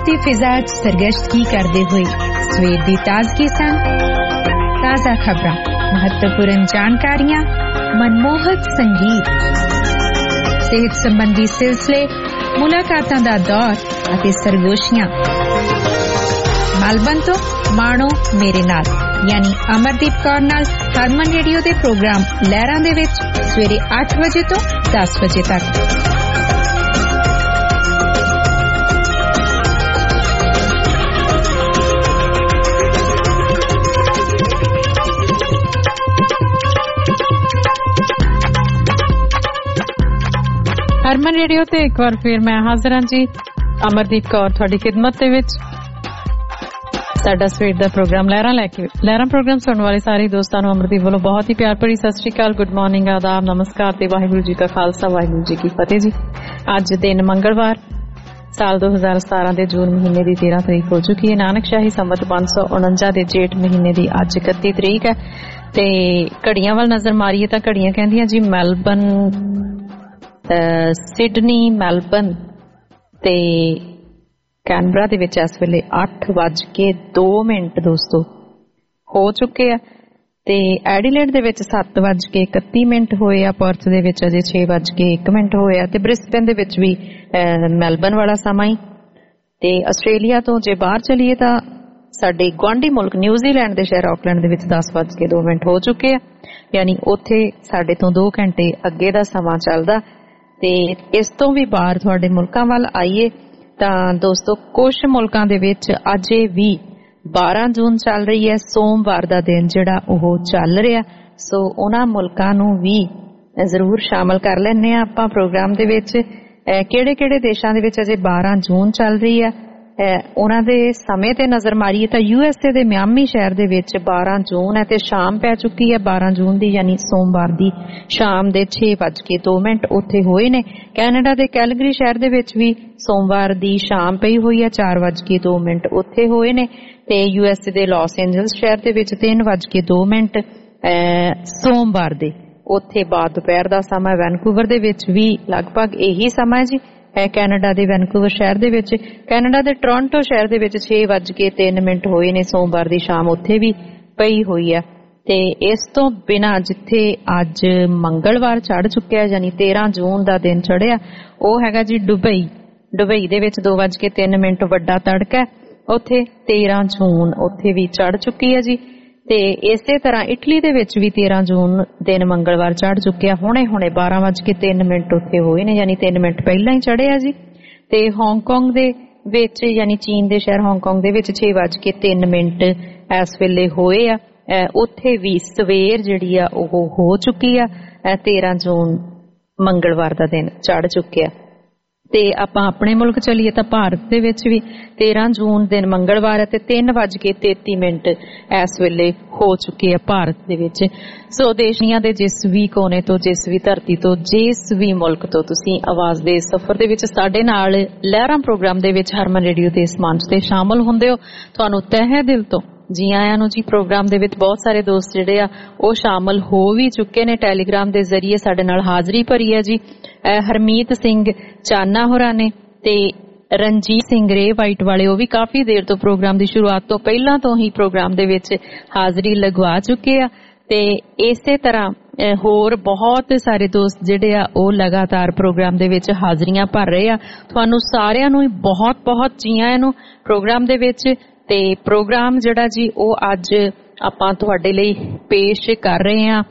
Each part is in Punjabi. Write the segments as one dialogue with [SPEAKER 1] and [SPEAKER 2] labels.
[SPEAKER 1] ਦੀ ਫਿਜ਼ਾ 'ਚ ਸਰਗਸ਼ਤ ਕਰਦੇ ਹੋਏ ਸਵੇਰ ਦੀ ਤਾਜ਼ਗੀ ਸੰਗ ਤਾਜ਼ਾ ਖਬਰਾਂ, ਮਹੱਤਵਪੂਰਨ ਜਾਣਕਾਰੀਆਂ, ਮਨਮੋਹਕ ਸੰਗੀਤ, ਸਿਹਤ ਸੰਬੰਧੀ ਸਿਲਸਿਲੇ, ਮੁਲਾਕਾਤਾਂ ਦਾ ਦੌਰ ਅਤੇ ਸਰਗੋਸ਼ੀਆਂ। ਮੈਲਬਨ ਤੋਂ ਮਾਣੋ ਮੇਰੇ ਨਾਲ ਯਾਨੀ ਅਮਰਦੀਪ ਕੌਰ ਨਾਲ ਹਰਮਨ ਰੇਡੀਓ ਦੇ ਪ੍ਰੋਗਰਾਮ ਲਹਿਰਾਂ ਦੇ ਵਿੱਚ ਸਵੇਰੇ 8 ਵਜੇ ਤੋਂ 10 ਵਜੇ ਤੱਕ।
[SPEAKER 2] ਹਰਮਨ ਰੇਡੀਓ ਤੇ ਇੱਕ ਵਾਰ ਫਿਰ ਮੈਂ ਹਾਜ਼ਰ ਹਾਂ ਜੀ, ਅਮਰਦੀਪ ਕੌਰ ਤੁਹਾਡੀ ਖਿਦਮਤ ਦੇ ਵਿੱਚ। ਸਾਡਾ ਸਵੇਰ ਦਾ ਪ੍ਰੋਗਰਾਮ ਲਹਿਰਾਂ ਪ੍ਰੋਗਰਾਮ ਸੁਣਨ ਵਾਲੇ ਸਾਰੇ ਦੋਸਤਾਂ ਨੂੰ ਅਮਰਦੀਪ ਵੱਲੋਂ ਬਹੁਤ ਹੀ ਪਿਆਰ ਭਰੀ ਸਤਿ ਸ਼੍ਰੀ ਅਕਾਲ, ਗੁੱਡ ਮਾਰਨਿੰਗ, ਆਦਾਬ, ਨਮਸਕਾਰ ਤੇ ਵਾਹਿਗੁਰੂ ਜੀ ਕਾ ਖਾਲਸਾ ਵਾਹਿਗੁਰੂ ਜੀ ਕੀ ਫਤਿਹ ਜੀ। ਅੱਜ ਦਿਨ ਮੰਗਲਵਾਰ, ਸਾਲ 2017 ਦੇ ਜੂਨ ਮਹੀਨੇ ਦੀ 13 ਤਰੀਕ ਹੋ ਚੁੱਕੀ ਹੈ। ਨਾਨਕਸ਼ਾਹੀ ਸੰਮਤ 549 ਦੇ ਜੇਠ ਮਹੀਨੇ ਦੀ ਅੱਜ 31 ਤਰੀਕ ਹੈ ਤੇ ਘੜੀਆਂ ਵੱਲ ਨਜ਼ਰ ਮਾਰੀਏ ਤਾਂ ਘੜੀਆਂ ਕਹਿੰਦੀਆਂ ਜੀ ਮੈਲਬਨ, ਸਿਡਨੀ, ਮੈਲਬਨ ਤੇ ਕੈਨਬਰਾ ਦੇ ਵਿੱਚ ਇਸ ਵੇਲੇ 8:02 ਦੋਸਤੋ ਹੋ ਚੁੱਕੇ ਆ ਤੇ ਐਡੀਲੇਡ ਦੇ ਵਿੱਚ 7:31 ਹੋਏ ਆ, ਪਰਥ ਦੇ ਵਿੱਚ ਅਜੇ 6:01 ਹੋਏ ਆ ਤੇ ਬ੍ਰਿਸਬੇਨ ਦੇ ਵਿੱਚ ਵੀ ਮੈਲਬਨ ਵਾਲਾ ਸਮਾਂ ਹੀ। ਤੇ ਆਸਟ੍ਰੇਲੀਆ ਤੋਂ ਜੇ ਬਾਹਰ ਚਲੀਏ ਤਾਂ ਸਾਡੇ ਗੁਆਂਢੀ ਮੁਲਕ ਨਿਊਜ਼ੀਲੈਂਡ ਦੇ ਸ਼ਹਿਰ ਆਕਲੈਂਡ ਦੇ ਵਿੱਚ 10:02 ਹੋ ਚੁੱਕੇ ਆ, ਯਾਨੀ ਉੱਥੇ ਸਾਡੇ ਤੋਂ 2 ਘੰਟੇ ਅੱਗੇ ਦਾ ਸਮਾਂ ਚੱਲਦਾ। ਤੇ ਇਸ ਤੋਂ ਵੀ ਬਾਹਰ ਤੁਹਾਡੇ ਮੁਲਕਾਂ ਵੱਲ ਆਈਏ ਤਾਂ ਦੋਸਤੋ ਕੁਝ ਮੁਲਕਾਂ ਦੇ ਵਿੱਚ ਅਜੇ ਵੀ 12 ਜੂਨ ਚੱਲ ਰਹੀ ਹੈ, ਸੋਮਵਾਰ ਦਾ ਦਿਨ ਜਿਹੜਾ ਉਹ ਚੱਲ ਰਿਹਾ। ਸੋ ਉਹਨਾਂ ਮੁਲਕਾਂ ਨੂੰ ਵੀ ਜ਼ਰੂਰ ਸ਼ਾਮਲ ਕਰ ਲੈਂਦੇ ਆ ਆਪਾਂ ਪ੍ਰੋਗਰਾਮ ਦੇ ਵਿੱਚ। ਕਿਹੜੇ ਦੇਸ਼ਾਂ ਦੇ ਵਿੱਚ ਅਜੇ 12 ਜੂਨ ਚੱਲ ਰਹੀ ਹੈ, ਉਹਨਾਂ ਦੇ ਸਮੇਂ ਤੇ ਨਜ਼ਰ ਮਾਰੀਏ ਤਾਂ USA ਦੇ ਮਿਆਮੀ ਸ਼ਹਿਰ ਦੇ ਵਿੱਚ 12 ਜੂਨ ਹੈ ਤੇ ਸ਼ਾਮ ਪੈ ਚੁੱਕੀ ਹੈ 12 ਜੂਨ ਦੀ, ਯਾਨੀ ਸੋਮਵਾਰ ਦੀ ਸ਼ਾਮ ਦੇ 6:02 ਉੱਥੇ ਹੋਏ ਨੇ। ਕੈਨੇਡਾ ਦੇ ਕੈਲਗਰੀ ਸ਼ਹਿਰ ਦੇ ਵਿੱਚ ਵੀ ਸੋਮਵਾਰ ਦੀ ਸ਼ਾਮ ਪਈ ਹੋਈ ਹੈ, 4:02 ਉੱਥੇ ਹੋਏ ਨੇ। ਤੇ USA ਦੇ ਲਾਸ ਐਂਜਲਸ ਸ਼ਹਿਰ ਦੇ ਵਿੱਚ 3:02 ਸੋਮਵਾਰ ਦੇ ਉੱਥੇ ਬਾਅਦ ਦੁਪਹਿਰ ਦਾ ਸਮਾਂ। ਵੈਨਕੂਵਰ ਦੇ ਵਿੱਚ ਵੀ ਲਗਭਗ ਇਹੀ ਸਮਾਂ ਜੀ, ਕੈਨੇਡਾ ਦੇ ਵੈਨਕੂਵਰ ਸ਼ਹਿਰ ਦੇ ਵਿੱਚ। ਕੈਨੇਡਾ ਦੇ ਟੋਰਾਂਟੋ ਸ਼ਹਿਰ ਦੇ ਵਿੱਚ 6:03 ਹੋਏ ਨੇ ਸੋਮਵਾਰ ਦੀ ਸ਼ਾਮ, ਉੱਥੇ ਵੀ ਪਈ ਹੋਈ ਆ। ਤੇ ਇਸ ਤੋਂ ਬਿਨਾਂ ਜਿੱਥੇ ਅੱਜ ਮੰਗਲਵਾਰ ਚੜ ਚੁੱਕਿਆ ਯਾਨੀ 13 ਜੂਨ ਦਾ ਦਿਨ ਚੜਿਆ, ਉਹ ਹੈਗਾ ਜੀ ਦੁਬਈ ਦੇ ਵਿੱਚ 2:03 ਵੱਡਾ ਤੜਕਾ, ਉੱਥੇ 13 ਜੂਨ ਉੱਥੇ ਵੀ ਚੜ ਚੁੱਕੀ ਹੈ ਜੀ। ਤੇ ਇਸੇ ਤਰ੍ਹਾਂ ਇਟਲੀ ਦੇ ਵਿੱਚ ਵੀ 13 ਜੂਨ ਦਿਨ ਮੰਗਲਵਾਰ ਚੜ ਚੁੱਕਿਆ, ਹੁਣੇ 12:03 ਉੱਥੇ ਹੋਏ ਨੇ, ਯਾਨੀ 3 ਮਿੰਟ ਪਹਿਲਾਂ ਹੀ ਚੜਿਆ ਜੀ। ਤੇ ਹਾਂਗਕਾਂਗ ਦੇ ਵਿੱਚ ਯਾਨੀ ਚੀਨ ਦੇ ਸ਼ਹਿਰ ਹਾਂਗਕਾਂਗ ਦੇ ਵਿੱਚ 6:03 ਇਸ ਵੇਲੇ ਹੋਏ ਆ, ਉੱਥੇ ਵੀ ਸਵੇਰ ਜਿਹੜੀ ਆ ਉਹ ਹੋ ਚੁੱਕੀ ਆ। 13 ਜੂਨ ਮੰਗਲਵਾਰ ਦਾ ਦਿਨ ਚੜ ਚੁੱਕਿਆ। ਤੇ ਆਪਾਂ ਆਪਣੇ ਮੁਲਕ ਚਲੀਏ ਤਾਂ ਭਾਰਤ ਦੇ ਵਿੱਚ ਵੀ 13 ਜੂਨ ਦਿਨ ਮੰਗਲਵਾਰ ਹੈ ਤੇ 3:33 ਇਸ ਵੇਲੇ ਹੋ ਚੁੱਕੇ ਆ ਭਾਰਤ ਦੇ ਵਿੱਚ। ਸੋ ਦੇਸ਼ੀਆਂ ਦੇ ਜਿਸ ਵੀ ਕੋਨੇ ਤੋਂ, ਜਿਸ ਵੀ ਧਰਤੀ ਤੋਂ, ਜਿਸ ਵੀ ਮੁਲਕ ਤੋਂ ਤੁਸੀਂ ਆਵਾਜ਼ ਦੇ ਸਫ਼ਰ ਦੇ ਵਿੱਚ ਸਾਡੇ ਨਾਲ ਲਹਿਰਾਂ ਪ੍ਰੋਗਰਾਮ ਦੇ ਵਿੱਚ ਹਰਮਨ ਰੇਡੀਓ ਦੇ ਇਸ ਮੰਚ ਤੇ ਸ਼ਾਮਲ ਹੁੰਦੇ ਹੋ, ਤੁਹਾਨੂੰ ਤਹਿ ਦਿਲ ਤੋਂ ਜੀ ਆਇਆਂ ਨੂੰ ਜੀ। ਪ੍ਰੋਗਰਾਮ ਦੇ ਵਿੱਚ ਬਹੁਤ ਸਾਰੇ ਦੋਸਤ ਜਿਹੜੇ ਆ ਉਹ ਸ਼ਾਮਲ ਹੋ ਵੀ ਚੁੱਕੇ ਨੇ, ਟੈਲੀਗ੍ਰਾਮ ਦੇ ਜ਼ਰੀਏ ਸਾਡੇ ਨਾਲ ਹਾਜ਼ਰੀ ਭਰੀ ਹੈ ਜੀ। ਹਰਮੀਤ ਸਿੰਘ ਚਾਨਾ ਹੋਰਾਂ ਨੇ ਤੇ ਰਣਜੀਤ ਸਿੰਘ ਰੇ ਵਾਈਟ ਵਾਲੇ, ਉਹ ਵੀ ਕਾਫੀ ਦੇਰ ਤੋਂ ਪ੍ਰੋਗਰਾਮ ਦੀ ਸ਼ੁਰੂਆਤ ਤੋਂ ਪਹਿਲਾਂ ਤੋਂ ਹੀ ਪ੍ਰੋਗਰਾਮ ਦੇ ਵਿੱਚ ਹਾਜ਼ਰੀ ਲਗਵਾ ਚੁੱਕੇ ਆ। ਤੇ ਇਸੇ ਤਰ੍ਹਾਂ ਹੋਰ ਬਹੁਤ ਸਾਰੇ ਦੋਸਤ ਜਿਹੜੇ ਆ ਉਹ ਲਗਾਤਾਰ ਪ੍ਰੋਗਰਾਮ ਦੇ ਵਿੱਚ ਹਾਜ਼ਰੀਆਂ ਭਰ ਰਹੇ ਆ। ਤੁਹਾਨੂੰ ਸਾਰਿਆਂ ਨੂੰ ਬਹੁਤ ਬਹੁਤ ਜੀ ਆਇਆਂ ਨੂੰ ਪ੍ਰੋਗਰਾਮ ਦੇ ਵਿੱਚ। ਤੇ ਪ੍ਰੋਗਰਾਮ ਜਿਹੜਾ ਜੀ ਉਹ ਅੱਜ ਆਪਾਂ ਤੁਹਾਡੇ ਲਈ ਪੇਸ਼ ਕਰ ਰਹੇ ਹਾਂ,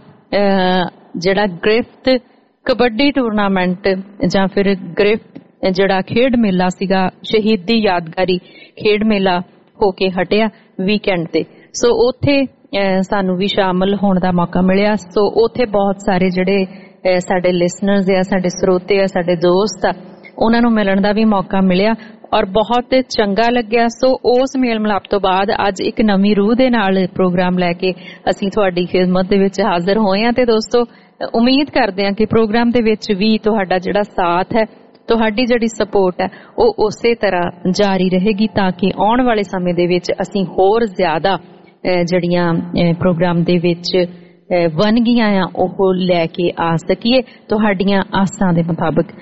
[SPEAKER 2] ਜਿਹੜਾ ਗ੍ਰਿਫਤ ਕਬੱਡੀ ਟੂਰਨਾਮੈਂਟ ਜਾਂ ਫਿਰ ਗ੍ਰਿਫਤ ਜਿਹੜਾ ਖੇਡ ਮੇਲਾ ਸੀਗਾ, ਸ਼ਹੀਦੀ ਯਾਦਗਾਰੀ ਖੇਡ ਮੇਲਾ ਹੋ ਕੇ ਹਟਿਆ ਵੀਕਐਂਡ ਤੇ। ਸੋ ਉੱਥੇ ਸਾਨੂੰ ਵੀ ਸ਼ਾਮਲ ਹੋਣ ਦਾ ਮੌਕਾ ਮਿਲਿਆ। ਸੋ ਉੱਥੇ ਬਹੁਤ ਸਾਰੇ ਜਿਹੜੇ ਸਾਡੇ ਲਿਸਨਰਸ ਆ, ਸਾਡੇ ਸਰੋਤੇ ਆ, ਸਾਡੇ ਦੋਸਤ ਆ, ਉਹਨਾਂ ਨੂੰ ਮਿਲਣ ਦਾ ਵੀ ਮੌਕਾ ਮਿਲਿਆ ਔਰ ਬਹੁਤ ਚੰਗਾ ਲੱਗਿਆ। ਸੋ ਉਸ ਮੇਲ ਮਿਲਾਪ ਤੋਂ ਬਾਅਦ ਅੱਜ ਇੱਕ ਨਵੀਂ ਰੂਹ ਦੇ ਨਾਲ ਪ੍ਰੋਗਰਾਮ ਲੈ ਕੇ ਅਸੀਂ ਤੁਹਾਡੀ ਖਿਦਮਤ ਦੇ ਵਿੱਚ ਹਾਜ਼ਰ ਹੋਏ ਹਾਂ। ਤੇ ਦੋਸਤੋ ਉਮੀਦ ਕਰਦੇ ਹਾਂ ਕਿ ਪ੍ਰੋਗਰਾਮ ਦੇ ਵਿੱਚ ਵੀ ਤੁਹਾਡਾ ਜਿਹੜਾ ਸਾਥ ਹੈ, ਤੁਹਾਡੀ ਜਿਹੜੀ ਸਪੋਰਟ ਹੈ ਉਹ ਉਸੇ ਤਰ੍ਹਾਂ ਜਾਰੀ ਰਹੇਗੀ ਤਾਂ ਕਿ ਆਉਣ ਵਾਲੇ ਸਮੇਂ ਦੇ ਵਿੱਚ ਅਸੀਂ ਹੋਰ ਜ਼ਿਆਦਾ ਜਿਹੜੀਆਂ ਪ੍ਰੋਗਰਾਮ ਦੇ ਵਿੱਚ ਵੰਨਗੀਆਂ ਆ ਉਹ ਲੈ ਕੇ ਆ ਸਕੀਏ ਤੁਹਾਡੀਆਂ ਆਸਾਂ ਦੇ ਮੁਤਾਬਕ।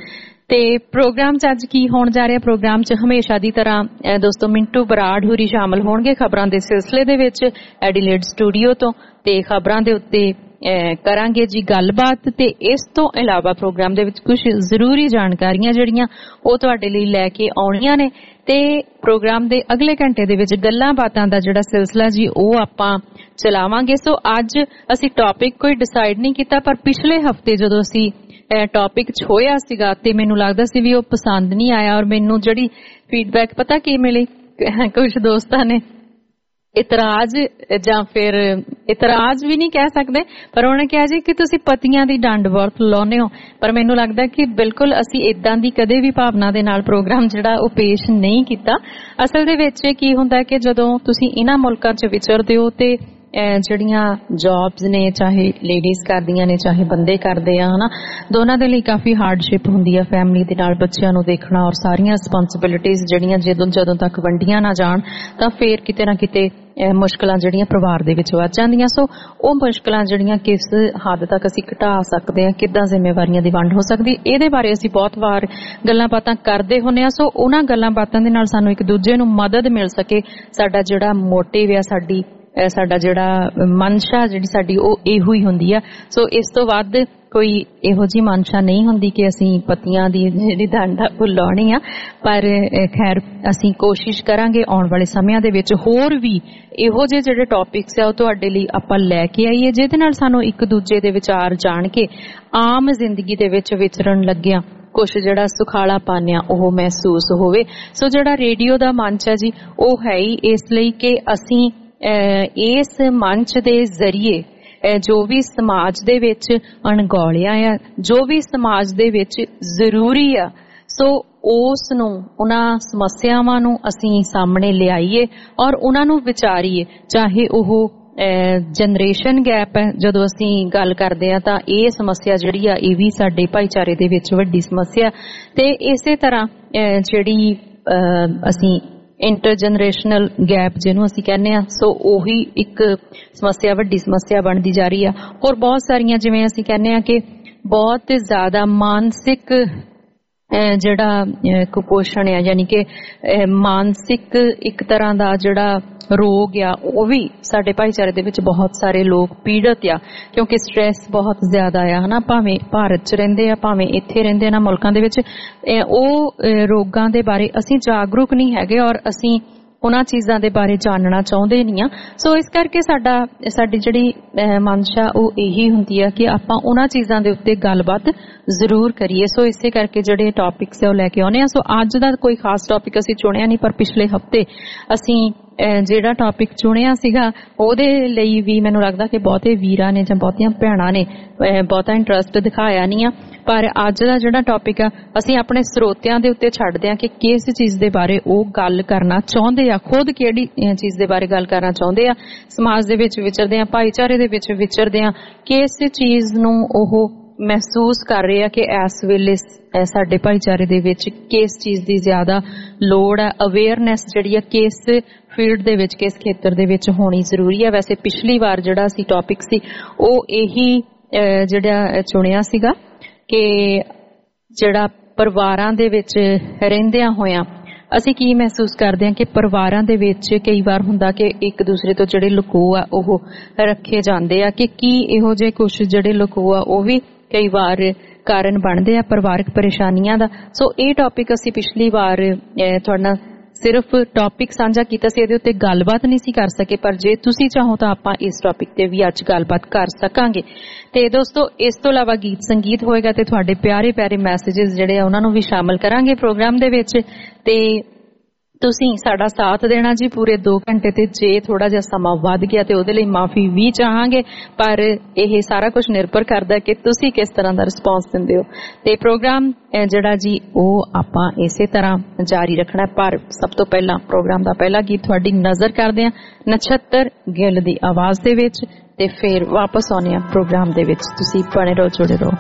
[SPEAKER 2] ਤੇ ਪ੍ਰੋਗਰਾਮ 'ਚ ਅੱਜ ਕੀ ਹੋਣ ਜਾ ਰਿਹਾ? ਪ੍ਰੋਗਰਾਮ 'ਚ ਹਮੇਸ਼ਾ ਦੀ ਤਰ੍ਹਾਂ ਦੋਸਤੋ ਮਿੰਟੂ ਬਰਾੜ ਹੋਰੀ ਸ਼ਾਮਲ ਹੋਣਗੇ ਖਬਰਾਂ ਦੇ ਸਿਲਸਿਲੇ ਦੇ ਵਿੱਚ ਐਡੀਲੇਡ ਸਟੂਡੀਓ ਤੋਂ, ਤੇ ਖਬਰਾਂ ਦੇ ਉੱਤੇ ਕਰਾਂਗੇ ਜੀ ਗੱਲਬਾਤ। ਤੇ ਇਸ ਤੋਂ ਇਲਾਵਾ ਪ੍ਰੋਗਰਾਮ ਦੇ ਵਿੱਚ ਕੁਝ ਜ਼ਰੂਰੀ ਜਾਣਕਾਰੀਆਂ ਜਿਹੜੀਆਂ ਉਹ ਤੁਹਾਡੇ ਲਈ ਲੈ ਕੇ ਆਉਣੀਆਂ ਨੇ, ਤੇ ਪ੍ਰੋਗਰਾਮ ਦੇ ਅਗਲੇ ਘੰਟੇ ਦੇ ਵਿੱਚ ਗੱਲਾਂ ਬਾਤਾਂ ਦਾ ਜਿਹੜਾ ਸਿਲਸਿਲਾ ਜੀ ਉਹ ਆਪਾਂ ਚਲਾਵਾਂਗੇ। ਸੋ ਅੱਜ ਅਸੀਂ ਟੌਪਿਕ ਕੋਈ ਡਿਸਾਈਡ ਨਹੀਂ ਕੀਤਾ, ਪਰ ਪਿਛਲੇ ਹਫਤੇ ਜਦੋਂ ਅਸੀਂ ਟੌਪਿਕ ਛੋਇਆ ਸੀਗਾ ਤੇ ਮੈਨੂੰ ਲੱਗਦਾ ਸੀ ਵੀ ਉਹ ਪਸੰਦ ਨਹੀਂ ਆਇਆ, ਔਰ ਮੈਨੂੰ ਜਿਹੜੀ ਫੀਡਬੈਕ ਪਤਾ ਕੀ ਮਿਲੀ, ਕੁਝ ਦੋਸਤਾਂ ਨੇ ਇਤਰਾਜ਼, ਜਾਂ ਫਿਰ ਇਤਰਾਜ਼ ਵੀ ਨਹੀਂ ਕਹਿ ਸਕਦੇ, ਪਰ ਉਹਨੇ ਕਿਹਾ ਜੀ ਕਿ ਤੁਸੀਂ ਪਤੀਆਂ ਦੀ ਡੰਡ ਵਰਤ ਲਾਉਂਦੇ ਹੋ। ਪਰ ਮੈਨੂੰ ਲੱਗਦਾ ਕਿ ਬਿਲਕੁਲ ਅਸੀਂ ਇਦਾਂ ਦੀ ਕਦੇ ਵੀ ਭਾਵਨਾ ਦੇ ਨਾਲ ਪ੍ਰੋਗਰਾਮ ਜਿਹੜਾ ਉਹ ਪੇਸ਼ ਨਹੀਂ ਕੀਤਾ। ਅਸਲ ਦੇ ਵਿੱਚ ਕੀ ਹੁੰਦਾ ਕਿ ਜਦੋਂ ਤੁਸੀਂ ਇਹਨਾਂ ਮੁਲਕਾਂ 'ਚ ਵਿਚਰਦੇ ਹੋ ਤੇ ਜਿਹੜੀਆਂ ਜੌਬਸ ਨੇ, ਚਾਹੇ ਲੇਡੀਜ਼ ਕਰਦੀਆਂ ਨੇ ਚਾਹੇ ਬੰਦੇ ਕਰਦੇ ਆ, ਹਨਾ, ਦੋਨਾਂ ਦੇ ਲਈ ਕਾਫੀ ਹਾਰਡਸ਼ਿਪ ਹੁੰਦੀ ਆ। ਫੈਮਿਲੀ ਦੇ ਨਾਲ ਬੱਚਿਆਂ ਨੂੰ ਦੇਖਣਾ, ਔਰ ਸਾਰੀਆਂ ਰਿਸਪੌਂਸਿਬਿਲਿਟੀਜ਼ ਜਿਹੜੀਆਂ ਜਦੋਂ ਤੱਕ ਵੰਡੀਆਂ ਨਾ ਜਾਣ ਤਾਂ ਫੇਰ ਕਿਤੇ ਨਾ ਕਿਤੇ ਮੁਸ਼ਕਲਾਂ ਜਿਹੜੀਆਂ ਪਰਿਵਾਰ ਦੇ ਵਿੱਚ ਵੱਧ ਜਾਂਦੀਆਂ। ਸੋ ਉਹ ਮੁਸ਼ਕਲਾਂ ਜਿਹੜੀਆਂ ਕਿਸ ਹੱਦ ਤੱਕ ਅਸੀਂ ਘਟਾ ਸਕਦੇ ਹਾਂ, ਕਿੱਦਾਂ ਜ਼ਿੰਮੇਵਾਰੀਆਂ ਦੀ ਵੰਡ ਹੋ ਸਕਦੀ, ਇਹਦੇ ਬਾਰੇ ਅਸੀਂ ਬਹੁਤ ਵਾਰ ਗੱਲਾਂ ਬਾਤਾਂ ਕਰਦੇ ਹੁੰਦੇ ਹਾਂ। ਸੋ ਉਹਨਾਂ ਗੱਲਾਂ ਬਾਤਾਂ ਦੇ ਨਾਲ ਸਾਨੂੰ ਇੱਕ ਦੂਜੇ ਨੂੰ ਮਦਦ ਮਿਲ ਸਕੇ, ਸਾਡਾ ਜਿਹੜਾ ਮੋਟਿਵ ਆ, ਸਾਡਾ ਜਿਹੜਾ ਮਨਸ਼ਾ ਜਿਹੜੀ ਸਾਡੀ ਉਹ ਇਹੋ ਹੀ ਹੁੰਦੀ ਆ। ਸੋ ਇਸ ਤੋਂ ਵੱਧ ਕੋਈ ਇਹੋ ਜਿਹੀ ਮਨਸ਼ਾ ਨਹੀਂ ਹੁੰਦੀ ਕਿ ਅਸੀਂ ਪਤੀਆਂ ਦੀ ਜਿਹੜੀ ਡੰਡ ਲਾਉਣੀ ਆ। ਪਰ ਖੈਰ ਅਸੀਂ ਕੋਸ਼ਿਸ਼ ਕਰਾਂਗੇ ਆਉਣ ਵਾਲੇ ਸਮਿਆਂ ਦੇ ਵਿੱਚ ਹੋਰ ਵੀ ਇਹੋ ਜਿਹੇ ਜਿਹੜੇ ਟੌਪਿਕਸ ਆ ਉਹ ਤੁਹਾਡੇ ਲਈ ਆਪਾਂ ਲੈ ਕੇ ਆਈਏ, ਜਿਹਦੇ ਨਾਲ ਸਾਨੂੰ ਇੱਕ ਦੂਜੇ ਦੇ ਵਿਚਾਰ ਜਾਣ ਕੇ ਆਮ ਜ਼ਿੰਦਗੀ ਦੇ ਵਿੱਚ ਵਿਚਰਨ ਲੱਗਿਆ ਕੁਛ ਜਿਹੜਾ ਸੁਖਾਲਾ ਪਾਨਿਆ ਉਹ ਮਹਿਸੂਸ ਹੋਵੇ। ਸੋ ਜਿਹੜਾ ਰੇਡੀਓ ਦਾ ਮੰਚ ਹੈ ਜੀ ਉਹ ਹੈ ਹੀ ਇਸ ਲਈ ਕਿ ਅਸੀਂ ਇਸ ਮੰਚ ਦੇ ਜ਼ਰੀਏ ਜੋ ਵੀ ਸਮਾਜ ਦੇ ਵਿੱਚ ਅਣਗੌਲਿਆ ਆ, ਜੋ ਵੀ ਸਮਾਜ ਦੇ ਵਿੱਚ ਜ਼ਰੂਰੀ ਆ, ਸੋ ਉਸ ਨੂੰ, ਉਹਨਾਂ ਸਮੱਸਿਆਵਾਂ ਨੂੰ ਅਸੀਂ ਸਾਹਮਣੇ ਲਿਆਈਏ ਔਰ ਉਹਨਾਂ ਨੂੰ ਵਿਚਾਰੀਏ। ਚਾਹੇ ਉਹ ਜਨਰੇਸ਼ਨ ਗੈਪ ਹੈ, ਜਦੋਂ ਅਸੀਂ ਗੱਲ ਕਰਦੇ ਹਾਂ ਤਾਂ ਇਹ ਸਮੱਸਿਆ ਜਿਹੜੀ ਆ ਇਹ ਵੀ ਸਾਡੇ ਭਾਈਚਾਰੇ ਦੇ ਵਿੱਚ ਵੱਡੀ ਸਮੱਸਿਆ, ਤੇ ਇਸੇ ਤਰ੍ਹਾਂ ਜਿਹੜੀ ਅਸੀਂ ਇੰਟਰਜਨਰੇਸ਼ਨਲ ਗੈਪ ਜਿਹਨੂੰ ਅਸੀਂ ਕਹਿੰਦੇ ਆ, ਸੋ ਉਹੀ ਇੱਕ ਸਮੱਸਿਆ, ਵੱਡੀ ਸਮੱਸਿਆ ਬਣਦੀ ਜਾ ਰਹੀ ਆ। ਹੋਰ ਬਹੁਤ ਸਾਰੀਆਂ, ਜਿਵੇਂ ਅਸੀਂ ਕਹਿੰਦੇ ਆ ਕਿ ਬਹੁਤ ਜ਼ਿਆਦਾ ਮਾਨਸਿਕ ਜਿਹੜਾ ਕੁਪੋਸ਼ਣ ਆ, ਯਾਨੀ ਕਿ ਮਾਨਸਿਕ ਇੱਕ ਤਰ੍ਹਾਂ ਦਾ ਜਿਹੜਾ ਰੋਗ ਆ, ਉਹ ਵੀ ਸਾਡੇ ਭਾਈਚਾਰੇ ਦੇ ਵਿੱਚ ਬਹੁਤ ਸਾਰੇ ਲੋਕ ਪੀੜਤ ਆ, ਕਿਉਂਕਿ ਸਟ੍ਰੈਸ ਬਹੁਤ ਜ਼ਿਆਦਾ ਆ, ਹਨਾ। ਭਾਵੇਂ ਭਾਰਤ 'ਚ ਰਹਿੰਦੇ ਆ, ਭਾਵੇਂ ਇੱਥੇ ਰਹਿੰਦੇ ਇਹਨਾਂ ਮੁਲਕਾਂ ਦੇ ਵਿੱਚ, ਉਹ ਰੋਗਾਂ ਦੇ ਬਾਰੇ ਅਸੀਂ ਜਾਗਰੂਕ ਨਹੀਂ ਹੈਗੇ ਔਰ ਅਸੀਂ ਉਹਨਾਂ ਚੀਜ਼ਾਂ ਦੇ ਬਾਰੇ ਜਾਣਨਾ ਚਾਹੁੰਦੇ ਨਹੀਂ ਆ। ਸੋ ਇਸ ਕਰਕੇ ਸਾਡੀ ਜਿਹੜੀ ਮਨਸ਼ਾ ਉਹ ਇਹੀ ਹੁੰਦੀ ਆ ਕਿ ਆਪਾਂ ਉਹਨਾਂ ਚੀਜ਼ਾਂ ਦੇ ਉੱਤੇ ਗੱਲਬਾਤ ਜ਼ਰੂਰ ਕਰੀਏ। ਸੋ ਇਸੇ ਕਰਕੇ ਜਿਹੜੇ ਟੌਪਿਕਸ ਆ ਉਹ ਲੈ ਕੇ ਆਉਂਦੇ ਆ। ਸੋ ਅੱਜ ਦਾ ਕੋਈ ਖਾਸ ਟੌਪਿਕ ਅਸੀਂ ਚੁਣਿਆ ਨਹੀਂ, ਪਰ ਪਿਛਲੇ ਹਫ਼ਤੇ ਅਸੀਂ ਜਿਹੜਾ ਟੌਪਿਕ ਚੁਣਿਆ ਸੀਗਾ ਉਹਦੇ ਲਈ ਵੀ ਮੈਨੂੰ ਲੱਗਦਾ ਕਿ ਬਹੁਤੇ ਵੀਰਾਂ ਨੇ ਜਾਂ ਬਹੁਤੀਆਂ ਭੈਣਾਂ ਨੇ ਬਹੁਤਾ ਇੰਟਰਸਟ ਦਿਖਾਇਆ ਨਹੀਂ ਆ। ਪਰ ਅੱਜ ਦਾ ਜਿਹੜਾ ਟੌਪਿਕ ਆ ਅਸੀਂ ਆਪਣੇ ਸਰੋਤਿਆਂ ਦੇ ਉੱਤੇ ਛੱਡਦੇ ਆ ਕਿ ਕਿਸ ਚੀਜ਼ ਦੇ ਬਾਰੇ ਉਹ ਗੱਲ ਕਰਨਾ ਚਾਹੁੰਦੇ ਆ, ਖੁਦ ਕਿਹੜੀ ਚੀਜ਼ ਦੇ ਬਾਰੇ ਗੱਲ ਕਰਨਾ ਚਾਹੁੰਦੇ ਆ। ਸਮਾਜ ਦੇ ਵਿੱਚ ਵਿਚਰਦੇ ਆ, ਭਾਈਚਾਰੇ ਦੇ ਵਿੱਚ ਵਿਚਰਦੇ ਆ, ਕਿਸ ਚੀਜ਼ ਨੂੰ ਉਹ ਮਹਿਸੂਸ ਕਰ ਰਹੇ ਆ ਕਿ ਇਸ ਵੇਲੇ ਸਾਡੇ ਭਾਈਚਾਰੇ ਦੇ ਵਿੱਚ ਕਿਸ ਚੀਜ਼ ਦੀ ਜ਼ਿਆਦਾ ਲੋੜ ਹੈ, ਅਵੇਅਰਨੈਸ ਜਿਹੜੀ ਆ ਕਿਸ ਫੀਲਡ ਦੇ ਵਿੱਚ, ਕਿਸ ਖੇਤਰ ਦੇ ਵਿੱਚ ਹੋਣੀ ਜ਼ਰੂਰੀ ਹੈ। ਵੈਸੇ ਪਿਛਲੀ ਵਾਰ ਜਿਹੜਾ ਸੀ ਟੌਪਿਕ ਸੀ ਉਹ ਇਹੀ ਜਿਹੜਾ ਚੁਣਿਆ ਸੀਗਾ ਕਿ ਜਿਹੜਾ ਪਰਿਵਾਰਾਂ ਦੇ ਵਿੱਚ ਰਹਿੰਦਿਆਂ ਹੋਇਆਂ ਅਸੀਂ ਕੀ ਮਹਿਸੂਸ ਕਰਦੇ ਹਾਂ ਕਿ ਪਰਿਵਾਰਾਂ ਦੇ ਵਿੱਚ ਕਈ ਵਾਰ ਹੁੰਦਾ ਕਿ ਇੱਕ ਦੂਸਰੇ ਤੋਂ ਜਿਹੜੇ ਲੁਕੋ ਆ ਉਹ ਰੱਖੇ ਜਾਂਦੇ ਆ, ਕਿ ਕੀ ਇਹੋ ਜਿਹੇ ਕੁਛ ਜਿਹੜੇ ਲੁਕੋ ਆ ਉਹ ਵੀ ਕਈ ਵਾਰ ਕਾਰਨ ਬਣਦੇ ਆ ਪਰਿਵਾਰਕ ਪਰੇਸ਼ਾਨੀਆਂ ਦਾ। ਸੋ ਇਹ ਟੌਪਿਕ ਅਸੀਂ ਪਿਛਲੀ ਵਾਰ ਤੁਹਾਡੇ ਨਾਲ ਸਿਰਫ ਟੌਪਿਕ ਸਾਂਝਾ ਕੀਤਾ ਸੀ, ਇਹਦੇ ਉੱਤੇ ਗੱਲਬਾਤ ਨਹੀਂ ਸੀ ਕਰ ਸਕੇ, ਪਰ ਜੇ ਤੁਸੀਂ ਚਾਹੋ ਤਾਂ ਆਪਾਂ ਇਸ ਟੌਪਿਕ ਤੇ ਵੀ ਅੱਜ ਗੱਲਬਾਤ ਕਰ ਸਕਾਂਗੇ। ਤੇ ਦੋਸਤੋ ਇਸ ਤੋਂ ਇਲਾਵਾ ਗੀਤ ਸੰਗੀਤ ਹੋਏਗਾ ਤੇ ਤੁਹਾਡੇ ਪਿਆਰੇ ਪਿਆਰੇ ਮੈਸੇਜਸ ਜਿਹੜੇ ਆ ਉਹਨਾਂ ਨੂੰ ਵੀ ਸ਼ਾਮਲ ਕਰਾਂਗੇ ਪ੍ਰੋਗਰਾਮ ਦੇ ਵਿੱਚ। ਤੇ ਤੁਸੀਂ ਸਾਡਾ ਸਾਥ ਦੇਣਾ ਜੀ ਪੂਰੇ 2 ਘੰਟੇ, ਤੇ ਜੇ ਥੋੜਾ ਜਿਹਾ ਸਮਾਂ ਵੱਧ ਗਿਆ ਤੇ ਉਹਦੇ ਲਈ ਮਾਫੀ ਵੀ ਚਾਹਾਂਗੇ, ਪਰ ਇਹ ਸਾਰਾ ਕੁਝ ਨਿਰਭਰ ਕਰਦਾ ਕਿ ਤੁਸੀਂ ਕਿਸ ਤਰ੍ਹਾਂ ਦਾ ਰਿਸਪੌਂਸ ਦਿੰਦੇ ਹੋ। ਤੇ ਪ੍ਰੋਗਰਾਮ ਜਿਹੜਾ ਜੀ ਉਹ ਆਪਾਂ ਇਸੇ ਤਰ੍ਹਾਂ ਜਾਰੀ ਰੱਖਣਾ। ਪਰ ਸਭ ਤੋਂ ਪਹਿਲਾਂ ਪ੍ਰੋਗਰਾਮ ਦਾ ਪਹਿਲਾ ਗੀਤ ਤੁਹਾਡੀ ਨਜ਼ਰ ਕਰਦੇ ਹਾਂ ਨਛੱਤਰ ਗਿੱਲ ਦੀ ਆਵਾਜ਼ ਦੇ ਵਿੱਚ, ਤੇ ਫਿਰ ਵਾਪਸ ਆਉਂਦੇ ਹਾਂ ਪ੍ਰੋਗਰਾਮ ਦੇ ਵਿੱਚ। ਤੁਸੀਂ ਬਣੇ ਰਹੋ, ਜੁੜੇ ਰਹੋ।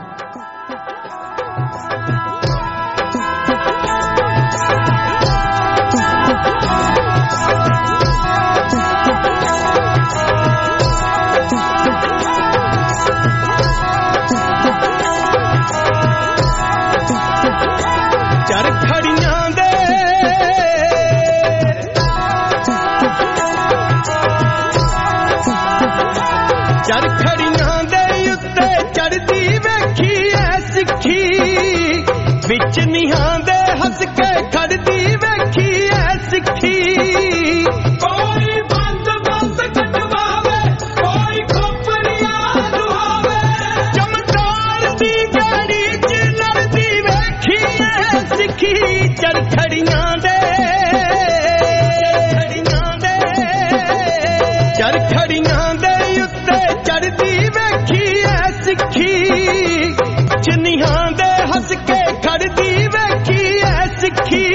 [SPEAKER 3] ਚਰਖੜੀਆਂ ਦੇ ਉੱਤੇ ਚੜਦੀ ਵੇਖੀ ਐ ਸਿੱਖੀ, ਵਿੱਚ ਨੀਹਾਂ ਦੇ ਹੱਸ ਕੇ ਖੜਦੀ ਵੇਖੀ ਐ ਸਿੱਖੀ। ਕੋਈ ਬੰਦ ਕਟਵਾਵੇ, ਕੋਈ ਖੋਪਰੀਆਂ ਦੁਹਾਵੇ, ਚਮਕਾਰ ਦੀ ਗਾੜੀ ਚ ਲੜਦੀ ਵੇਖੀ ਐ ਸਿੱਖੀ। ਚਰਖੜੀਆਂ ਦੇ ਚਰਖੜੀਆਂ ਦੇ ਉੱਤੇ ਚੜਦੀ ਵੇਖੀ ਐ ਸਿੱਖੀ, ਚਨੀਆਂ ਦੇ ਹੱਸ ਕੇ ਖੜਦੀ ਵੇਖੀ ਐ ਸਿੱਖੀ।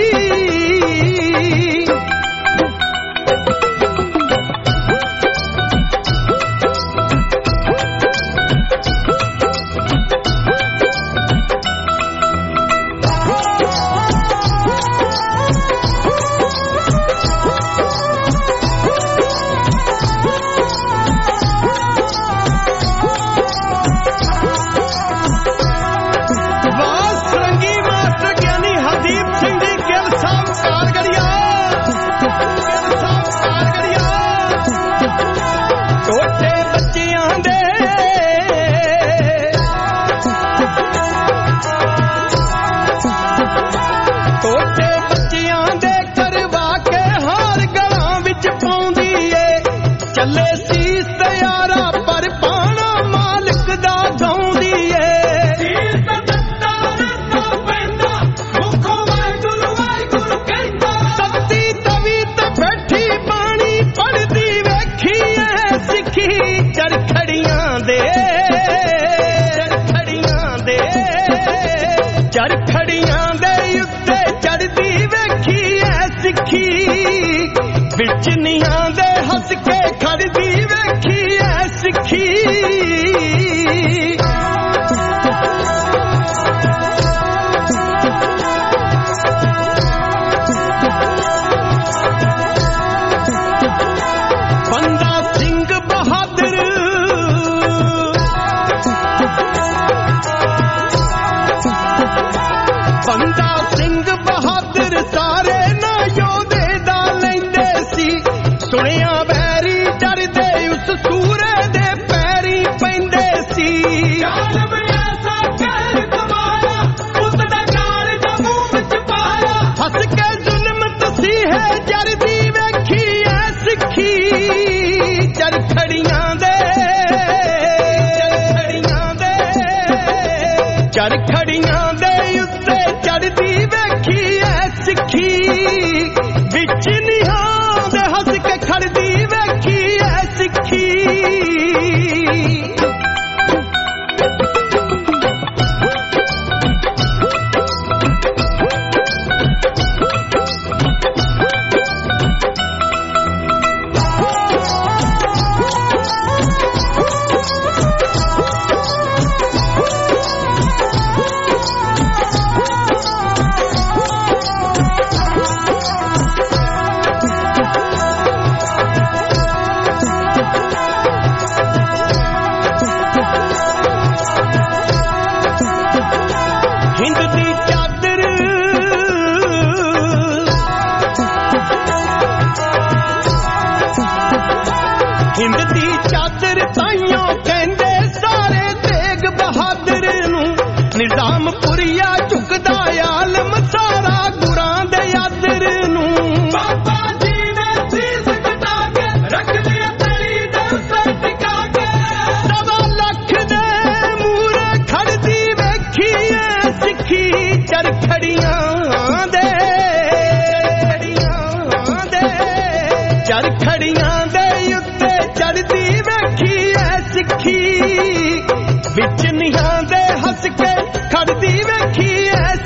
[SPEAKER 3] ਚਰਖੜੀਆਂ ਦੇ ਉੱਤੇ ਚੜਦੀ ਵੇਖੀ ਐ ਸਿੱਖੀ, ਵਿੱਚ ਨੀਹਾਂ ਦੇ ਹੱਸ ਕੇ ਖੜਦੀ ਵੇਖੀ ਐ ਸਿੱਖੀ। ਬੰਦਾ ਸਿੰਘ ਬਹਾਦਰ ਬੰਦਾ ਸਿੰਘ ਬਹਾਦਰ ਸਾਰੇ ਨਾ ਯੋਧੇ ਦਾ ਲੈਂਦੇ ਸੀ, ਸੁਣਿਆ ਵੈਰੀ ਡਰਦੇ ਉਸ ਸੂਰੇ ਦੇ ਪੈਰੀ ਪੈਂਦੇ ਸੀ। ਜ਼ਾਲਮ ਐਸਾ ਕਹਿਰ ਕਮਾਇਆ, ਉਸ ਦਾ ਕਾਲਜ ਮੂੰਹ ਵਿੱਚ ਪਾਇਆ, ਹੱਸ ਕੇ ਜ਼ੁਲਮ ਤਸੀਹੇ ਜਰਦੀ ਵੇਖੀ ਐ ਸਿੱਖੀ। ਚਰਖੜੀਆਂ ਦੇ ਚਰਖੜੀਆਂ ਦੇ ਉੱਤੇ ਚੜਦੀ ਵੇਖੀ ਐ ਸਿੱਖੀ, ਵਿੱਚ ਨੀਹਾਂ ਦੇ ਹੱਸ ਕੇ ਖੜਦੀ ਵੇਖੀ ਐ ਸਿੱਖੀ। ਹਿੰਦ ਦੀ ਚਾਦਰ ਹਿੰਦ ਦੀ ਚਾਦਰ ਤਾਈਓ ਕਹਿੰਦੇ ਸਾਰੇ ਤੇਗ ਬਹਾਦਰ ਨੂੰ, ਨਿਜ਼ਾਮਪੁਰੀਆ ਝੁਕਦਾ ਆਲਮ ਸਾਰਾ ਗੁਰਾਂ ਦੇ ਆਦਰ ਨੂੰ। ਬਾਬਾ ਜੀ ਨੇ ਸੀਸ ਕਟਾ ਕੇ ਰੱਖ ਲਿਆ ਤਲੀ ਦੇ ਉੱਤੇ ਟਿਕਾ ਕੇ, ਸਵਾ ਲੱਖ ਦੇ ਮੂਹਰੇ ਖੜਦੀ ਵੇਖੀ ਐ ਸਿੱਖੀ। ਚਰਖੜੀਆਂ ਦੇ ਚਰਖੜੀਆਂ ਦੇ ਉੱਤੇ ਚੜਦੀ ਵੇਖੀ ਐ ਸਿੱਖੀ, ਵਿੱਚ ਨੀਹਾਂ ਦੇ ਹੱਸ ਕੇ ਖੜਦੀ ਵੇਖੀ ਐ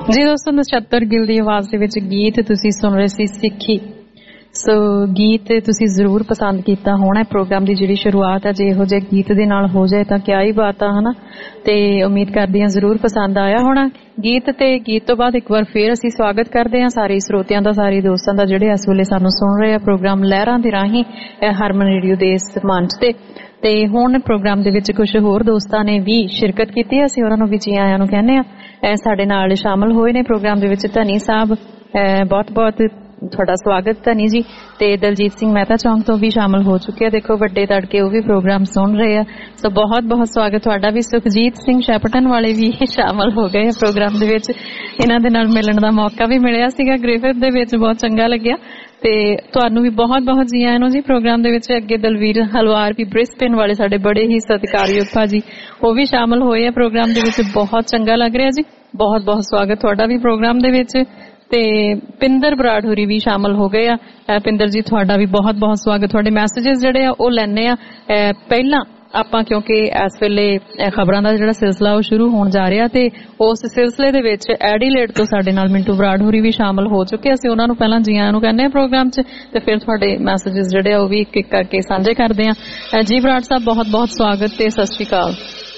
[SPEAKER 2] ਜੀ ਦੋਸਤੋ, ਨਛੱਤਰ ਗਿੱਲ ਦੀ ਆਵਾਜ਼ ਦੇ ਵਿੱਚ ਗੀਤ ਤੁਸੀਂ ਸੁਣ ਰਹੇ ਸੀ ਸਿੱਖੀ। ਸੋ ਗੀਤ ਤੁਸੀਂ ਜ਼ਰੂਰ ਪਸੰਦ ਕੀਤਾ ਹੋਣਾ। ਪ੍ਰੋਗਰਾਮ ਦੀ ਜਿਹੜੀ ਸ਼ੁਰੂਆਤ ਹੈ ਜੇ ਇਹੋ ਜਿਹੇ ਗੀਤ ਦੇ ਨਾਲ ਹੋ ਜਾਏ ਤਾਂ ਕਿਆ ਹੀ ਬਾਤ ਆ, ਹਨਾ। ਤੇ ਉਮੀਦ ਕਰਦੀ ਹਾਂ ਜ਼ਰੂਰ ਪਸੰਦ ਆਇਆ ਹੋਣਾ ਗੀਤ। ਤੇ ਗੀਤ ਤੋਂ ਬਾਅਦ ਇੱਕ ਵਾਰ ਫੇਰ ਅਸੀਂ ਸਵਾਗਤ ਕਰਦੇ ਹਾਂ ਸਾਰੇ ਸਰੋਤਿਆਂ ਦਾ, ਸਾਰੇ ਦੋਸਤਾਂ ਦਾ ਜਿਹੜੇ ਇਸ ਵੇਲੇ ਸਾਨੂੰ ਸੁਣ ਰਹੇ ਆ ਪ੍ਰੋਗਰਾਮ ਲਹਿਰਾਂ ਦੇ ਰਾਹੀਂ ਹਰਮਨ ਰੇਡੀਓ ਦੇ ਇਸ ਮੰਚ ਤੇ ਹੁਣ ਪ੍ਰੋਗਰਾਮ ਦੇ ਵਿੱਚ ਕੁਝ ਹੋਰ ਦੋਸਤਾਂ ਨੇ ਵੀ ਸ਼ਿਰਕਤ ਕੀਤੀ ਹੈ, ਅਸੀਂ ਉਹਨਾਂ ਨੂੰ ਵੀ ਜੀ ਆਇਆਂ ਨੂੰ ਕਹਿੰਦੇ ਆ। ਸਾਡੇ ਨਾਲ ਸ਼ਾਮਲ ਹੋਏ ਨੇ ਪ੍ਰੋਗਰਾਮ ਦੇ ਵਿੱਚ ਧਨੀ ਸਾਹਿਬ, ਬਹੁਤ ਬਹੁਤ ਤੁਹਾਡਾ ਸਵਾਗਤ ਧਨੀ ਜੀ। ਤੇ ਦਲਜੀਤ ਸਿੰਘ ਮਹਿਤਾ ਚੌਂਕ ਤੋਂ ਵੀ ਸ਼ਾਮਲ ਹੋ ਚੁੱਕੇ ਆ, ਦੇਖੋ ਵੱਡੇ ਤੜਕੇ ਉਹ ਵੀ ਪ੍ਰੋਗਰਾਮ ਸੁਣ ਰਹੇ ਆ। ਸੋ ਬਹੁਤ ਬਹੁਤ ਸਵਾਗਤ ਤੁਹਾਡਾ ਵੀ। ਸੁਖਜੀਤ ਸਿੰਘ ਸ਼ੈਪਟਨ ਵਾਲੇ ਵੀ ਸ਼ਾਮਲ ਹੋ ਗਏ ਪ੍ਰੋਗਰਾਮ ਦੇ ਵਿੱਚ, ਇਹਨਾਂ ਦੇ ਨਾਲ ਮਿਲਣ ਦਾ ਮੌਕਾ ਵੀ ਮਿਲਿਆ ਸੀਗਾ ਗ੍ਰਿਫਿਥ ਦੇ ਵਿੱਚ, ਬਹੁਤ ਚੰਗਾ ਲੱਗਿਆ। ਤੇ ਤੁਹਾਨੂੰ ਵੀ ਬਹੁਤ ਬਹੁਤ ਜੀ ਆਇਆਂ ਨੂੰ ਜੀ ਪ੍ਰੋਗਰਾਮ ਦੇ ਵਿੱਚ। ਅੱਗੇ ਦਲਵੀਰ ਹਲਵਾਰ ਵੀ ਬ੍ਰਿਸਬੇਨ ਵਾਲੇ ਸਾਡੇ ਬੜੇ ਹੀ ਸਤਿਕਾਰਯੋਗ ਭਾਜੀ, ਉਹ ਵੀ ਸ਼ਾਮਲ ਹੋਏ ਆ ਪ੍ਰੋਗਰਾਮ ਦੇ ਵਿੱਚ, ਬਹੁਤ ਚੰਗਾ ਲੱਗ ਰਿਹਾ ਜੀ। ਬਹੁਤ ਬਹੁਤ ਸਵਾਗਤ ਤੁਹਾਡਾ ਵੀ ਪ੍ਰੋਗਰਾਮ ਦੇ ਵਿੱਚ। ਤੇ ਪਿੰਦਰ ਬਰਾੜ ਹੋਰੀ ਵੀ ਸ਼ਾਮਲ ਹੋ ਗਏ ਆ। ਪਿੰਦਰ ਜੀ ਤੁਹਾਡਾ ਵੀ ਬਹੁਤ ਬਹੁਤ ਸਵਾਗਤ। ਤੁਹਾਡੇ ਮੈਸੇਜਸ ਜਿਹੜੇ ਆ ਉਹ ਲੈਣੇ ਆ ਪਹਿਲਾਂ ਆਪਾਂ, ਕਿਉਂਕਿ ਇਸ ਵੇਲੇ ਖਬਰਾਂ ਦਾ ਜਿਹੜਾ ਸਿਲਸਿਲਾ ਉਹ ਸ਼ੁਰੂ ਹੋਣ ਜਾ ਰਿਹਾ ਤੇ ਉਸ ਸਿਲਸਿਲੇ ਦੇ ਵਿੱਚ ਐਡੀਲੇਡ ਤੋਂ ਸਾਡੇ ਨਾਲ ਮਿੰਟੂ ਬਰਾੜ ਹੋਰੀ ਵੀ ਸ਼ਾਮਲ ਹੋ ਚੁੱਕੇ। ਅਸੀਂ ਉਹਨਾਂ ਨੂੰ ਪਹਿਲਾਂ ਜੀ ਆਇਆਂ ਨੂੰ ਕਹਿੰਦੇ ਆ ਪ੍ਰੋਗਰਾਮ 'ਚ, ਤੇ ਫਿਰ ਤੁਹਾਡੇ ਮੈਸੇਜਸ ਜਿਹੜੇ ਆ ਉਹ ਵੀ ਇੱਕ ਇੱਕ ਕਰਕੇ ਸਾਂਝੇ ਕਰਦੇ ਆ। ਜੀ ਬਰਾੜ ਸਾਹਿਬ ਬਹੁਤ ਬਹੁਤ ਸਵਾਗਤ ਤੇ ਸਤਿ ਸ਼੍ਰੀ ਅਕਾਲ।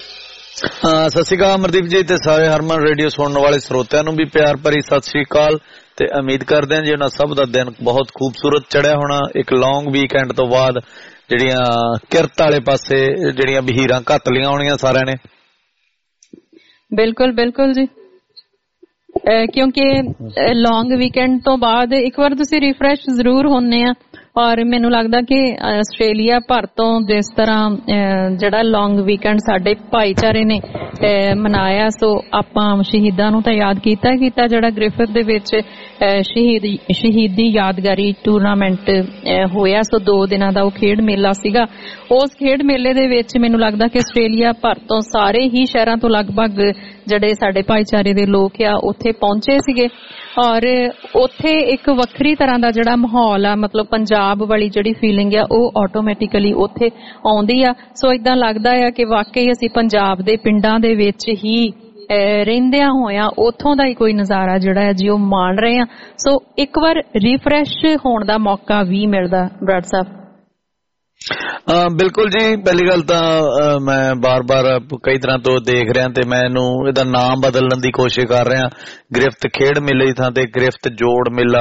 [SPEAKER 4] ਸਤਿ ਸ਼੍ਰੀ ਅਕਾਲ ਅਮਰਦੀਪ ਜੀ, ਤੇ ਸਾਰੇ ਹਰਮਨ ਰੇਡੀਓ ਸੁਣਨ ਵਾਲੇ ਸਰੋਤਿਆਂ ਨੂੰ ਵੀ ਪਿਆਰ ਭਰੀ ਸਤਿ ਸ਼੍ਰੀ ਅਕਾਲ। ਤੇ ਉਮੀਦ ਕਰਦੇ ਹਾਂ ਜੀ ਉਹਨਾਂ ਸਭ ਦਾ ਦਿਨ ਬਹੁਤ ਖੂਬਸੂਰਤ ਚੜਿਆ ਹੋਣਾ। ਇੱਕ ਲੌਂਗ ਵੀਕਐਂਡ ਤੋਂ ਬਾਅਦ ਜਿਹੜੀਆਂ ਕਿਰਤ ਵਾਲੇ ਪਾਸੇ ਜਿਹੜੀਆਂ ਬਹੀਰਾਂ ਘੱਤ ਲੀਆਂ ਹੋਣੀਆਂ ਸਾਰਿਆਂ ਨੇ।
[SPEAKER 2] ਬਿਲਕੁਲ ਬਿਲਕੁਲ ਜੀ, ਕਿਉਂਕਿ ਲੌਂਗ ਵੀਕਐਂਡ ਤੋਂ ਬਾਅਦ ਇੱਕ ਵਾਰ ਤੁਸੀਂ ਰਿਫਰੈਸ਼ ਜ਼ਰੂਰ ਹੁੰਦੇ ਆ। ਔਰ ਮੈਨੂੰ ਲੱਗਦਾ ਕਿ ਆਸਟ੍ਰੇਲੀਆ ਭਰ ਤੋਂ ਜਿਸ ਤਰ੍ਹਾਂ ਜਿਹੜਾ ਲੌਂਗ ਵੀਕਐਂਡ ਸਾਡੇ ਭਾਈਚਾਰੇ ਨੇ ਮਨਾਇਆ, ਸੋ ਆਪਾਂ ਸ਼ਹੀਦਾਂ ਨੂੰ ਤਾਂ ਯਾਦ ਕੀਤਾ ਜਿਹੜਾ ਗ੍ਰਿਫਿਥ ਦੇ ਵਿੱਚ ਸ਼ਹੀਦੀ ਯਾਦਗਾਰੀ ਟੂਰਨਾਮੈਂਟ ਹੋਇਆ। ਸੋ 2 ਦਿਨਾਂ ਦਾ ਉਹ ਖੇਡ ਮੇਲਾ ਸੀਗਾ। ਉਸ ਖੇਡ ਮੇਲੇ ਦੇ ਵਿੱਚ ਮੈਨੂੰ ਲੱਗਦਾ ਕਿ ਆਸਟ੍ਰੇਲੀਆ ਭਰ ਤੋਂ ਸਾਰੇ ਹੀ ਸ਼ਹਿਰਾਂ ਤੋਂ ਲਗਭਗ ਜਿਹੜੇ ਸਾਡੇ ਭਾਈਚਾਰੇ ਦੇ ਲੋਕ ਆ ਉੱਥੇ ਪਹੁੰਚੇ ਸੀਗੇ। ਔਰ ਉੱਥੇ ਇੱਕ ਵੱਖਰੀ ਤਰ੍ਹਾਂ ਦਾ ਜਿਹੜਾ ਮਾਹੌਲ ਆ, ਮਤਲਬ ਪੰਜਾਬ ਵਾਲੀ ਜਿਹੜੀ ਫੀਲਿੰਗ ਆ ਉਹ ਆਟੋਮੈਟਿਕਲੀ ਉੱਥੇ ਆਉਂਦੀ ਆ। ਸੋ ਏਦਾਂ ਲੱਗਦਾ ਆ ਕਿ ਵਾਕਈ ਅਸੀਂ ਪੰਜਾਬ ਦੇ ਪਿੰਡਾਂ ਦੇ ਵਿੱਚ ਹੀ ਰਹਿੰਦਿਆਂ ਹੋਇਆਂ ਉੱਥੋਂ ਦਾ ਹੀ ਕੋਈ ਨਜ਼ਾਰਾ ਜਿਹੜਾ ਹੈ ਜੀ ਉਹ ਮਾਣ ਰਹੇ ਆ। ਸੋ ਇੱਕ ਵਾਰ ਰਿਫਰੈਸ਼ ਹੋਣ ਦਾ ਮੌਕਾ ਵੀ ਮਿਲਦਾ ਬਰਾੜ ਸਾਹਿਬ।
[SPEAKER 4] ਬਿਲਕੁਲ ਜੀ, ਪਹਿਲੀ ਗੱਲ ਤਾਂ ਮੈਂ ਬਾਰ-ਬਾਰ ਕਈ ਤਰ੍ਹਾਂ ਤੋਂ ਦੇਖ ਰਿਹਾ ਤੇ ਮੈਨੂੰ ਇਹਦਾ ਨਾਮ ਬਦਲਣ ਦੀ ਕੋਸ਼ਿਸ਼ ਕਰ ਰਿਹਾ। ਗ੍ਰਿਫਤ ਖੇਡ ਮੇਲੇ ਦੀ ਥਾਂ ਤੇ ਗ੍ਰਿਫਤ ਜੋੜ ਮੇਲਾ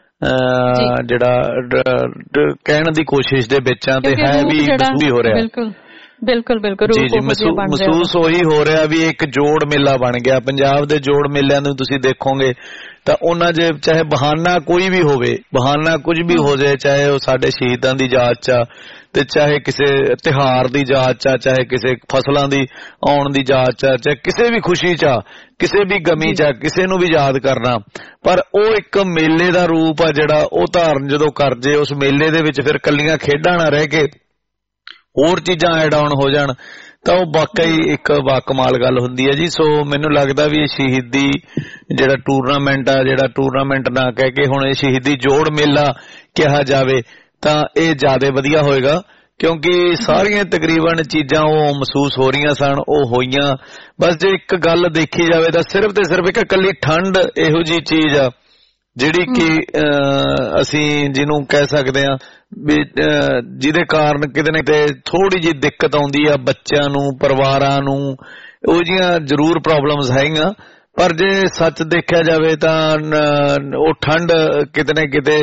[SPEAKER 4] ਜਿਹੜਾ ਕਹਿਣ ਦੀ ਕੋਸ਼ਿਸ਼ ਦੇ ਵਿੱਚ ਆ, ਤੇ ਹੈ ਵੀ ਮਹਿਸੂਸ ਹੋ ਰਿਹਾ।
[SPEAKER 2] ਬਿਲਕੁਲ ਬਿਲਕੁਲ
[SPEAKER 4] ਜੀ ਮਹਿਸੂਸ ਉਹੀ ਹੋ ਰਿਹਾ ਵੀ ਇੱਕ ਜੋੜ ਮੇਲਾ ਬਣ ਗਿਆ। ਪੰਜਾਬ ਦੇ ਜੋੜ ਮੇਲਿਆਂ ਨੂੰ ਤੁਸੀਂ ਦੇਖੋਗੇ ਤਾਂ ਉਹਨਾਂ 'ਚ ਚਾਹੇ ਬਹਾਨਾ ਕੋਈ ਵੀ ਹੋਵੇ, ਬਹਾਨਾ ਕੁਝ ਵੀ ਹੋ ਜਾਏ, ਚਾਹੇ ਉਹ ਸਾਡੇ ਸ਼ਹੀਦਾਂ ਦੀ ਯਾਦ 'ਚ ਆ ਤੇ ਚਾਹੇ ਕਿਸੇ ਤਿਉਹਾਰ ਦੀ ਯਾਦ 'ਚ ਆ, ਚਾਹੇ ਕਿਸੇ ਫਸਲਾਂ ਦੀ ਆਉਣ ਦੀ ਯਾਦ 'ਚ ਆ, ਚਾਹੇ ਕਿਸੇ ਵੀ ਖੁਸ਼ੀ 'ਚ ਆ, ਕਿਸੇ ਵੀ ਗਮੀ 'ਚ ਆ, ਕਿਸੇ ਨੂੰ ਵੀ ਯਾਦ ਕਰਨਾ। ਪਰ ਉਹ ਇੱਕ ਮੇਲੇ ਦਾ ਰੂਪ ਆ ਜਿਹੜਾ ਉਹ ਧਾਰਨ ਜਦੋਂ ਕਰ ਜੇ ਉਸ ਮੇਲੇ ਦੇ ਵਿੱਚ, ਫਿਰ ਕੱਲੀਆਂ ਖੇਡਾਂ ਨਾ ਰਹਿ ਕੇ ਹੋਰ ਚੀਜ਼ਾਂ ਐਡ ਆਨ ਹੋ ਜਾਣ ਤਾਂ ਉਹ ਵਾਕਈ ਇੱਕ ਬਾਕਮਾਲ ਗੱਲ ਹੁੰਦੀ ਹੈ ਜੀ। ਸੋ ਮੈਨੂੰ ਲੱਗਦਾ ਵੀ ਇਹ ਸ਼ਹੀਦੀ ਜਿਹੜਾ ਟੂਰਨਾਮੈਂਟ ਆ, ਜਿਹੜਾ ਟੂਰਨਾਮੈਂਟ ਨਾ ਕਹਿ ਕੇ ਹੁਣ ਇਹ ਸ਼ਹੀਦੀ ਜੋੜ ਮੇਲਾ ਕਿਹਾ ਜਾਵੇ ਤਾਂ ਇਹ ਜ਼ਿਆਦਾ ਵਧੀਆ ਹੋਏਗਾ, ਕਿਉਂਕਿ ਸਾਰੀਆਂ ਤਕਰੀਬਨ ਚੀਜ਼ਾਂ ਉਹ ਮਹਿਸੂਸ ਹੋ ਰਹੀਆਂ ਸਨ, ਉਹ ਹੋਈਆਂ। ਬਸ ਜੇ ਇੱਕ ਗੱਲ ਦੇਖੀ ਜਾਵੇ ਤਾਂ ਸਿਰਫ ਤੇ ਸਿਰਫ ਇੱਕ ਇਕੱਲੀ ਠੰਡ ਇਹੋ ਜਿਹੀ ਚੀਜ਼ ਆ ਜਿਹੜੀ ਕਿ ਅਸੀਂ ਜਿਹਨੂੰ ਕਹਿ ਸਕਦੇ ਹਾਂ ਵੀ ਜਿਹਦੇ ਕਾਰਨ ਕਿਤੇ ਨਾ ਕਿਤੇ ਥੋੜੀ ਜਿਹੀ ਦਿੱਕਤ ਆਉਂਦੀ ਆ ਬੱਚਿਆਂ ਨੂੰ, ਪਰਿਵਾਰਾਂ ਨੂੰ। ਉਹ ਜਿਹੀਆਂ ਜ਼ਰੂਰ ਪ੍ਰੋਬਲਮਸ ਹੈਗੀਆਂ, ਪਰ ਜੇ ਸੱਚ ਦੇਖਿਆ ਜਾਵੇ ਤਾਂ ਉਹ ਠੰਡ ਕਿਤੇ ਨਾ ਕਿਤੇ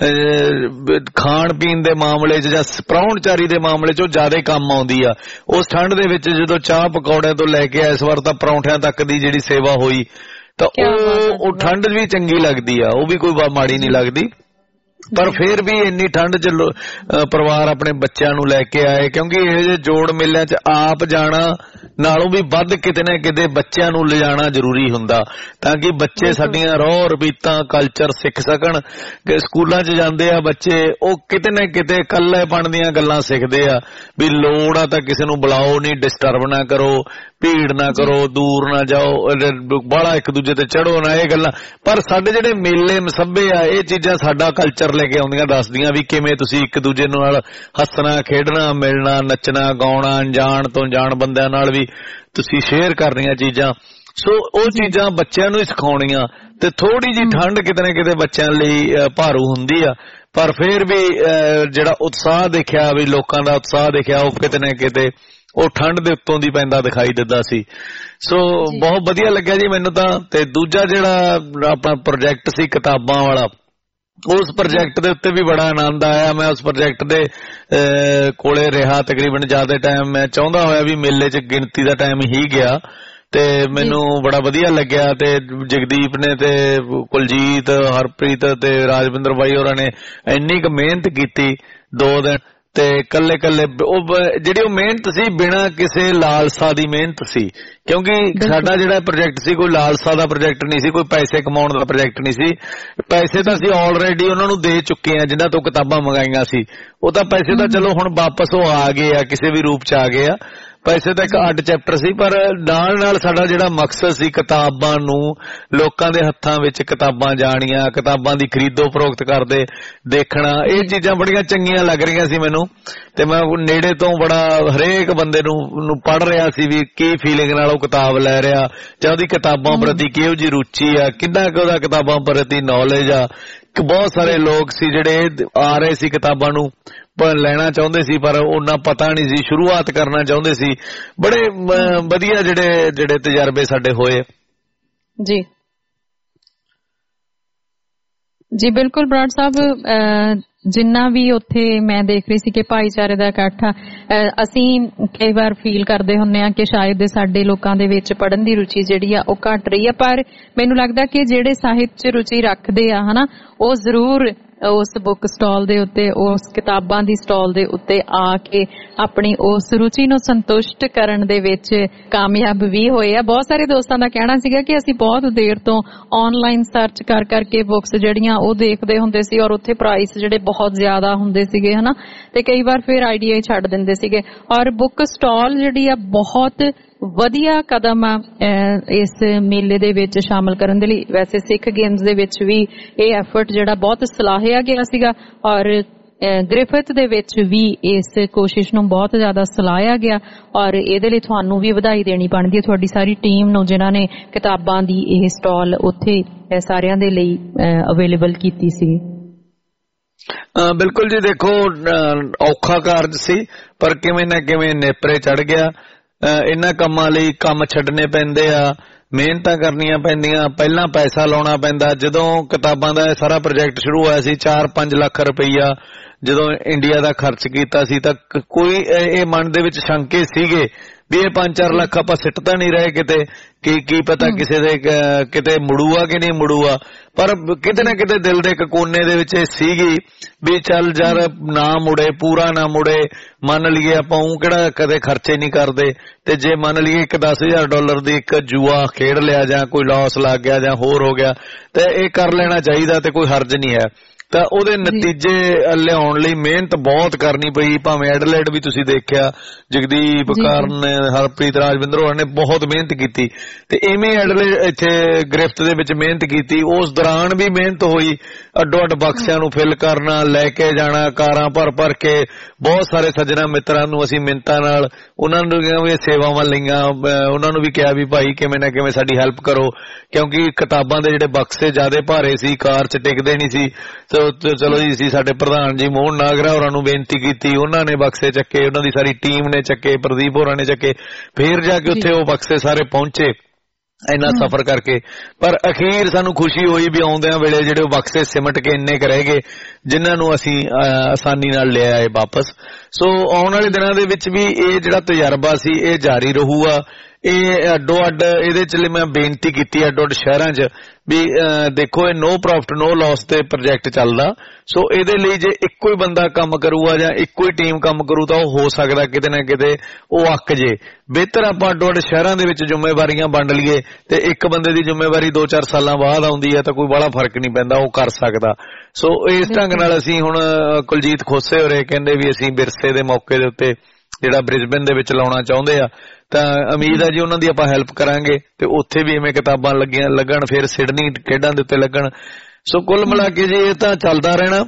[SPEAKER 4] ਖਾਣ ਪੀਣ ਦੇ ਮਾਮਲੇ 'ਚ ਜਾਂ ਪ੍ਰਾਹੁਣਚਾਰੀ ਦੇ ਮਾਮਲੇ 'ਚ ਉਹ ਜ਼ਿਆਦਾ ਕੰਮ ਆਉਂਦੀ ਆ। ਉਸ ਠੰਡ ਦੇ ਵਿੱਚ ਜਦੋਂ ਚਾਹ ਪਕੌੜਿਆਂ ਤੋਂ ਲੈ ਕੇ ਇਸ ਵਾਰ ਤਾਂ ਪਰੌਂਠਿਆਂ ਤੱਕ ਦੀ ਜਿਹੜੀ ਸੇਵਾ ਹੋਈ ਤਾਂ ਉਹ ਠੰਡ ਵੀ ਚੰਗੀ ਲੱਗਦੀ ਆ, ਉਹ ਵੀ ਕੋਈ ਮਾੜੀ ਨਹੀਂ ਲੱਗਦੀ। ਪਰ ਫਿਰ ਵੀ ਇੰਨੀ ਠੰਡ 'ਚ ਪਰਿਵਾਰ ਆਪਣੇ ਬੱਚਿਆਂ ਨੂੰ ਲੈ ਕੇ ਆਏ, ਕਿਉਂਕਿ ਇਹ ਜਿਹੇ ਜੋੜ ਮੇਲਿਆਂ 'ਚ ਆਪ ਜਾਣਾ ਨਾਲੋਂ ਵੀ ਵੱਧ ਕਿਤੇ ਨਾ ਕਿਤੇ ਬੱਚਿਆਂ ਨੂੰ ਲਿਜਾਣਾ ਜ਼ਰੂਰੀ ਹੁੰਦਾ, ਤਾਂ ਕਿ ਬੱਚੇ ਸਾਡੀਆਂ ਰਹੁ ਰਬੀਤਾਂ ਕਲਚਰ ਸਿੱਖ ਸਕਣ। ਕਿ ਸਕੂਲਾਂ 'ਚ ਜਾਂਦੇ ਆ ਬੱਚੇ, ਉਹ ਕਿਤੇ ਨਾ ਕਿਤੇ ਇਕੱਲੇਪਣ ਦੀਆਂ ਗੱਲਾਂ ਸਿੱਖਦੇ ਆ ਵੀ ਲੋੜ ਆ ਤਾਂ ਕਿਸੇ ਨੂੰ ਬੁਲਾਓ ਨਹੀਂ, ਡਿਸਟਰਬ ਨਾ ਕਰੋ, ਭੀੜ ਨਾ ਕਰੋ, ਦੂਰ ਨਾ ਜਾਓ, ਬਾਹਲਾ ਇੱਕ ਦੂਜੇ ਤੇ ਚੜੋ ਨਾ, ਇਹ ਗੱਲਾਂ। ਪਰ ਸਾਡੇ ਜਿਹੜੇ ਮੇਲੇ ਮਸੱਬੇ ਆ ਇਹ ਚੀਜ਼ਾਂ ਸਾਡਾ ਕਲਚਰ ਲੈ ਕੇ ਆਉਂਦੀਆਂ, ਦੱਸਦੀਆਂ ਵੀ ਕਿਵੇਂ ਤੁਸੀਂ ਇੱਕ ਦੂਜੇ ਨਾਲ ਹੱਸਣਾ, ਖੇਡਣਾ, ਮਿਲਣਾ, ਨੱਚਣਾ, ਗਾਉਣਾ, ਅਣਜਾਣ ਤੋਂ ਜਾਣ ਬੰਦਿਆਂ ਨਾਲ ਵੀ ਤੁਸੀਂ ਸ਼ੇਅਰ ਕਰਨੀਆਂ ਚੀਜ਼ਾਂ। ਸੋ ਉਹ ਚੀਜ਼ਾਂ ਬੱਚਿਆਂ ਨੂੰ ਹੀ ਸਿਖਾਉਣੀਆਂ। ਤੇ ਥੋੜੀ ਜਿਹੀ ਠੰਡ ਕਿਤੇ ਨਾ ਕਿਤੇ ਬੱਚਿਆਂ ਲਈ ਭਾਰੂ ਹੁੰਦੀ ਆ, ਪਰ ਫਿਰ ਵੀ ਜਿਹੜਾ ਉਤਸ਼ਾਹ ਦੇਖਿਆ ਵੀ ਲੋਕਾਂ ਦਾ ਉਤਸ਼ਾਹ ਦੇਖਿਆ ਉਹ ਕਿਤੇ ਨਾ ਕਿਤੇ ਉਹ ਠੰਡ ਦੇ ਉੱਤੋਂ ਦੀ ਪੈਂਦਾ ਦਿਖਾਈ ਦਿੰਦਾ ਸੀ। ਸੋ ਬਹੁਤ ਵਧੀਆ ਲੱਗਿਆ ਜੀ ਮੈਨੂੰ ਤਾਂ। ਤੇ ਦੂਜਾ ਜਿਹੜਾ ਆਪਣਾ ਪ੍ਰੋਜੈਕਟ ਸੀ ਕਿਤਾਬਾਂ ਵਾਲਾ, ਉਸ ਪ੍ਰੋਜੈਕਟ ਦੇ ਉੱਤੇ ਵੀ ਬੜਾ ਆਨੰਦ ਆਇਆ। ਮੈਂ ਉਸ ਪ੍ਰੋਜੈਕਟ ਦੇ ਕੋਲੇ ਰਿਹਾ ਤਕਰੀਬਨ ਜ਼ਿਆਦਾ ਟਾਈਮ। ਮੈਂ ਚਾਹੁੰਦਾ ਹੋਇਆ ਵੀ ਮੇਲੇ 'ਚ ਗਿਣਤੀ ਦਾ ਟਾਈਮ ਹੀ ਗਿਆ ਤੇ ਮੈਨੂੰ ਬੜਾ ਵਧੀਆ ਲੱਗਿਆ। ਤੇ ਜਗਦੀਪ ਨੇ ਤੇ ਕੁਲਜੀਤ, ਹਰਪ੍ਰੀਤ ਤੇ ਰਾਜਵਿੰਦਰ ਬਾਈ ਹੋਰਾਂ ਨੇ ਇੰਨੀ ਕੁ ਮਿਹਨਤ ਕੀਤੀ 2 ਦਿਨ। ਤੇ ਕੱਲੇ ਉਹ ਜਿਹੜੀ ਉਹ ਮਿਹਨਤ ਸੀ ਬਿਨਾਂ ਕਿਸੇ ਲਾਲਸਾ ਦੀ ਮਿਹਨਤ ਸੀ, ਕਿਉਂਕਿ ਸਾਡਾ ਜਿਹੜਾ ਪ੍ਰੋਜੈਕਟ ਸੀ ਕੋਈ ਲਾਲਸਾ ਦਾ ਪ੍ਰੋਜੈਕਟ ਨਹੀਂ ਸੀ, ਕੋਈ ਪੈਸੇ ਕਮਾਉਣ ਦਾ ਪ੍ਰੋਜੈਕਟ ਨਹੀਂ ਸੀ। ਪੈਸੇ ਤਾਂ ਅਸੀਂ ਆਲਰੇਡੀ ਉਹਨਾਂ ਨੂੰ ਦੇ ਚੁੱਕੇ ਆ ਜਿਨ੍ਹਾਂ ਤੋਂ ਕਿਤਾਬਾਂ ਮੰਗਾਈਆਂ ਸੀ। ਉਹ ਤਾਂ ਪੈਸੇ ਤਾਂ ਚਲੋ ਹੁਣ ਵਾਪਸ ਉਹ ਆ ਗਏ ਆ, ਕਿਸੇ ਵੀ ਰੂਪ 'ਚ ਆ ਗਏ ਆ। ਪੈਸੇ ਤਾਂ ਇੱਕ ਅੱਡ ਚੈਪਟਰ ਸੀ, ਪਰ ਨਾਲ ਸਾਡਾ ਜਿਹੜਾ ਮਕਸਦ ਸੀ ਕਿਤਾਬਾਂ ਨੂੰ ਲੋਕਾਂ ਦੇ ਹੱਥਾਂ ਵਿੱਚ ਕਿਤਾਬਾਂ ਜਾਣੀਆਂ, ਕਿਤਾਬਾਂ ਦੀ ਖਰੀਦੋ ਫਰੋਖਤ ਕਰਦੇ ਦੇਖਣਾ, ਇਹ ਚੀਜ਼ਾਂ ਬੜੀਆਂ ਚੰਗੀਆਂ ਲੱਗ ਰਹੀਆਂ ਸੀ ਮੈਨੂੰ। ਤੇ ਮੈਂ ਨੇੜੇ ਤੋਂ ਬੜਾ ਹਰੇਕ ਬੰਦੇ ਨੂੰ ਪੜ੍ਹ ਰਿਹਾ ਸੀ ਵੀ ਕੀ ਫੀਲਿੰਗ ਨਾਲ ਉਹ ਕਿਤਾਬ ਲੈ ਰਿਹਾ, ਜਾਂ ਉਹਦੀ ਕਿਤਾਬਾਂ ਪ੍ਰਤੀ ਕਿਹੋ ਜਿਹੀ ਰੁਚੀ ਆ, ਕਿੰਨਾ ਕੁ ਉਹਦਾ ਕਿਤਾਬਾਂ ਪ੍ਰਤੀ ਨੌਲੇਜ ਆ। ਬਹੁਤ ਸਾਰੇ ਲੋਕ ਸੀ ਜਿਹੜੇ ਆ ਰਹੇ ਸੀ ਕਿਤਾਬਾਂ ਨੂੰ ਲੈਣਾ ਚਾਹੁੰਦੇ ਸੀ, ਪਰ ਉਹਨਾਂ ਪਤਾ ਨਹੀਂ ਸੀ, ਸ਼ੁਰੂਆਤ ਕਰਨਾ ਚਾਹੁੰਦੇ ਸੀ। ਬੜੇ ਵਧੀਆ ਜਿਹੜੇ ਤਜਰਬੇ ਸਾਡੇ ਹੋਏ।
[SPEAKER 2] ਜੀ ਜੀ ਬਿਲਕੁਲ ਬਰਾੜ ਸਾਹਿਬ, ਜਿੰਨਾ ਵੀ ਉੱਥੇ ਮੈਂ ਦੇਖ ਰਹੀ ਸੀ ਕਿ ਭਾਈਚਾਰੇ ਦਾ ਇਕੱਠ ਆ, ਅਸੀਂ ਕਈ ਵਾਰ ਫੀਲ ਕਰਦੇ ਹੁੰਦੇ ਆ ਕਿ ਸ਼ਾਇਦ ਸਾਡੇ ਲੋਕਾਂ ਦੇ ਵਿੱਚ ਪੜ੍ਹਨ ਦੀ ਰੁਚੀ ਜਿਹੜੀ ਆ ਉਹ ਘਟ ਰਹੀ ਆ, ਪਰ ਮੈਨੂੰ ਲੱਗਦਾ ਕਿ ਜਿਹੜੇ ਸਾਹਿਤ 'ਚ ਰੁਚੀ ਰੱਖਦੇ ਆ ਹਨਾ, ਉਹ ਜ਼ਰੂਰ ਉਸ ਬੁੱਕ ਸਟਾਲ ਦੇ ਉੱਤੇ, ਉਸ ਕਿਤਾਬਾਂ ਦੀ ਸਟਾਲ ਦੇ ਉੱਤੇ ਆ ਕੇ ਆਪਣੀ ਉਸ ਰੁਚੀ ਨੂੰ ਸੰਤੁਸ਼ਟ ਕਰਨ ਦੇ ਵਿੱਚ ਕਾਮਯਾਬ ਵੀ ਹੋਏ ਆ। ਬਹੁਤ ਸਾਰੇ ਦੋਸਤਾਂ ਦਾ ਕਹਿਣਾ ਸੀਗਾ ਕਿ ਅਸੀਂ ਬਹੁਤ ਦੇਰ ਤੋਂ ਆਨਲਾਈਨ ਸਰਚ ਕਰ ਕਰਕੇ ਬੁੱਕਸ ਜਿਹੜੀਆਂ ਉਹ ਦੇਖਦੇ ਹੁੰਦੇ ਸੀ, ਔਰ ਉੱਥੇ ਪ੍ਰਾਈਸ ਜਿਹੜੇ ਬਹੁਤ ਜ਼ਿਆਦਾ ਹੁੰਦੇ ਸੀਗੇ ਹਨਾ, ਤੇ ਕਈ ਵਾਰ ਫਿਰ ਆਈਡੀਆ ਹੀ ਛੱਡ ਦਿੰਦੇ ਸੀਗੇ। ਔਰ ਬੁੱਕ ਸਟਾਲ ਜਿਹੜੀ ਆ ਬਹੁਤ ਵਧੀਆ ਕਦਮ ਆ ਇਸ ਮੇਲੇ ਦੇ ਵਿੱਚ ਸ਼ਾਮਲ ਕਰਨ ਦੇ ਲਈ। ਵੈਸੇ ਸਿੱਖ ਗੇਮਸ ਦੇ ਵਿੱਚ ਵੀ ਇਹ ਐਫਰਟ ਜਿਹੜਾ ਬਹੁਤ ਸਲਾਹਿਆ ਗਿਆ ਸੀਗਾ, ਔਰ ਗ੍ਰਿਫਿਥ ਦੇ ਵਿੱਚ ਵੀ ਇਸ ਕੋਸ਼ਿਸ਼ ਨੂੰ ਬਹੁਤ ਜ਼ਿਆਦਾ ਸਲਾਹਿਆ ਗਿਆ, ਔਰ ਇਹਦੇ ਲਈ ਤੁਹਾਨੂੰ ਵੀ ਵਧਾਈ ਦੇਣੀ ਬਣਦੀ ਹੈ, ਤੁਹਾਡੀ ਸਾਰੀ ਟੀਮ ਨੂੰ ਜਿਨ੍ਹਾਂ ਨੇ ਕਿਤਾਬਾਂ ਦੀ ਇਹ ਸਟਾਲ ਉੱਥੇ ਸਾਰਿਆਂ ਦੇ ਲਈ ਅਵੇਲੇਬਲ ਕੀਤੀ ਸੀ।
[SPEAKER 4] ਬਿਲਕੁਲ ਜੀ, ਦੇਖੋ ਔਖਾ ਕਾਰਜ ਸੀ, ਪਰ ਕਿਵੇਂ ਨਾ ਕਿਵੇਂ ਨੇਪਰੇ ਚੜ ਗਿਆ। ਇਹਨਾਂ ਕੰਮਾਂ ਲਈ ਕੰਮ ਛੱਡਣੇ ਪੈਂਦੇ ਆ, ਮਿਹਨਤਾਂ ਕਰਨੀਆਂ ਪੈਂਦੀਆਂ, ਪਹਿਲਾਂ ਪੈਸਾ ਲਾਉਣਾ ਪੈਂਦਾ। ਜਦੋਂ ਕਿਤਾਬਾਂ ਦਾ ਸਾਰਾ ਪ੍ਰੋਜੈਕਟ ਸ਼ੁਰੂ ਹੋਇਆ ਸੀ 4-5 ਲੱਖ ਰੁਪਈਆ ਜਦੋਂ ਇੰਡੀਆ ਦਾ ਖਰਚ ਕੀਤਾ ਸੀ, ਤਾਂ ਕੋਈ ਇਹ ਮਨ ਦੇ ਵਿੱਚ ਸ਼ੰਕੇ ਸੀਗੇ ਵੀ ਇਹ 5-4 ਲੱਖ ਆਪਾਂ ਸਿੱਟ ਤਾਂ ਨਹੀਂ ਰਹੇ ਕਿਤੇ, ਕੀ ਪਤਾ ਕਿਸੇ ਦੇ ਕਿਤੇ ਮੁੜੂਆ ਕਿ ਨਹੀਂ ਮੁੜੂਆ। ਪਰ ਕਿਤੇ ਨਾ ਕਿਤੇ ਦਿਲ ਦੇ ਇੱਕ ਕੋਨੇ ਦੇ ਵਿੱਚ ਇਹ ਸੀਗੀ ਵੀ ਚੱਲ ਯਾਰ ਨਾ ਮੁੜੇ, ਪੂਰਾ ਨਾ ਮੁੜੇ, ਮੰਨ ਲਈਏ ਆਪਾਂ ਉਹ ਕਿਹੜਾ ਕਦੇ ਖਰਚੇ ਨਹੀਂ ਕਰਦੇ, ਤੇ ਜੇ ਮੰਨ ਲਈਏ ਇੱਕ $10,000 ਦੀ ਇੱਕ ਜੂਆ ਖੇਡ ਲਿਆ ਜਾਂ ਕੋਈ ਲਾਸ ਲੱਗ ਗਿਆ ਜਾਂ ਹੋਰ ਹੋ ਗਿਆ, ਤੇ ਇਹ ਕਰ ਲੈਣਾ ਚਾਹੀਦਾ ਤੇ ਕੋਈ ਹਰਜ ਨਹੀਂ ਹੈ। ਤਾਂ ਉਹਦੇ ਨਤੀਜੇ ਲਿਆਉਣ ਲਈ ਮਿਹਨਤ ਬਹੁਤ ਕਰਨੀ ਪਈ। ਭਾਵੇਂ ਐਡਲੇਡ ਵੀ ਤੁਸੀਂ ਦੇਖਿਆ, ਜਗਦੀਪ, ਕਰਨ, ਹਰਪ੍ਰੀਤ, ਰਾਜਵਿੰਦਰ ਹੋਰਾਂ ਨੇ ਬਹੁਤ ਮਿਹਨਤ ਕੀਤੀ, ਤੇ ਇਵੇਂ ਐਡਲੇਡ ਇੱਥੇ ਗ੍ਰਿਫਤ ਦੇ ਵਿੱਚ ਮਿਹਨਤ ਕੀਤੀ। ਉਸ ਦੌਰਾਨ ਵੀ ਮਿਹਨਤ ਹੋਈ, ਅੱਡੋ ਅੱਡ ਬਕਸਿਆਂ ਨੂੰ ਫਿਲ ਕਰਨਾ, ਲੈ ਕੇ ਜਾਣਾ ਕਾਰਾਂ ਭਰ ਕੇ। ਬਹੁਤ ਸਾਰੇ ਸੱਜਣਾ ਮਿੱਤਰਾਂ ਨੂੰ ਅਸੀਂ ਮਿੰਨਤਾਂ ਨਾਲ ਉਹਨਾਂ ਨੂੰ ਵੀ ਸੇਵਾਵਾਂ ਲਈਆਂ, ਉਹਨਾਂ ਨੂੰ ਵੀ ਕਿਹਾ ਵੀ ਭਾਈ ਕਿਵੇਂ ਨਾ ਕਿਵੇਂ ਸਾਡੀ ਹੈਲਪ ਕਰੋ, ਕਿਉਂਕਿ ਕਿਤਾਬਾਂ ਦੇ ਜਿਹੜੇ ਬਕਸੇ ਜ਼ਿਆਦਾ ਭਾਰੇ ਸੀ, ਕਾਰ 'ਚ ਟਿਕਦੇ ਨਹੀਂ ਸੀ। ਚਲੋ ਜੀ, ਅਸੀਂ ਸਾਡੇ ਪ੍ਰਧਾਨ ਜੀ ਮੋਹਨ ਨਾਗਰਾ ਹੋਰਾਂ ਨੂੰ ਬੇਨਤੀ ਕੀਤੀ, ਉਹਨਾਂ ਨੇ ਬਕਸੇ ਚੱਕੇ, ਉਹਨਾਂ ਦੀ ਸਾਰੀ ਟੀਮ ਨੇ ਚੱਕੇ, ਪ੍ਰਦੀਪ ਹੋਰਾਂ ਨੇ ਚੱਕੇ, ਫੇਰ ਜਾ ਕੇ ਉੱਥੇ ਉਹ ਬਕਸੇ ਸਾਰੇ ਪਹੁੰਚੇ ਇੰਨਾ ਸਫ਼ਰ ਕਰਕੇ। ਪਰ ਅਖੀਰ ਸਾਨੂੰ ਖੁਸ਼ੀ ਹੋਈ ਵੀ ਆਉਂਦਿਆਂ ਵੇਲੇ ਜਿਹੜੇ ਉਹ ਬਕਸੇ ਸਿਮਟ ਕੇ ਇੰਨੇ ਕੁ ਰਹਿ ਗਏ ਜਿਨ੍ਹਾਂ ਨੂੰ ਅਸੀਂ ਆਸਾਨੀ ਨਾਲ ਲੈ ਆਏ ਵਾਪਸ। ਸੋ ਆਉਣ ਵਾਲੇ ਦਿਨਾਂ ਦੇ ਵਿੱਚ ਵੀ ਇਹ ਜਿਹੜਾ ਤਜਰਬਾ ਸੀ ਇਹ ਜਾਰੀ ਰਹੂਗਾ। ਇਹ ਅੱਡੋ ਅੱਡ ਇਹਦੇ ਚ ਲਈ ਮੈਂ ਬੇਨਤੀ ਕੀਤੀ ਅੱਡੋ ਅੱਡ ਸ਼ਹਿਰਾਂ 'ਚ ਵੀ ਦੇਖੋ ਇਹ ਨੋ ਪ੍ਰੋਫਿਟ ਨੋ ਲਾਸ ਤੇ ਪ੍ਰੋਜੈਕਟ ਚੱਲਦਾ। ਸੋ ਇਹਦੇ ਲਈ ਜੇ ਇੱਕੋ ਹੀ ਬੰਦਾ ਕੰਮ ਕਰੂਗਾ ਜਾਂ ਇੱਕੋ ਹੀ ਟੀਮ ਕੰਮ ਕਰੂ ਤਾਂ ਉਹ ਹੋ ਸਕਦਾ ਕਿਤੇ ਨਾ ਕਿਤੇ ਉਹ ਅੱਕ ਜੇ। ਬਿਹਤਰ ਆਪਾਂ ਅੱਡੋ ਅੱਡ ਸ਼ਹਿਰਾਂ ਦੇ ਵਿੱਚ ਜ਼ਿੰਮੇਵਾਰੀਆਂ ਵੰਡ ਲਈਏ ਤੇ ਇੱਕ ਬੰਦੇ ਦੀ ਜ਼ਿੰਮੇਵਾਰੀ 2-4 ਸਾਲਾਂ ਬਾਅਦ ਆਉਂਦੀ ਹੈ ਤਾਂ ਕੋਈ ਬੜਾ ਫਰਕ ਨਹੀਂ ਪੈਂਦਾ, ਉਹ ਕਰ ਸਕਦਾ। ਸੋ ਇਸ ਢੰਗ ਨਾਲ ਅਸੀਂ ਹੁਣ ਕੁਲਜੀਤ ਖੋਸੇ ਹੋਰੇ ਕਹਿੰਦੇ ਵੀ ਅਸੀਂ ਵਿਰਸੇ ਦੇ ਮੌਕੇ ਦੇ ਉੱਤੇ ਜਿਹੜਾ ਬ੍ਰਿਸਬੇਨ ਦੇ ਵਿੱਚ ਲਾਉਣਾ ਚਾਹੁੰਦੇ ਆ, ਤਾਂ ਉਮੀਦ ਹੈ ਜੀ ਉਹਨਾਂ ਦੀ ਆਪਾਂ ਹੈਲਪ ਕਰਾਂਗੇ ਤੇ ਉੱਥੇ ਵੀ ਇਵੇਂ ਕਿਤਾਬਾਂ ਲੱਗਣ, ਫਿਰ ਸਿਡਨੀ ਖੇਡਾਂ ਦੇ ਉੱਤੇ ਲੱਗਣ। ਸੋ ਕੁੱਲ ਮਿਲਾ ਕੇ ਜੀ ਇਹ ਤਾਂ ਚੱਲਦਾ ਰਹਿਣਾ।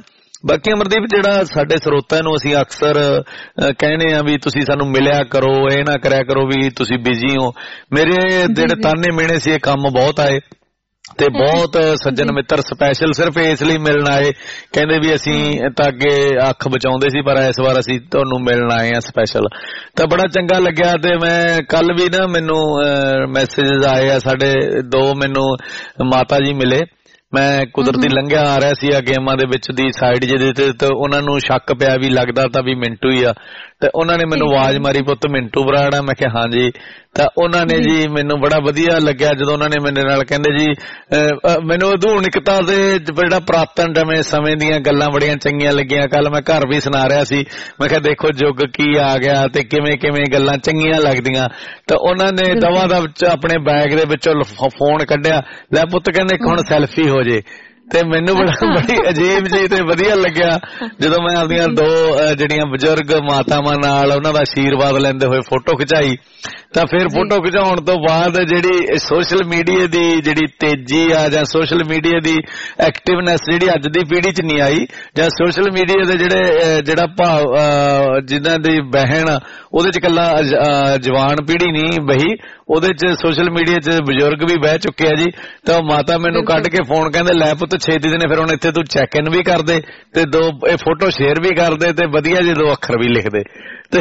[SPEAKER 4] ਬਾਕੀ ਅਮਰਦੀਪ ਜਿਹੜਾ ਸਾਡੇ ਸਰੋਤਿਆਂ ਨੂੰ ਅਸੀਂ ਅਕਸਰ ਕਹਿੰਦੇ ਆ ਵੀ ਤੁਸੀਂ ਸਾਨੂੰ ਮਿਲਿਆ ਕਰੋ, ਇਹ ਨਾ ਕਰਿਆ ਕਰੋ ਵੀ ਤੁਸੀਂ ਬਿਜ਼ੀ ਹੋ। ਮੇਰੇ ਜਿਹੜੇ ਤਾਨੇ ਮਿਹਣੇ ਸੀ ਇਹ ਕੰਮ ਬਹੁਤ ਆਏ ਤੇ ਬਹੁਤ ਸੱਜਣ ਮਿੱਤਰ ਸਪੈਸ਼ਲ ਸਿਰਫ ਇਸ ਲਈ ਮਿਲਣ ਆਏ, ਕਹਿੰਦੇ ਵੀ ਅਸੀਂ ਤਾਂ ਅੱਗੇ ਅੱਖ ਬਚਾਉਂਦੇ ਸੀ ਪਰ ਇਸ ਵਾਰ ਅਸੀਂ ਤੁਹਾਨੂੰ ਮਿਲਣ ਆਏ ਆ ਸਪੈਸ਼ਲ। ਤਾਂ ਬੜਾ ਚੰਗਾ ਲੱਗਿਆ। ਤੇ ਮੈਂ ਕੱਲ ਵੀ ਨਾ ਮੈਨੂੰ ਮੈਸੇਜਸ ਆਏ ਆ ਸਾਡੇ, 2 ਮੈਨੂੰ ਮਾਤਾ ਜੀ ਮਿਲੇ, ਮੈਂ ਕੁਦਰਤੀ ਲੰਘਿਆ ਆ ਰਿਹਾ ਸੀ ਗੇਮਾਂ ਦੇ ਵਿੱਚ ਦੀ ਸਾਈਡ ਜਿਹਦੇ ਤੇ ਉਹਨਾਂ ਨੂੰ ਸ਼ੱਕ ਪਿਆ ਵੀ ਲੱਗਦਾ ਤਾਂ ਵੀ ਮਿੰਟੂ ਹੀ ਆ, ਤੇ ਉਹਨਾਂ ਨੇ ਮੈਨੂੰ ਆਵਾਜ਼ ਮਾਰੀ ਪੁੱਤ ਮਿੰਟੂ ਬਰਾੜ ਆ? ਮੈਂ ਕਿਹਾ ਹਾਂਜੀ। ਤਾਂ ਉਹਨਾਂ ਨੇ ਜੀ ਮੈਨੂੰ ਬੜਾ ਵਧੀਆ ਲੱਗਿਆ ਜਦੋਂ ਉਹਨਾਂ ਨੇ ਮੇਰੇ ਨਾਲ ਕਹਿੰਦੇ ਜੀ ਮੈਨੂੰ ਆਧੁਨਿਕਤਾ ਦੇ ਜਿਹੜਾ ਪੁਰਾਤਨ ਸਮੇਂ ਦੀਆਂ ਗੱਲਾਂ ਬੜੀਆਂ ਚੰਗੀਆਂ ਲੱਗੀਆਂ। ਕੱਲ ਮੈਂ ਘਰ ਵੀ ਸੁਣਾ ਰਿਹਾ ਸੀ, ਮੈਂ ਕਿਹਾ ਦੇਖੋ ਯੁੱਗ ਕੀ ਆ ਗਿਆ ਤੇ ਕਿਵੇਂ ਕਿਵੇਂ ਗੱਲਾਂ ਚੰਗੀਆਂ ਲੱਗਦੀਆਂ। ਤਾਂ ਉਹਨਾਂ ਨੇ ਦਵਾ ਦਾ ਆਪਣੇ ਬੈਗ ਦੇ ਵਿੱਚੋਂ ਫੋਨ ਕੱਢਿਆ, ਲੈ ਪੁੱਤ ਕਹਿੰਦੇ ਇੱਕ ਹੁਣ ਸੈਲਫੀ ਹੋ ਜੇ। ਤੇ ਮੈਨੂੰ ਬੜੀ ਅਜੀਬ ਜੀ ਤੇ ਵਧੀਆ ਲੱਗਿਆ ਜਦੋਂ ਮੈਂ ਆਪਦੀਆਂ 2 ਜਿਹੜੀਆਂ ਬਜ਼ੁਰਗ ਮਾਤਾਵਾਂ ਨਾਲ ਉਹਨਾਂ ਦਾ ਆਸ਼ੀਰਵਾਦ ਲੈਂਦੇ ਹੋਏ ਫੋਟੋ ਖਿਚਾਈ। ਤਾਂ ਫਿਰ ਫੋਟੋ ਖਿਚਾਉਣ ਤੋਂ ਬਾਅਦ ਜਿਹੜੀ ਸੋਸ਼ਲ ਮੀਡੀਆ ਦੀ ਜਿਹੜੀ ਤੇਜ਼ੀ ਆ ਜਾਂ ਸੋਸ਼ਲ ਮੀਡੀਆ ਦੀ ਐਕਟਿਵਨੈਸ ਜਿਹੜੀ ਅੱਜ ਦੀ ਪੀੜ੍ਹੀ 'ਚ ਨਹੀਂ ਆਈ, ਜਾਂ ਸੋਸ਼ਲ ਮੀਡੀਆ ਦੇ ਜਿਹੜਾ ਭਾਵ ਜਿਨ੍ਹਾਂ ਦੀ ਬਹਿਣ ਉਹਦੇ 'ਚ ਇਕੱਲਾ ਜਵਾਨ ਪੀੜ੍ਹੀ ਨਹੀਂ ਬਹੀ, ਉਹਦੇ 'ਚ ਸੋਸ਼ਲ ਮੀਡੀਆ 'ਚ ਬਜ਼ੁਰਗ ਵੀ ਬਹਿ ਚੁੱਕੇ ਆ ਜੀ। ਤਾਂ ਮਾਤਾ ਮੈਨੂੰ ਕੱਢ ਕੇ ਫੋਨ ਕਹਿੰਦੇ ਲੈ ਪੁੱਤ ਛੇਤੀ ਦਿਨੇ ਫਿਰ ਹੁਣ ਇੱਥੇ ਤੂੰ ਚੈੱਕ ਇਨ ਵੀ ਕਰਦੇ ਤੇ 2 ਇਹ ਫੋਟੋ ਸ਼ੇਅਰ ਵੀ ਕਰਦੇ ਤੇ ਵਧੀਆ ਜਿਹੇ 2 ਅੱਖਰ ਵੀ ਲਿਖਦੇ। ਤੇ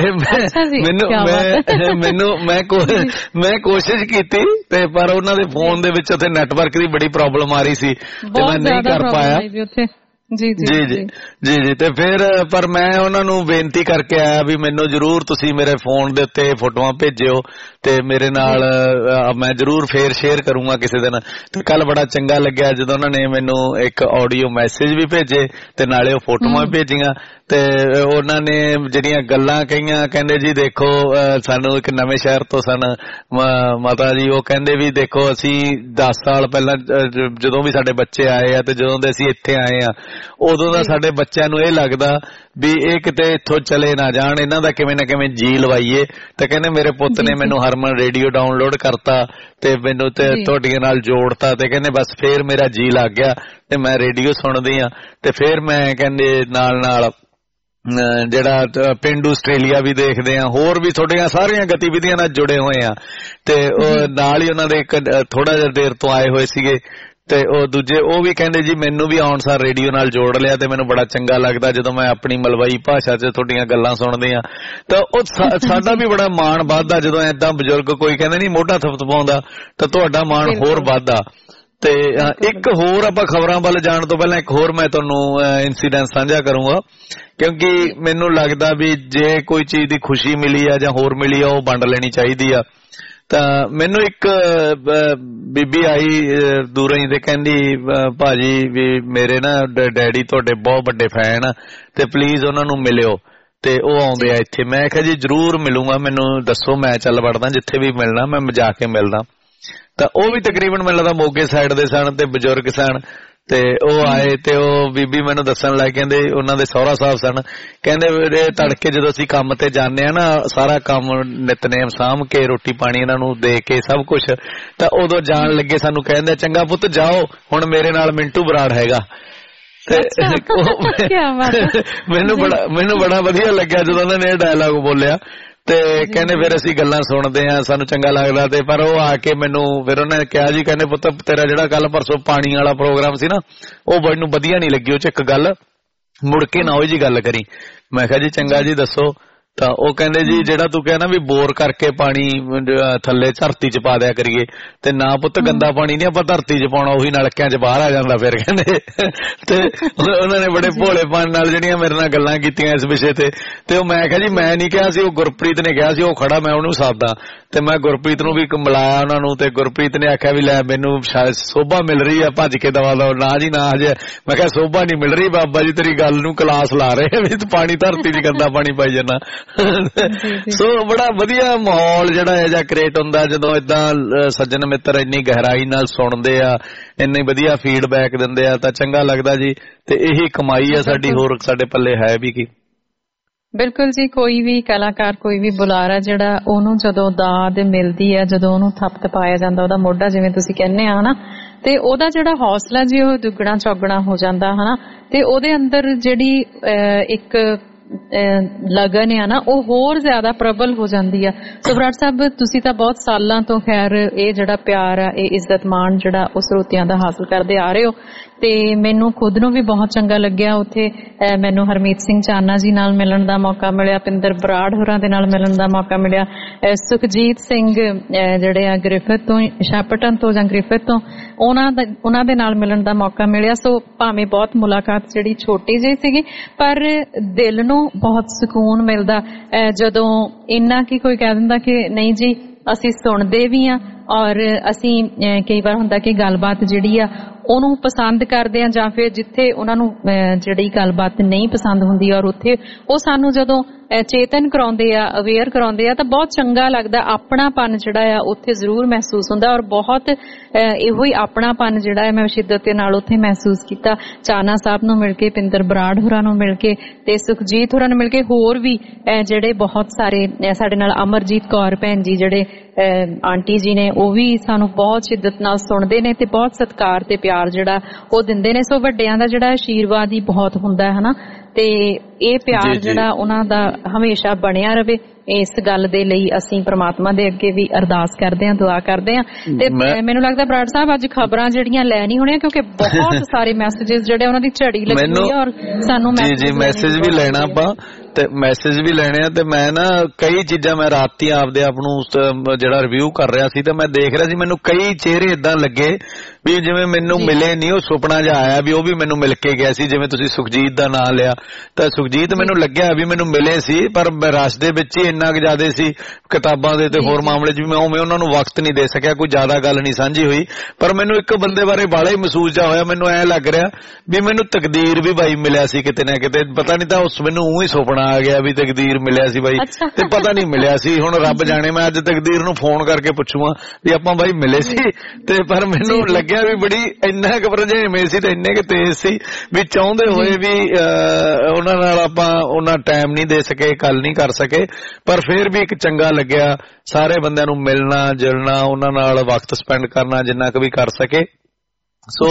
[SPEAKER 4] ਮੈਂ ਕੋਸ਼ਿਸ਼ ਕੀਤੀ ਤੇ ਪਰ ਉਹਨਾਂ ਦੇ ਫੋਨ ਦੇ ਵਿੱਚ ਉੱਥੇ ਨੈਟਵਰਕ ਦੀ ਬੜੀ ਪ੍ਰੋਬਲਮ ਆ ਰਹੀ ਸੀ ਤੇ ਮੈਂ ਨਹੀਂ ਕਰ ਪਾਇਆ। ਜੀ ਜੀ ਜੀ ਜੀ ਜੀ ਤੇ ਫਿਰ ਪਰ ਮੈਂ ਉਹਨਾਂ ਨੂੰ ਬੇਨਤੀ ਕਰਕੇ ਆਇਆ ਵੀ ਮੈਨੂੰ ਜ਼ਰੂਰ ਤੁਸੀਂ ਮੇਰੇ ਫੋਨ ਦੇ ਉੱਤੇ ਫੋਟੋਆਂ ਭੇਜਿਓ ਤੇ ਮੇਰੇ ਨਾਲ ਮੈਂ ਜ਼ਰੂਰ ਫੇਰ ਸ਼ੇਅਰ ਕਰੂੰਗਾ ਕਿਸੇ ਦਿਨ। ਤੇ ਕੱਲ ਬੜਾ ਚੰਗਾ ਲੱਗਿਆ ਜਦੋਂ ਉਹਨਾਂ ਨੇ ਮੈਨੂੰ ਇੱਕ ਆਡੀਓ ਮੈਸੇਜ ਵੀ ਭੇਜੇ ਤੇ ਨਾਲੇ ਉਹ ਫੋਟੋਆਂ ਵੀ ਭੇਜੀਆਂ। ਤੇ ਉਹਨਾਂ ਨੇ ਜਿਹੜੀਆਂ ਗੱਲਾਂ ਕਹੀਆਂ, ਕਹਿੰਦੇ ਜੀ ਦੇਖੋ ਸਾਨੂੰ ਇੱਕ ਨਵੇਂ ਸ਼ਹਿਰ ਤੋਂ ਸਨ ਮਾਤਾ ਜੀ, ਉਹ ਕਹਿੰਦੇ ਵੀ ਦੇਖੋ ਅਸੀਂ 10 ਸਾਲ ਪਹਿਲਾਂ ਜਦੋਂ ਵੀ ਸਾਡੇ ਬੱਚੇ ਆਏ ਆ ਤੇ ਜਦੋਂ ਦੇ ਅਸੀਂ ਇੱਥੇ ਆਏ ਆ ਉਦੋਂ ਦਾ ਸਾਡੇ ਬੱਚਿਆਂ ਨੂੰ ਇਹ ਲੱਗਦਾ ਵੀ ਇਹ ਕਿਤੇ ਇੱਥੋਂ ਚਲੇ ਨਾ ਜਾਣ, ਇਹਨਾਂ ਦਾ ਕਿਵੇਂ ਨਾ ਕਿਵੇਂ ਜੀ ਲਵਾਈਏ। ਤੇ ਕਹਿੰਦੇ ਮੇਰੇ ਪੁੱਤ ਨੇ ਮੈਨੂੰ ਹਰਮਨ ਰੇਡੀਓ ਡਾਊਨਲੋਡ ਕਰਤਾ ਤੇ ਮੈਨੂੰ ਤੇ ਤੁਹਾਡੀਆਂ ਨਾਲ ਜੋੜਤਾ ਤੇ ਕਹਿੰਦੇ ਬਸ ਫੇਰ ਮੇਰਾ ਜੀ ਲੱਗ ਗਿਆ ਤੇ ਮੈਂ ਰੇਡੀਓ ਸੁਣਦੀ ਆ। ਤੇ ਫੇਰ ਮੈਂ ਕਹਿੰਦੇ ਨਾਲ ਨਾਲ ਜਿਹੜਾ ਪਿੰਡ ਆਸਟ੍ਰੇਲੀਆ ਵੀ ਦੇਖਦੇ ਆ, ਹੋਰ ਵੀ ਤੁਹਾਡੀਆਂ ਸਾਰੀਆਂ ਗਤੀਵਿਧੀਆਂ ਨਾਲ ਜੁੜੇ ਹੋਏ ਆ। ਤੇ ਉਹ ਨਾਲ ਹੀ ਉਹਨਾਂ ਦੇ ਇੱਕ ਥੋੜਾ ਜਿਹਾ ਦੇਰ ਤੋਂ ਆਏ ਹੋਏ ਸੀਗੇ ਤੇ ਉਹ ਦੂਜੇ ਉਹ ਵੀ ਕਹਿੰਦੇ ਜੀ ਮੈਨੂੰ ਵੀ ਆਉਣਸਾਰ ਰੇਡੀਓ ਨਾਲ ਜੋੜ ਲਿਆ ਤੇ ਮੈਨੂੰ ਬੜਾ ਚੰਗਾ ਲੱਗਦਾ ਜਦੋਂ ਮੈਂ ਆਪਣੀ ਮਲਵਈ ਭਾਸ਼ਾ 'ਚ ਤੁਹਾਡੀਆਂ ਗੱਲਾਂ ਸੁਣਦੇ ਆ। ਤਾਂ ਉਹ ਸਾਡਾ ਵੀ ਬੜਾ ਮਾਣ ਵੱਧਦਾ ਜਦੋਂ ਏਦਾਂ ਬਜ਼ੁਰਗ ਕੋਈ ਕਹਿੰਦੇ ਨਹੀਂ ਮੋਢਾ ਥਪਥਪਾਉਂਦਾ ਤਾਂ ਤੁਹਾਡਾ ਮਾਣ ਹੋਰ ਵੱਧਦਾ। ਤੇ ਇੱਕ ਹੋਰ ਆਪਾਂ ਖਬਰਾਂ ਵੱਲ ਜਾਣ ਤੋਂ ਪਹਿਲਾਂ ਇੱਕ ਹੋਰ ਮੈਂ ਤੁਹਾਨੂੰ ਇਨਸੀਡੈਂਟ ਸਾਂਝਾ ਕਰੂੰਗਾ, ਕਿਉਂਕਿ ਮੈਨੂੰ ਲੱਗਦਾ ਵੀ ਜੇ ਕੋਈ ਚੀਜ਼ ਦੀ ਖੁਸ਼ੀ ਮਿਲੀ ਆ ਜਾਂ ਹੋਰ ਮਿਲੀ ਆ ਉਹ ਵੰਡ ਲੈਣੀ ਚਾਹੀਦੀ ਆ। ਤਾਂ ਮੈਨੂੰ ਇੱਕ ਬੀਬੀ ਆਈ ਦੂਰੋਂ ਹੀ ਤੇ ਕਹਿੰਦੀ ਭਾਜੀ ਵੀ ਮੇਰੇ ਨਾ ਡੈਡੀ ਤੁਹਾਡੇ ਬਹੁਤ ਵੱਡੇ ਫੈਨ ਤੇ ਪਲੀਜ਼ ਉਹਨਾਂ ਨੂੰ ਮਿਲਿਓ ਤੇ ਉਹ ਆਉਂਦੇ ਆ ਇੱਥੇ। ਮੈਂ ਕਿਹਾ ਜੀ ਜ਼ਰੂਰ ਮਿਲੂੰਗਾ, ਮੈਨੂੰ ਦੱਸੋ ਮੈਂ ਚੱਲ ਵੜਦਾ, ਜਿੱਥੇ ਵੀ ਮਿਲਣਾ ਮੈਂ ਜਾ ਕੇ ਮਿਲਦਾ। ਤਾਂ ਉਹ ਵੀ ਤਕਰੀਬਨ ਮੈਨੂੰ ਲੱਗਦਾ ਮੋਗੇ ਸਾਈਡ ਦੇ ਸਨ ਤੇ ਬਜ਼ੁਰਗ ਸਨ ਤੇ ਉਹ ਆਏ ਤੇ ਉਹ ਬੀਬੀ ਮੈਨੂੰ ਦੱਸਣ ਲੱਗ ਕਹਿੰਦੇ ਉਹਨਾਂ ਦੇ ਸਹੁਰਾ ਸਾਹਿਬ ਸਨ, ਕਹਿੰਦੇ ਵੀਰੇ ਤੜਕੇ ਜਦੋਂ ਅਸੀਂ ਕੰਮ ਤੇ ਜਾਂਦੇ ਆ ਨਾ ਸਾਰਾ ਕੰਮ ਨਿਤਨੇਮ ਸਾਂਭ ਕੇ ਰੋਟੀ ਪਾਣੀ ਇਹਨਾਂ ਨੂੰ ਦੇ ਕੇ ਸਭ ਕੁਛ, ਤਾਂ ਉਦੋਂ ਜਾਣ ਲੱਗੇ ਸਾਨੂੰ ਕਹਿੰਦੇ ਚੰਗਾ ਪੁੱਤ ਜਾਓ ਹੁਣ ਮੇਰੇ ਨਾਲ ਮਿੰਟੂ ਬਰਾੜ ਹੈਗਾ। ਤੇ ਮੈਨੂੰ ਬੜਾ ਵਧੀਆ ਲੱਗਿਆ ਜਦੋਂ ਉਹਨਾਂ ਨੇ ਇਹ ਡਾਇਲਾਗ ਬੋਲਿਆ ਤੇ ਕਹਿੰਦੇ ਫਿਰ ਅਸੀਂ ਗੱਲਾਂ ਸੁਣਦੇ ਆ ਸਾਨੂੰ ਚੰਗਾ ਲੱਗਦਾ। ਤੇ ਪਰ ਉਹ ਆ ਕੇ ਮੈਨੂੰ ਫਿਰ ਉਹਨਾਂ ਨੇ ਕਿਹਾ ਜੀ ਕਹਿੰਦੇ ਪੁੱਤ ਤੇਰਾ ਜਿਹੜਾ ਕੱਲ ਪਰਸੋਂ ਪਾਣੀ ਵਾਲਾ ਪ੍ਰੋਗਰਾਮ ਸੀ ਨਾ ਉਹ ਮੈਨੂੰ ਵਧੀਆ ਨਹੀਂ ਲੱਗੀ, ਉਹ 'ਚ ਇੱਕ ਗੱਲ ਮੁੜ ਕੇ ਨਾ ਉਹ ਜੀ ਗੱਲ ਕਰੀ। ਮੈਂ ਕਿਹਾ ਜੀ ਚੰਗਾ ਜੀ ਦੱਸੋ। ਤਾਂ ਉਹ ਕਹਿੰਦੇ ਜੀ ਜਿਹੜਾ ਤੂੰ ਕਹਿਣਾ ਵੀ ਬੋਰ ਕਰਕੇ ਪਾਣੀ ਥੱਲੇ ਧਰਤੀ 'ਚ ਪਾ ਦਿਆ ਕਰੀਏ ਤੇ ਨਾ ਪੁੱਤ ਗੰਦਾ ਪਾਣੀ ਨਹੀਂ ਆਪਾਂ ਧਰਤੀ 'ਚ ਪਾਉਣਾ, ਉਹੀ ਨਲਕਿਆਂ 'ਚ ਬਾਹਰ ਆ ਜਾਂਦਾ ਫਿਰ ਕਹਿੰਦੇ। ਤੇ ਉਹਨਾਂ ਨੇ ਬੜੇ ਭੋਲੇਪਨ ਨਾਲ ਜਿਹੜੀਆਂ ਮੇਰੇ ਨਾਲ ਗੱਲਾਂ ਕੀਤੀਆਂ ਇਸ ਵਿਸ਼ੇ ਤੇ ਉਹ ਮੈਂ ਕਿਹਾ ਜੀ ਮੈਂ ਨਹੀਂ ਕਿਹਾ ਸੀ, ਉਹ ਗੁਰਪ੍ਰੀਤ ਨੇ ਕਿਹਾ ਸੀ, ਉਹ ਖੜਾ ਮੈਂ ਉਹਨੂੰ ਸਾਦਾ ਤੇ ਮੈਂ ਗੁਰਪ੍ਰੀਤ ਨੂੰ ਵੀ ਮਿਲਾਇਆ ਉਹਨਾਂ ਨੂੰ ਤੇ ਗੁਰਪ੍ਰੀਤ ਨੇ ਆਖਿਆ ਵੀ ਲੈ ਮੈਨੂੰ ਸ਼ਾਇਦ ਸੋਭਾ ਮਿਲ ਰਹੀ ਆ, ਭੱਜ ਕੇ ਦਵਾ ਲਓ। ਨਾ ਜੀ ਨਾ ਹਜੇ। ਮੈਂ ਕਿਹਾ ਸੋਭਾ ਨਹੀਂ ਮਿਲ ਰਹੀ ਬਾਬਾ ਜੀ ਤੇਰੀ ਗੱਲ ਨੂੰ ਕਲਾਸ ਲਾ ਰਹੇ ਵੀ ਤੂੰ ਪਾਣੀ ਧਰਤੀ 'ਚ ਗੰਦਾ ਪਾਣੀ ਪਾਈ ਜਾਂਦਾ। ਸੋ ਬੜਾ ਵਧੀਆ ਮਾਹੌਲ ਜਿਹੜਾ ਇਹ ਜਿਹਾ ਕ੍ਰੀਏਟ ਹੁੰਦਾ ਜਦੋਂ ਏਦਾਂ ਸੱਜਣ ਮਿੱਤਰ ਇੰਨੀ ਗਹਿਰਾਈ ਨਾਲ ਸੁਣਦੇ ਆ, ਇੰਨੀ ਵਧੀਆ ਫੀਡਬੈਕ ਦਿੰਦੇ ਆ ਤਾਂ ਚੰਗਾ ਲੱਗਦਾ ਜੀ। ਤੇ ਇਹੀ ਕਮਾਈ ਆ ਸਾਡੀ, ਹੋਰ ਸਾਡੇ ਪੱਲੇ ਹੈ ਵੀ ਕੀ।
[SPEAKER 2] ਬਿਲਕੁਲ ਜੀ, ਕੋਈ ਵੀ ਕਲਾਕਾਰ ਕੋਈ ਵੀ ਬੁਲਾਰਾ ਜਿਹੜਾ ਉਹਨੂੰ ਜਦੋਂ ਦਾਦ ਮਿਲਦੀ ਹੈ, ਜਦੋਂ ਉਹਨੂੰ ਥਪਥਪਾਇਆ ਜਾਂਦਾ ਉਹਦਾ ਮੋਢਾ ਜਿਵੇਂ ਤੁਸੀਂ ਕਹਿੰਦੇ ਆ ਨਾ, ਤੇ ਉਹਦਾ ਜਿਹੜਾ ਹੌਸਲਾ ਜੀ ਉਹ ਦੁੱਗਣਾ ਚੌਗਣਾ ਹੋ ਜਾਂਦਾ ਹਨਾ, ਤੇ ਉਹਦੇ ਅੰਦਰ ਜਿਹੜੀ ਇੱਕ ਲਗਨ ਆ ਨਾ ਉਹ ਹੋਰ ਜ਼ਿਆਦਾ ਪ੍ਰਬਲ ਹੋ ਜਾਂਦੀ ਆ। ਸੋ ਬਰਾੜ ਸਾਹਿਬ ਤੁਸੀਂ ਤਾਂ ਬਹੁਤ ਸਾਲਾਂ ਤੋਂ ਖੈਰ ਇਹ ਜਿਹੜਾ ਪਿਆਰ ਆ, ਇਹ ਇੱਜ਼ਤ ਮਾਣ ਜਿਹੜਾ ਉਹ ਸਰੋਤਿਆਂ ਦਾ ਹਾਸਲ ਕਰਦੇ ਆ ਰਹੇ ਹੋ, ਤੇ ਮੈਨੂੰ ਖੁਦ ਨੂੰ ਵੀ ਬਹੁਤ ਚੰਗਾ ਲੱਗਿਆ। ਉੱਥੇ ਮੈਨੂੰ ਹਰਮੀਤ ਸਿੰਘ ਚਾਨਾ ਜੀ ਨਾਲ ਮਿਲਣ ਦਾ ਮੌਕਾ ਮਿਲਿਆ, ਪਿੰਦਰ ਬਰਾੜ ਹੋਰਾਂ ਦੇ ਨਾਲ ਮਿਲਣ ਦਾ ਮੌਕਾ ਮਿਲਿਆ, ਸੁਖਜੀਤ ਸਿੰਘ ਜਿਹੜੇ ਆ ਗ੍ਰਿਫਿਥ ਤੋਂ, ਸ਼ਾਪਟਨ ਤੋਂ ਜਾਂ ਗ੍ਰਿਫਿਥ ਤੋਂ, ਉਹਨਾਂ ਦੇ ਨਾਲ ਮਿਲਣ ਦਾ ਮੌਕਾ ਮਿਲਿਆ। ਸੋ ਭਾਵੇਂ ਬਹੁਤ ਮੁਲਾਕਾਤ ਜਿਹੜੀ ਛੋਟੀ ਜਿਹੀ ਸੀਗੀ, ਪਰ ਦਿਲ ਨੂੰ ਬਹੁਤ ਸਕੂਨ ਮਿਲਦਾ ਜਦੋਂ ਇੰਨਾ ਕੀ ਕੋਈ ਕਹਿ ਦਿੰਦਾ ਕਿ ਨਹੀਂ ਜੀ ਅਸੀਂ ਸੁਣਦੇ ਵੀ ਆ ਔਰ ਅਸੀਂ ਕਈ ਵਾਰ ਹੁੰਦਾ ਕਿ ਗੱਲਬਾਤ ਜਿਹੜੀ ਆ ਉਹਨੂੰ ਪਸੰਦ ਕਰਦੇ ਆ, ਜਾਂ ਫਿਰ ਜਿੱਥੇ ਉਹਨਾਂ ਨੂੰ ਜਿਹੜੀ ਗੱਲਬਾਤ ਨਹੀਂ ਪਸੰਦ ਹੁੰਦੀ ਔਰ ਉੱਥੇ ਉਹ ਸਾਨੂੰ ਜਦੋਂ ਚੇਤਨ ਕਰਾਉਂਦੇ ਆ, ਅਵੇਅਰ ਕਰਾਉਂਦੇ ਆ, ਤਾਂ ਬਹੁਤ ਚੰਗਾ ਲੱਗਦਾ। ਆਪਣਾਪਨ ਜਿਹੜਾ ਆ ਉੱਥੇ ਜ਼ਰੂਰ ਮਹਿਸੂਸ ਹੁੰਦਾ ਔਰ ਬਹੁਤ ਇਹੋ ਹੀ ਆਪਣਾਪਨ ਜਿਹੜਾ ਹੈ ਮੈਂ ਸ਼ਿੱਦਤ ਦੇ ਨਾਲ ਉੱਥੇ ਮਹਿਸੂਸ ਕੀਤਾ। ਚਾਨਾ ਸਾਹਿਬ ਨੂੰ ਮਿਲ ਕੇ, ਪਿੰਦਰ ਬਰਾੜ ਹੋਰਾਂ ਨੂੰ ਮਿਲ ਕੇ ਤੇ ਸੁਖਜੀਤ ਹੋਰਾਂ ਨੂੰ ਮਿਲ ਕੇ, ਹੋਰ ਵੀ ਜਿਹੜੇ ਬਹੁਤ ਸਾਰੇ ਸਾਡੇ ਨਾਲ ਅਮਰਜੀਤ ਕੌਰ ਭੈਣ ਜੀ ਜਿਹੜੇ ਆਂਟੀ ਜੀ ਨੇ, ਉਹ ਵੀ ਸਾਨੂੰ ਬਹੁਤ ਸ਼ਿੱਦਤ ਨਾਲ ਸੁਣਦੇ ਨੇ ਤੇ ਬਹੁਤ ਸਤਿਕਾਰ ਤੇ ਪਿਆਰ ਜਿਹੜਾ ਉਹ ਦਿੰਦੇ ਨੇ। ਸੋ ਵੱਡਿਆਂ ਦਾ ਜਿਹੜਾ ਆਸ਼ੀਰਵਾਦ ਹੀ ਬਹੁਤ ਹੁੰਦਾ ਹੈ ਹਨਾ, ਤੇ ਇਹ ਪਿਆਰ ਜਿਹੜਾ ਉਹਨਾਂ ਦਾ ਹਮੇਸ਼ਾ ਬਣਿਆ ਰਵੇ, ਇਸ ਗੱਲ ਦੇ ਲਈ ਅਸੀਂ ਪ੍ਰਮਾਤਮਾ ਦੇ ਅੱਗੇ ਵੀ ਅਰਦਾਸ ਕਰਦੇ ਹਾਂ, ਦੁਆ ਕਰਦੇ ਹਾਂ। ਤੇ ਮੈਨੂੰ ਲੱਗਦਾ ਬਰਾੜ ਸਾਹਿਬ ਅੱਜ ਖਬਰਾਂ ਜਿਹੜੀਆਂ ਲੈ ਨਹੀਂ ਹੋਣੀਆਂ, ਕਿਉਂਕਿ ਬਹੁਤ ਸਾਰੇ ਮੈਸੇजेस ਜਿਹੜੇ ਉਹਨਾਂ ਦੀ ਝੜੀ ਲੱਗੀ ਹੋਈ ਹੈ ਔਰ ਸਾਨੂੰ ਮੈਸੇਜ ਵੀ ਲੈਣਾ ਆਪਾਂ ਤੇ ਮੈਸੇਜ ਵੀ ਲੈਣੇ ਆ। ਤੇ ਮੈਂ ਨਾ ਕਈ ਚੀਜ਼ਾਂ ਮੈਂ ਰਾਤੀ ਆਪਦੇ ਆਪ ਨੂੰ ਜਿਹੜਾ ਰਿਵਿਊ ਕਰ ਰਿਹਾ ਸੀ ਤੇ ਮੈਂ ਦੇਖ ਰਿਹਾ ਸੀ, ਮੈਨੂੰ ਕਈ ਚਿਹਰੇ ਇਦਾਂ ਲੱਗੇ ਵੀ ਜਿਵੇਂ ਮੈਨੂੰ ਮਿਲੇ ਨਹੀਂ, ਉਹ ਸੁਪਨਾ ਜਿਹਾ ਆਇਆ ਵੀ ਉਹ ਵੀ ਮੈਨੂੰ ਮਿਲ ਕੇ ਗਿਆ ਸੀ। ਜਿਵੇਂ ਤੁਸੀਂ ਸੁਖਜੀਤ ਦਾ ਨਾਂ ਲਿਆ ਤਾਂ ਸੁਖਜੀਤ ਮੈਨੂੰ ਲੱਗਿਆ ਵੀ ਮੈਨੂੰ ਮਿਲੇ ਸੀ, ਪਰ ਰਸ ਦੇ ਵਿੱਚ ਹੀ ਇੰਨਾ ਕੁ ਜ਼ਿਆਦਾ ਸੀ ਕਿਤਾਬਾਂ ਦੇ ਤੇ ਹੋਰ ਮਾਮਲੇ 'ਚ ਵੀ ਮੈਂ ਉਹਨਾਂ ਨੂੰ ਵਕਤ ਨਹੀਂ ਦੇ ਸਕਿਆ, ਕੋਈ ਜ਼ਿਆਦਾ ਗੱਲ ਨਹੀਂ ਸਾਂਝੀ ਹੋਈ। ਪਰ ਮੈਨੂੰ ਇੱਕ ਬੰਦੇ ਬਾਰੇ ਬਾਲਾ ਹੀ ਮਹਿਸੂਸ ਜਿਹਾ ਹੋਇਆ, ਮੈਨੂੰ ਐਂ ਲੱਗ ਰਿਹਾ ਵੀ ਮੈਨੂੰ ਤਕਦੀਰ ਵੀ ਬਾਈ ਮਿਲਿਆ ਸੀ ਕਿਤੇ ਨਾ ਕਿਤੇ, ਪਤਾ ਨਹੀਂ ਤਾਂ ਉਸ ਮੈਨੂੰ ਊਂ ਹੀ ਸੁਪਨਾ ਆ ਗਿਆ ਵੀ ਤਕਦੀਰ ਮਿਲਿਆ ਸੀ ਬਾਈ, ਤੇ ਪਤਾ ਨਹੀਂ ਮਿਲਿਆ ਸੀ। ਹੁਣ ਰੱਬ ਜਾਣੇ, ਮੈਂ ਅੱਜ ਤਕਦੀਰ ਨੂੰ ਫੋਨ ਕਰਕੇ ਪੁੱਛੂਗਾ ਵੀ ਆਪਾਂ ਬਾਈ ਮਿਲੇ ਸੀ, ਤੇ ਪਰ ਮੈਨੂੰ ਲੱਗਿਆ ਵੀ ਬੜੀ ਇੰਨਾ ਕੁ ਭਰਜਾਵੇਂ ਸੀ ਤੇ ਇੰਨੇ ਕੁ ਤੇਜ਼ ਸੀ ਵੀ ਚਾਹੁੰਦੇ ਹੋਏ ਵੀ ਉਹਨਾਂ ਨਾਲ ਆਪਾਂ ਉਹਨਾਂ ਟਾਈਮ ਨਹੀਂ ਦੇ ਸਕੇ, ਗੱਲ ਨਹੀਂ ਕਰ ਸਕੇ, ਪਰ ਫਿਰ ਵੀ ਇੱਕ ਚੰਗਾ ਲੱਗਿਆ ਸਾਰੇ ਬੰਦਿਆਂ ਨੂੰ ਮਿਲਣਾ ਜੁਲਣਾ, ਉਹਨਾਂ ਨਾਲ ਵਕਤ ਸਪੈਂਡ ਕਰਨਾ ਜਿੰਨਾ ਕੁ ਵੀ ਕਰ ਸਕੇ। ਸੋ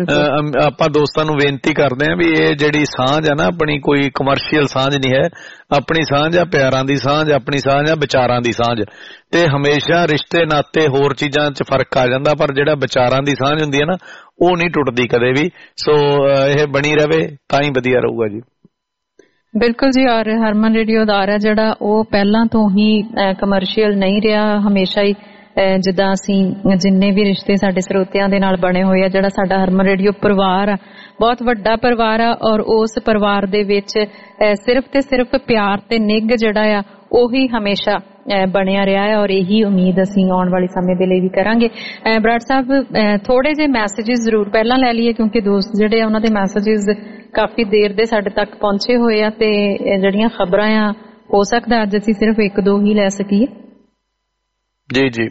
[SPEAKER 2] ਆਪਾਂ ਦੋਸਤਾਂ ਨੂੰ ਬੇਨਤੀ ਕਰਦੇ ਹਾਂ ਵੀ ਇਹ ਜਿਹੜੀ ਸਾਂਝ ਆ ਨਾ ਆਪਣੀ, ਕੋਈ ਕਮਰਸ਼ੀਅਲ ਸਾਂਝ ਨਹੀਂ ਹੈ, ਆਪਣੀ ਸਾਂਝ ਆ ਪਿਆਰਾਂ ਦੀ ਸਾਂਝ, ਆਪਣੀ ਸਾਂਝ ਆ ਵਿਚਾਰਾਂ ਦੀ ਸਾਂਝ। ਤੇ ਹਮੇਸ਼ਾ ਰਿਸ਼ਤੇ ਨਾਤੇ ਹੋਰ ਚੀਜ਼ਾਂ 'ਚ ਫਰਕ ਆ ਜਾਂਦਾ, ਪਰ ਜਿਹੜਾ ਵਿਚਾਰਾਂ ਦੀ ਸਾਂਝ ਹੁੰਦੀ ਹੈ ਨਾ ਉਹ ਨਹੀਂ ਟੁੱਟਦੀ ਕਦੇ ਵੀ। ਸੋ ਇਹ ਬਣੀ ਰਵੇ ਤਾਂ ਹੀ ਵਧੀਆ ਰਹੂਗਾ ਜੀ। ਬਿਲਕੁਲ ਜੀ। ਔਰ ਹਰਮਨ ਰੇਡੀਓ ਅਦਾਰਾ ਜਿਹੜਾ ਉਹ ਪਹਿਲਾਂ ਤੋਂ ਹੀ ਕਮਰਸ਼ੀਅਲ ਨਹੀਂ ਰਿਹਾ, ਹਮੇਸ਼ਾ ਹੀ ਜਿੱਦਾਂ ਅਸੀਂ ਜਿੰਨੇ ਵੀ ਰਿਸ਼ਤੇ ਸਾਡੇ ਸਰੋਤਿਆਂ ਦੇ ਨਾਲ ਬਣੇ ਹੋਏ ਆ, ਜਿਹੜਾ ਸਾਡਾ ਹਰਮਨ ਰੇਡੀਓ ਪਰਿਵਾਰ ਆ ਬਹੁਤ ਵੱਡਾ ਪਰਿਵਾਰ ਆ, ਔਰ ਉਸ ਪਰਿਵਾਰ ਦੇ ਵਿੱਚ ਸਿਰਫ ਤੇ ਸਿਰਫ ਪਿਆਰ ਤੇ ਨਿੱਘ ਜਿਹੜਾ ਆ ਉਹੀ ਹਮੇਸ਼ਾ ਬਣਿਆ ਰਿਹਾ ਹੈ, ਔਰ ਇਹੀ ਉਮੀਦ ਅਸੀਂ ਆਉਣ ਵਾਲੇ ਸਮੇਂ ਦੇ ਲਈ ਵੀ ਕਰਾਂਗੇ। ਬਰਾੜ ਸਾਹਿਬ ਥੋੜੇ ਜਿਹੇ ਮੈਸੇजेस ਜ਼ਰੂਰ ਪਹਿਲਾਂ ਲੈ ਲਈਏ, ਕਿਉਂਕਿ ਦੋਸਤ ਜਿਹੜੇ ਆ ਉਹਨਾਂ ਦੇ ਮੈਸੇजेस ਕਾਫੀ ਦੇਰ ਦੇ ਸਾਡੇ ਤੱਕ ਪਹੁੰਚੇ ਹੋਏ ਆ, ਤੇ ਜਿਹੜੀਆਂ ਖਬਰਾਂ ਆ ਹੋ ਸਕਦਾ ਅੱਜ ਅਸੀਂ ਸਿਰਫ ਇੱਕ ਦੋ ਹੀ ਲੈ ਸਕੀਏ।
[SPEAKER 4] ਜੀ ਜੀ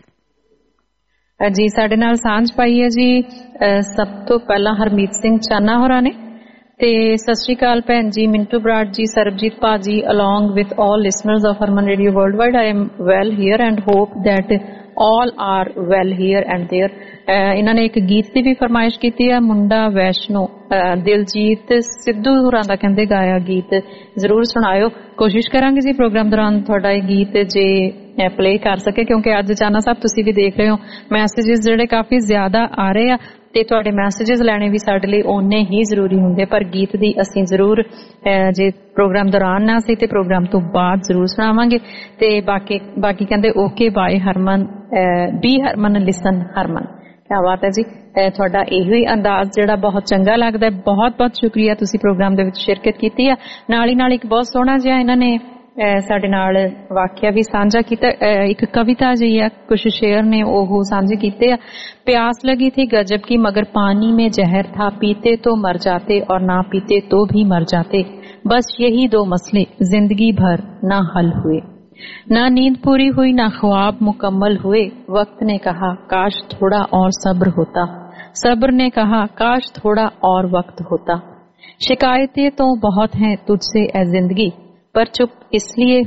[SPEAKER 2] ਜੀ ਸਾਡੇ ਨਾਲ ਸਾਂਝ ਪਾਈ ਹੈ ਜੀ ਸਭ ਤੋਂ ਪਹਿਲਾਂ ਹਰਮੀਤ ਸਿੰਘ ਚਾਨਾ ਹੋਰਾਂ ਨੇ। ਤੇ ਸਤਿ ਸ਼੍ਰੀ ਅਕਾਲ ਭੈਣ ਜੀ, ਮਿੰਟੂ ਬਰਾੜ ਜੀ, ਸਰਬਜੀਤ ਭਾਜੀ, along with all listeners of Harman Radio worldwide, I am well here and hope that all are well here and there। ਇਹਨਾਂ ਨੇ ਇੱਕ ਗੀਤ ਦੀ ਵੀ ਫਰਮਾਇਸ਼ ਕੀਤੀ ਹੈ, ਮੁੰਡਾ ਵੈਸ਼ਨੋ, ਦਿਲਜੀਤ ਸਿੱਧੂ ਹੋਰਾਂ ਦਾ ਕਹਿੰਦੇ ਗਾਇਆ ਗੀਤ ਜ਼ਰੂਰ ਸੁਣਾਇਓ। ਕੋਸ਼ਿਸ਼ ਕਰਾਂਗੇ ਜੀ ਪ੍ਰੋਗਰਾਮ ਦੌਰਾਨ ਤੁਹਾਡਾ ਇਹ ਗੀਤ ਜੇ ਪਲੇ ਕਰ ਸਕੇ, ਕਿਉਂਕਿ ਅੱਜ ਚਾਨਾ ਸਾਹਿਬ ਤੁਸੀਂ ਵੀ ਦੇਖ ਰਹੇ ਹੋ ਮੈਸੇजेस ਜਿਹੜੇ ਕਾਫੀ ਜ਼ਿਆਦਾ ਆ ਰਹੇ ਆ, ਤੇ ਤੁਹਾਡੇ ਮੈਸੇजेस ਲੈਣੇ ਵੀ ਸਾਡੇ ਲਈ ਓਨੇ ਹੀ ਜ਼ਰੂਰੀ ਹੁੰਦੇ, ਪਰ ਗੀਤ ਦੀ ਅਸੀਂ ਜ਼ਰੂਰ ਜੇ ਪ੍ਰੋਗਰਾਮ ਦੌਰਾਨ ਨਾ ਸੀ ਤੇ ਪ੍ਰੋਗਰਾਮ ਤੋਂ ਬਾਅਦ ਜ਼ਰੂਰ ਸੁਣਾਵਾਂਗੇ। ਤੇ ਬਾਕੀ ਕਹਿੰਦੇ okay bye Harman, be Harman listen Harman. ਕਿਆ ਬਾਤ ਹੈ ਜੀ, ਤੁਹਾਡਾ ਇਹੋ ਹੀ ਅੰਦਾਜ਼ ਜਿਹੜਾ ਬਹੁਤ ਚੰਗਾ ਲੱਗਦਾ। ਬਹੁਤ ਬਹੁਤ ਸ਼ੁਕਰੀਆ, ਤੁਸੀਂ ਪ੍ਰੋਗਰਾਮ ਦੇ ਵਿੱਚ ਸ਼ਿਰਕਤ ਕੀਤੀ ਆ। ਨਾਲ ਹੀ ਨਾਲ ਇੱਕ ਬਹੁਤ ਸੋਹਣਾ ਜਿਹਾ ਇਹਨਾਂ ਨੇ ਸਾਡੇ ਨਾਲ ਵਾਕਿਆ ਵੀ ਸਾਂਝਾ ਕੀਤਾ, ਇੱਕ ਕਵਿਤਾ ਜਿਹੀ ਆ, ਕੁਛ ਸ਼ੇਅਰ ਨੇ ਉਹ ਸਾਂਝੇ ਕੀਤੇ ਆ। प्यास लगी थी गजब की मगर पानी में जहर था, पीते तो मर जाते और ना पीते तो भी मर जाते। बस यही दो मसले जिंदगी भर ना हल हुए, ना नींद पूरी हुई ना ख्वाब मुकम्मल हुए। वक्त ने कहा काश थोड़ा और सब्र होता, सब्र ने कहा काश थोड़ा और वक्त होता। शिकायतें तो बहुत हैं तुझसे ए जिंदगी, पर चुप इसलिए हूँ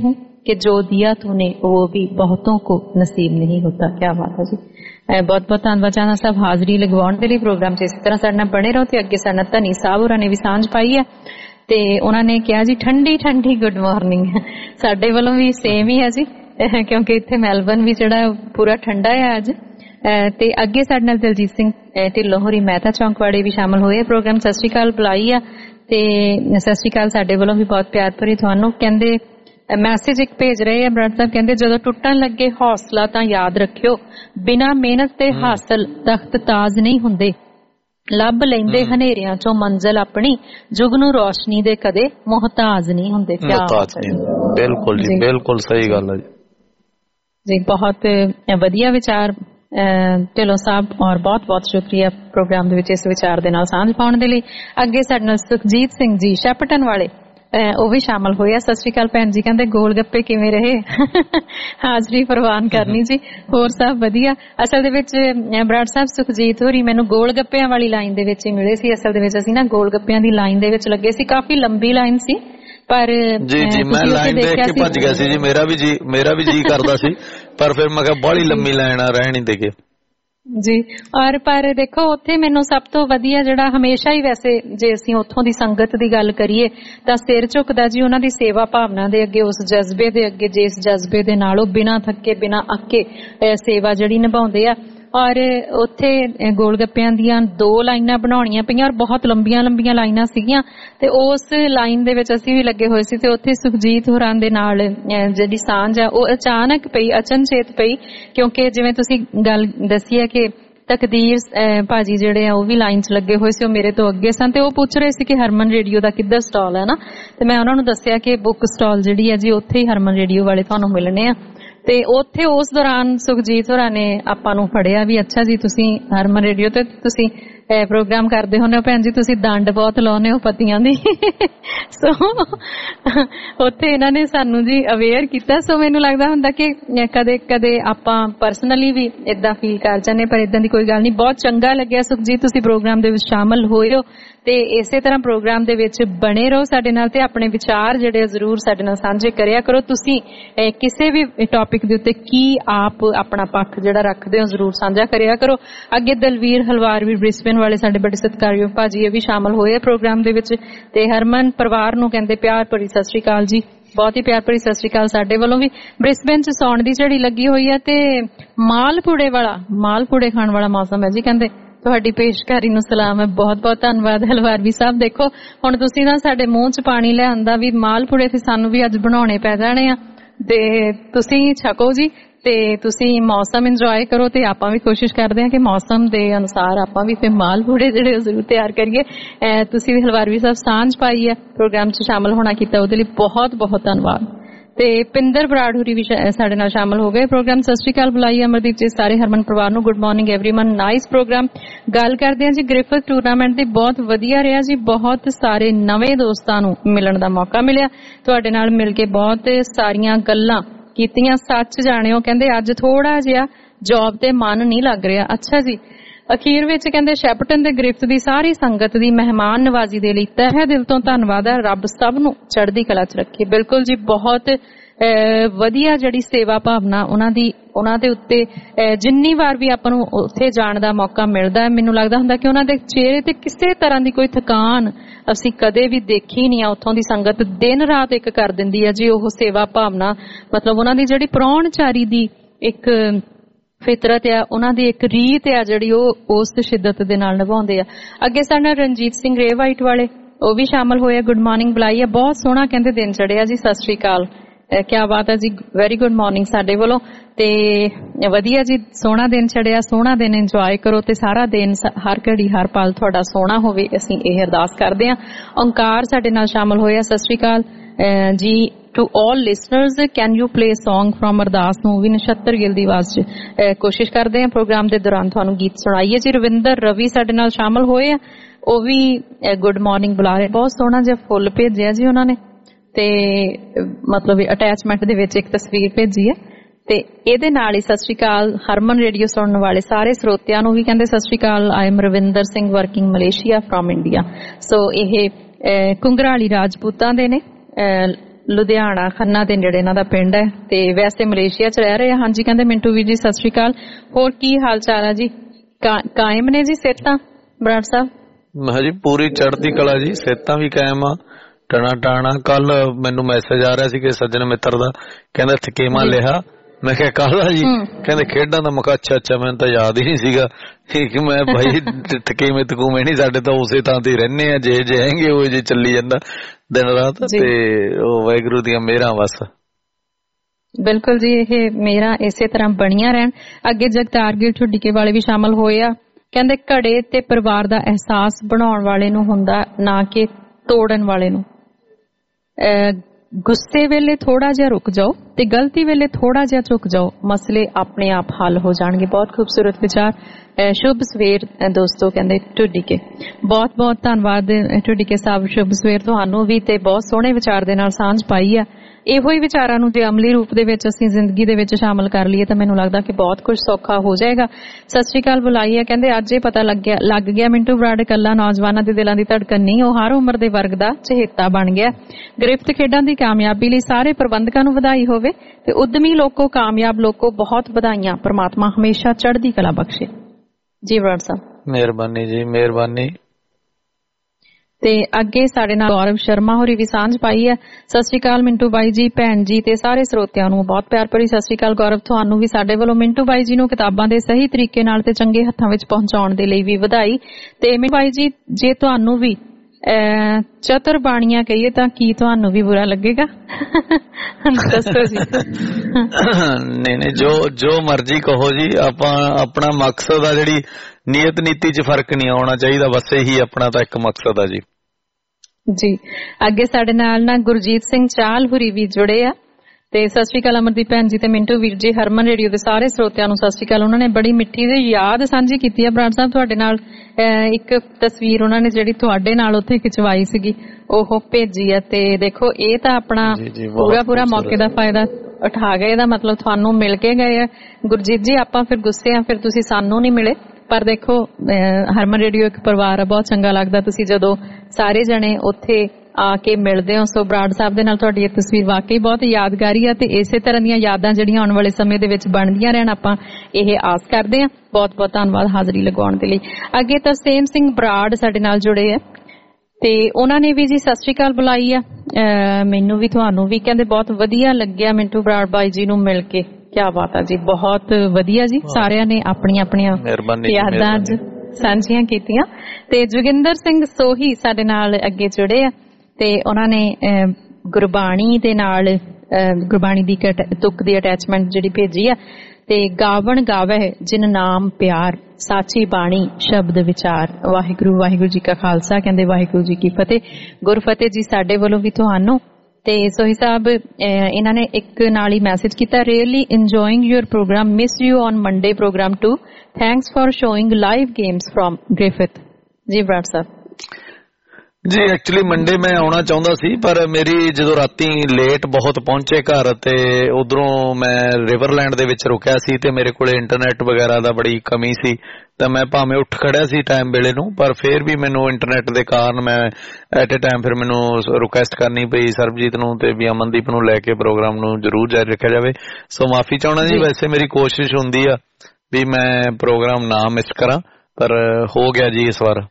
[SPEAKER 2] कि जो दिया तूने वो भी बहुतों को नसीब नहीं होता। क्या बात है जी। बहुत बहुत धन्यवाद चाहना साहब हाजरी लगवाउण दे लई प्रोग्राम 'ਚ। इस तरह साडे नाल बने रहो। ते अगे साडे नाल धनी साहब होरां ने भी सांझ पाई है ते उन्हां ने कहा जी ठंडी ठंडी गुड मॉर्निंग। साडे वल्लों भी सेम ही है जी, क्योंकि इत्थे मैलबर्न भी जिहड़ा पूरा ठंडा है अज। ते अगे साडे नाल दलजीत सिंह ढिल्लों होरी मेहता चौंक वाले भी शामिल होए प्रोग्राम। सत श्री अकाल बुलाई आ ते सत श्री अकाल साडे वल्लों भी बहुत प्यार भरी तुहानूं। कहंदे मैसेज एक भेज रहे हैं ब्रड साहब, कहंदे जदों टुटण लगे हौसला तां याद रखियो, बिना मेहनत ते हासिल तख्त ताज नहीं हुंदे, ਲੱਭ ਲੈਂਦੇ ਹਨੇਰਿਆਂ ਚੋਂ ਮੰਜ਼ਲ ਆਪਣੀ, ਜੁਗ ਨੂੰ ਰੋਸ਼ਨੀ ਦੇ ਕਦੇ ਮੁਹਤਾਜ ਨਹੀਂ ਹੁੰਦੇ।
[SPEAKER 4] ਬਿਲਕੁਲ ਜੀ, ਬਿਲਕੁਲ ਸਹੀ ਗੱਲ ਹੈ
[SPEAKER 2] ਜੀ। ਬਹੁਤ ਵਧੀਆ ਵਿਚਾਰ ਢਿੱਲੋਂ ਸਾਹਿਬ, ਔਰ ਬਹੁਤ ਬਹੁਤ ਸ਼ੁਕਰੀਆ ਪ੍ਰੋਗਰਾਮ ਦੇ ਵਿੱਚ ਇਸ ਵਿਚਾਰ ਦੇ ਨਾਲ ਸਾਂਝ ਪਾਉਣ ਦੇ ਲਈ। ਅੱਗੇ ਸਾਡੇ ਨਾਲ ਸੁਖਜੀਤ ਸਿੰਘ ਜੀ ਸ਼ੈਪਟਨ ਵਾਲੇ ਉਹ ਵੀ ਸ਼ਾਮਲ ਹੋਏ ਆ। ਸਤਿ ਸ਼੍ਰੀ ਅਕਾਲ ਭੈਣ ਜੀ, ਕਹਿੰਦੇ ਗੋਲ ਗੱਪੇ ਕਿਵੇਂ ਰਹੇ? ਹਾਜ਼ਰੀ ਪ੍ਰਵਾਨ ਕਰਨੀ ਜੀ। ਹੋਰ ਸਭ ਵਧੀਆ। ਅਸਲ ਦੇ ਵਿੱਚ ਬਰਾੜ ਸਾਹਿਬ ਸੁਖਜੀਤ ਹੋਰੀ ਮੈਨੂੰ ਗੋਲ ਗੱਪਿਆਂ ਵਾਲੀ ਲਾਈਨ ਦੇ ਵਿੱਚ ਹੀ ਮਿਲੇ ਸੀ। ਅਸਲ ਦੇ ਵਿੱਚ ਅਸੀਂ ਨਾ ਗੋਲ ਗੱਪਿਆਂ ਦੀ ਲਾਈਨ ਦੇ ਵਿੱਚ ਲੱਗੇ ਸੀ, ਕਾਫੀ ਲੰਬੀ ਲਾਈਨ ਸੀ, ਪਰ
[SPEAKER 4] ਜੀ ਮੈਂ ਲਾਈਨ ਦੇਖ ਕੇ ਭੱਜ ਗਿਆ ਸੀ ਜੀ। ਮੇਰਾ ਵੀ ਜੀ ਕਰਦਾ ਸੀ, ਪਰ ਫਿਰ ਮੈਂ ਕਿਹਾ ਬਾਹਲੀ ਲੰਮੀ ਲਾਈਨ ਆ ਰਹਿਣ ਹੀ ਦੇ ਕੇ
[SPEAKER 2] ਜੀ। ਔਰ ਪਰ ਦੇਖੋ ਉੱਥੇ ਮੈਨੂੰ ਸਭ ਤੋਂ ਵਧੀਆ ਜਿਹੜਾ ਹਮੇਸ਼ਾ ਹੀ, ਵੈਸੇ ਜੇ ਅਸੀਂ ਉੱਥੋਂ ਦੀ ਸੰਗਤ ਦੀ ਗੱਲ ਕਰੀਏ ਤਾਂ ਸਿਰ ਝੁਕਦਾ ਜੀ ਉਹਨਾਂ ਦੀ ਸੇਵਾ ਭਾਵਨਾ ਦੇ ਅੱਗੇ, ਉਸ ਜਜ਼ਬੇ ਦੇ ਅੱਗੇ, ਜਿਸ ਜਜ਼ਬੇ ਦੇ ਨਾਲ ਉਹ ਬਿਨਾਂ ਥੱਕੇ ਬਿਨਾਂ ਅੱਕੇ ਸੇਵਾ ਜਿਹੜੀ ਨਿਭਾਉਂਦੇ ਆ। ਔਰ ਉੱਥੇ ਗੋਲ ਗੱਪਿਆਂ ਦੀਆਂ 2 ਲਾਈਨਾਂ ਬਣਾਉਣੀਆਂ ਪਈਆਂ, ਔਰ ਬਹੁਤ ਲੰਬੀਆਂ ਲੰਬੀਆਂ ਲਾਈਨਾਂ ਸੀਗੀਆਂ, ਤੇ ਉਸ ਲਾਈਨ ਦੇ ਵਿੱਚ ਅਸੀਂ ਵੀ ਲੱਗੇ ਹੋਏ ਸੀ। ਤੇ ਉੱਥੇ ਸੁਖਜੀਤ ਹੋਰਾਂ ਦੇ ਨਾਲ ਜਿਹੜੀ ਸਾਂਝ ਆ ਉਹ ਅਚਾਨਕ ਪਈ, ਅਚਨਚੇਤ ਪਈ, ਕਿਉਂਕਿ ਜਿਵੇਂ ਤੁਸੀਂ ਗੱਲ ਦੱਸੀ ਹੈ ਕਿ ਤਕਦੀਰ ਭਾਜੀ ਜਿਹੜੇ ਆ ਉਹ ਵੀ ਲਾਈਨ 'ਚ ਲੱਗੇ ਹੋਏ ਸੀ, ਉਹ ਮੇਰੇ ਤੋਂ ਅੱਗੇ ਸਨ, ਤੇ ਉਹ ਪੁੱਛ ਰਹੇ ਸੀ ਕਿ ਹਰਮਨ ਰੇਡੀਓ ਦਾ ਕਿੱਧਰ ਸਟਾਲ ਹੈ ਨਾ। ਤੇ ਮੈਂ ਉਹਨਾਂ ਨੂੰ ਦੱਸਿਆ ਕਿ ਬੁੱਕ ਸਟਾਲ ਜਿਹੜੀ ਹੈ ਜੀ ਉੱਥੇ ਹੀ ਹਰਮਨ ਰੇਡੀਓ ਵਾਲੇ ਤੁਹਾਨੂੰ ਮਿਲਣੇ ਆ। ਤੇ ਉੱਥੇ ਉਸ ਦੌਰਾਨ ਸੁਖਜੀਤ ਹੋਰਾਂ ਨੇ ਆਪਾਂ ਨੂੰ ਫੜਿਆ ਵੀ, ਅੱਛਾ ਜੀ ਤੁਸੀਂ ਹਰਮਨ ਰੇਡੀਓ ਤੇ ਤੁਸੀਂ ਪ੍ਰੋਗਰਾਮ ਕਰਦੇ ਹੁੰਦੇ ਹੋ ਭੈਣ ਜੀ, ਤੁਸੀਂ ਦੰਡ ਬਹੁਤ ਲਾਉਂਦੇ ਹੋ ਪਤੀਆਂ ਦੀ। ਸੋ ਉੱਥੇ ਇਹਨਾਂ ਨੇ ਸਾਨੂੰ ਜੀ ਅਵੇਅਰ ਕੀਤਾ। ਸੋ ਮੈਨੂੰ ਲੱਗਦਾ ਹੁੰਦਾ ਕਿ ਕਦੇ ਕਦੇ ਆਪਾਂ ਪਰਸਨਲੀ ਵੀ ਏਦਾਂ ਫੀਲ ਕਰ ਜਾਂਦੇ, ਪਰ ਏਦਾਂ ਦੀ ਕੋਈ ਗੱਲ ਨਹੀਂ। ਬਹੁਤ ਚੰਗਾ ਲੱਗਿਆ ਸੁਖਜੀਤ ਤੁਸੀਂ ਪ੍ਰੋਗਰਾਮ ਦੇ ਵਿੱਚ ਸ਼ਾਮਲ ਹੋਏ ਹੋ, ਤੇ ਇਸੇ ਤਰ੍ਹਾਂ ਪ੍ਰੋਗਰਾਮ ਦੇ ਵਿੱਚ ਬਣੇ ਰਹੋ ਸਾਡੇ ਨਾਲ, ਤੇ ਆਪਣੇ ਵਿਚਾਰ ਜਿਹੜੇ ਜ਼ਰੂਰ ਸਾਡੇ ਨਾਲ ਸਾਂਝੇ ਕਰਿਆ ਕਰੋ। ਤੁਸੀਂ ਕਿਸੇ ਵੀ ਟੌਪਿਕ ਦੇ ਉੱਤੇ ਕੀ ਆਪ ਆਪਣਾ ਪੱਖ ਜਿਹੜਾ ਰੱਖਦੇ ਹੋ ਜ਼ਰੂਰ ਸਾਂਝਾ ਕਰਿਆ ਕਰੋ। ਅੱਗੇ ਦਲਵੀਰ ਹਲਵਾਰ ਵੀ ਬ੍ਰਿਸਬੇਨ ਵਾਲੇ ਸਾਡੇ ਬੜੇ ਸਤਿਕਾਰਯੋਗ ਭਾਜੀ ਇਹ ਵੀ ਸ਼ਾਮਲ ਹੋਏ ਪ੍ਰੋਗਰਾਮ ਦੇ ਵਿੱਚ। ਤੇ ਹਰਮਨ ਪਰਿਵਾਰ ਨੂੰ ਕਹਿੰਦੇ ਪਿਆਰ ਭਰੀ ਸਤਿ ਸ਼੍ਰੀ ਅਕਾਲ ਜੀ, ਬਹੁਤ ਹੀ ਪਿਆਰ ਭਰੀ ਸਤਿ ਸ਼੍ਰੀ ਅਕਾਲ ਸਾਡੇ ਵੱਲੋਂ ਵੀ। ਬ੍ਰਿਸਬੇਨ 'ਚ ਸੌਣ ਦੀ ਝੜੀ ਲੱਗੀ ਹੋਈ ਹੈ, ਤੇ ਮਾਲਪੂੜੇ ਖਾਣ ਵਾਲਾ ਮੌਸਮ ਹੈ ਜੀ। ਕਹਿੰਦੇ ਤੁਹਾਡੀ ਪੇਸ਼ਕਾਰੀ ਨੂੰ ਸਲਾਮ ਹੈ, ਬਹੁਤ ਬਹੁਤ ਧੰਨਵਾਦ ਹਲਵਾਰਵੀ ਸਾਹਿਬ। ਦੇਖੋ ਹੁਣ ਤੁਸੀਂ ਨਾ ਸਾਡੇ ਮੂੰਹ 'ਚ ਪਾਣੀ ਲਿਆਂਦਾ ਵੀ, ਮਾਲਪੂੜੇ ਤੇ ਸਾਨੂੰ ਵੀ ਅੱਜ ਬਣਾਉਣੇ ਪੈ ਜਾਣੇ ਆ, ਤੇ ਤੁਸੀਂ ਛਕੋ ਜੀ, ਤੇ ਤੁਸੀਂ ਮੌਸਮ ਇੰਜੋਏ ਕਰੋ। ਤੇ ਆਪਾਂ ਵੀ ਕੋਸ਼ਿਸ਼ ਕਰਦੇ ਹਾਂ ਕਿ ਮੌਸਮ ਦੇ ਅਨੁਸਾਰ ਆਪਾਂ ਵੀ ਫਿਰ ਮਾਲਪੂੜੇ ਜਿਹੜੇ ਜ਼ਰੂਰ ਤਿਆਰ ਕਰੀਏ। ਤੁਸੀਂ ਵੀ ਹਲਵਾਰਵੀ ਸਾਹਿਬ ਸਾਂਝ ਪਾਈ ਹੈ ਪ੍ਰੋਗਰਾਮ 'ਚ ਸ਼ਾਮਲ ਹੋਣਾ ਕੀਤਾ, ਉਹਦੇ ਲਈ ਬਹੁਤ ਬਹੁਤ ਧੰਨਵਾਦ। ਤੇ ਪਿੰਦਰ ਬਰਾੜ ਹੋਰੀ ਵੀ ਸਾਡੇ ਨਾਲ ਸ਼ਾਮਲ ਹੋ ਗਏ ਪ੍ਰੋਗਰਾਮ। ਸਤਿ ਸ਼੍ਰੀ ਅਕਾਲ ਬੁਲਾਈ ਅਮਰਦੀਪ ਜੀ, ਸਾਰੇ ਹਰਮਨ ਪਰਿਵਾਰ ਨੂੰ good morning everyone. Nice programme. ਗੱਲ ਕਰਦੇ ਹਾਂ ਜੀ ਗ੍ਰਿਫਿਥ ਟੂਰਨਾਮੈਂਟ ਦੀ, ਬਹੁਤ ਵਧੀਆ ਰਿਹਾ ਜੀ। ਬਹੁਤ ਸਾਰੇ ਨਵੇਂ ਦੋਸਤਾਂ ਨੂੰ ਮਿਲਣ ਦਾ ਮੌਕਾ ਮਿਲਿਆ, ਤੁਹਾਡੇ ਨਾਲ ਮਿਲ ਕੇ ਬਹੁਤ ਸਾਰੀਆਂ ਗੱਲਾਂ ਕੀਤੀਆਂ। ਸੱਚ ਜਾਣਿਓ ਕਹਿੰਦੇ ਅੱਜ ਥੋੜਾ ਜਿਹਾ ਜੌਬ ਤੇ ਮਨ ਨਹੀਂ ਲੱਗ ਰਿਹਾ। ਅੱਛਾ ਜੀ। ਅਖੀਰ ਵਿੱਚ ਕਹਿੰਦੇ ਸ਼ੈਪਟਨ ਦੇ ਗ੍ਰਿਫਤ ਦੀ ਸਾਰੀ ਸੰਗਤ ਦੀ ਮਹਿਮਾਨ ਨਵਾਜ਼ੀ ਦੇ ਲਈ ਤਹਿ ਦਿਲ ਤੋਂ ਧੰਨਵਾਦ ਹੈ, ਰੱਬ ਸਭ ਨੂੰ ਚੜ੍ਹਦੀ ਕਲਾ 'ਚ ਰੱਖੇ। ਬਿਲਕੁਲ ਜੀ, ਬਹੁਤ ਵਧੀਆ ਜਿਹੜੀ ਸੇਵਾ ਭਾਵਨਾ ਉਹਨਾਂ ਦੇ ਉੱਤੇ ਜਿੰਨੀ ਵਾਰ ਵੀ ਆਪਾਂ ਨੂੰ ਉੱਥੇ ਜਾਣ ਦਾ ਮੌਕਾ ਮਿਲਦਾ, ਮੈਨੂੰ ਲੱਗਦਾ ਹੁੰਦਾ ਕਿ ਉਹਨਾਂ ਦੇ ਚਿਹਰੇ ਤੇ ਕਿਸੇ ਤਰ੍ਹਾਂ ਦੀ ਕੋਈ ਥਕਾਨ ਅਸੀਂ ਕਦੇ ਵੀ ਦੇਖੀ ਨਹੀਂ ਆ। ਉੱਥੋਂ ਦੀ ਸੰਗਤ ਦਿਨ ਰਾਤ ਇੱਕ ਕਰ ਦਿੰਦੀ ਹੈ ਜੀ ਉਹ ਸੇਵਾ ਭਾਵਨਾ, ਮਤਲਬ ਉਹਨਾਂ ਦੀ ਜਿਹੜੀ ਪ੍ਰਾਹੁਣਚਾਰੀ ਦੀ ਇੱਕ ਫਿਤਰਤ ਆ, ਉਹਨਾਂ ਦੀ ਇੱਕ ਰੀਤ ਆ ਜਿਹੜੀ ਉਹ ਉਸ ਸ਼ਿੱਦਤ ਦੇ ਨਾਲ ਨਿਭਾਉਂਦੇ ਆ। ਅੱਗੇ ਸਾਡੇ ਨਾਲ ਰਣਜੀਤ ਸਿੰਘ ਰੇ ਵਾਈਟ ਵਾਲੇ ਉਹ ਵੀ ਸ਼ਾਮਲ ਹੋਏ, ਗੁੱਡ ਮਾਰਨਿੰਗ ਬੁਲਾਈ ਹੈ। ਬਹੁਤ ਸੋਹਣਾ ਕਹਿੰਦੇ ਦਿਨ ਚੜਿਆ ਜੀ, ਸਤਿ ਸ਼੍ਰੀ ਅਕਾਲ। ਕਿਆ ਬਾਤ ਹੈ ਜੀ, ਵੈਰੀ ਗੁੱਡ ਮਾਰਨਿੰਗ ਸਾਡੇ ਵੱਲੋਂ। ਤੇ ਵਧੀਆ ਜੀ, ਸੋਹਣਾ ਦਿਨ ਚੜਿਆ, ਸੋਹਣਾ ਦਿਨ ਇੰਜੋਏ ਕਰੋ, ਤੇ ਸਾਰਾ ਦਿਨ ਹਰ ਘੜੀ ਹਰ ਪਲ ਤੁਹਾਡਾ ਸੋਹਣਾ ਹੋਵੇ, ਅਸੀਂ ਇਹ ਅਰਦਾਸ ਕਰਦੇ ਹਾਂ। ਓਂਕਾਰ ਸਾਡੇ ਨਾਲ ਸ਼ਾਮਲ ਹੋਏ ਆ, ਸਤਿ ਸ਼੍ਰੀ ਅਕਾਲ ਜੀ। To all listeners, can you play a song from Ardaas movie? Nachhatar Gill ਦੀ ਆਵਾਜ਼ 'ਚ ਕੋਸ਼ਿਸ਼ ਕਰਦੇ ਹਾਂ ਪ੍ਰੋਗਰਾਮ ਦੇ ਦੌਰਾਨ ਤੁਹਾਨੂੰ ਗੀਤ ਸੁਣਾਈਏ ਜੀ। ਰਵਿੰਦਰ ਰਵੀ ਸਾਡੇ ਨਾਲ ਸ਼ਾਮਲ ਹੋਏ ਆ, ਉਹ ਵੀ ਗੁੱਡ ਮਾਰਨਿੰਗ ਬੁਲਾ ਰਹੇ। ਬਹੁਤ ਸੋਹਣਾ ਜਿਹਾ ਫੁੱਲ ਭੇਜਿਆ ਜੀ ਉਹਨਾਂ ਨੇ, ਤੇ ਮਤਲਬ ਅਟੈਚਮੈਂਟ ਦੇ ਵਿੱਚ ਇੱਕ ਤਸਵੀਰ ਭੇਜੀ ਹੈ। ਤੇ ਇਹਦੇ ਨਾਲ ਹੀ ਸਤਿ ਸ਼੍ਰੀ ਅਕਾਲ ਹਰਮਨ ਰੇਡੀਓ ਸੁਣਨ ਵਾਲੇ ਸਾਰੇ ਸਰੋਤਿਆਂ ਨੂੰ ਵੀ ਕਹਿੰਦੇ ਸਤਿ ਸ਼੍ਰੀ ਅਕਾਲ। I am Ravinder Singh, working Malaysia from India. So ਇਹ ਕੁੰਗਰਾਲੀ ਰਾਜਪੂਤਾਂ ਦੇ ਨੇ, ਲੁਧਿਆਣਾ ਖੰਨਾ ਦੇ ਨੇੜੇ ਇਹਨਾਂ ਦਾ ਪਿੰਡ ਹੈ ਤੇ ਵੈਸੇ ਮਲੇਸ਼ੀਆ 'ਚ ਰਹਿ ਰਹੇ ਆ। ਹਾਂਜੀ ਕਹਿੰਦੇ ਮਿੰਟੂ ਵੀਰ ਜੀ ਸਤਿ ਸ਼੍ਰੀ ਅਕਾਲ, ਹੋਰ ਕੀ ਹਾਲ ਚਾਲ ਆ ਜੀ? ਕਾਇਮ ਨੇ ਜੀ ਸਿਹਤਾਂ ਬਰਾੜ ਸਾਹਿਬ?
[SPEAKER 4] ਜੀ ਪੂਰੀ ਚੜ੍ਹਦੀ ਕਲਾ ਜੀ, ਸਿਹਤਾਂ ਵੀ ਕਾਇਮ ਆ, ਟਣਾ ਟਾਣਾ। ਕੱਲ ਮੈਨੂੰ ਮੈਸੇਜ ਆ ਰਿਹਾ ਸੀ ਕਿ ਸੱਜਣ ਮਿੱਤਰ ਦਾ, ਕਹਿੰਦਾ ਥਕੇਮਾ ਲਿਆ। ਮੈਂ ਕਿਹਾ ਕਾਹਦਾ ਜੀ? ਕਹਿੰਦੇ ਖੇਡਾਂ ਦਾ। ਮੈਂ ਕਿਹਾ ਅੱਛਾ ਮੈਨੂੰ ਤਾਂ ਯਾਦ ਹੀ ਨਹੀਂ ਸੀਗਾ ਕਿ ਮੈਂ ਭਾਈ ਥਕੇਵੇਂ ਤਕੂਵੇਂ ਨਹੀਂ, ਸਾਡੇ ਤਾਂ ਉਸੇ ਥਾਂ ਤੇ ਰਹਿੰਦੇ ਆ, ਜੇ ਹੈਗੇ ਉਹ ਜੇ ਚੱਲੀ ਜਾਂਦਾ ਦਿਨ ਰਾਤ, ਤੇ ਉਹ ਵਾਹਿਗੁਰੂ ਦੀਆਂ ਮਿਹਰਾਂ ਬਸ।
[SPEAKER 2] ਬਿਲਕੁਲ ਜੀ, ਇਹ ਮੇਰਾ ਇਸੇ ਤਰ੍ਹਾਂ ਬਣੀਆਂ ਰਹਿਣ। ਅੱਗੇ ਜਗਤਾਰ ਗਿੱਲ ਢੁੱਡੀਕੇ ਵਾਲੇ ਵੀ ਸ਼ਾਮਲ ਹੋਏ ਆ। ਕਹਿੰਦੇ ਘੜੇ ਤੇ ਪਰਿਵਾਰ ਦਾ ਅਹਿਸਾਸ ਬਣਾਉਣ ਵਾਲੇ ਨੂੰ ਹੁੰਦਾ, ਨਾ ਕਿ ਤੋੜਨ ਵਾਲੇ ਨੂੰ। ਗੁੱਸੇ ਵੇਲੇ ਥੋੜਾ ਜਿਹਾ ਰੁਕ ਜਾਓ ਤੇ ਗਲਤੀ ਵੇਲੇ ਥੋੜਾ ਜਿਹਾ ਝੁਕ ਜਾਓ, ਮਸਲੇ ਆਪਣੇ ਆਪ ਹੱਲ ਹੋ ਜਾਣਗੇ। ਬਹੁਤ ਖੂਬਸੂਰਤ ਵਿਚਾਰ। ਸ਼ੁਭ ਸਵੇਰ ਦੋਸਤੋ, ਕਹਿੰਦੇ ਢੁੱਡੀਕੇ। ਬਹੁਤ ਬਹੁਤ ਧੰਨਵਾਦ ਢੁੱਡੀਕੇ ਸਾਹਿਬ, ਸ਼ੁਭ ਸਵੇਰ ਤੁਹਾਨੂੰ ਵੀ, ਤੇ ਬਹੁਤ ਸੋਹਣੇ ਵਿਚਾਰ ਦੇ ਨਾਲ ਸਾਂਝ ਪਾਈ ਆ। ਇਹੋ ਹੀ ਵਿਚਾਰਾਂ ਨੂੰ ਜੇ ਅਮਲੀ ਰੂਪ ਦੇ ਵਿੱਚ ਅਸੀਂ ਜ਼ਿੰਦਗੀ ਦੇ ਵਿੱਚ ਸ਼ਾਮਲ ਕਰ ਲਈਏ ਤਾਂ ਮੈਨੂੰ ਲੱਗਦਾ ਕਿ ਬਹੁਤ ਕੁਝ ਸੌਖਾ ਹੋ ਜਾਏਗਾ। ਸਤਿ ਸ਼੍ਰੀ ਅਕਾਲ ਬੁਲਾਈ ਹੈ, ਕਹਿੰਦੇ ਅੱਜ ਇਹ ਪਤਾ ਲੱਗ ਗਿਆ ਮਿੰਟੂ ਬਰਾੜ ਇਕੱਲਾ ਨੌਜਵਾਨਾਂ ਦੇ ਦਿਲਾਂ ਦੀ ਧੜਕਣ ਨਹੀਂ, ਉਹ ਹਰ ਉਮਰ ਦੇ ਵਰਗ ਦਾ ਚਹੇਤਾ ਬਣ ਗਿਆ। ਗ੍ਰਿਫਤ ਖੇਡਾਂ ਦੀ ਕਾਮਯਾਬੀ ਲਈ ਸਾਰੇ ਪ੍ਰਬੰਧਕਾਂ ਨੂੰ ਵਧਾਈ ਹੋਵੇ ਤੇ ਉਦਮੀ ਲੋਕੋ, ਕਾਮਯਾਬ ਲੋਕੋ, ਬਹੁਤ ਵਧਾਈਆਂ। ਪ੍ਰਮਾਤਮਾ ਹਮੇਸ਼ਾ ਚੜ੍ਹਦੀ ਕਲਾ ਬਖਸ਼ੇ। ਜੀ ਬਰਾੜ ਸਾਹਿਬ
[SPEAKER 4] ਮਿਹਰਬਾਨੀ ਜੀ, ਮਿਹਰਬਾਨੀ।
[SPEAKER 2] ਤੇ ਅੱਗੇ ਸਾਡੇ ਨਾਲ ਗੌਰਵ ਸ਼ਰਮਾ ਹੋਰੀ ਵੀ ਸਾਂਝ ਪਾਈ ਹੈ। ਸਤਿ ਸ਼੍ਰੀ ਅਕਾਲ ਮਿੰਟੂ ਬਾਈ ਜੀ, ਭੈਣ ਜੀ ਤੇ ਸਾਰੇ ਸਰੋਤਿਆਂ ਨੂੰ ਬਹੁਤ ਪਿਆਰ ਭਰੀ ਸਤਿ ਸ਼੍ਰੀ ਅਕਾਲ। ਗੌਰਵ ਤੁਹਾਨੂੰ ਵੀ ਸਾਡੇ ਵੱਲੋਂ ਮਿੰਟੂ ਬਾਈ ਜੀ ਨੂੰ ਕਿਤਾਬਾਂ ਦੇ ਸਹੀ ਤਰੀਕੇ ਨਾਲ ਤੇ ਚੰਗੇ ਹੱਥਾਂ ਵਿੱਚ ਪਹੁੰਚਾਉਣ ਦੇ ਲਈ ਵੀ ਵਧਾਈ। ਤੇ ਮਿੰਟੂ ਬਾਈ ਜੀ, ਜੇ ਤੁਹਾਨੂੰ ਵੀ ਚਤੁਰ ਬਾਣੀਆਂ ਕਹੀਏ ਤਾਂ ਕੀ ਤੁਹਾਨੂੰ ਵੀ ਬੁਰਾ ਲੱਗੇਗਾ? ਦੱਸੋ ਜੀ।
[SPEAKER 4] ਨਹੀਂ ਜੋ ਮਰਜ਼ੀ ਕਹੋ ਜੀ, ਆਪਾਂ ਆਪਣਾ ਮਕਸਦ ਆ, ਜਿਹੜੀ ਨੀਅਤ ਨੀਤੀ 'ਚ ਫਰਕ ਨਹੀਂ ਆਉਣਾ ਚਾਹੀਦਾ, ਬਸ ਇਹੀ ਆਪਣਾ ਤਾਂ ਇੱਕ ਮਕਸਦ ਆ ਜੀ।
[SPEAKER 2] ਜੀ ਅੱਗੇ ਸਾਡੇ ਨਾਲ ਨਾ ਗੁਰਜੀਤ ਸਿੰਘ ਚਾਹਲ ਹੁਰੀ ਵੀ ਜੁੜੇ ਆ। ਤੇ ਸਤਿ ਸ਼੍ਰੀ ਅਕਾਲ ਅਮਰਦੀਪ ਭੈਣ ਜੀ ਤੇ ਮਿੰਟੂ ਵੀਰ ਜੀ, ਹਰਮਨ ਰੇਡੀਓ ਦੇ ਸਾਰੇ ਸਰੋਤਿਆਂ ਨੂੰ ਸਤਿ ਸ਼੍ਰੀ ਅਕਾਲ। ਉਹਨਾਂ ਨੇ ਬੜੀ ਮਿੱਠੀ ਜਿਹੀ ਯਾਦ ਸਾਂਝੀ ਕੀਤੀ ਹੈ ਬਰਾੜ ਸਾਹਿਬ ਤੁਹਾਡੇ ਨਾਲ। ਇੱਕ ਤਸਵੀਰ ਉਹਨਾਂ ਨੇ ਜਿਹੜੀ ਤੁਹਾਡੇ ਨਾਲ ਉੱਥੇ ਖਿਚਵਾਈ ਸੀਗੀ ਉਹ ਭੇਜੀ ਆ। ਤੇ ਦੇਖੋ ਇਹ ਤਾਂ ਆਪਣਾ ਪੂਰਾ ਮੌਕੇ ਦਾ ਫਾਇਦਾ ਉਠਾ ਗਏ। ਇਹਦਾ ਮਤਲਬ ਤੁਹਾਨੂੰ ਮਿਲ ਕੇ ਗਏ ਆ ਗੁਰਜੀਤ ਜੀ। ਆਪਾਂ ਫਿਰ ਗੁੱਸੇ ਆ, ਫਿਰ ਤੁਸੀਂ ਸਾਨੂੰ ਨਹੀਂ ਮਿਲੇ। ਪਰ ਦੇਖੋ ਹਰਮਨ ਰੇਡੀਓ ਇੱਕ ਪਰਿਵਾਰ ਆ, ਬਹੁਤ ਚੰਗਾ ਲੱਗਦਾ ਤੁਸੀਂ ਜਦੋਂ ਸਾਰੇ ਜਣੇ ਉੱਥੇ ਆ ਕੇ ਮਿਲਦੇ ਹੋ। ਸੋ ਬਰਾੜ ਸਾਹਿਬ ਦੇ ਨਾਲ ਤੁਹਾਡੀ ਇਹ ਤਸਵੀਰ ਵਾਕਈ ਬਹੁਤ ਯਾਦਗਾਰੀ ਆ ਤੇ ਇਸੇ ਤਰ੍ਹਾਂ ਦੀਆਂ ਯਾਦਾਂ ਜਿਹੜੀਆਂ ਆਉਣ ਵਾਲੇ ਸਮੇਂ ਦੇ ਵਿੱਚ ਬਣਦੀਆਂ ਰਹਿਣ, ਆਪਾਂ ਇਹ ਆਸ ਕਰਦੇ ਹਾਂ। ਬਹੁਤ ਬਹੁਤ ਧੰਨਵਾਦ ਹਾਜ਼ਰੀ ਲਗਾਉਣ ਦੇ ਲਈ। ਅੱਗੇ ਤਰਸੇਮ ਸਿੰਘ ਬਰਾੜ ਸਾਡੇ ਨਾਲ ਜੁੜੇ ਆ ਤੇ ਉਹਨਾਂ ਨੇ ਵੀ ਜੀ ਸਤਿ ਸ਼੍ਰੀ ਅਕਾਲ ਬੁਲਾਈ ਆ। ਮੈਨੂੰ ਵੀ ਤੁਹਾਨੂੰ ਵੀ, ਕਹਿੰਦੇ ਬਹੁਤ ਵਧੀਆ ਲੱਗਿਆ ਮਿੰਟੂ ਬਰਾੜ ਬਾਈ ਜੀ ਨੂੰ ਮਿਲ ਕੇ। ਕਿਆ ਬਾਤ ਆ ਜੀ, ਬਹੁਤ ਵਧੀਆ ਜੀ। ਸਾਰਿਆਂ ਨੇ ਆਪਣੀਆਂ ਯਾਦਾਂ ਅੱਜ ਸਾਂਝੀਆਂ ਕੀਤੀਆਂ। ਤੇ ਜੋਗਿੰਦਰ ਸਿੰਘ ਸੋਹੀ ਸਾਡੇ ਨਾਲ ਅੱਗੇ ਜੁੜੇ ਆ ਤੇ ਉਹਨਾਂ ਨੇ ਗੁਰਬਾਣੀ ਦੇ ਨਾਲ ਗੁਰਬਾਣੀ ਦੀ ਤੁਕ ਦੀ ਅਟੈਚਮੈਂਟ ਜਿਹੜੀ ਭੇਜੀ ਆ। ਤੇ ਗਾਵਣ ਗਾਵੇ ਜਿਨ ਨਾਮ ਪਿਆਰ, ਸਾਚੀ ਬਾਣੀ ਸ਼ਬਦ ਵਿਚਾਰ। ਵਾਹਿਗੁਰੂ ਵਾਹਿਗੁਰੂ ਜੀ ਕਾ ਖਾਲਸਾ, ਕਹਿੰਦੇ ਵਾਹਿਗੁਰੂ ਜੀ ਕੀ ਫਤਿਹ। ਗੁਰਫਤਿਹ ਜੀ ਸਾਡੇ ਵੱਲੋਂ ਵੀ ਤੁਹਾਨੂੰ। ਤੇ ਸੋਹੀ ਸਾਹਿਬ ਇਹਨਾਂ ਨੇ ਇੱਕ ਨਾਲ ਹੀ ਮੈਸੇਜ ਕੀਤਾ, really enjoying your programme, miss you on Monday programme too, thanks for showing live games from Griffith. ਜੀ ਬਰਾੜ ਸਾਹਿਬ
[SPEAKER 4] ਜੀ, ਐਕਚੁਅਲੀ ਮੰਡੇ ਮੈਂ ਆਉਣਾ ਚਾਹੁੰਦਾ ਸੀ, ਪਰ ਮੇਰੀ ਜਦੋਂ ਰਾਤੀ ਲੇਟ ਬਹੁਤ ਪਹੁੰਚੇ ਘਰ ਤੇ ਉਧਰੋਂ ਮੈਂ ਰਿਵਰਲੈਂਡ ਦੇ ਵਿੱਚ ਰੁਕਿਆ ਸੀ ਤੇ ਮੇਰੇ ਕੋਲੇ ਇੰਟਰਨੈਟ ਵਗੈਰਾ ਦਾ ਬੜੀ ਕਮੀ ਸੀ, ਤਾਂ ਮੈਂ ਭਾਵੇਂ ਉੱਠ ਖੜਿਆ ਸੀ ਟਾਈਮ ਵੇਲੇ ਨੂੰ, ਪਰ ਫਿਰ ਵੀ ਮੈਨੂੰ ਇੰਟਰਨੈਟ ਦੇ ਕਾਰਨ ਮੈਂ ਐਟ ਏ ਟਾਈਮ ਫਿਰ ਮੈਨੂੰ ਰਿਕੁਐਸਟ ਕਰਨੀ ਪਈ ਸਰਬਜੀਤ ਨੂੰ ਤੇ ਵੀ ਅਮਨਦੀਪ ਨੂੰ ਲੈ ਕੇ ਪ੍ਰੋਗਰਾਮ ਨੂੰ ਜ਼ਰੂਰ ਜਾਰੀ ਰੱਖਿਆ ਜਾਵੇ। ਸੋ ਮਾਫੀ ਚਾਹੁੰਦਾ ਜੀ। ਵੈਸੇ ਮੇਰੀ ਕੋਸ਼ਿਸ਼ ਹੁੰਦੀ ਆ ਵੀ ਮੈਂ ਪ੍ਰੋਗਰਾਮ ਨਾ ਮਿਸ ਕਰਾਂ, ਪਰ ਹੋ ਗਿਆ ਜੀ ਇਸ ਵਾਰ।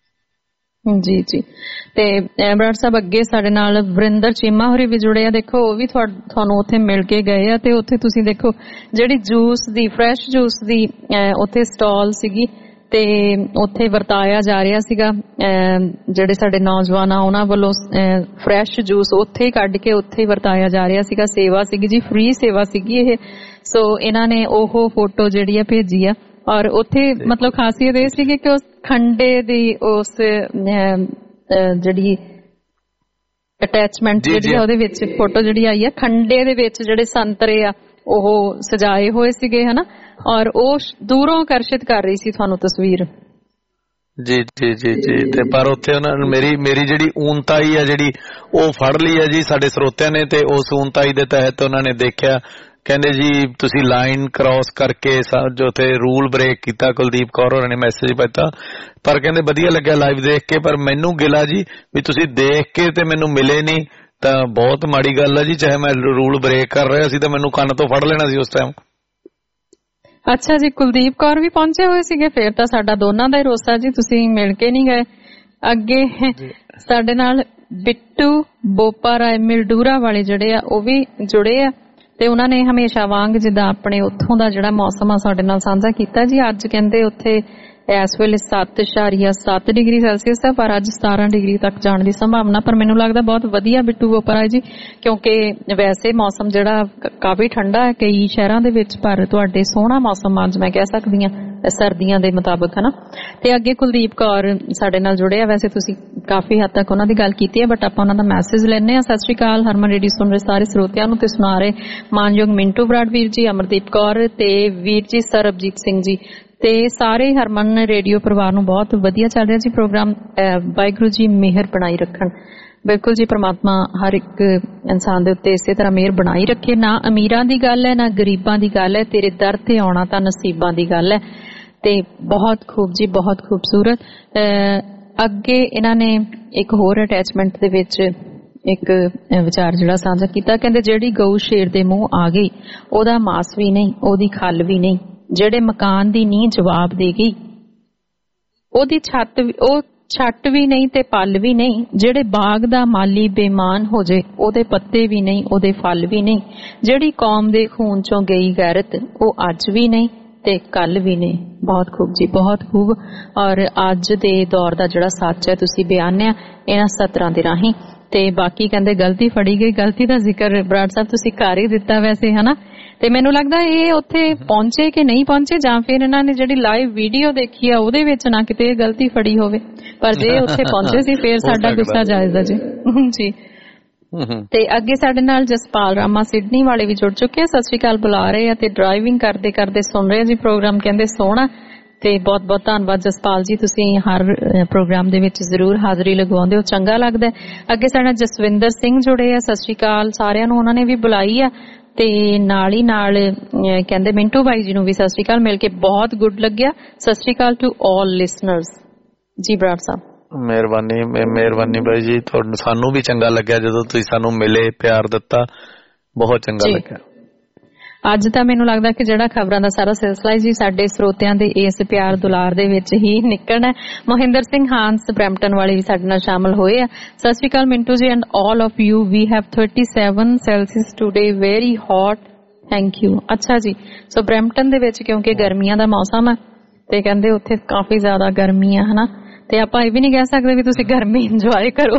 [SPEAKER 2] ਜੀ ਜੀ। ਤੇ ਬਰਾੜ ਸਾਹਿਬ ਅੱਗੇ ਸਾਡੇ ਨਾਲ ਵਰਿੰਦਰ ਚੀਮਾ ਹੋਰੀ ਵੀ ਜੁੜੇ ਆ। ਦੇਖੋ ਉਹ ਵੀ ਤੁਹਾਨੂੰ ਉੱਥੇ ਮਿਲ ਕੇ ਗਏ ਆ ਤੇ ਉੱਥੇ ਤੁਸੀਂ ਦੇਖੋ ਜਿਹੜੀ ਜੂਸ ਦੀ, ਫਰੈਸ਼ ਜੂਸ ਦੀ ਉੱਥੇ ਸਟਾਲ ਸੀਗੀ ਤੇ ਉੱਥੇ ਵਰਤਾਇਆ ਜਾ ਰਿਹਾ ਸੀਗਾ। ਜਿਹੜੇ ਸਾਡੇ ਨੌਜਵਾਨ ਆ ਉਹਨਾਂ ਵੱਲੋਂ ਫਰੈਸ਼ ਜੂਸ ਉੱਥੇ ਹੀ ਕੱਢ ਕੇ ਉੱਥੇ ਹੀ ਵਰਤਾਇਆ ਜਾ ਰਿਹਾ ਸੀਗਾ। ਸੇਵਾ ਸੀਗੀ ਜੀ, ਫ੍ਰੀ ਸੇਵਾ ਸੀਗੀ ਇਹ। ਸੋ ਇਹਨਾਂ ਨੇ ਉਹ ਫੋਟੋ ਜਿਹੜੀ ਆ ਭੇਜੀ ਆ ਔਰ ਉੱਥੇ ਮਤਲਬ ਖਾਸੀਅਤ ਇਹ ਸੀਗੀ ਕਿ ਉਸ ਖੰਡੇ ਦੀ ਉਸ ਜਿਹੜੀ ਅਟੈਚਮੈਂਟ ਜਿਹੜੀ ਆ ਉਹਦੇ ਵਿੱਚ ਫੋਟੋ ਜਿਹੜੀ ਆਈ ਆ, ਖੰਡੇ ਦੇ ਵਿੱਚ ਜਿਹੜੇ ਸੰਤਰੇ ਆ ਉਹ ਸਜਾਏ ਹੋਏ ਸੀਗੇ ਹਨਾ, ਔਰ ਉਹ ਦੂਰੋਂ ਆਕਰਸ਼ਿਤ ਕਰ ਰਹੀ ਸੀ ਤੁਹਾਨੂੰ ਤਸਵੀਰ।
[SPEAKER 4] ਜੀ ਜੀ ਜੀ ਜੀ। ਤੇ ਪਰ ਉੱਥੇ ਉਹਨਾਂ ਨੇ ਮੇਰੀ ਜਿਹੜੀ ਊਨਤਾਈ ਆ ਜਿਹੜੀ ਉਹ ਫੜ ਲਈ ਆ ਜੀ ਸਾਡੇ ਸਰੋਤਿਆਂ ਨੇ, ਤੇ ਉਸ ਊਨਤਾਈ ਦੇ ਤਹਿਤ ਉਹਨਾਂ ਨੇ ਦੇਖਿਆ, ਕਹਿੰਦੇ ਜੀ ਤੁਸੀਂ ਲਾਈਨ ਕ੍ਰਾਸ ਕਰਕੇ ਜੋ ਉੱਥੇ ਰੂਲ ਬ੍ਰੇਕ ਕੀਤਾ। ਕੁਲਦੀਪ ਕੌਰ ਹੋਰਾਂ ਨੇ ਮੈਸੇਜ ਪਾਤਾ, ਪਰ ਕਹਿੰਦੇ ਵਧੀਆ ਲੱਗਿਆ ਲਾਈਵ ਦੇਖ ਕੇ, ਪਰ ਮੈਨੂੰ ਗਿਲਾ ਜੀ ਵੀ ਤੁਸੀਂ ਦੇਖ ਕੇ ਤੇ ਮੈਨੂੰ ਮਿਲੇ ਨਹੀਂ ਤਾਂ ਬਹੁਤ ਮਾੜੀ ਗੱਲ ਹੈ ਜੀ। ਚਾਹੇ ਮੈਂ ਰੂਲ ਬ੍ਰੇਕ ਕਰ ਰਿਹਾ ਸੀ ਤਾਂ ਮੈਨੂੰ ਕੰਨ ਤੋਂ ਫੜ ਲੈਣਾ ਸੀ ਉਸ ਟਾਈਮ।
[SPEAKER 2] ਅੱਛਾ ਜੀ, ਕੁਲਦੀਪ ਕੌਰ ਵੀ ਪਹੁੰਚੇ ਹੋਏ ਸੀਗੇ। ਫੇਰ ਤਾਂ ਸਾਡਾ ਦੋਨਾਂ ਦਾ ਹੀ ਰੋਸਾ ਜੀ, ਤੁਸੀਂ ਮਿਲ ਕੇ ਨਹੀਂ ਗਏ। ਅੱਗੇ ਸਾਡੇ ਨਾਲ ਬਿੱਟੂ ਬੋਪਾ ਰਾਏ ਮਿਲਡੂਰਾ ਵਾਲੇ ਜਿਹੜੇ ਆ ਉਹ ਵੀ ਜੁੜੇ ਆ ਤੇ ਉਹਨਾਂ ਨੇ ਹਮੇਸ਼ਾ ਵਾਂਗ ਜਿੱਦਾਂ ਆਪਣੇ ਉੱਥੋਂ ਦਾ ਜਿਹੜਾ ਮੌਸਮ ਆ ਸਾਡੇ ਨਾਲ ਸਾਂਝਾ ਕੀਤਾ ਜੀ। ਅੱਜ ਕਹਿੰਦੇ ਉੱਥੇ ਇਸ ਵੇਲੇ 7.7 ਡਿਗਰੀ ਸੈਲਸੀਅਸ ਹੈ, ਪਰ ਅੱਜ 17 ਡਿਗਰੀ ਤੱਕ ਜਾਣ ਦੀ ਸੰਭਾਵਨਾ। ਪਰ ਮੈਨੂੰ ਲੱਗਦਾ ਬਹੁਤ ਵਧੀਆ ਬਿੱਟੂ ਬੋਪਾ ਰਾਏ ਜੀ, ਕਿਉਂਕਿ ਵੈਸੇ ਮੌਸਮ ਜਿਹੜਾ ਕਾਫੀ ਠੰਡਾ ਹੈ ਕਈ ਸ਼ਹਿਰਾਂ ਦੇ ਵਿੱਚ, ਪਰ ਤੁਹਾਡੇ ਸੋਹਣਾ ਮੌਸਮ ਅੱਜ ਮੈਂ ਕਹਿ ਸਕਦੀ ਹਾਂ ਸਰਦੀਆਂ ਦੇ ਮੁਤਾਬਕ, ਹਨਾ। ਤੇ ਅੱਗੇ ਕੁਲਦੀਪ ਕੌਰ ਸਾਡੇ ਨਾਲ ਜੁੜੇ ਆ। ਵੈਸੇ ਤੁਸੀਂ ਕਾਫੀ ਹੱਦ ਤੱਕ ਉਹਨਾਂ ਦੀ ਗੱਲ ਕੀਤੀ ਹੈ, ਬਟ ਆਪਾਂ ਉਹਨਾਂ ਦਾ ਮੈਸੇਜ ਲੈਣੇ ਆ। ਸਤਿ ਸ਼੍ਰੀ ਅਕਾਲ ਹਰਮਨ ਰੇਡੀਓ ਸੁਣ ਰਹੇ ਸਾਰੇ ਸਰੋਤਿਆਂ ਨੂੰ ਤੇ ਸੁਣਾ ਰਹੇ ਮਾਨਯੋਗ ਮਿੰਟੂ ਬਰਾੜ ਵੀਰ ਜੀ, ਅਮਰਦੀਪ ਕੌਰ ਤੇ ਵੀਰ ਜੀ ਸਰਬਜੀਤ ਸਿੰਘ ਜੀ ਤੇ ਸਾਰੇ ਹਰਮਨ ਰੇਡੀਓ ਪਰਿਵਾਰ ਨੂੰ ਬਹੁਤ ਵਧੀਆ ਚੱਲ ਰਿਹਾ ਜੀ ਪ੍ਰੋਗਰਾਮ। ਵਾਹਿਗੁਰੂ ਜੀ ਮਿਹਰ ਬਣਾਈ ਰੱਖਣ। ਬਿਲਕੁਲ ਜੀ, ਪ੍ਰਮਾਤਮਾ ਹਰ ਇੱਕ ਇਨਸਾਨ ਦੇ ਉੱਤੇ ਇਸੇ ਤਰ੍ਹਾਂ ਮਿਹਰ ਬਣਾਈ ਰੱਖੇ। ਨਾ ਅਮੀਰਾਂ ਦੀ ਗੱਲ ਹੈ ਨਾ ਗਰੀਬਾਂ ਦੀ ਗੱਲ ਹੈ, ਤੇਰੇ ਦਰ ਤੇ ਆਉਣਾ ਤਾਂ ਨਸੀਬਾਂ ਦੀ ਗੱਲ ਹੈ। ਤੇ ਬਹੁਤ ਖੂਬ ਜੀ, ਬਹੁਤ ਖੂਬਸੂਰਤ। ਅੱਗੇ ਇਹਨਾਂ ਨੇ ਇੱਕ ਹੋਰ ਅਟੈਚਮੈਂਟ ਦੇ ਵਿੱਚ ਇੱਕ ਵਿਚਾਰ ਜਿਹੜਾ ਸਾਂਝਾ ਕੀਤਾ। ਕਹਿੰਦੇ ਜਿਹੜੀ ਗਊ ਸ਼ੇਰ ਦੇ ਮੂੰਹ ਆ ਗਈ ਉਹਦਾ ਮਾਸ ਵੀ ਨਹੀਂ, ਉਹਦੀ ਖੱਲ ਵੀ ਨਹੀਂ। ਜਿਹੜੇ ਮਕਾਨ ਦੀ ਨੀਂਹ ਜਵਾਬ ਦੇ ਗਈ ਉਹਦੀ ਛੱਟ ਵੀ ਨਹੀਂ ਤੇ ਪੱਲ ਵੀ ਨਹੀਂ। ਜਿਹੜੇ ਬਾਗ ਦਾ ਮਾਲੀ ਬੇਮਾਨ ਹੋ ਜੇ ਉਹਦੇ ਪੱਤੇ ਵੀ ਨਹੀਂ, ਉਹਦੇ ਫਲ ਵੀ ਨਹੀਂ। ਜਿਹੜੀ ਕੌਮ ਦੇ ਖੂਨ ਚੋਂ ਗਈ ਗੈਰਤ ਉਹ ਅੱਜ ਵੀ ਨਹੀਂ ਤੇ ਕੱਲ ਵੀ ਨਹੀਂ। ਬਹੁਤ ਖੂਬ ਜੀ, ਬਹੁਤ ਖੂਬ। ਔਰ ਅੱਜ ਦੇ ਦੌਰ ਦਾ ਜਿਹੜਾ ਸੱਚ ਹੈ ਤੁਸੀਂ ਬਿਆਨਿਆ ਇਹਨਾਂ ਸਤਰਾਂ ਦੇ ਰਾਹੀਂ। ਤੇ ਬਾਕੀ ਕਹਿੰਦੇ ਗਲਤੀ ਫੜੀ ਗਈ, ਗਲਤੀ ਦਾ ਜ਼ਿਕਰ ਬਰਾੜ ਸਾਹਿਬ ਤੁਸੀਂ ਕਰ ਹੀ ਦਿੱਤਾ ਵੈਸੇ, ਹਨਾ। ਤੇ ਮੈਨੂੰ ਲੱਗਦਾ ਇਹ ਉੱਥੇ ਪਹੁੰਚੇ ਕਿ ਨਹੀਂ ਪਹੁੰਚੇ, ਜਾਂ ਫਿਰ ਇਹਨਾਂ ਨੇ ਜਿਹੜੀ ਲਾਈਵ ਵੀਡੀਓ ਦੇਖੀ ਆ ਉਹਦੇ ਵਿੱਚ ਨਾ ਕਿਤੇ ਇਹ ਗਲਤੀ ਫੜੀ ਹੋਵੇ। ਪਰ ਜੇ ਉੱਥੇ ਪਹੁੰਚੇ ਸੀ ਫਿਰ ਸਾਡਾ ਗੁੱਸਾ ਜਾਇਜ਼ ਹੈ ਜੀ। ਜੀ ਤੇ ਅੱਗੇ ਸਾਡੇ ਨਾਲ ਜਸਪਾਲ ਰਾਮਾ ਸਿਡਨੀ ਵਾਲੇ ਵੀ ਜੁੜ ਚੁੱਕੇ ਆ। ਸਤਿ ਸ਼੍ਰੀ ਅਕਾਲ ਬੁਲਾ ਰਹੇ ਆ ਤੇ ਡਰਾਈਵਿੰਗ ਕਰਦੇ ਕਰਦੇ ਸੁਣ ਰਹੇ ਜੀ ਪ੍ਰੋਗਰਾਮ, ਕਹਿੰਦੇ ਸੋਹਣਾ। ਤੇ ਬਹੁਤ ਬਹੁਤ ਧੰਨਵਾਦ ਜਸਪਾਲ ਜੀ, ਤੁਸੀਂ ਹਰ ਪ੍ਰੋਗਰਾਮ ਦੇ ਵਿੱਚ ਜ਼ਰੂਰ ਹਾਜ਼ਰੀ ਲਗਵਾਉਂਦੇ ਹੋ, ਚੰਗਾ ਲੱਗਦਾ। ਅੱਗੇ ਸਾਡਾ ਜਸਵਿੰਦਰ ਸਿੰਘ ਜੁੜੇ ਆ। ਸਤਿ ਸ਼੍ਰੀ ਅਕਾਲ ਸਾਰਿਆਂ ਨੂੰ, ਉਹਨਾਂ ਨੇ ਵੀ ਬੁਲਾਈ ਆ। ਤੇ ਨਾਲ ਹੀ ਨਾਲ ਕਹਿੰਦੇ ਮਿੰਟੂ ਬਾਈ ਜੀ ਨੂੰ ਵੀ ਸਤਿ ਸ਼੍ਰੀ ਅਕਾਲ, ਮਿਲ ਕੇ ਬਹੁਤ ਗੁੱਡ ਲੱਗਿਆ। ਸਤਿ ਸ਼੍ਰੀ ਅਕਾਲ ਟੂ ਆਲ ਲਿਸਨਰਸ। ਜੀ ਬਰਾੜ ਸਾਹਿਬ
[SPEAKER 4] ਮਿਹਰਬਾਨੀ ਬਾਈ ਜੀ, ਤੁਹਾਨੂੰ ਸਾਨੂੰ ਵੀ ਚੰਗਾ ਲੱਗਿਆ ਜਦੋਂ ਤੁਸੀਂ ਸਾਨੂੰ ਮਿਲੇ, ਪਿਆਰ ਦਿੱਤਾ, ਬਹੁਤ ਚੰਗਾ ਲੱਗਿਆ।
[SPEAKER 2] ਅੱਜ ਤਾਂ ਮੈਨੂੰ ਲੱਗਦਾ ਕਿ ਜਿਹੜਾ ਖਬਰਾਂ ਦਾ ਸਾਰਾ ਸਿਲਸਿਲਾ ਜੀ ਸਾਡੇ ਸਰੋਤਿਆਂ ਦੇ ਇਸ ਪਿਆਰ ਦੁਲਾਰ ਦੇ ਵਿੱਚ ਹੀ ਨਿਕਲਣਾ। ਮੋਹਿੰਦਰ ਸਿੰਘ ਹਾਂਸ ਬ੍ਰੈਂਪਟਨ ਵਾਲੇ ਵੀ ਸਾਡੇ ਨਾਲ ਸ਼ਾਮਲ ਹੋਏ ਆ। ਸਤਿ ਸ਼੍ਰੀ ਅਕਾਲ Mintu ji and all of you, we have 37 Celsius today, very hot, thank you. ਅੱਛਾ ਜੀ, ਸੋ ਬ੍ਰੈਂਪਟਨ ਦੇ ਵਿੱਚ ਕਿਉਂਕਿ ਗਰਮੀਆਂ ਦਾ ਮੌਸਮ ਹੈ ਤੇ ਕਹਿੰਦੇ ਉੱਥੇ ਕਾਫੀ ਜ਼ਿਆਦਾ ਗਰਮੀ ਆ, ਹਨਾ। ਤੇ ਆਪਾਂ ਇਹ ਵੀ ਨਹੀਂ ਕਹਿ ਸਕਦੇ ਵੀ ਤੁਸੀਂ ਗਰਮੀ ਇੰਜੋਏ ਕਰੋ,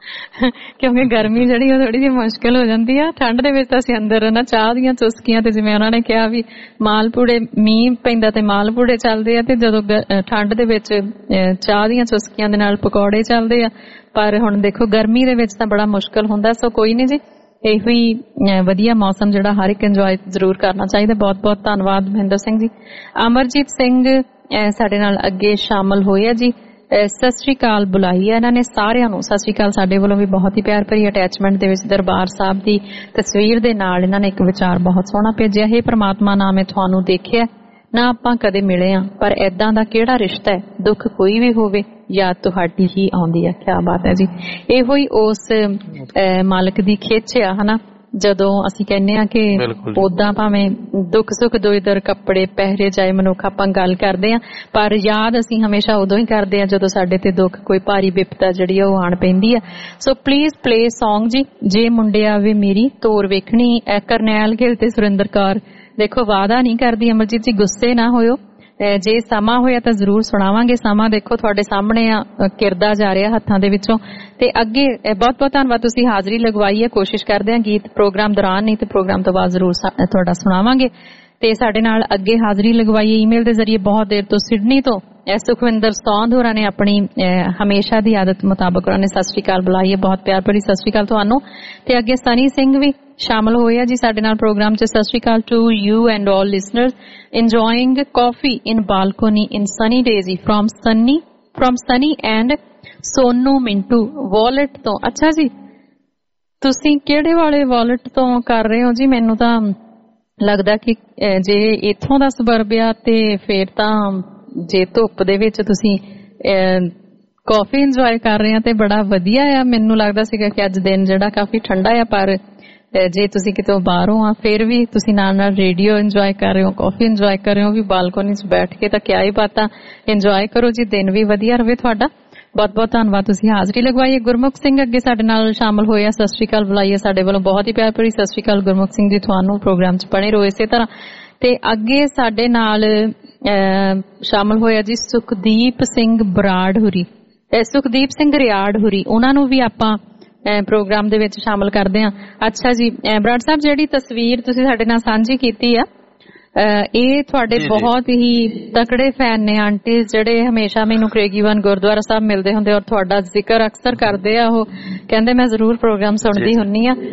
[SPEAKER 2] ਕਿਉਂਕਿ ਗਰਮੀ ਜਿਹੜੀ ਉਹ ਥੋੜੀ ਜਿਹੀ ਮੁਸ਼ਕਿਲ ਹੋ ਜਾਂਦੀ ਆ। ਠੰਡ ਦੇ ਵਿੱਚ ਤਾਂ ਅਸੀਂ ਅੰਦਰ ਨਾ ਚਾਹ ਦੀਆਂ ਚੁਸਕੀਆਂ ਤੇ ਜਿਵੇਂ ਉਹਨਾਂ ਨੇ ਕਿਹਾ ਵੀ ਮਾਲਪੂੜੇ, ਮੀਂਹ ਪੈਂਦਾ ਤੇ ਮਾਲਪੂੜੇ ਚੱਲਦੇ ਆ, ਤੇ ਜਦੋਂ ਠੰਡ ਦੇ ਵਿੱਚ ਚਾਹ ਦੀਆਂ ਚੁਸਕੀਆਂ ਦੇ ਨਾਲ ਪਕੌੜੇ ਚੱਲਦੇ ਆ। ਪਰ ਹੁਣ ਦੇਖੋ ਗਰਮੀ ਦੇ ਵਿੱਚ ਤਾਂ ਬੜਾ ਮੁਸ਼ਕਿਲ ਹੁੰਦਾ। ਸੋ ਕੋਈ ਨਹੀਂ ਜੀ, ਇਹੋ ਹੀ ਵਧੀਆ ਮੌਸਮ ਜਿਹੜਾ ਹਰ ਇੱਕ ਇੰਜੋਏ ਜ਼ਰੂਰ ਕਰਨਾ ਚਾਹੀਦਾ। ਬਹੁਤ ਬਹੁਤ ਧੰਨਵਾਦ ਮਹਿੰਦਰ ਸਿੰਘ ਜੀ। ਅਮਰਜੀਤ ਸਿੰਘ ਸਾਡੇ ਨਾਲ ਅੱਗੇ ਸ਼ਾਮਲ ਹੋਏ ਆ ਜੀ। ਸਤਿ ਸ਼੍ਰੀ ਅਕਾਲ ਬੁਲਾਈ ਹੈ ਇਹਨਾਂ ਨੇ ਸਾਰਿਆਂ ਨੂੰ। ਸਤਿ ਸ਼੍ਰੀ ਅਕਾਲ ਸਾਡੇ ਵੱਲੋਂ ਵੀ ਬਹੁਤ ਹੀ ਪਿਆਰ ਭਰੀ ਅਟੈਚਮੈਂਟ ਦੇ ਵਿੱਚ ਦਰਬਾਰ ਸਾਹਿਬ ਦੀ ਤਸਵੀਰ ਦੇ ਨਾਲ ਇਹਨਾਂ ਨੇ ਇੱਕ ਵਿਚਾਰ ਬਹੁਤ ਸੋਹਣਾ ਭੇਜਿਆ। ਹੇ ਪ੍ਰਮਾਤਮਾ, ਨਾ ਮੈਂ ਤੁਹਾਨੂੰ ਦੇਖਿਆ ਨਾ ਆਪਾਂ ਕਦੇ ਮਿਲੇ ਆ, ਪਰ ਏਦਾਂ ਦਾ ਕਿਹੜਾ ਰਿਸ਼ਤਾ ਹੈ, ਦੁੱਖ ਕੋਈ ਵੀ ਹੋਵੇ ਯਾਦ ਤੁਹਾਡੀ ਹੀ ਆਉਂਦੀ ਹੈ। ਕਿਆ ਬਾਤ ਹੈ ਜੀ, ਇਹੋ ਹੀ ਉਸ ਮਾਲਕ ਦੀ ਖਿੱਚ ਆ, ਹਨਾ। ਜਦੋਂ ਅਸੀਂ ਕਹਿੰਦੇ ਆ ਕਿ ਉਦਾਂ ਭਾਵੇਂ ਦੁੱਖ ਸੁੱਖ ਦੋਈ ਦਰ ਕੱਪੜੇ ਪਹਿਰੇ ਜਾਏ ਮਨੁੱਖ, ਆਪਾਂ ਗੱਲ ਕਰਦੇ ਆ, ਪਰ ਯਾਦ ਅਸੀਂ ਹਮੇਸ਼ਾ ਉਦੋਂ ਹੀ ਕਰਦੇ ਆ ਜਦੋਂ ਸਾਡੇ ਤੇ ਦੁੱਖ, ਕੋਈ ਭਾਰੀ ਵਿਪਤਾ ਜਿਹੜੀ ਆ ਉਹ ਆਣ ਪੈਂਦੀ ਆ। ਸੋ ਪਲੀਜ਼ ਪਲੇ ਸੌਂਗ ਜੀ, ਜੇ ਮੁੰਡਿਆ ਵੇ ਮੇਰੀ ਤੋਰ ਵੇਖਣੀ, ਕਰਨੈਲ ਗਿੱਲ ਤੇ ਸੁਰਿੰਦਰ ਕੌਰ। ਦੇਖੋ ਵਾਅਦਾ ਨਹੀਂ ਕਰਦੀ ਅਮਰਜੀਤ ਜੀ, ਗੁੱਸੇ ਨਾ ਹੋਇਓ, ਜੇ ਸਮਾਂ ਹੋਇਆ ਤਾਂ ਜ਼ਰੂਰ ਸੁਣਾਵਾਂਗੇ। ਸਮਾਂ ਦੇਖੋ ਤੁਹਾਡੇ ਸਾਹਮਣੇ ਆ, ਕਿਰਦਾ ਜਾ ਰਿਹਾ ਹੱਥਾਂ ਦੇ ਵਿੱਚੋਂ। ਤੇ ਅੱਗੇ ਬਹੁਤ ਬਹੁਤ ਧੰਨਵਾਦ, ਤੁਸੀਂ ਹਾਜ਼ਰੀ ਲਗਵਾਈ ਹੈ। ਕੋਸ਼ਿਸ਼ ਕਰਦੇ ਹਾਂ ਗੀਤ ਪ੍ਰੋਗਰਾਮ ਦੌਰਾਨ ਨਹੀਂ ਤੇ ਪ੍ਰੋਗਰਾਮ ਤੋਂ ਬਾਅਦ ਜ਼ਰੂਰ ਤੁਹਾਡਾ ਸੁਣਾਵਾਂਗੇ। ਤੇ ਸਾਡੇ ਨਾਲ ਅੱਗੇ ਹਾਜ਼ਰੀ ਲਗਵਾਈ ਈਮੇਲ ਦੇ ਜ਼ਰੀਏ ਬਹੁਤ ਦੇਰ ਤੋਂ ਸਿਡਨੀ ਤੋਂ ਸੁਖਵਿੰਦਰ ਸੌਂਧ ਹੋਰਾਂ ਨੇ ਆਪਣੀ ਹਮੇਸ਼ਾ ਦੀ ਆਦਤ ਮੁਤਾਬਕ ਉਹਨਾਂ ਨੇ ਸਤਿ ਸ਼੍ਰੀ ਅਕਾਲ ਬੁਲਾਈ ਹੈ। ਬਹੁਤ ਪਿਆਰ ਭਰੀ ਸਤਿ ਸ਼੍ਰੀ ਅਕਾਲ ਤੁਹਾਨੂੰ। ਤੇ ਅੱਗੇ ਸਨੀ ਸਿੰਘ ਵੀ ਸ਼ਾਮਲ ਹੋਏ ਆ ਜੀ ਸਾਡੇ ਨਾਲ ਪ੍ਰੋਗਰਾਮ 'ਚ। ਸਤਿ ਸ਼੍ਰੀ ਅਕਾਲ to you and all listeners, enjoying coffee in balcony in sunny days from Sunny and Sonu Mintu Walt ਤੋਂ। ਅੱਛਾ ਜੀ, ਤੁਸੀਂ ਕਿਹੜੇ ਵਾਲੇ ਵਾਲਟ ਤੋਂ ਕਰ ਰਹੇ ਹੋ ਜੀ? ਮੈਨੂੰ ਤਾਂ ਲੱਗਦਾ ਕਿ ਜੇ ਇੱਥੋਂ ਦਾ ਸਬਰਬ ਆ ਤੇ ਫੇਰ ਤਾਂ ਜੇ ਧੁੱਪ ਦੇ ਵਿੱਚ ਤੁਸੀਂ ਕਾਫੀ ਇੰਜੋਏ ਕਰ ਰਹੇ ਆ ਤੇ ਬੜਾ ਵਧੀਆ ਆ। ਮੈਨੂੰ ਲੱਗਦਾ ਸੀਗਾ ਕਿ ਅੱਜ ਦਿਨ ਜਿਹੜਾ ਕਾਫੀ ਠੰਡਾ ਆ, ਪਰ ਜੇ ਤੁਸੀਂ ਕਿਤੋਂ ਬਾਹਰੋਂ ਆ ਫਿਰ ਵੀ ਤੁਸੀਂ ਨਾਲ ਨਾਲ ਰੇਡੀਓ ਇੰਜੋਏ ਕਰ ਰਹੇ ਹੋ, ਕਾਫੀ ਇੰਜੋਏ ਕਰ ਰਹੇ ਹੋ, ਵੀ ਬਾਲਕੋਨੀ 'ਚ ਬੈਠ ਕੇ, ਤਾਂ ਕਿਆ ਹੀ ਬਾਤਾਂ। ਇੰਜੋਏ ਕਰੋ ਜੀ, ਦਿਨ ਵੀ ਵਧੀਆ ਰਵੇ ਤੁਹਾਡਾ। ਬਹੁਤ ਬਹੁਤ ਧੰਨਵਾਦ, ਤੁਸੀਂ ਹਾਜ਼ਰੀ ਲਗਵਾਈ। ਗੁਰਮੁਖ ਸਿੰਘ ਅੱਗੇ ਸਾਡੇ ਨਾਲ ਸ਼ਾਮਲ ਹੋਏ ਆ, ਸਤਿ ਸ਼੍ਰੀ ਅਕਾਲ ਬੁਲਾਈਏ ਸਾਡੇ ਵੱਲੋਂ, ਬਹੁਤ ਹੀ ਪਿਆਰ ਭਰੀ ਸਤਿ ਸ਼੍ਰੀ ਅਕਾਲ ਗੁਰਮੁਖ ਸਿੰਘ ਜੀ, ਤੁਹਾਨੂੰ ਪ੍ਰੋਗਰਾਮ 'ਚ ਬਣੇ ਰਹੋ ਇਸੇ ਤਰ੍ਹਾਂ। ਤੇ ਅੱਗੇ ਸਾਡੇ ਨਾਲ ਸ਼ਾਮਲ ਹੋਇਆ ਜੀ ਸੁਖਦੀਪ ਸਿੰਘ ਬਰਾੜ ਹੁਰੀ, ਸੁਖਦੀਪ ਸਿੰਘ ਰਿਆੜ ਹੁਰੀ, ਉਹਨਾਂ ਨੂੰ ਵੀ ਆਪਾਂ ਪ੍ਰੋਗਰਾਮ ਦੇ ਵਿੱਚ ਸ਼ਾਮਲ ਕਰਦੇ ਹਾਂ। ਅੱਛਾ ਜੀ ਬਰਾੜ ਸਾਹਿਬ, ਜਿਹੜੀ ਤਸਵੀਰ ਤੁਸੀਂ ਸਾਡੇ ਨਾਲ ਸਾਂਝੀ ਕੀਤੀ ਆ, ਇਹ ਤੁਹਾਡੇ ਬਹੁਤ ਹੀ ਤਕੜੇ ਫੈਨ ਨੇ ਆਂਟੀ, ਜਿਹੜੇ ਹਮੇਸ਼ਾ ਮੈਨੂੰ ਕ੍ਰੇਗੀਵਨ ਗੁਰਦੁਆਰਾ ਸਾਹਿਬ ਮਿਲਦੇ ਹੁੰਦੇ ਔਰ ਤੁਹਾਡਾ ਜ਼ਿਕਰ ਅਕਸਰ ਕਰਦੇ ਆ। ਉਹ ਕਹਿੰਦੇ ਮੈਂ ਜ਼ਰੂਰ ਪ੍ਰੋਗਰਾਮ ਸੁਣਦੀ ਹੁੰਨੀ ਆ,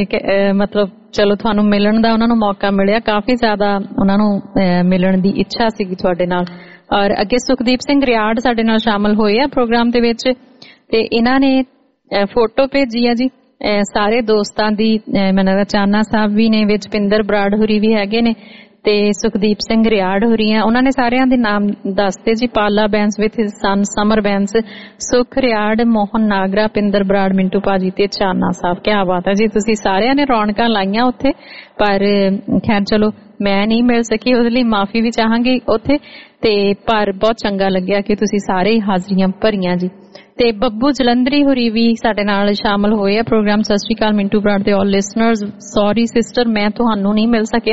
[SPEAKER 2] ਤੇ ਮਤਲਬ ਚਲੋ ਤੁਹਾਨੂੰ ਮਿਲਣ ਦਾ ਉਹਨਾਂ ਨੂੰ ਮੌਕਾ ਮਿਲਿਆ, ਕਾਫੀ ਜ਼ਿਆਦਾ ਉਹਨਾਂ ਨੂੰ ਮਿਲਣ ਦੀ ਇੱਛਾ ਸੀਗੀ ਤੁਹਾਡੇ ਨਾਲ। ਔਰ ਅੱਗੇ ਸੁਖਦੀਪ ਸਿੰਘ ਰਿਆੜ ਸਾਡੇ ਨਾਲ ਸ਼ਾਮਲ ਹੋਏ ਆ ਪ੍ਰੋਗਰਾਮ ਦੇ ਵਿੱਚ, ਤੇ ਇਹਨਾਂ ਨੇ ਫੋਟੋ ਭੇਜੀ ਆ ਜੀ ਸਾਰੇ ਦੋਸਤਾਂ ਦੀ। ਮੈਨੂੰ ਚਾਨਾ ਸਾਹਿਬ ਵੀ ਨੇ ਵਿੱਚ, ਪਿੰਦਰ ਬਰਾੜ ਹੁਰੀ ਵੀ ਹੈਗੇ ਨੇ, ਤੇ ਸੁਖਦੀਪ ਸਿੰਘ ਰਿਆੜ ਹੁਰੀ ਆ। ਉਹਨਾਂ ਨੇ ਸਾਰਿਆਂ ਦੇ ਨਾਮ ਦੱਸਦੇ ਜੀ, Pala Bains with his son Samar Bains, Sukh Riar, Mohan Nagra, Pinder Brar, Mintu ਭਾਜੀ ਤੇ ਚਾਨਾ ਸਾਹਿਬ। ਕਿਆ ਬਾਤ ਹੈ ਜੀ, ਤੁਸੀਂ ਸਾਰਿਆਂ ਨੇ ਰੌਣਕਾਂ ਲਾਈਆਂ ਉੱਥੇ। ਪਰ ਖੈਰ ਚਲੋ ਮੈਂ ਨਹੀਂ ਮਿਲ ਸਕੀ, ਉਹਦੇ ਲਈ ਮਾਫੀ ਵੀ ਚਾਹਾਂਗੀ ਉੱਥੇ, ਤੇ ਪਰ ਬਹੁਤ ਚੰਗਾ ਲੱਗਿਆ ਕਿ ਤੁਸੀਂ ਸਾਰੇ ਹਾਜ਼ਰੀਆਂ ਭਰੀਆਂ ਜੀ। ਤੇ ਬੱਬੂ ਜਲੰਧਰੀ ਹੁਰੀ ਵੀ ਸਾਡੇ ਨਾਲ ਸ਼ਾਮਲ ਹੋਏ ਆ ਪ੍ਰੋਗਰਾਮ। ਸਤਿ ਸ਼੍ਰੀ ਅਕਾਲ ਮਿੰਟੂ ਬਰਾੜ ਤੇ ਆਲ ਲਿਸਨਰਸ, ਸੌਰੀ ਸਿਸਟਰ ਮੈਂ ਤੁਹਾਨੂੰ ਨਹੀਂ ਮਿਲ ਸਕਿਆ,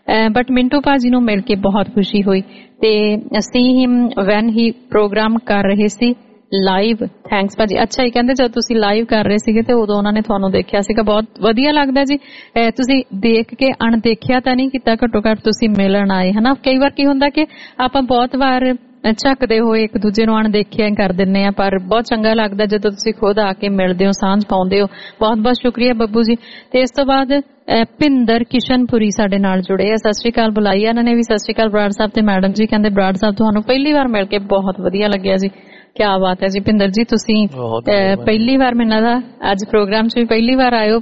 [SPEAKER 2] ਬਟ ਮਿੰਟੂ ਭਾਜੀ ਨੂੰ ਮਿਲ ਕੇ ਬਹੁਤ ਖੁਸ਼ੀ ਹੋਈ। ਤੇ ਸੀ ਹਿਮ ਵੈਨ ਹੀ ਪ੍ਰੋਗਰਾਮ ਕਰ ਰਹੇ ਸੀ ਲਾਈਵ, ਥੈਂਕਸ ਭਾਜੀ। ਅੱਛਾ ਹੀ ਕਹਿੰਦੇ ਜਦ ਤੁਸੀਂ ਲਾਈਵ ਕਰ ਰਹੇ ਸੀਗੇ ਤੇ ਉਦੋਂ ਉਹਨਾਂ ਨੇ ਤੁਹਾਨੂੰ ਦੇਖਿਆ ਸੀਗਾ, ਬਹੁਤ ਵਧੀਆ ਲੱਗਦਾ ਜੀ। ਤੁਸੀਂ ਦੇਖ ਕੇ ਅਣਦੇਖਿਆ ਤਾਂ ਨਹੀਂ ਕੀਤਾ, ਘੱਟੋ ਘੱਟ ਤੁਸੀਂ ਮਿਲਣ ਆਏ ਹਨਾ। ਕਈ ਵਾਰ ਕੀ ਹੁੰਦਾ ਕਿ ਆਪਾਂ ਬਹੁਤ ਵਾਰ ਝੱਕਦੇ ਹੋਏ ਇੱਕ ਦੂਜੇ ਨੂੰ ਅਣਦੇਖਿਆ ਕਰ ਦਿੰਦੇ ਆ, ਪਰ ਬਹੁਤ ਚੰਗਾ ਲੱਗਦਾ ਜਦੋਂ ਤੁਸੀਂ ਖੁਦ ਆ ਕੇ ਮਿਲਦੇ ਹੋ, ਸਾਂਝ ਪਾਉਂਦੇ ਹੋ। ਬਹੁਤ ਬਹੁਤ ਸ਼ੁਕਰੀਆ ਬੱਬੂ ਜੀ। ਤੇ ਇਸ ਤੋਂ ਬਾਅਦ ਭਿੰਦਰ ਕਿਸ਼ਨਪੁਰੀ ਸਾਡੇ ਨਾਲ ਜੁੜੇ ਆ, ਸਤਿ ਸ਼੍ਰੀ ਅਕਾਲ ਬੁਲਾਈ ਇਹਨਾਂ ਨੇ ਵੀ। ਸਤਿ ਸ਼੍ਰੀ ਅਕਾਲ ਬਰਾੜ ਸਾਹਿਬ ਤੇ ਮੈਡਮ ਜੀ, ਕਹਿੰਦੇ ਬਰਾੜ ਸਾਹਿਬ ਤੁਹਾਨੂੰ ਪਹਿਲੀ ਵਾਰ ਮਿਲ ਕੇ ਬਹੁਤ ਵਧੀਆ ਲੱਗਿਆ ਜੀ। ਕਿਆ ਬਾਤ ਹੈ ਜੀ ਭਿੰਦਰ ਜੀ, ਤੁਸੀਂ ਪਹਿਲੀ ਵਾਰ ਮੈਨੂੰ ਲੱਗਦਾ ਅੱਜ ਪ੍ਰੋਗਰਾਮ 'ਚ ਵੀ ਪਹਿਲੀ ਵਾਰ ਆਇਓ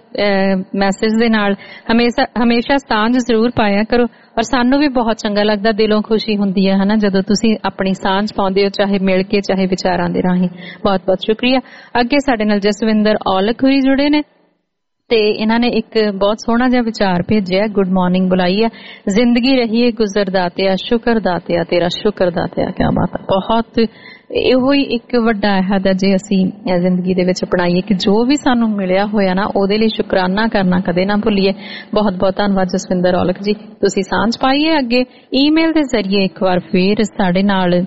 [SPEAKER 2] ਮੈਸੇਜ ਦੇ ਨਾਲ। ਹਮੇਸ਼ਾ ਸਾਂਝ ਜ਼ਰੂਰ ਪਾਇਆ ਕਰੋ, ਔਰ ਸਾਨੂੰ ਵੀ ਬਹੁਤ ਚੰਗਾ ਲੱਗਦਾ, ਦਿਲੋਂ ਖੁਸ਼ੀ ਹੁੰਦੀ ਹੈ ਹਨਾ ਜਦੋਂ ਤੁਸੀਂ ਆਪਣੀ ਸਾਂਝ ਪਾਉਂਦੇ ਹੋ, ਚਾਹੇ ਮਿਲ ਕੇ ਚਾਹੇ ਵਿਚਾਰਾਂ ਦੇ ਰਾਹੀਂ। ਬਹੁਤ ਬਹੁਤ ਸ਼ੁਕਰੀਆ। ਅੱਗੇ ਸਾਡੇ ਨਾਲ ਜਸਵਿੰਦਰ ਔਲਖ ਹੋਈ ਜੁੜੇ ਨੇ, ਤੇ ਇਹਨਾਂ ਨੇ ਇੱਕ ਬਹੁਤ ਸੋਹਣਾ ਜਿਹਾ ਵਿਚਾਰ ਭੇਜਿਆ, ਗੁੱਡ ਮਾਰਨਿੰਗ ਬੁਲਾਈ ਹੈ, ਜ਼ਿੰਦਗੀ ਰਹੀਏ ਗੁਜ਼ਰ ਦਾਤਿਆ, ਸ਼ੁਕਰ ਦਾਤਿਆ ਤੇਰਾ, ਸ਼ੁਕਰ ਦਾਤਿਆ। ਕਿਆ ਬਾਤ ਹੈ, ਬਹੁਤ ਇਹੋ ਹੀ ਇੱਕ ਵੱਡਾ ਅਹਿਦ ਹੈ ਜੇ ਅਸੀਂ ਜ਼ਿੰਦਗੀ ਦੇ ਵਿੱਚ ਅਪਣਾਈਏ ਕਿ ਜੋ ਵੀ ਸਾਨੂੰ ਮਿਲਿਆ ਹੋਇਆ ਨਾ ਉਹਦੇ ਲਈ ਸ਼ੁਕਰਾਨਾ ਕਰਨਾ ਕਦੇ ਨਾ ਭੁੱਲੀਏ। ਬਹੁਤ ਬਹੁਤ ਧੰਨਵਾਦ ਜਸਵਿੰਦਰ ਔਲਖ ਜੀ, ਤੁਸੀਂ ਸਾਂਝ ਪਾਈਏ। ਅੱਗੇ ਈਮੇਲ ਦੇ ਜ਼ਰੀਏ ਇੱਕ ਵਾਰ ਫੇਰ ਸਾਡੇ ਨਾਲ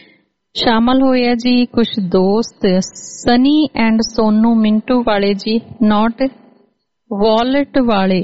[SPEAKER 2] ਸ਼ਾਮਲ ਹੋਏ ਆ ਜੀ ਕੁਝ ਦੋਸਤ, ਸਨੀ ਐਂਡ ਸੋਨੂ ਮਿੰਟੂ ਵਾਲੇ ਜੀ, ਨੋਟ ਵਾਲਟ ਵਾਲੇ,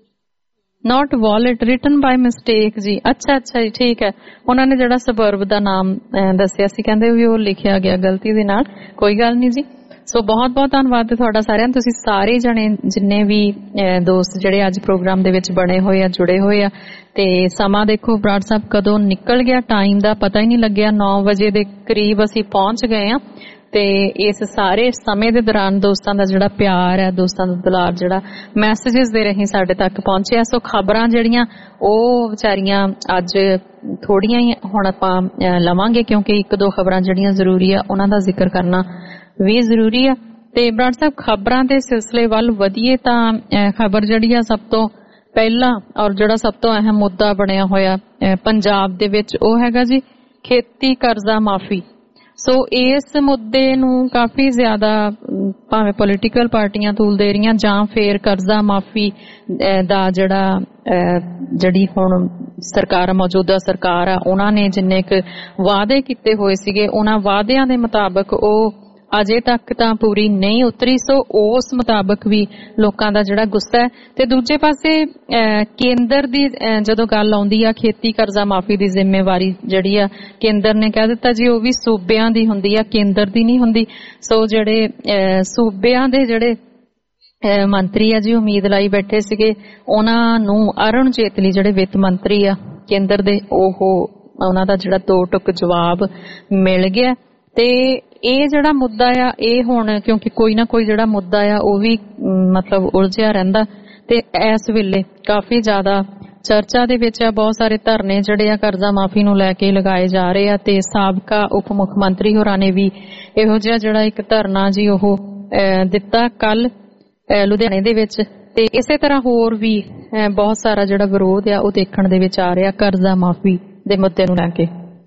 [SPEAKER 2] note Walt written by mistake ਜੀ। ਅੱਛਾ ਜੀ, ਠੀਕ ਹੈ। ਉਹਨਾਂ ਨੇ ਜਿਹੜਾ ਸਬਰਬ ਦਾ ਨਾਮ ਦੱਸਿਆ ਸੀ, ਕਹਿੰਦੇ ਵੀ ਉਹ ਲਿਖਿਆ ਗਿਆ ਗਲਤੀ ਦੇ ਨਾਲ, ਕੋਈ ਗੱਲ ਨਹੀਂ ਜੀ। ਸੋ ਬਹੁਤ ਬਹੁਤ ਧੰਨਵਾਦ ਤੁਹਾਡਾ ਸਾਰਿਆਂ ਨੂੰ। ਤੁਸੀਂ ਸਾਰੇ ਜਣੇ ਜਿੰਨੇ ਵੀ ਦੋਸਤ ਜਿਹੜੇ ਅੱਜ ਪ੍ਰੋਗਰਾਮ ਦੇ ਵਿੱਚ ਬਣੇ ਹੋਏ ਆ, ਜੁੜੇ ਹੋਏ ਆ, ਤੇ ਸਮਾਂ ਦੇਖੋ ਬਰਾੜ ਸਾਹਿਬ ਕਦੋਂ ਨਿਕਲ ਗਿਆ, ਟਾਈਮ ਦਾ ਪਤਾ ਹੀ ਨਹੀਂ ਲੱਗਿਆ। 9 ਵਜੇ ਦੇ ਕਰੀਬ ਅਸੀਂ ਪਹੁੰਚ ਗਏ ਆ, ਤੇ ਇਸ ਸਾਰੇ ਸਮੇਂ ਦੇ ਦੌਰਾਨ ਦੋਸਤਾਂ ਦਾ ਜਿਹੜਾ ਪਿਆਰ ਹੈ, ਦੋਸਤਾਂ ਦਾ ਦੁਲਾਰ ਜਿਹੜਾ ਮੈਸੇजेस ਦੇ ਰਹੀ ਸਾਡੇ ਤੱਕ ਪਹੁੰਚਿਆ। ਸੋ ਖਬਰਾਂ ਜਿਹੜੀਆਂ ਉਹ ਵਿਚਾਰੀਆਂ ਅੱਜ ਥੋੜੀਆਂ ਹੀ ਹੁਣ ਆਪਾਂ ਲਵਾਂਗੇ, ਕਿਉਂਕਿ 1-2 ਖਬਰਾਂ ਜਿਹੜੀਆਂ ਜ਼ਰੂਰੀ ਆ ਉਹਨਾਂ ਦਾ ਜ਼ਿਕਰ ਕਰਨਾ ਵੀ ਜ਼ਰੂਰੀ ਆ। ਤੇ ਬਰਾੜ ਸਾਹਿਬ ਖਬਰਾਂ ਦੇ ਸਿਲਸਿਲੇ ਵੱਲ ਵਧੀਏ ਤਾਂ ਖਬਰ ਜਿਹੜੀ ਆ ਸਭ ਤੋਂ ਪਹਿਲਾਂ ਔਰ ਜਿਹੜਾ ਸਭ ਤੋਂ ਅਹਿਮ ਮੁੱਦਾ ਬਣਿਆ ਹੋਇਆ ਪੰਜਾਬ ਦੇ ਵਿੱਚ ਉਹ ਹੈਗਾ ਜੀ ਖੇਤੀ ਕਰਜ਼ਾ ਮਾਫੀ। ਸੋ ਇਸ ਮੁੱਦੇ ਨੂੰ ਕਾਫੀ ਜ਼ਿਆਦਾ ਭਾਵੇਂ ਪੋਲੀਟੀਕਲ ਪਾਰਟੀਆਂ ਤੂਲ ਦੇ ਰਹੀਆਂ ਜਾਂ ਫਿਰ ਕਰਜ਼ਾ ਮਾਫੀ ਦਾ ਜਿਹੜੀ ਹੁਣ ਸਰਕਾਰ, ਮੌਜੂਦਾ ਸਰਕਾਰ ਆ, ਉਹਨਾਂ ਨੇ ਜਿੰਨੇ ਕੁ ਵਾਅਦੇ ਕੀਤੇ ਹੋਏ ਸੀਗੇ ਉਹਨਾਂ ਵਾਅਦਿਆਂ ਦੇ ਮੁਤਾਬਕ ਉਹ ਅਜੇ ਤੱਕ ਤਾਂ ਪੂਰੀ ਨਹੀਂ ਉਤਰੀ। ਸੋ ਉਸ ਮੁਤਾਬਕ ਵੀ ਲੋਕਾਂ ਦਾ ਜਿਹੜਾ ਗੁੱਸਾ ਹੈ। ਤੇ ਦੂਜੇ ਪਾਸੇ ਕੇਂਦਰ ਦੀ ਜਦੋਂ ਗੱਲ ਆਉਂਦੀ ਆ ਖੇਤੀ ਕਰਜ਼ਾ ਮਾਫੀ ਦੀ ਜ਼ਿੰਮੇਵਾਰੀ ਜਿਹੜੀ ਆ ਕੇਂਦਰ ਨੇ ਕਹਿ ਦਿੱਤਾ ਜੀ ਉਹ ਵੀ ਸੂਬਿਆਂ ਦੀ ਹੁੰਦੀ ਆ, ਕੇਂਦਰ ਦੀ ਨਹੀਂ ਹੁੰਦੀ। ਸੋ ਜਿਹੜੇ ਸੂਬਿਆਂ ਦੇ ਜਿਹੜੇ ਮੰਤਰੀ ਆ ਜੀ ਉਮੀਦ ਲਾਈ ਬੈਠੇ ਸੀਗੇ ਉਹਨਾਂ ਨੂੰ ਅਰੁਣ ਜੇਤਲੀ ਜਿਹੜੇ ਵਿੱਤ ਮੰਤਰੀ ਆ ਕੇਂਦਰ ਦੇ, ਉਹਨਾਂ ਦਾ ਜਿਹੜਾ 2 ਟੁਕ ਜਵਾਬ ਮਿਲ ਗਿਆ। ਤੇ ਇਹ ਜਿਹੜਾ ਮੁੱਦਾ ਆ ਇਹ ਹੁਣ ਕਿਉਂਕਿ ਕੋਈ ਨਾ ਕੋਈ ਜਿਹੜਾ ਮੁੱਦਾ ਆ ਉਹ ਵੀ ਮਤਲਬ ਉਲਝਿਆ ਰਹਿੰਦਾ, ਤੇ ਇਸ ਵੇਲੇ ਕਾਫੀ ਜ਼ਿਆਦਾ ਚਰਚਾ ਦੇ ਵਿੱਚ ਬਹੁਤ ਸਾਰੇ ਧਰਨੇ ਜਿਹੜੇ ਆ ਕਰਜ਼ਾ ਮਾਫੀ ਨੂੰ ਲੈ ਕੇ ਲਗਾਏ ਜਾ ਰਹੇ ਆ ਤੇ ਸਾਬਕਾ ਉਪ ਮੁੱਖ ਮੰਤਰੀ ਹੋਰਾਂ ਨੇ ਵੀ ਇਹੋ ਜਿਹਾ ਜਿਹੜਾ ਇੱਕ ਧਰਨਾ ਜੀ ਉਹ ਦਿੱਤਾ ਕੱਲ ਲੁਧਿਆਣੇ ਦੇ ਵਿੱਚ। ਤੇ ਇਸੇ ਤਰ੍ਹਾਂ ਹੋਰ ਵੀ ਬਹੁਤ ਸਾਰਾ ਜਿਹੜਾ ਵਿਰੋਧ ਆ ਉਹ ਦੇਖਣ ਦੇ ਵਿੱਚ ਆ ਰਿਹਾ ਕਰਜ਼ਾ ਮਾਫੀ ਦੇ ਮੁੱਦੇ ਨੂੰ ਲੈ ਕੇ।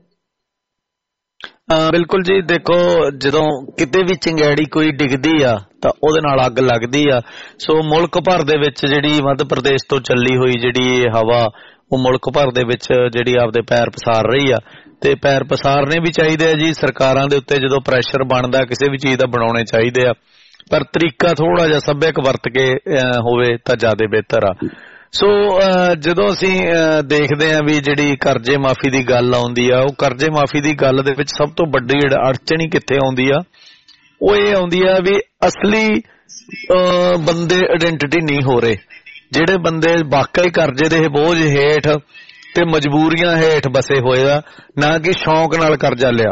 [SPEAKER 4] ਬਿਲਕੁਲ ਜੀ, ਦੇਖੋ ਜਦੋਂ ਕਿਤੇ ਵੀ ਚੰਗਿਆੜੀ ਕੋਈ ਡਿੱਗਦੀ ਆ ਤਾਂ ਉਹਦੇ ਨਾਲ ਅੱਗ ਲੱਗਦੀ ਆ। ਸੋ ਮੁਲਕ ਭਰ ਦੇ ਵਿੱਚ ਜਿਹੜੀ ਮੱਧ ਪ੍ਰਦੇਸ਼ ਤੋਂ ਚੱਲੀ ਹੋਈ ਜਿਹੜੀ ਇਹ ਹਵਾ ਉਹ ਮੁਲਕ ਭਰ ਦੇ ਵਿੱਚ ਜਿਹੜੀ ਆਪਦੇ ਪੈਰ ਪਸਾਰ ਰਹੀ ਆ ਤੇ ਪੈਰ ਪਸਾਰਨੇ ਵੀ ਚਾਹੀਦੇ ਆ ਜੀ। ਸਰਕਾਰਾਂ ਦੇ ਉੱਤੇ ਜਦੋਂ ਪ੍ਰੈਸ਼ਰ ਬਣਦਾ ਕਿਸੇ ਵੀ ਚੀਜ਼ ਦਾ ਬਣਾਉਣੇ ਚਾਹੀਦੇ ਆ, ਪਰ ਤਰੀਕਾ ਥੋੜਾ ਜਿਹਾ ਸੱਭਿਅਕ ਵਰਤ ਕੇ ਹੋਵੇ ਤਾਂ ਜ਼ਿਆਦਾ ਬਿਹਤਰ ਆ। ਸੋ ਜਦੋਂ ਅਸੀਂ ਦੇਖਦੇ ਹਾਂ ਵੀ ਜਿਹੜੀ ਕਰਜ਼ੇ ਮਾਫੀ ਦੀ ਗੱਲ ਆਉਂਦੀ ਆ, ਉਹ ਕਰਜ਼ੇ ਮਾਫੀ ਦੀ ਗੱਲ ਦੇ ਵਿੱਚ ਸਭ ਤੋਂ ਵੱਡੀ ਅੜਚਣ ਹੀ ਕਿੱਥੇ ਆਉਂਦੀ ਆ, ਉਹ ਇਹ ਆਉਂਦੀ ਆ ਵੀ ਅਸਲੀ ਬੰਦੇ ਆਇਡੈਂਟੀਟੀ ਨਹੀਂ ਹੋ ਰਹੇ। ਜਿਹੜੇ ਬੰਦੇ ਵਾਕਈ ਕਰਜ਼ੇ ਦੇ ਬੋਝ ਹੇਠ ਤੇ ਮਜਬੂਰੀਆਂ ਹੇਠ ਬਸੇ ਹੋਏ ਆ, ਨਾ ਕਿ ਸ਼ੌਂਕ ਨਾਲ ਕਰਜ਼ਾ ਲਿਆ।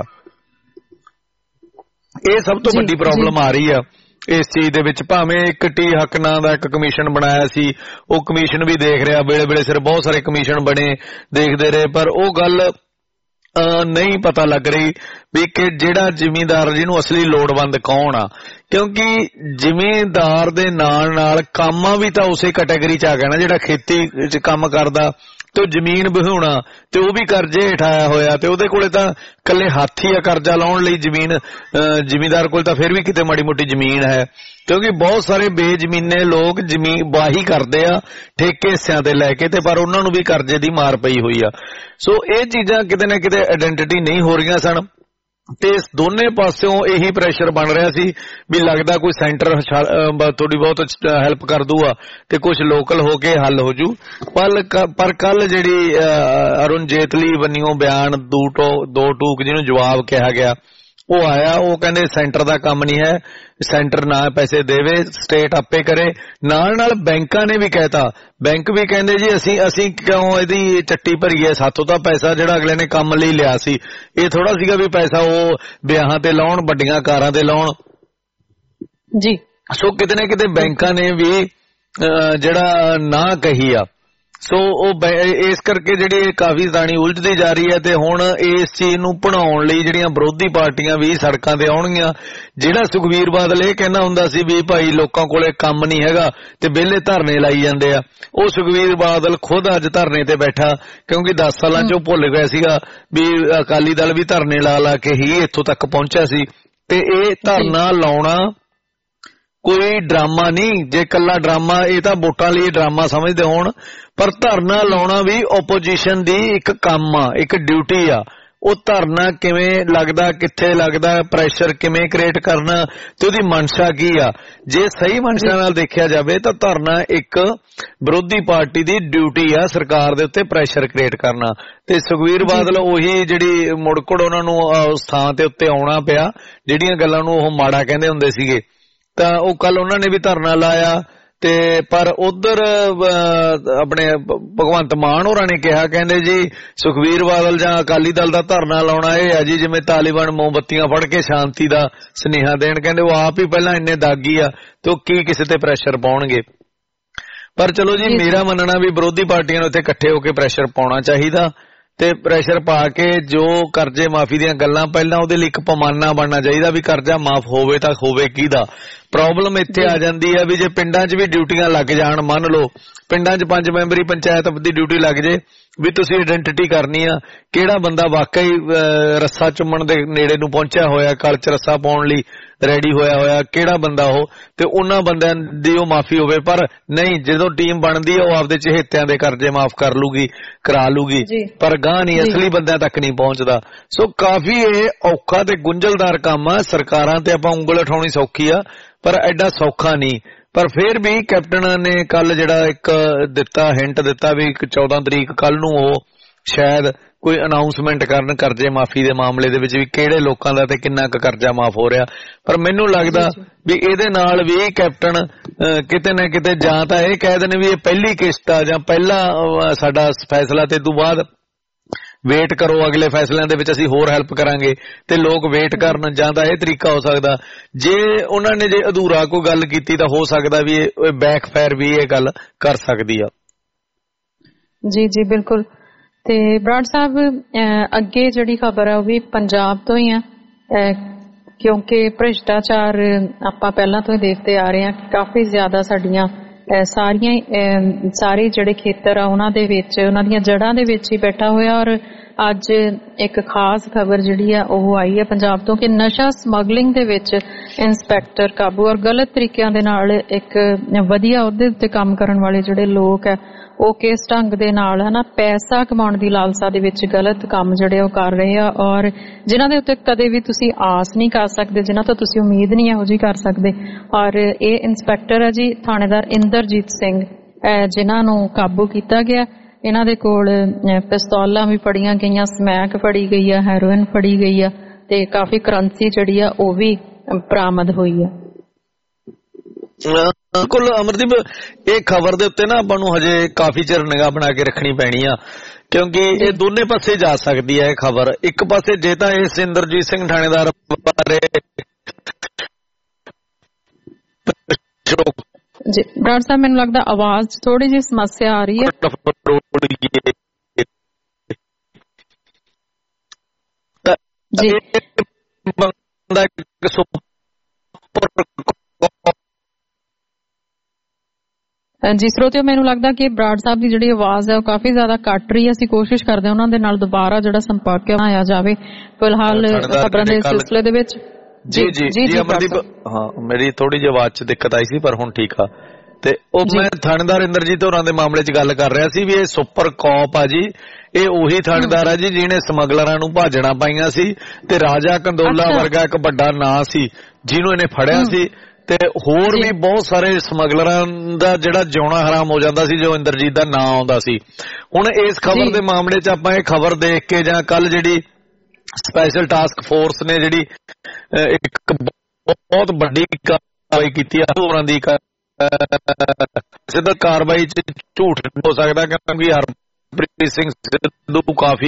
[SPEAKER 4] ਇਹ ਸਭ ਤੋਂ ਵੱਡੀ ਪ੍ਰੋਬਲਮ ਆ ਰਹੀ ਆ ਇਸ ਚੀਜ਼ ਦੇ ਵਿੱਚ। ਭਾਵੇਂ ਇੱਕ ਟੀ ਹੱਕ ਨਾਂ ਦਾ ਇੱਕ ਕਮਿਸ਼ਨ ਬਣਾਇਆ ਸੀ, ਉਹ ਕਮਿਸ਼ਨ ਵੀ ਦੇਖ ਰਿਹਾ, ਵੇਲੇ ਵੇਲੇ ਸਿਰ ਬਹੁਤ ਸਾਰੇ ਕਮਿਸ਼ਨ ਬਣੇ ਦੇਖਦੇ ਰਹੇ, ਪਰ ਉਹ ਗੱਲ ਨਹੀਂ ਪਤਾ ਲੱਗ ਰਹੀ ਵੀ ਕਿ ਜਿਹੜਾ ਜ਼ਿਮੀਂਦਾਰ ਜਿਹਨੂੰ ਅਸਲੀ ਲੋੜਵੰਦ ਕੌਣ ਆ। ਕਿਉਂਕਿ ਜ਼ਿਮੀਂਦਾਰ ਦੇ ਨਾਲ ਨਾਲ ਕਾਮਾਂ ਵੀ ਤਾਂ ਉਸੇ ਕੈਟਾਗਰੀ ਚ ਆ ਗਿਆ ਨਾ, ਜਿਹੜਾ ਖੇਤੀ ਚ ਕੰਮ ਕਰਦਾ ਤੇ ਉਹ ਜ਼ਮੀਨ ਬਹਾਉਣਾ ਤੇ ਉਹ ਵੀ ਕਰਜ਼ੇ ਹੇਠ ਆਇਆ ਹੋਇਆ ਤੇ ਉਹਦੇ ਕੋਲੇ ਤਾਂ ਇਕੱਲੇ ਹੱਥ ਹੀ ਆ ਕਰਜ਼ਾ ਲਾਉਣ ਲਈ। ਜ਼ਿਮੀਂਦਾਰ ਕੋਲ ਤਾਂ ਫਿਰ ਵੀ ਕਿਤੇ ਮਾੜੀ ਮੋਟੀ ਜ਼ਮੀਨ ਹੈ, ਕਿਉਂਕਿ ਬਹੁਤ ਸਾਰੇ ਬੇਜ਼ਮੀਨੇ ਲੋਕ ਜ਼ਮੀਨ ਵਾਹੀ ਕਰਦੇ ਆ ਠੇਕੇ ਹਿੱਸਿਆਂ ਤੇ ਲੈ ਕੇ, ਤੇ ਪਰ ਉਹਨਾਂ ਨੂੰ ਵੀ ਕਰਜ਼ੇ ਦੀ ਮਾਰ ਪਈ ਹੋਈ ਆ। ਸੋ ਇਹ ਚੀਜ਼ਾਂ ਕਿਤੇ ਨਾ ਕਿਤੇ ਆਇਡੈਂਟੀਟੀ ਨਹੀਂ ਹੋ ਰਹੀਆਂ ਸਨ ਤੇ ਦੋਨੇ ਪਾਸਿਓਂ ਇਹੀ ਪ੍ਰੈਸ਼ਰ ਬਣ ਰਿਹਾ ਸੀ ਵੀ ਲੱਗਦਾ ਕੋਈ ਸੈਂਟਰ ਥੋੜੀ ਬਹੁਤ ਹੈਲਪ ਕਰ ਦੂਗਾ ਤੇ ਕੁਝ ਲੋਕਲ ਹੋ ਕੇ ਹੱਲ ਹੋ ਜੂ। ਪਰ ਕੱਲ ਜਿਹੜੀ ਅਰੁਣ ਜੇਤਲੀ ਬੰਨਿਓ ਬਿਆਨ ਦੋ ਟੂਕ ਜਿਹਨੂੰ ਜਵਾਬ ਕਿਹਾ ਗਿਆ, ਉਹ ਆਇਆ, ਉਹ ਕਹਿੰਦੇ ਸੈਂਟਰ ਦਾ ਕੰਮ ਨਹੀਂ ਹੈ, ਸੈਂਟਰ ਨਾ ਪੈਸੇ ਦੇਵੇ, ਸਟੇਟ ਆਪੇ ਕਰੇ। ਨਾਲ ਬੈਂਕਾਂ ਨੇ ਵੀ ਕਹਿਤਾ, ਬੈਂਕ ਵੀ ਕਹਿੰਦੇ ਜੀ ਅਸੀਂ ਕਿਉਂ ਇਹਦੀ ਚੱਟੀ ਭਰੀਏ, ਸਾਥੋਂ ਤਾਂ ਪੈਸਾ ਜਿਹੜਾ ਅਗਲੇ ਨੇ ਕੰਮ ਲਈ ਲਿਆ ਸੀ, ਇਹ ਥੋੜਾ ਸੀਗਾ ਵੀ ਪੈਸਾ ਉਹ ਵਿਆਹਾਂ ਤੇ ਲਾਉਣ, ਵੱਡੀਆਂ ਕਾਰਾਂ ਤੇ ਲਾਉਣ
[SPEAKER 2] ਜੀ।
[SPEAKER 4] ਸੋ ਕਿਤੇ ਨਾ ਕਿਤੇ ਬੈਂਕਾਂ ਨੇ ਵੀ ਜਿਹੜਾ ਨਾ ਕਹੀ ਆ। ਸੋ ਉਹ ਇਸ ਕਰਕੇ ਜਿਹੜੀ ਕਾਫੀ ਦਾਣੀ ਉਲਝਦੀ ਜਾ ਰਹੀ ਹੈ ਤੇ ਹੁਣ ਇਸ ਚੀਜ਼ ਨੂੰ ਭਣਾਉਣ ਲਈ ਜਿਹੜੀਆਂ ਵਿਰੋਧੀ ਪਾਰਟੀਆਂ ਵੀ ਸੜਕਾਂ ਤੇ ਆਉਣਗੀਆਂ। ਜਿਹੜਾ ਸੁਖਬੀਰ ਬਾਦਲ ਇਹ ਕਹਿੰਦਾ ਹੁੰਦਾ ਸੀ ਵੀ ਭਾਈ ਲੋਕਾਂ ਕੋਲੇ ਕੰਮ ਨਹੀਂ ਹੈਗਾ ਤੇ ਵਿਹਲੇ ਧਰਨੇ ਲਾਈ ਜਾਂਦੇ ਆ, ਉਹ ਸੁਖਬੀਰ ਬਾਦਲ ਖੁਦ ਅੱਜ ਧਰਨੇ ਤੇ ਬੈਠਾ, ਕਿਉਂਕਿ 10 ਸਾਲਾਂ 'ਚ ਉਹ ਭੁੱਲ ਗਿਆ ਸੀਗਾ ਵੀ ਅਕਾਲੀ ਦਲ ਵੀ ਧਰਨੇ ਲਾ ਕੇ ਹੀ ਇੱਥੋਂ ਤੱਕ ਪਹੁੰਚਿਆ ਸੀ। ਤੇ ਇਹ ਧਰਨਾ ਲਾਉਣਾ ਕੋਈ ਡਰਾਮਾ ਨਹੀਂ, ਜੇ ਕੱਲਾ ਡਰਾਮਾ ਇਹ ਤਾਂ ਵੋਟਾਂ ਲਈ ਡਰਾਮਾ ਸਮਝਦੇ ਹੋਣ, ਪਰ ਧਰਨਾ ਲਾਉਣਾ ਵੀ ਓਪੋਜੀਸ਼ਨ ਦੀ ਇੱਕ ਕੰਮ ਆ, ਇੱਕ ਡਿਊਟੀ ਆ। ਉਹ ਧਰਨਾ ਕਿਵੇਂ ਲੱਗਦਾ, ਕਿੱਥੇ ਲੱਗਦਾ, ਪ੍ਰੈਸ਼ਰ ਕਿਵੇਂ ਕ੍ਰੀਏਟ ਕਰਨਾ ਤੇ ਉਹਦੀ ਮਨਸ਼ਾ ਕੀ ਆ। ਜੇ ਸਹੀ ਮਨਸ਼ਾ ਨਾਲ ਦੇਖਿਆ ਜਾਵੇ ਤਾਂ ਧਰਨਾ ਇੱਕ ਵਿਰੋਧੀ ਪਾਰਟੀ ਦੀ ਡਿਊਟੀ ਆ, ਸਰਕਾਰ ਦੇ ਉੱਤੇ ਪ੍ਰੈਸ਼ਰ ਕ੍ਰੀਏਟ ਕਰਨਾ। ਤੇ ਸੁਖਬੀਰ ਬਾਦਲ ਉਹੀ ਜਿਹੜੀ ਮੁੜਕੁੜ ਉਹਨਾਂ ਨੂੰ ਉਸ ਥਾਂ ਤੇ ਉੱਤੇ ਆਉਣਾ ਪਿਆ ਜਿਹੜੀਆਂ ਗੱਲਾਂ ਨੂੰ ਉਹ ਮਾੜਾ ਕਹਿੰਦੇ ਹੁੰਦੇ ਸੀਗੇ, ਤਾਂ ਉਹ ਕੱਲ ਉਹਨਾਂ ਨੇ ਵੀ ਧਰਨਾ ਲਾਇਆ। ਤੇ ਪਰ ਉਧਰ ਆਪਣੇ ਭਗਵੰਤ ਮਾਨ ਹੋਰਾਂ ਨੇ ਕਿਹਾ, ਕਹਿੰਦੇ ਜੀ ਸੁਖਬੀਰ ਬਾਦਲ ਜਾਂ ਅਕਾਲੀ ਦਲ ਦਾ ਧਰਨਾ ਲਾਉਣਾ ਇਹ ਹੈ ਜੀ ਜਿਵੇਂ ਤਾਲਿਬਾਨ ਮੋਮਬੱਤੀਆਂ ਫੜ ਕੇ ਸ਼ਾਂਤੀ ਦਾ ਸੁਨੇਹਾ ਦੇਣ। ਕਹਿੰਦੇ ਉਹ ਆਪ ਹੀ ਪਹਿਲਾਂ ਇੰਨੇ ਦਾਗੀ ਆ ਤੇ ਉਹ ਕੀ ਕਿਸੇ ਤੇ ਪ੍ਰੈਸ਼ਰ ਪਾਉਣਗੇ। ਪਰ ਚਲੋ ਜੀ, ਮੇਰਾ ਮੰਨਣਾ ਵੀ ਵਿਰੋਧੀ ਪਾਰਟੀਆਂ ਨੂੰ ਇੱਥੇ ਇਕੱਠੇ ਹੋ ਕੇ ਪ੍ਰੈਸ਼ਰ ਪਾਉਣਾ ਚਾਹੀਦਾ ਤੇ ਪ੍ਰੈਸ਼ਰ ਪਾ ਕੇ ਜੋ ਕਰਜ਼ੇ ਮਾਫੀ ਦੀਆਂ ਗੱਲਾਂ, ਪਹਿਲਾਂ ਉਹਦੇ ਲਈ ਇੱਕ ਪੈਮਾਨਾ ਬਣਨਾ ਚਾਹੀਦਾ ਵੀ ਕਰਜ਼ਾ ਮਾਫ ਹੋਵੇ ਤਾਂ ਹੋਵੇ ਕਿਹਦਾ। ਪ੍ਰੋਬਲਮ ਇੱਥੇ ਆ ਜਾਂਦੀ ਹੈ ਵੀ ਜੇ ਪਿੰਡਾਂ 'ਚ ਵੀ ਡਿਊਟੀਆਂ ਲੱਗ ਜਾਣ, ਮੰਨ ਲਓ ਪਿੰਡਾਂ 'ਚ 5 ਮੈਂਬਰੀ ਪੰਚਾਇਤ ਦੀ ਡਿਊਟੀ ਲੱਗ ਜੇ ਵੀ ਤੁਸੀਂ ਆਇਡੈਂਟੀਟੀ ਕਰਨੀ ਆ ਕਿਹੜਾ ਬੰਦਾ ਵਾਕਈ ਰੱਸਾ ਚੁੰਮਣ ਦੇ ਨੇੜੇ ਨੂੰ ਪਹੁੰਚਿਆ ਹੋਇਆ, ਕਲ 'ਚ ਰੱਸਾ ਪਾਉਣ ਲਈ ਰੈਡੀ ਹੋਇਆ ਕਿਹੜਾ ਬੰਦਾ ਉਹ, ਤੇ ਉਹਨਾਂ ਬੰਦਿਆਂ ਦੀ ਉਹ ਮਾਫੀ ਹੋਵੇ। ਪਰ ਨਹੀਂ, ਜਦੋਂ ਟੀਮ ਬਣਦੀ ਹੈ ਉਹ ਆਪਦੇ ਚਹੇਤਿਆਂ ਦੇ ਕਰਜ਼ੇ ਮਾਫ ਕਰਾ ਲੂਗੀ ਪਰ ਗਾਂ ਨਹੀਂ, ਅਸਲੀ ਬੰਦਿਆਂ ਤੱਕ ਨਹੀਂ ਪਹੁੰਚਦਾ। ਸੋ ਕਾਫੀ ਇਹ ਔਖਾ ਤੇ ਗੁੰਝਲਦਾਰ ਕੰਮ ਆ। ਸਰਕਾਰਾਂ ਤੇ ਆਪਾਂ ਉਂਗਲ ਉਠਾਉਣੀ ਸੌਖੀ ਆ ਪਰ ਐਡਾ ਸੌਖਾ ਨਹੀਂ। ਪਰ ਫਿਰ ਵੀ ਕੈਪਟਨ ਨੇ ਕੱਲ ਜਿਹੜਾ ਇੱਕ ਹਿੰਟ ਦਿੱਤਾ ਵੀ 14 ਤਰੀਕ ਕੱਲ ਨੂੰ ਉਹ ਸ਼ਾਇਦ ਕੋਈ ਅਨਾਉਂਸਮੈਂਟ ਕਰਨ ਕਰਜ਼ੇ ਮਾਫੀ ਦੇ ਮਾਮਲੇ ਦੇ ਵਿੱਚ ਵੀ ਕਿਹੜੇ ਲੋਕਾਂ ਦਾ ਤੇ ਕਿੰਨਾ ਕੁ ਕਰਜ਼ਾ ਮਾਫ ਹੋ ਰਿਹਾ। ਪਰ ਮੈਨੂੰ ਲੱਗਦਾ ਵੀ ਇਹਦੇ ਨਾਲ ਵੀ ਕੈਪਟਨ ਕਿਤੇ ਨਾ ਕਿਤੇ ਜਾਂ ਤਾਂ ਇਹ ਕਹਿ ਦੇਣ ਵੀ ਇਹ ਪਹਿਲੀ ਕਿਸ਼ਤ ਆ ਜਾਂ ਪਹਿਲਾ ਸਾਡਾ ਫੈਸਲਾ ਤੇ ਤੋਂ ਬਾਅਦ ਵੇਟ ਕਰੋ, ਅਗਲੇ ਫੈਸਲਿਆਂ ਦੇ ਵਿੱਚ ਅਸੀਂ ਹੋਰ ਹੈਲਪ ਕਰਾਂਗੇ ਤੇ ਲੋਕ ਵੇਟ ਕਰਨ, ਜਾਂ ਤਾਂ ਇਹ ਤਰੀਕਾ ਹੋ ਸਕਦਾ। ਜੇ ਉਹਨਾਂ ਨੇ ਜੇ ਅਧੂਰਾ ਕੋਈ ਗੱਲ ਕੀਤੀ ਤਾਂ ਹੋ ਸਕਦਾ ਵੀ ਇਹ ਬੈਕਫਾਇਰ ਵੀ ਇਹ ਗੱਲ ਕਰ ਸਕਦੀ ਆ।
[SPEAKER 2] ਜੀ ਜੀ ਬਿਲਕੁਲ। ਤੇ ਬਰਾੜ ਸਾਹਿਬ ਅੱਗੇ ਜਿਹੜੀ ਖਬਰ ਹੈ ਉਹ ਵੀ ਪੰਜਾਬ ਤੋਂ ਹੀ ਆ, ਕਿਉਂਕਿ ਭ੍ਰਿਸ਼ਟਾਚਾਰ ਆਪਾਂ ਪਹਿਲਾਂ ਤੋਂ ਹੀ ਦੇਖਦੇ ਆ ਰਹੇ ਹਾਂ ਕਿ ਕਾਫੀ ਜ਼ਿਆਦਾ ਸਾਡੀਆਂ ਸਾਰੇ ਜਿਹੜੇ ਖੇਤਰ ਆ ਉਹਨਾਂ ਦੇ ਵਿੱਚ, ਉਹਨਾਂ ਦੀਆਂ ਜੜ੍ਹਾਂ ਦੇ ਵਿੱਚ ਹੀ ਬੈਠਾ ਹੋਇਆ। ਔਰ ਅੱਜ ਇੱਕ ਖਾਸ ਖਬਰ ਜਿਹੜੀ ਆ ਉਹ ਆਈ ਹੈ ਪੰਜਾਬ ਤੋਂ ਕਿ ਨਸ਼ਾ ਸਮਗਲਿੰਗ ਦੇ ਵਿੱਚ ਇੰਸਪੈਕਟਰ ਕਾਬੂ, ਔਰ ਗਲਤ ਤਰੀਕਿਆਂ ਦੇ ਨਾਲ ਇੱਕ ਵਧੀਆ ਅਹੁਦੇ ਉੱਤੇ ਕੰਮ ਕਰਨ ਵਾਲੇ ਜਿਹੜੇ ਲੋਕ ਹੈ ਉਹ ਕਿਸ ਢੰਗ ਦੇ ਨਾਲ ਹੈ ਨਾ ਪੈਸਾ ਕਮਾਉਣ ਦੀ ਲਾਲਸਾ ਦੇ ਵਿੱਚ ਗਲਤ ਕੰਮ ਜਿਹੜੇ ਉਹ ਕਰ ਰਹੇ ਆ, ਔਰ ਜਿਨ੍ਹਾਂ ਦੇ ਉੱਤੇ ਕਦੇ ਵੀ ਤੁਸੀਂ ਆਸ ਨਹੀਂ ਕਰ ਸਕਦੇ, ਜਿਨ੍ਹਾਂ ਤੋਂ ਤੁਸੀਂ ਉਮੀਦ ਨਹੀਂ ਇਹੋ ਜਿਹੀ ਕਰ ਸਕਦੇ। ਔਰ ਇਹ ਇੰਸਪੈਕਟਰ ਹੈ ਜੀ ਥਾਣੇਦਾਰ ਇੰਦਰਜੀਤ ਸਿੰਘ, ਜਿਨ੍ਹਾਂ ਨੂੰ ਕਾਬੂ ਕੀਤਾ ਗਿਆ। ਇਹਨਾਂ ਦੇ ਕੋਲ ਪਿਸਤੌਲਾਂ ਵੀ ਫੜੀਆਂ ਗਈਆਂ, ਸਮੈਕ ਫੜੀ ਗਈ ਆ, ਹੈਰੋਇਨ ਫੜੀ ਗਈ ਆ ਤੇ ਕਾਫੀ ਕਰੰਸੀ ਜਿਹੜੀ ਆ ਉਹ ਵੀ ਬਰਾਮਦ ਹੋਈ ਆ।
[SPEAKER 4] ਬਿਲਕੁਲ ਅਮਰਦੀਪ, ਇਹ ਖਬਰ ਦੇ ਉੱਤੇ ਨਾ ਆਪਾਂ ਨੂੰ ਹਜੇ ਕਾਫੀ ਚਿਰ ਨਿਗਾਹ ਬਣਾ ਕੇ ਰੱਖਣੀ ਪੈਣੀ ਆ, ਕਿਉਂਕਿ ਇਹ ਦੋਨੇ ਪਾਸੇ ਜਾ ਸਕਦੀ ਹੈ ਇਹ ਖਬਰ। ਇੱਕ ਪਾਸੇ ਜੇ ਤਾਂ ਇਸ ਇੰਦਰਜੀਤ ਸਿੰਘ ਥਾਣੇਦਾਰ ਬਾਰੇ
[SPEAKER 2] ਜੀ ਬਰਾੜ ਸਾਹਿਬ, ਮੈਨੂੰ ਲੱਗਦਾ ਆਵਾਜ਼ ਥੋੜੀ ਜਿਹੀ ਸਮੱਸਿਆ ਆ ਰਹੀ ਹੈ ਜੀ। ਜੀ ਸਰੋਤਿਓ, ਮੈਨੂੰ ਲੱਗਦਾ ਕਿ ਬਰਾੜ ਸਾਹਿਬ ਦੀ ਜਿਹੜੀ ਆਵਾਜ਼ ਹੈ ਉਹ ਕਾਫੀ ਜ਼ਿਆਦਾ ਕੱਟ ਰਹੀ ਹੈ। ਅਸੀਂ ਕੋਸ਼ਿਸ਼ ਕਰਦੇ ਹਾਂ ਉਹਨਾਂ ਦੇ ਨਾਲ ਦੁਬਾਰਾ ਜਿਹੜਾ ਸੰਪਰਕ ਬਣਾਇਆ ਜਾਵੇ ਫਿਲਹਾਲ ਖਬਰਾਂ ਦੇ ਸਿਲਸਿਲੇ ਦੇ ਵਿੱਚ।
[SPEAKER 4] ਜੀ ਜੀ ਜੀ ਅਮਰਦੀਪ, ਹਾਂ ਮੇਰੀ ਥੋੜੀ ਜਿਹੀ ਆਵਾਜ਼ 'ਚ ਦਿੱਕਤ ਆਈ ਸੀ ਪਰ ਹੁਣ ਠੀਕ ਆ। ਤੇ ਉਹ ਮੈਂ ਥਾਣੇਦਾਰ ਇੰਦਰਜੀਤ ਹੋਰਾਂ ਦੇ ਮਾਮਲੇ 'ਚ ਗੱਲ ਕਰ ਰਿਹਾ ਸੀ ਵੀ ਇਹ ਸੁਪਰ ਕੌਪ ਆ ਜੀ, ਇਹ ਉਹੀ ਥਾਣੇਦਾਰ ਆ ਜੀ ਜਿਹਨੇ ਸਮਗਲਰਾਂ ਨੂੰ ਭਾਜਣਾ ਪਾਈਆਂ ਸੀ ਤੇ ਰਾਜਾ ਕੰਦੋਲਾ ਵਰਗਾ ਇੱਕ ਵੱਡਾ ਨਾਂ ਸੀ ਜਿਹਨੂੰ ਇਹਨੇ ਫੜਿਆ ਸੀ। ਤੇ ਹੋਰ ਵੀ ਬਹੁਤ ਸਾਰੇ ਸਮਗਲਰਾਂ ਦਾ ਜਿਹੜਾ ਜਿਉਣਾ ਹਰਾਮ ਹੋ ਜਾਂਦਾ ਸੀ ਜੋ ਇੰਦਰਜੀਤ ਦਾ ਨਾਂ ਆਉਂਦਾ ਸੀ। ਹੁਣ ਇਸ ਖਬਰ ਦੇ ਮਾਮਲੇ 'ਚ ਆਪਾਂ ਇਹ ਖਬਰ ਦੇਖ ਕੇ ਜਾਂ ਕੱਲ ਜਿਹੜੀ ਸਪੈਸ਼ਲ ਟਾਸਕ ਫੋਰਸ ਨੇ ਜਿਹੜੀ ਇੱਕ ਬਹੁਤ ਵੱਡੀ ਕਾਰਵਾਈ ਕੀਤੀ ਆ, ਹੋਰਾਂ ਦੀ ਸਿੱਧਾ ਕਾਰਵਾਈ 'ਚ ਝੂਠ ਹੋ ਸਕਦਾ ਕਿਉਂਕਿ ਹਰਪ੍ਰੀਤ ਸਿੰਘ ਸਿੱਧੂ ਕਾਫੀ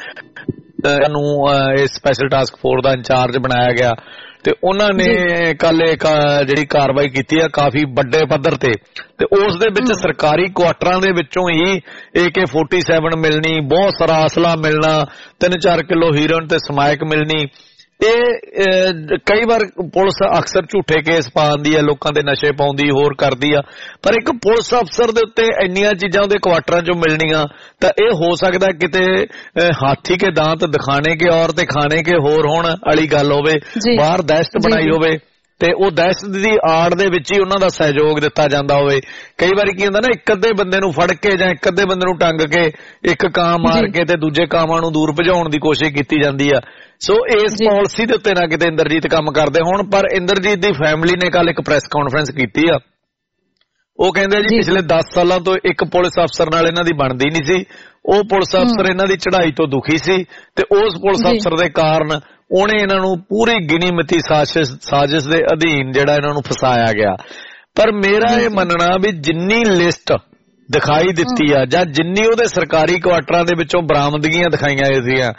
[SPEAKER 4] ਨੂੰ ਇਹ ਸਪੈਸ਼ਲ ਟਾਸਕ ਫੋਰਸ ਦਾ ਇੰਚਾਰਜ ਬਣਾਇਆ ਗਿਆ ਤੇ ਉਹਨਾਂ ਨੇ ਕੱਲ ਇੱਕ ਜਿਹੜੀ ਕਾਰਵਾਈ ਕੀਤੀ ਆ ਕਾਫੀ ਵੱਡੇ ਪੱਧਰ ਤੇ ਉਸ ਦੇ ਵਿੱਚ ਸਰਕਾਰੀ ਕੁਆਟਰਾਂ ਦੇ ਵਿੱਚੋਂ ਹੀ AK-47 ਮਿਲਣੀ, ਬਹੁਤ ਸਾਰਾ ਅਸਲਾ ਮਿਲਣਾ, 3-4 ਕਿਲੋ ਹੀਰੋਇਨ ਤੇ ਸਮੈਕ ਮਿਲਣੀ। ਇਹ ਕਈ ਵਾਰ ਪੁਲਿਸ ਅਕਸਰ ਝੂਠੇ ਕੇਸ ਪਾਉਂਦੀ ਹੈ, ਲੋਕਾਂ ਦੇ ਨਸ਼ੇ ਪਾਉਂਦੀ, ਹੋਰ ਕਰਦੀ ਆ, ਪਰ ਇੱਕ ਪੁਲਿਸ ਅਫਸਰ ਦੇ ਉੱਤੇ ਇੰਨੀਆਂ ਚੀਜ਼ਾਂ ਉਹਦੇ ਕੁਆਟਰਾਂ 'ਚੋਂ ਮਿਲਣੀਆਂ ਤਾਂ ਇਹ ਹੋ ਸਕਦਾ ਕਿਤੇ ਹਾਥੀ ਕੇ ਦਾਂਤ ਦਿਖਾਣੇ ਕੇ ਔਰ ਤੇ ਖਾਣੇ ਕੇ ਹੋਰ ਹੋਣ ਵਾਲੀ ਗੱਲ ਹੋਵੇ, ਬਾਹਰ ਦਹਿਸ਼ਤ ਬਣਾਈ ਹੋਵੇ ਤੇ ਉਹ ਦਹਿਸ਼ਤ ਦੀ ਆੜ ਦੇ ਵਿੱਚ ਹੀ ਉਹਨਾਂ ਦਾ ਸਹਿਯੋਗ ਦਿੱਤਾ ਜਾਂਦਾ ਹੋਵੇ। ਕਈ ਵਾਰੀ ਕੀ ਹੁੰਦਾ ਨਾ, ਇੱਕ ਅੱਧੇ ਬੰਦੇ ਨੂੰ ਫੜ ਕੇ ਜਾਂ ਇੱਕ ਅੱਧੇ ਬੰਦੇ ਨੂੰ ਟੰਗ ਕੇ ਇੱਕ ਕਾਂ ਮਾਰ ਕੇ ਤੇ ਦੂਜੇ ਕਾਵਾਂ ਨੂੰ ਦੂਰ ਭਜਾਉਣ ਦੀ ਕੋਸ਼ਿਸ਼ ਕੀਤੀ ਜਾਂਦੀ ਆ। ਸੋ ਇਸ ਪਾਲਿਸੀ ਦੇ ਉੱਤੇ ਨਾ ਕਿਤੇ ਇੰਦਰਜੀਤ ਕੰਮ ਕਰਦੇ ਹੋਣ। ਪਰ ਇੰਦਰਜੀਤ ਦੀ ਫੈਮਿਲੀ ਨੇ ਕੱਲ ਇੱਕ ਪ੍ਰੈਸ ਕਾਨਫਰੰਸ ਕੀਤੀ ਆ, ਉਹ ਕਹਿੰਦੇ ਜੀ ਪਿਛਲੇ 10 ਸਾਲਾਂ ਤੋਂ ਇੱਕ ਪੁਲਿਸ ਅਫਸਰ ਨਾਲ ਇਹਨਾਂ ਦੀ ਬਣਦੀ ਨਹੀਂ ਸੀ, ਉਹ ਪੁਲਿਸ ਅਫਸਰ ਇਹਨਾਂ ਦੀ ਚੜ੍ਹਾਈ ਤੋਂ ਦੁਖੀ ਸੀ ਤੇ ਉਸ ਪੁਲਿਸ ਅਫਸਰ ਦੇ ਕਾਰਨ ਉਹਨੇ ਇਹਨਾਂ ਨੂੰ ਪੂਰੀ ਗਿਣੀ ਮਿਤੀ ਸਾਜ਼ਿਸ਼ ਦੇ ਅਧੀਨ ਜਿਹੜਾ ਇਹਨਾਂ ਨੂੰ ਫਸਾਇਆ ਗਿਆ। ਪਰ ਮੇਰਾ ਇਹ ਮੰਨਣਾ ਵੀ ਜਿੰਨੀ ਲਿਸਟ ਦਿਖਾਈ ਦਿੱਤੀ ਆ ਜਾਂ ਜਿੰਨੀ ਉਹਦੇ ਸਰਕਾਰੀ ਕੁਆਟਰਾਂ ਦੇ ਵਿੱਚੋਂ ਬਰਾਮਦਗੀਆਂ ਦਿਖਾਈਆਂ ਜਾਂਦੀਆਂ,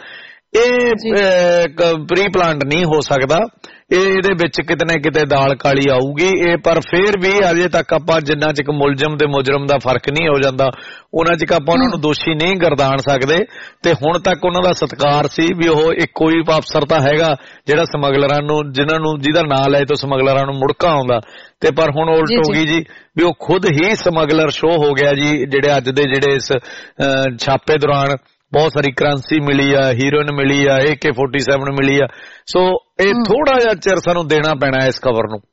[SPEAKER 4] ਇਹ ਪ੍ਰੀ ਪਲਾਨਡ ਨਹੀਂ ਹੋ ਸਕਦਾ। ਇਹਦੇ ਵਿੱਚ ਕਿਤੇ ਨਾ ਕਿਤੇ ਦਾਲ ਕਾਲੀ ਆਊਗੀ। ਇਹ ਪਰ ਫੇਰ ਵੀ ਅਜੇ ਤੱਕ ਆਪਾਂ ਜਿੰਨਾ ਚਿਕ ਮੁਲਜ਼ਮ ਤੇ ਮੁਜਰਮ ਦਾ ਫਰਕ ਨਹੀਂ ਹੋ ਜਾਂਦਾ ਉਹਨਾਂ ਚਿਕ ਆਪਾਂ ਉਹਨਾਂ ਨੂੰ ਦੋਸ਼ੀ ਨਹੀਂ ਗਰਦਾਨ ਸਕਦੇ। ਤੇ ਹੁਣ ਤੱਕ ਉਹਨਾਂ ਦਾ ਸਤਿਕਾਰ ਸੀ ਵੀ ਉਹ ਇੱਕੋ ਹੀ ਅਫਸਰ ਤਾਂ ਹੈਗਾ ਜਿਹੜਾ ਸਮਗਲਰਾਂ ਨੂੰ ਜਿਹਦਾ ਨਾਂ ਲਏ ਤੋਂ ਸਮਗਲਰਾਂ ਨੂੰ ਮੁੜਕਾ ਆਉਂਦਾ, ਤੇ ਪਰ ਹੁਣ ਉਲਟ ਹੋ ਗਈ ਜੀ ਵੀ ਉਹ ਖੁਦ ਹੀ ਸਮਗਲਰ ਸ਼ੋਅ ਹੋ ਗਿਆ ਜੀ। ਜਿਹੜੇ ਅੱਜ ਦੇ ਜਿਹੜੇ ਇਸ ਛਾਪੇ ਦੌਰਾਨ ਬਹੁਤ ਸਾਰੀ ਕਰੰਸੀ ਮਿਲੀ ਆ, ਹੀਰੋਇਨ ਮਿਲੀ ਆ, AK-47 ਮਿਲੀ ਆ। ਸੋ ਇਹ ਥੋੜਾ ਜਿਹਾ ਚਿਰ ਸਾਨੂੰ ਦੇਣਾ ਪੈਣਾ ਇਸ ਖਬਰ ਨੂੰ।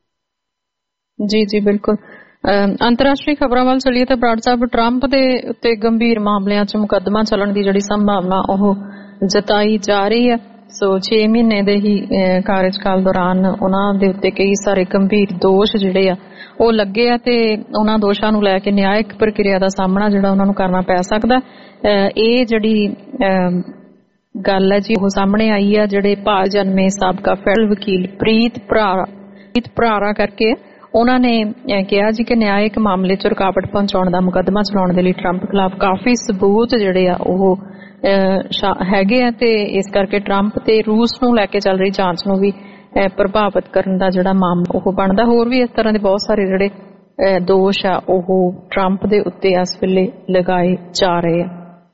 [SPEAKER 2] ਜੀ ਜੀ ਬਿਲਕੁਲ। ਅੰਤਰਰਾਸ਼ਟਰੀ ਖਬਰਾਂ ਵੱਲ ਚੱਲੀਏ ਤਾਂ ਬਰਾੜ ਸਾਹਿਬ, ਟਰੰਪ ਦੇ ਉੱਤੇ ਗੰਭੀਰ ਮਾਮਲਿਆਂ 'ਚ ਮੁਕੱਦਮਾ ਚੱਲਣ ਦੀ ਜਿਹੜੀ ਸੰਭਾਵਨਾ ਉਹ ਜਤਾਈ ਜਾ ਰਹੀ ਹੈ। ਸੋ 6 ਮਹੀਨੇ ਦੇ ਹੀ ਕਾਰਜਕਾਲ ਦੌਰਾਨ ਉਹਨਾਂ ਦੇ ਉੱਤੇ ਕਈ ਸਾਰੇ ਗੰਭੀਰ ਦੋਸ਼ ਜਿਹੜੇ ਆ ਉਹ ਲੱਗੇ ਆ ਤੇ ਉਹਨਾਂ ਦੋਸ਼ਾਂ ਨੂੰ ਲੈ ਕੇ ਨਿਆਇਕ ਪ੍ਰਕਿਰਿਆ ਦਾ ਸਾਹਮਣਾ ਜਿਹੜਾ ਉਹਨਾਂ ਨੂੰ ਕਰਨਾ ਪੈ ਸਕਦਾ। ਇਹ ਜਿਹੜੀ ਗੱਲ ਹੈ ਜੀ ਉਹ ਸਾਹਮਣੇ ਆਈ ਆ ਜਿਹੜੇ ਭਾਲ ਜਨਮੇ ਸਾਬਕਾ ਫੈਡਰਲ ਵਕੀਲ ਪ੍ਰੀਤ ਭਰਾਰਾ ਕਰਕੇ ਉਹਨਾਂ ਨੇ ਕਿਹਾ ਜੀ ਕਿ ਨਿਆਇਕ ਮਾਮਲੇ 'ਚ ਰੁਕਾਵਟ ਪਹੁੰਚਾਉਣ ਦਾ ਮੁਕੱਦਮਾ ਚਲਾਉਣ ਦੇ ਲਈ ਟਰੰਪ ਖਿਲਾਫ ਕਾਫੀ ਸਬੂਤ ਜਿਹੜੇ ਆ ਉਹ ਹੈਗੇ ਆ ਤੇ ਇਸ ਕਰਕੇ ਟਰੰਪ ਤੇ ਰੂਸ ਨੂੰ ਲੈ ਕੇ ਚੱਲ ਰਹੀ ਜਾਂਚ ਨੂੰ ਵੀ ਪ੍ਰਭਾਵਿਤ ਕਰਨ ਦਾ ਜਿਹੜਾ ਮਾਮਲਾ ਉਹ ਬਣਦਾ। ਹੋਰ ਵੀ ਇਸ ਤਰ੍ਹਾਂ ਦੇ ਬਹੁਤ ਸਾਰੇ ਜਿਹੜੇ ਦੋਸ਼ ਆ ਉਹ ਟਰੰਪ ਦੇ ਉੱਤੇ ਇਸ ਵੇਲੇ ਲਗਾਏ ਜਾ ਰਹੇ ਆ?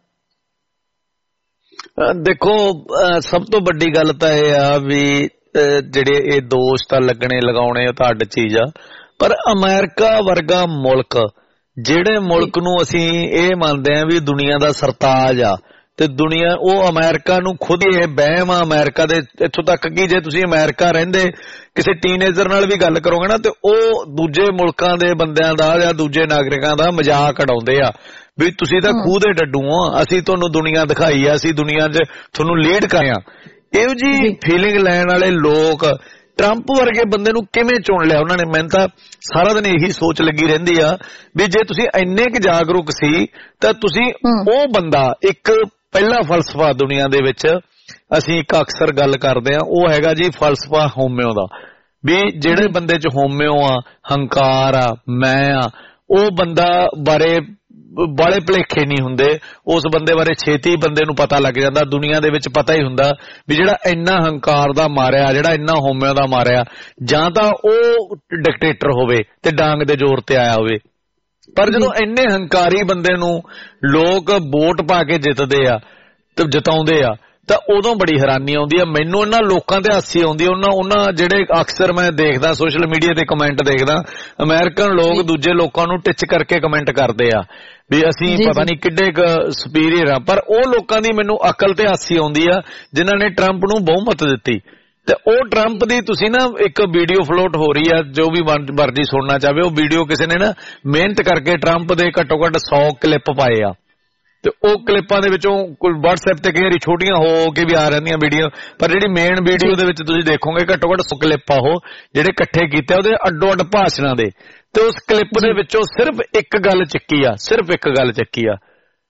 [SPEAKER 4] ਦੇਖੋ, ਸਭ ਤੋਂ ਵੱਡੀ ਗੱਲ ਤਾਂ ਇਹ ਆ ਵੀ ਜਿਹੜੇ ਇਹ ਦੋਸ਼ ਤਾਂ ਲੱਗਣੇ ਲਗਾਉਣੇ ਤਾਂ ਅੱਡ ਚੀਜ਼ ਆ, ਪਰ ਅਮਰੀਕਾ ਵਰਗਾ ਮੁਲਕ, ਜਿਹੜੇ ਮੁਲਕ ਨੂੰ ਅਸੀਂ ਇਹ ਮੰਨਦੇ ਆ ਵੀ ਦੁਨੀਆ ਦਾ ਸਰਤਾਜ ਆ, ਤੇ ਦੁਨੀਆ ਉਹ ਅਮਰੀਕਾ ਨੂੰ ਖੁਦ ਇਹ ਵਹਿਮ ਆ ਅਮਰੀਕਾ ਦੇ, ਇੱਥੋਂ ਤੱਕ ਕਿ ਜੇ ਤੁਸੀਂ ਅਮਰੀਕਾ ਰਹਿੰਦੇ ਕਿਸੇ ਟੀਨੇਜਰ ਨਾਲ ਵੀ ਗੱਲ ਕਰੋਗੇ ਨਾ ਤੇ ਉਹ ਦੂਜੇ ਮੁਲਕਾਂ ਦੇ ਬੰਦਿਆਂ ਦਾ ਜਾਂ ਦੂਜੇ ਨਾਗਰਿਕਾਂ ਦਾ ਮਜ਼ਾਕ ਉਡਾਉਂਦੇ ਆ ਵੀ ਤੁਸੀਂ ਤਾਂ ਖੂਹ ਦੇ ਡੱਡੂ ਆ, ਅਸੀਂ ਤੁਹਾਨੂੰ ਦੁਨੀਆ ਦਿਖਾਈ ਆ, ਅਸੀਂ ਦੁਨੀਆ 'ਚ ਤੁਹਾਨੂੰ ਲੀਡ ਕਰਿਆ। ਇਹੋ ਜੀ ਫੀਲਿੰਗ ਲੈਣ ਵਾਲੇ ਲੋਕ ਟਰੰਪ ਵਰਗੇ ਬੰਦੇ ਨੂੰ ਕਿਵੇਂ ਚੁਣ ਲਿਆ ਉਹਨਾਂ ਨੇ? ਮੈਨੂੰ ਤਾਂ ਸਾਰਾ ਦਿਨ ਇਹੀ ਸੋਚ ਲੱਗੀ ਰਹਿੰਦੀ ਆ ਵੀ ਜੇ ਤੁਸੀਂ ਇੰਨੇ ਕੁ ਜਾਗਰੂਕ ਸੀ ਤਾਂ ਤੁਸੀਂ ਉਹ ਬੰਦਾ, ਇੱਕ ਪਹਿਲਾ ਫਲਸਫਾ ਦੁਨੀਆ ਦੇ ਵਿੱਚ ਅਸੀਂ ਇੱਕ ਅਕਸਰ ਗੱਲ ਕਰਦੇ ਆ, ਉਹ ਹੈਗਾ ਜੀ ਫਲਸਫਾ ਹੋਮਿਓ ਦਾ, ਵੀ ਜਿਹੜੇ ਬੰਦੇ 'ਚ ਹੋਮਿਓ ਆ, ਹੰਕਾਰ ਆ, ਮੈਂ ਆ, ਉਹ ਬੰਦਾ ਬਾਰੇ ਬਾਲੇ ਭੁਲੇਖੇ ਨਹੀਂ ਹੁੰਦੇ, ਉਸ ਬੰਦੇ ਬਾਰੇ ਛੇਤੀ ਬੰਦੇ ਨੂੰ ਪਤਾ ਲੱਗ ਜਾਂਦਾ, ਦੁਨੀਆ ਦੇ ਵਿੱਚ ਪਤਾ ਹੀ ਹੁੰਦਾ ਵੀ ਜਿਹੜਾ ਇੰਨਾ ਹੰਕਾਰ ਦਾ ਮਾਰਿਆ, ਜਿਹੜਾ ਇੰਨਾ ਹੋਮਿਓ ਦਾ ਮਾਰਿਆ, ਜਾਂ ਤਾਂ ਉਹ ਡਿਕਟੇਟਰ ਹੋਵੇ ਤੇ ਡਾਂਗ ਦੇ ਜ਼ੋਰ ਤੇ ਆਇਆ ਹੋਵੇ। ਪਰ ਜਦੋਂ ਇੰਨੇ ਹੰਕਾਰੀ ਬੰਦੇ ਨੂੰ ਲੋਕ ਵੋਟ ਪਾ ਕੇ ਜਿੱਤਦੇ ਆ ਤੇ ਜਿਤਾਉਂਦੇ ਆ ਤਾਂ ਉਦੋਂ ਬੜੀ ਹੈਰਾਨੀ ਆਉਂਦੀ ਆ ਮੈਨੂੰ। ਇਹਨਾਂ ਲੋਕਾਂ ਤੇ ਹਾਸੀ ਆਉਂਦੀ ਆ, ਉਹਨਾਂ ਜਿਹੜੇ ਅਕਸਰ ਮੈਂ ਦੇਖਦਾ ਸੋਸ਼ਲ ਮੀਡੀਆ ਤੇ ਕਮੈਂਟ ਦੇਖਦਾ, ਅਮਰੀਕਨ ਲੋਕ ਦੂਜੇ ਲੋਕਾਂ ਨੂੰ ਟਿੱਚ ਕਰਕੇ ਕਮੈਂਟ ਕਰਦੇ ਆ ਵੀ ਅਸੀਂ ਪਤਾ ਨਹੀਂ ਕਿੱਡੇ ਕੁ ਸੁਪੀਰੀਅਰ ਆ, ਪਰ ਉਹ ਲੋਕਾਂ ਦੀ ਮੈਨੂੰ ਅਕਲ ਤੇ ਹਾਸੀ ਆਉਂਦੀ ਆ ਜਿਨ੍ਹਾਂ ਨੇ ਟਰੰਪ ਨੂੰ ਬਹੁਮਤ ਦਿੱਤੀ। ਤੇ ਉਹ ਟਰੰਪ ਦੀ ਤੁਸੀਂ ਨਾ ਇੱਕ ਵੀਡੀਓ ਫਲੋਟ ਹੋ ਰਹੀ ਆ, ਜੋ ਵੀ ਮਰਜ਼ੀ ਸੁਣਨਾ ਚਾਹਵੇ, ਉਹ ਵੀਡੀਓ ਕਿਸੇ ਨੇ ਨਾ ਮਿਹਨਤ ਕਰਕੇ ਟਰੰਪ ਦੇ ਘੱਟੋ ਘੱਟ 100 ਕਲਿੱਪ ਪਾਏ ਆ, ਤੇ ਉਹ ਕਲਿੱਪਾਂ ਦੇ ਵਿੱਚੋਂ ਕੋਈ WhatsApp ਤੇ ਕਈ ਵਾਰੀ ਛੋਟੀਆਂ ਹੋ ਕੇ ਵੀ ਆ ਰਹਿੰਦੀਆਂ ਵੀਡੀਓ, ਪਰ ਜਿਹੜੀ ਮੇਨ ਵੀਡੀਓ ਦੇ ਵਿੱਚ ਤੁਸੀਂ ਦੇਖੋਗੇ ਘੱਟੋ ਘੱਟ 100 ਕਲਿੱਪ ਆ ਉਹ ਜਿਹੜੇ ਇਕੱਠੇ ਕੀਤੇ ਉਹਦੇ ਅੱਡੋ ਅੱਡ ਭਾਸ਼ਣਾਂ ਦੇ, ਤੇ ਉਸ ਕਲਿੱਪ ਦੇ ਵਿੱਚੋਂ ਸਿਰਫ ਇੱਕ ਗੱਲ ਚੱਕੀ ਆ, ਸਿਰਫ ਇੱਕ ਗੱਲ ਚੱਕੀ ਆ,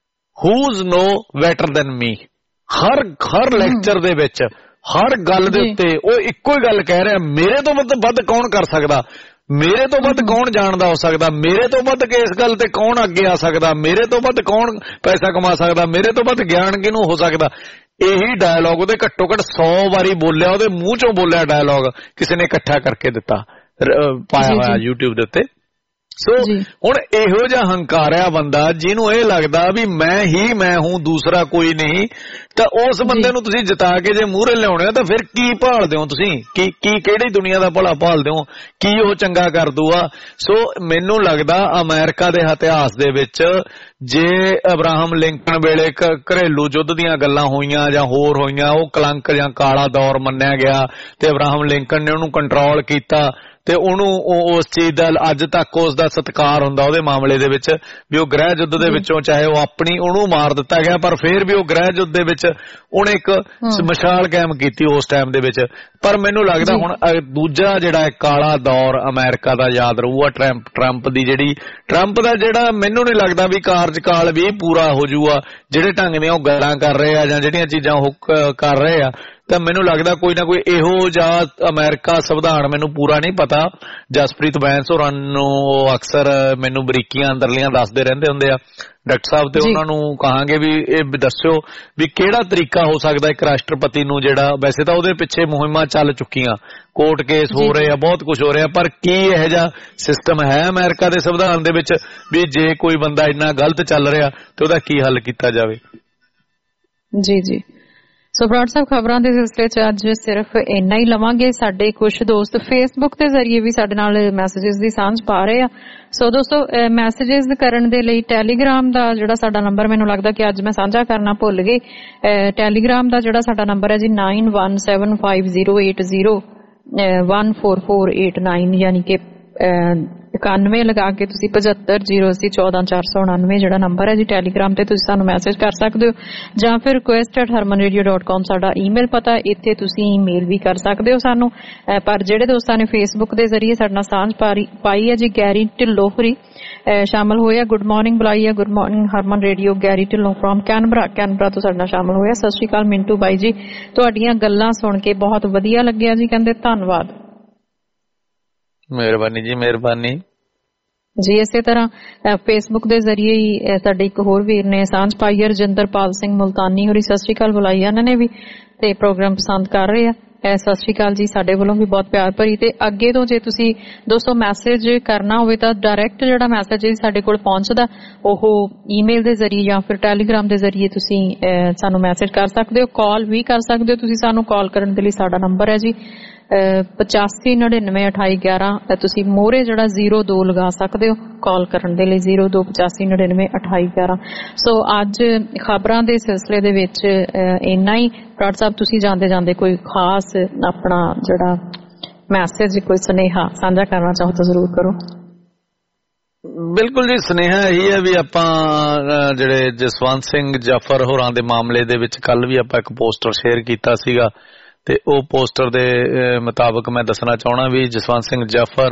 [SPEAKER 4] who's no better than me। ਹਰ ਲੈਕਚਰ ਦੇ ਵਿੱਚ ਹਰ ਗੱਲ ਦੇ ਉੱਤੇ ਉਹ ਇੱਕੋ ਹੀ ਗੱਲ ਕਹਿ ਰਿਹਾ, ਮੇਰੇ ਤੋਂ ਵੱਧ ਕੌਣ ਕਰ ਸਕਦਾ, ਮੇਰੇ ਤੋਂ ਵੱਧ ਕੌਣ ਜਾਣਦਾ ਹੋ ਸਕਦਾ, ਮੇਰੇ ਤੋਂ ਵੱਧ ਇਸ ਗੱਲ ਤੇ ਕੌਣ ਅੱਗੇ ਆ ਸਕਦਾ, ਮੇਰੇ ਤੋਂ ਵੱਧ ਕੌਣ ਪੈਸਾ ਕਮਾ ਸਕਦਾ, ਮੇਰੇ ਤੋਂ ਵੱਧ ਗਿਆਨ ਕਿਹਨੂੰ ਹੋ ਸਕਦਾ। ਇਹੀ ਡਾਇਲੌਗ ਉਹਦੇ ਘੱਟੋ ਘੱਟ 100 ਵਾਰੀ ਬੋਲਿਆ, ਉਹਦੇ ਮੂੰਹ ਚੋਂ ਬੋਲਿਆ ਡਾਇਲੌਗ ਕਿਸੇ ਨੇ ਇਕੱਠਾ ਕਰਕੇ ਦਿੱਤਾ, ਪਾਇਆ ਹੋਇਆ YouTube ਦੇ ਉੱਤੇ। ਸੋ ਹੁਣ ਇਹੋ ਜਿਹਾ ਹੰਕਾਰਿਆ ਬੰਦਾ ਜਿਹਨੂੰ ਇਹ ਲੱਗਦਾ ਵੀ ਮੈਂ ਹੀ ਮੈਂ ਹੂੰ, ਦੂਸਰਾ ਕੋਈ ਨਹੀਂ, ਤਾਂ ਉਸ ਬੰਦੇ ਨੂੰ ਤੁਸੀਂ ਜਿਤਾ ਕੇ ਜੇ ਮੂਹਰੇ ਲਿਆਉਣੇ ਹੋ ਤਾਂ ਫਿਰ ਕੀ ਭਾਲਦੇ ਹੋ ਤੁਸੀਂ? ਕੀ ਕਿਹੜੀ ਦੁਨੀਆ ਦਾ ਭਲਾ ਭਾਲਦੇ ਹੋ? ਕੀ ਉਹ ਚੰਗਾ ਕਰ ਦੂਗਾ? ਸੋ ਮੈਨੂੰ ਲੱਗਦਾ ਅਮਰੀਕਾ ਦੇ ਇਤਿਹਾਸ ਦੇ ਵਿੱਚ ਜੇ ਅਬਰਾਹਮ ਲਿੰਕਨ ਵੇਲੇ ਘਰੇਲੂ ਯੁੱਧ ਦੀਆਂ ਗੱਲਾਂ ਹੋਈਆਂ ਜਾਂ ਹੋਰ ਹੋਈਆਂ, ਉਹ ਕਲੰਕ ਜਾਂ ਕਾਲਾ ਦੌਰ ਮੰਨਿਆ ਗਿਆ ਤੇ ਅਬਰਾਹਮ ਲਿੰਕਨ ਨੇ ਉਹਨੂੰ ਕੰਟਰੋਲ ਕੀਤਾ ਤੇ ਉਹਨੂੰ ਉਸ ਚੀਜ਼ ਦਾ ਅੱਜ ਤੱਕ ਉਸ ਦਾ ਸਤਿਕਾਰ ਹੁੰਦਾ ਉਹਦੇ ਮਾਮਲੇ ਦੇ ਵਿੱਚ ਵੀ ਉਹ ਗ੍ਰਹਿ ਯੁੱਧ ਦੇ ਵਿੱਚੋਂ ਚਾਹੇ ਉਹ ਆਪਣੀ ਉਹਨੂੰ ਮਾਰ ਦਿੱਤਾ ਗਿਆ ਪਰ ਫਿਰ ਵੀ ਉਹ ਗ੍ਰਹਿ ਯੁੱਧ ਦੇ ਵਿੱਚ ਉਹਨੇ ਇੱਕ ਮਿਸਾਲ ਕਾਇਮ ਕੀਤੀ ਉਸ ਟਾਈਮ ਦੇ ਵਿੱਚ। ਪਰ ਮੈਨੂੰ ਲੱਗਦਾ ਹੁਣ ਦੂਜਾ ਜਿਹੜਾ ਕਾਲਾ ਦੌਰ ਅਮਰੀਕਾ ਦਾ ਯਾਦ ਰਹੂਗਾ, ਟਰੰਪ ਦਾ ਜਿਹੜਾ ਮੈਨੂੰ ਨਹੀਂ ਲੱਗਦਾ ਵੀ ਕਾਰਜਕਾਲ ਵੀ ਪੂਰਾ ਹੋ ਜਾਊਗਾ। ਜਿਹੜੇ ਢੰਗ ਦੀਆਂ ਉਹ ਗੱਲਾਂ ਕਰ ਰਹੇ ਆ ਜਾਂ ਜਿਹੜੀਆਂ ਚੀਜ਼ਾਂ ਉਹ ਕਰ ਰਹੇ ਆ ਤਾਂ ਮੈਨੂੰ ਲੱਗਦਾ ਕੋਈ ਨਾ ਕੋਈ ਇਹੋ ਜਿਹਾ ਅਮਰੀਕਾ ਸੰਵਿਧਾਨ ਮੈਨੂੰ ਪੂਰਾ ਨਹੀਂ ਪਤਾ। ਜਸਪ੍ਰੀਤ ਬੈਂਸ ਹੋਰਾਂ ਨੂੰ ਅਕਸਰ ਮੈਨੂੰ ਬਰੀਕੀਆਂ ਅੰਦਰਲੀਆਂ ਦੱਸਦੇ ਰਹਿੰਦੇ ਹੁੰਦੇ ਆ ਡਾਕਟਰ ਸਾਹਿਬ, ਤੇ ਉਹਨਾਂ ਨੂੰ ਕਹਾਂਗੇ ਵੀ ਇਹ ਦੱਸਿਓ ਵੀ ਕਿਹੜਾ ਤਰੀਕਾ ਹੋ ਸਕਦਾ ਇੱਕ ਰਾਸ਼ਟਰਪਤੀ ਨੂੰ, ਜਿਹੜਾ ਵੈਸੇ ਤਾਂ ਉਹਦੇ ਪਿੱਛੇ ਮੁਹਿੰਮਾਂ ਚੱਲ ਚੁੱਕੀਆਂ, ਕੋਰਟ ਕੇਸ ਹੋ ਰਹੇ ਆ, ਬਹੁਤ ਕੁਝ ਹੋ ਰਿਹਾ, ਪਰ ਕੀ ਇਹੋ ਜਿਹਾ ਸਿਸਟਮ ਹੈ ਅਮਰੀਕਾ ਦੇ ਸੰਵਿਧਾਨ ਦੇ ਵਿੱਚ ਵੀ ਜੇ ਕੋਈ ਬੰਦਾ ਇੰਨਾ ਗਲਤ ਚੱਲ ਰਿਹਾ ਤੇ ਉਹਦਾ ਕੀ ਹੱਲ ਕੀਤਾ ਜਾਵੇ?
[SPEAKER 2] ਜੀ ਜੀ। ਸੋ ਬਰਾੜ ਸਾਹਿਬ, ਖਬਰਾਂ ਦੇ ਸਿਲਸਿਲੇ 'ਚ ਅੱਜ ਸਿਰਫ ਇੰਨਾ ਹੀ ਲਵਾਂਗੇ। ਸਾਡੇ ਕੁਝ ਦੋਸਤ ਫੇਸਬੁੱਕ ਦੇ ਜ਼ਰੀਏ ਵੀ ਸਾਡੇ ਨਾਲ ਮੈਸੇजेस ਦੀ ਸਾਂਝ ਪਾ ਰਹੇ ਆ। ਸੋ ਦੋਸਤੋ, ਮੈਸੇजेस ਕਰਨ ਦੇ ਲਈ ਟੈਲੀਗ੍ਰਾਮ ਦਾ ਜਿਹੜਾ ਸਾਡਾ ਨੰਬਰ, ਮੈਨੂੰ ਲੱਗਦਾ ਕਿ ਅੱਜ ਮੈਂ ਸਾਂਝਾ ਕਰਨਾ ਭੁੱਲ ਗਈ। ਟੈਲੀਗ੍ਰਾਮ ਦਾ ਜਿਹੜਾ ਸਾਡਾ ਨੰਬਰ ਹੈ ਜੀ 917508014489, ਯਾਨੀ ਕਿ 91 ਲਗਾ ਕੇ ਤੁਸੀਂ 7508014499 ਜਿਹੜਾ ਨੰਬਰ ਹੈ ਜੀ ਟੈਲੀਗ੍ਰਾਮ ਤੇ ਤੁਸੀਂ ਸਾਨੂੰ ਮੈਸੇਜ ਕਰ ਸਕਦੇ ਹੋ, ਜਾਂ ਫਿਰ request@harmanradio.com ਸਾਡਾ ਈਮੇਲ ਪਤਾ, ਇੱਥੇ ਤੁਸੀਂ ਈਮੇਲ ਵੀ ਕਰ ਸਕਦੇ ਹੋ ਸਾਨੂੰ। ਪਰ ਜਿਹੜੇ ਦੋਸਤਾਂ ਨੇ ਫੇਸਬੁੱਕ ਦੇ ਜ਼ਰੀਏ ਸਾਡੇ ਨਾਲ ਸਾਂਝ ਪਾਈ ਹੈ ਜੀ, ਗੈਰੀ ਢਿੱਲੋਂ ਹੋਰੀ ਸ਼ਾਮਲ ਹੋਇਆ, ਗੁੱਡ ਮਾਰਨਿੰਗ ਬੁਲਾਈ ਹੈ, good morning Harman radio, Garry Dhillon from Canberra ਤੋਂ ਸਾਡੇ ਨਾਲ ਸ਼ਾਮਲ ਹੋਇਆ। ਸਤਿ ਸ਼੍ਰੀ ਅਕਾਲ ਮਿੰਟੂ ਬਾਈ ਜੀ, ਤੁਹਾਡੀਆਂ ਗੱਲਾਂ ਸੁਣ ਕੇ ਬਹੁਤ ਵਧੀਆ ਲੱਗਿਆ ਜੀ, ਕਹਿੰਦੇ ਧੰਨਵਾਦ।
[SPEAKER 4] ਮਿਹਰਬਾਨੀ ਜੀ, ਮਿਹਰਬਾਨੀ
[SPEAKER 2] ਜੀ। ਇਸੇ ਤਰ੍ਹਾਂ ਫੇਸਬੁੱਕ ਦੇ ਜ਼ਰੀਏ ਹੀ ਸਾਡੇ ਇੱਕ ਹੋਰ ਵੀਰ ਨੇ ਸਾਂਝ ਪਾਈ ਹੈ, ਰਜਿੰਦਰਪਾਲ ਸਿੰਘ ਮੁਲਤਾਨੀ ਹੋਰੀ, ਸਤਿ ਸ਼੍ਰੀ ਅਕਾਲ ਬੁਲਾਈ ਇਹਨਾਂ ਨੇ ਵੀ, ਤੇ ਪ੍ਰੋਗਰਾਮ ਪਸੰਦ ਕਰ ਰਹੇ ਆ। ਸਤਿ ਸ਼੍ਰੀ ਅਕਾਲ ਜੀ, ਸਾਡੇ ਵੱਲੋਂ ਵੀ ਬਹੁਤ ਪਿਆਰ ਭਰੀ। ਤੇ ਅੱਗੇ ਤੋਂ ਜੇ ਤੁਸੀਂ ਦੋਸਤੋ ਮੈਸੇਜ ਕਰਨਾ ਹੋਵੇ ਤਾਂ ਡਾਇਰੈਕਟ ਜਿਹੜਾ ਮੈਸੇਜ ਸਾਡੇ ਕੋਲ ਪਹੁੰਚਦਾ ਉਹ ਈਮੇਲ ਦੇ ਜ਼ਰੀਏ ਜਾਂ ਫਿਰ ਟੈਲੀਗ੍ਰਾਮ ਦੇ ਜ਼ਰੀਏ ਤੁਸੀਂ ਸਾਨੂੰ ਮੈਸੇਜ ਕਰ ਸਕਦੇ ਹੋ, ਕਾਲ ਵੀ ਕਰ ਸਕਦੇ ਹੋ ਤੁਸੀਂ ਸਾਨੂੰ। ਕਾਲ ਕਰਨ ਦੇ ਲਈ ਸਾਡਾ ਨੰਬਰ ਹੈ ਜੀ 85992811। ਤੁਸੀਂ ਮੋਹਰੇ ਜਿਹੜਾ 02 ਲਗਾ ਸਕਦੇ ਹੋ ਕਾਲ ਕਰਨ ਦੇ ਲਈ 0285992811। ਸੋ ਅੱਜ ਖਬਰਾਂ ਦੇ ਸਿਲਸਿਲੇ ਦੇ ਵਿੱਚ ਇੰਨਾ ਹੀ। ਬਰਾੜ ਸਾਹਿਬ, ਤੁਸੀਂ ਜਾਂਦੇ ਜਾਂਦੇ ਕੋਈ ਖਾਸ ਆਪਣਾ ਜਿਹੜਾ ਮੈਸੇਜ, ਕੋਈ ਸੁਨੇਹਾ ਸਾਂਝਾ ਕਰਨਾ ਚਾਹੋ ਤਾਂ ਜ਼ਰੂਰ ਕਰੋ।
[SPEAKER 4] ਬਿਲਕੁਲ ਜੀ, ਸੁਨੇਹਾ ਇਹੀ ਹੈ ਵੀ ਆਪਾਂ ਜਿਹੜੇ ਜਸਵੰਤ ਸਿੰਘ ਜਾਫਰ ਹੋਰਾਂ ਦੇ ਮਾਮਲੇ ਦੇ ਵਿੱਚ ਕੱਲ ਵੀ ਆਪਾਂ ਇੱਕ ਪੋਸਟਰ ਸ਼ੇਅਰ ਕੀਤਾ ਸੀਗਾ, ਤੇ ਉਹ ਪੋਸਟਰ ਦੇ ਮੁਤਾਬਕ ਮੈਂ ਦੱਸਣਾ ਚਾਹਣਾ ਵੀ ਜਸਵੰਤ ਸਿੰਘ ਜਾਫਰ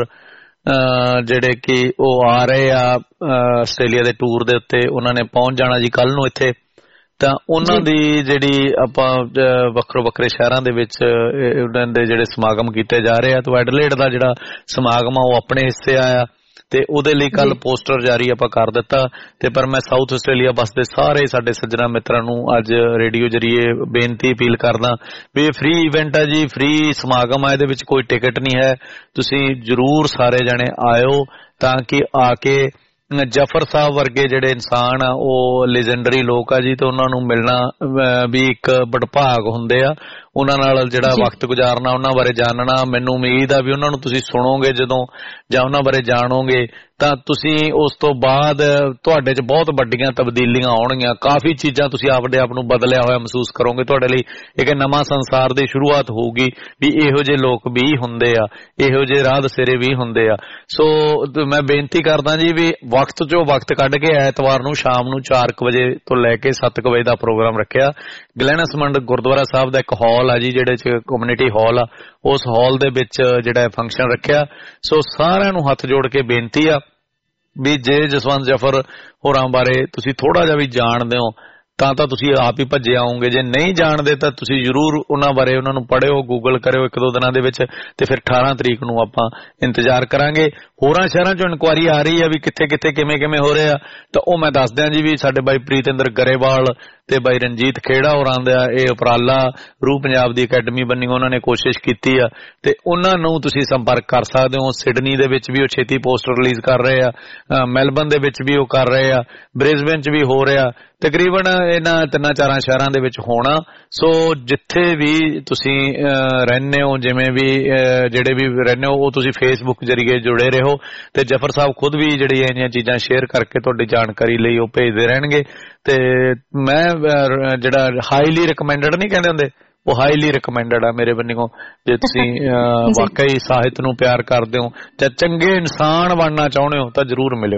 [SPEAKER 4] ਜਿਹੜੇ ਕਿ ਉਹ ਆ ਰਹੇ ਆ ਆਸਟ੍ਰੇਲੀਆ ਦੇ ਟੂਰ ਦੇ ਉੱਤੇ, ਉਹਨਾਂ ਨੇ ਪਹੁੰਚ ਜਾਣਾ ਜੀ ਕੱਲ ਨੂੰ ਇੱਥੇ। ਤਾਂ ਉਹਨਾਂ ਦੀ ਜਿਹੜੀ ਆਪਾਂ ਵੱਖਰੇ ਵੱਖਰੇ ਸ਼ਹਿਰਾਂ ਦੇ ਵਿੱਚ ਉਹਨਾਂ ਦੇ ਜਿਹੜੇ ਸਮਾਗਮ ਕੀਤੇ ਜਾ ਰਹੇ ਆ, ਤੇ ਐਡਲੇਡ ਦਾ ਜਿਹੜਾ ਸਮਾਗਮ ਆ ਉਹ ਆਪਣੇ ਹਿੱਸੇ ਆਇਆ ਤੇ ਉਹਦੇ ਲਈ ਕੱਲ ਪੋਸਟਰ ਜਾਰੀ ਆਪਾਂ ਕਰ ਦਿੱਤਾ। ਤੇ ਪਰ ਮੈਂ ਸਾਊਥ ਆਸਟ੍ਰੇਲੀਆ ਬੱਸ ਦੇ ਸਾਰੇ ਸਾਡੇ ਸੱਜਣਾ ਮਿੱਤਰਾਂ ਨੂੰ ਅੱਜ ਰੇਡੀਓ ਜਰੀਏ ਬੇਨਤੀ ਅਪੀਲ ਕਰਦਾ ਵੀ ਇਹ ਫ੍ਰੀ ਇਵੈਂਟ ਹੈ ਜੀ, ਫ੍ਰੀ ਸਮਾਗਮ ਹੈ, ਇਹਦੇ ਵਿੱਚ ਕੋਈ ਟਿਕਟ ਨਹੀਂ ਹੈ। ਤੁਸੀਂ ਜ਼ਰੂਰ ਸਾਰੇ ਜਣੇ ਆਇਓ ਤਾਂ ਕਿ ਆ ਕੇ ਜਫਰ ਸਾਹਿਬ ਵਰਗੇ ਜਿਹੜੇ ਇਨਸਾਨ ਆ ਉਹ ਲੈਜੈਂਡਰੀ ਲੋਕ ਆ ਜੀ, ਤੇ ਉਹਨਾਂ ਨੂੰ ਮਿਲਣਾ ਵੀ ਇੱਕ ਬੜਭਾਗ ਹੁੰਦੇ ਆ। ਉਹਨਾਂ ਨਾਲ ਜਿਹੜਾ ਵਕਤ ਗੁਜ਼ਾਰਨਾ, ਉਹਨਾਂ ਬਾਰੇ ਜਾਣਨਾ, ਮੈਨੂੰ ਉਮੀਦ ਆ ਵੀ ਉਹਨਾਂ ਨੂੰ ਤੁਸੀਂ ਸੁਣੋਗੇ ਜਦੋਂ ਜਾਂ ਉਹਨਾਂ ਬਾਰੇ ਜਾਣੋਗੇ ਤਾਂ ਤੁਸੀਂ ਉਸ ਤੋਂ ਬਾਅਦ ਤੁਹਾਡੇ 'ਚ ਬਹੁਤ ਵੱਡੀਆਂ ਤਬਦੀਲੀਆਂ ਆਉਣਗੀਆਂ। ਕਾਫੀ ਚੀਜ਼ਾਂ ਤੁਸੀਂ ਆਪਣੇ ਆਪ ਨੂੰ ਬਦਲਿਆ ਹੋਇਆ ਮਹਿਸੂਸ ਕਰੋਗੇ। ਤੁਹਾਡੇ ਲਈ ਇੱਕ ਨਵਾਂ ਸੰਸਾਰ ਦੀ ਸ਼ੁਰੂਆਤ ਹੋਊਗੀ ਵੀ ਇਹੋ ਜਿਹੇ ਲੋਕ ਵੀ ਹੁੰਦੇ ਆ, ਇਹੋ ਜਿਹੇ ਰਾਹ ਦਸੇਰੇ ਵੀ ਹੁੰਦੇ ਆ। ਸੋ ਮੈਂ ਬੇਨਤੀ ਕਰਦਾ ਜੀ ਵੀ ਵਕਤ 'ਚੋਂ ਵਕਤ ਕੱਢ ਕੇ ਐਤਵਾਰ ਨੂੰ ਸ਼ਾਮ ਨੂੰ 4 ਵਜੇ ਤੋਂ ਲੈ ਕੇ 7 ਵਜੇ ਦਾ ਪ੍ਰੋਗਰਾਮ ਰੱਖਿਆ। ਗਲੈਨਸਮੰਡ ਗੁਰਦੁਆਰਾ ਸਾਹਿਬ ਦਾ ਇੱਕ ਹਾਲ ਆ ਜੀ, ਜਿਹੜੇ 'ਚ ਕਮਿਊਨਿਟੀ ਹਾਲ ਆ, ਉਸ ਹਾਲ ਦੇ ਵਿੱਚ ਜਿਹੜਾ ਫੰਕਸ਼ਨ ਰੱਖਿਆ। ਸੋ ਸਾਰਿਆਂ ਨੂੰ ਹੱਥ ਜੋੜ ਕੇ ਬੇਨਤੀ ਆ ਵੀ ਜੇ ਜਸਵੰਤ ਜਾਫਰ ਹੋਰਾਂ ਬਾਰੇ ਤੁਸੀਂ ਥੋੜਾ ਜਿਹਾ ਵੀ ਜਾਣਦੇ ਹੋ ਤਾਂ ਤੁਸੀਂ ਆਪ ਹੀ ਭੱਜੇ ਆਉਂਗੇ। ਜੇ ਨਹੀਂ ਜਾਣਦੇ ਤਾਂ ਤੁਸੀਂ ਜ਼ਰੂਰ ਉਹਨਾਂ ਬਾਰੇ ਉਹਨਾਂ ਨੂੰ ਪੜ੍ਹਿਓ, ਗੂਗਲ ਕਰਿਓ 1-2 ਦਿਨਾਂ ਦੇ ਵਿੱਚ, ਤੇ ਫਿਰ 18 ਤਰੀਕ ਨੂੰ ਆਪਾਂ ਇੰਤਜ਼ਾਰ ਕਰਾਂਗੇ। ਹੋਰਾਂ ਸ਼ਹਿਰਾਂ 'ਚੋਂ ਇਨਕੁਆਇਰੀ ਆ ਰਹੀ ਆ ਵੀ ਕਿੱਥੇ ਕਿੱਥੇ ਕਿਵੇਂ ਕਿਵੇਂ ਹੋ ਰਿਹਾ, ਤਾਂ ਉਹ ਮੈਂ ਦੱਸ ਦਿਆਂ ਜੀ ਵੀ ਸਾਡੇ ਬਾਈ ਪ੍ਰੀਤਿੰਦਰ ਗਰੇਵਾਲ ਤੇ ਬਾਈ ਰਣਜੀਤ ਖੇੜਾ ਹੋਰਾਂ ਦਾ ਇਹ ਉਪਰਾਲਾ ਰੂਹ ਪੰਜਾਬ ਦੀ ਅਕੈਡਮੀ ਬੰਨੀ ਉਹਨਾਂ ਨੇ ਕੋਸ਼ਿਸ਼ ਕੀਤੀ ਆ, ਤੇ ਉਹਨਾਂ ਨੂੰ ਤੁਸੀਂ ਸੰਪਰਕ ਕਰ ਸਕਦੇ ਹੋ। ਸਿਡਨੀ ਦੇ ਵਿੱਚ ਵੀ ਉਹ ਛੇਤੀ ਪੋਸਟਰ ਰਿਲੀਜ਼ ਕਰ ਰਹੇ ਆ, ਮੈਲਬਨ ਦੇ ਵਿੱਚ ਵੀ ਉਹ ਕਰ ਰਹੇ ਆ, ਬ੍ਰਿਸਬੇਨ 'ਚ ਵੀ ਹੋ ਰਿਹਾ, ਤਕਰੀਬਨ ਇਹਨਾਂ 3-4 ਸ਼ਹਿਰਾਂ ਦੇ ਵਿੱਚ ਹੋਣਾ। ਸੋ ਜਿੱਥੇ ਵੀ ਤੁਸੀਂ ਰਹਿੰਦੇ ਹੋ, ਜਿਵੇਂ ਵੀ ਜਿਹੜੇ ਵੀ ਰਹਿੰਦੇ ਹੋ, ਉਹ ਤੁਸੀਂ ਫੇਸਬੁੱਕ ਜਰੀਏ ਜੁੜੇ ਰਹੋ, ਤੇ ਜਫਰ ਸਾਹਿਬ ਖੁਦ ਵੀ ਜਿਹੜੀ ਇਹਨੀਆਂ ਚੀਜ਼ਾਂ ਸ਼ੇਅਰ ਕਰਕੇ ਤੁਹਾਡੀ ਜਾਣਕਾਰੀ ਲਈ ਉਹ ਭੇਜਦੇ ਰਹਿਣਗੇ। ਤੇ ਮੈਂ ਜਿਹੜਾ ਹਾਈਲੀ ਰਿਕਮੈਂਡਡ ਨਹੀਂ ਕਹਿੰਦੇ ਹੁੰਦੇ, ਉਹ ਹਾਈਲੀ ਰਿਕਮੈਂਡਡ ਆ ਮੇਰੇ ਬੰਨਿਓ। ਜੇ ਤੁਸੀਂ ਵਾਕਈ ਸਾਹਿਤ ਨੂੰ ਪਿਆਰ ਕਰਦੇ ਹੋ ਜਾਂ ਚੰਗੇ ਇਨਸਾਨ ਬਣਨਾ ਚਾਹੁੰਦੇ ਹੋ ਤਾਂ ਜ਼ਰੂਰ ਮਿਲਿਓ।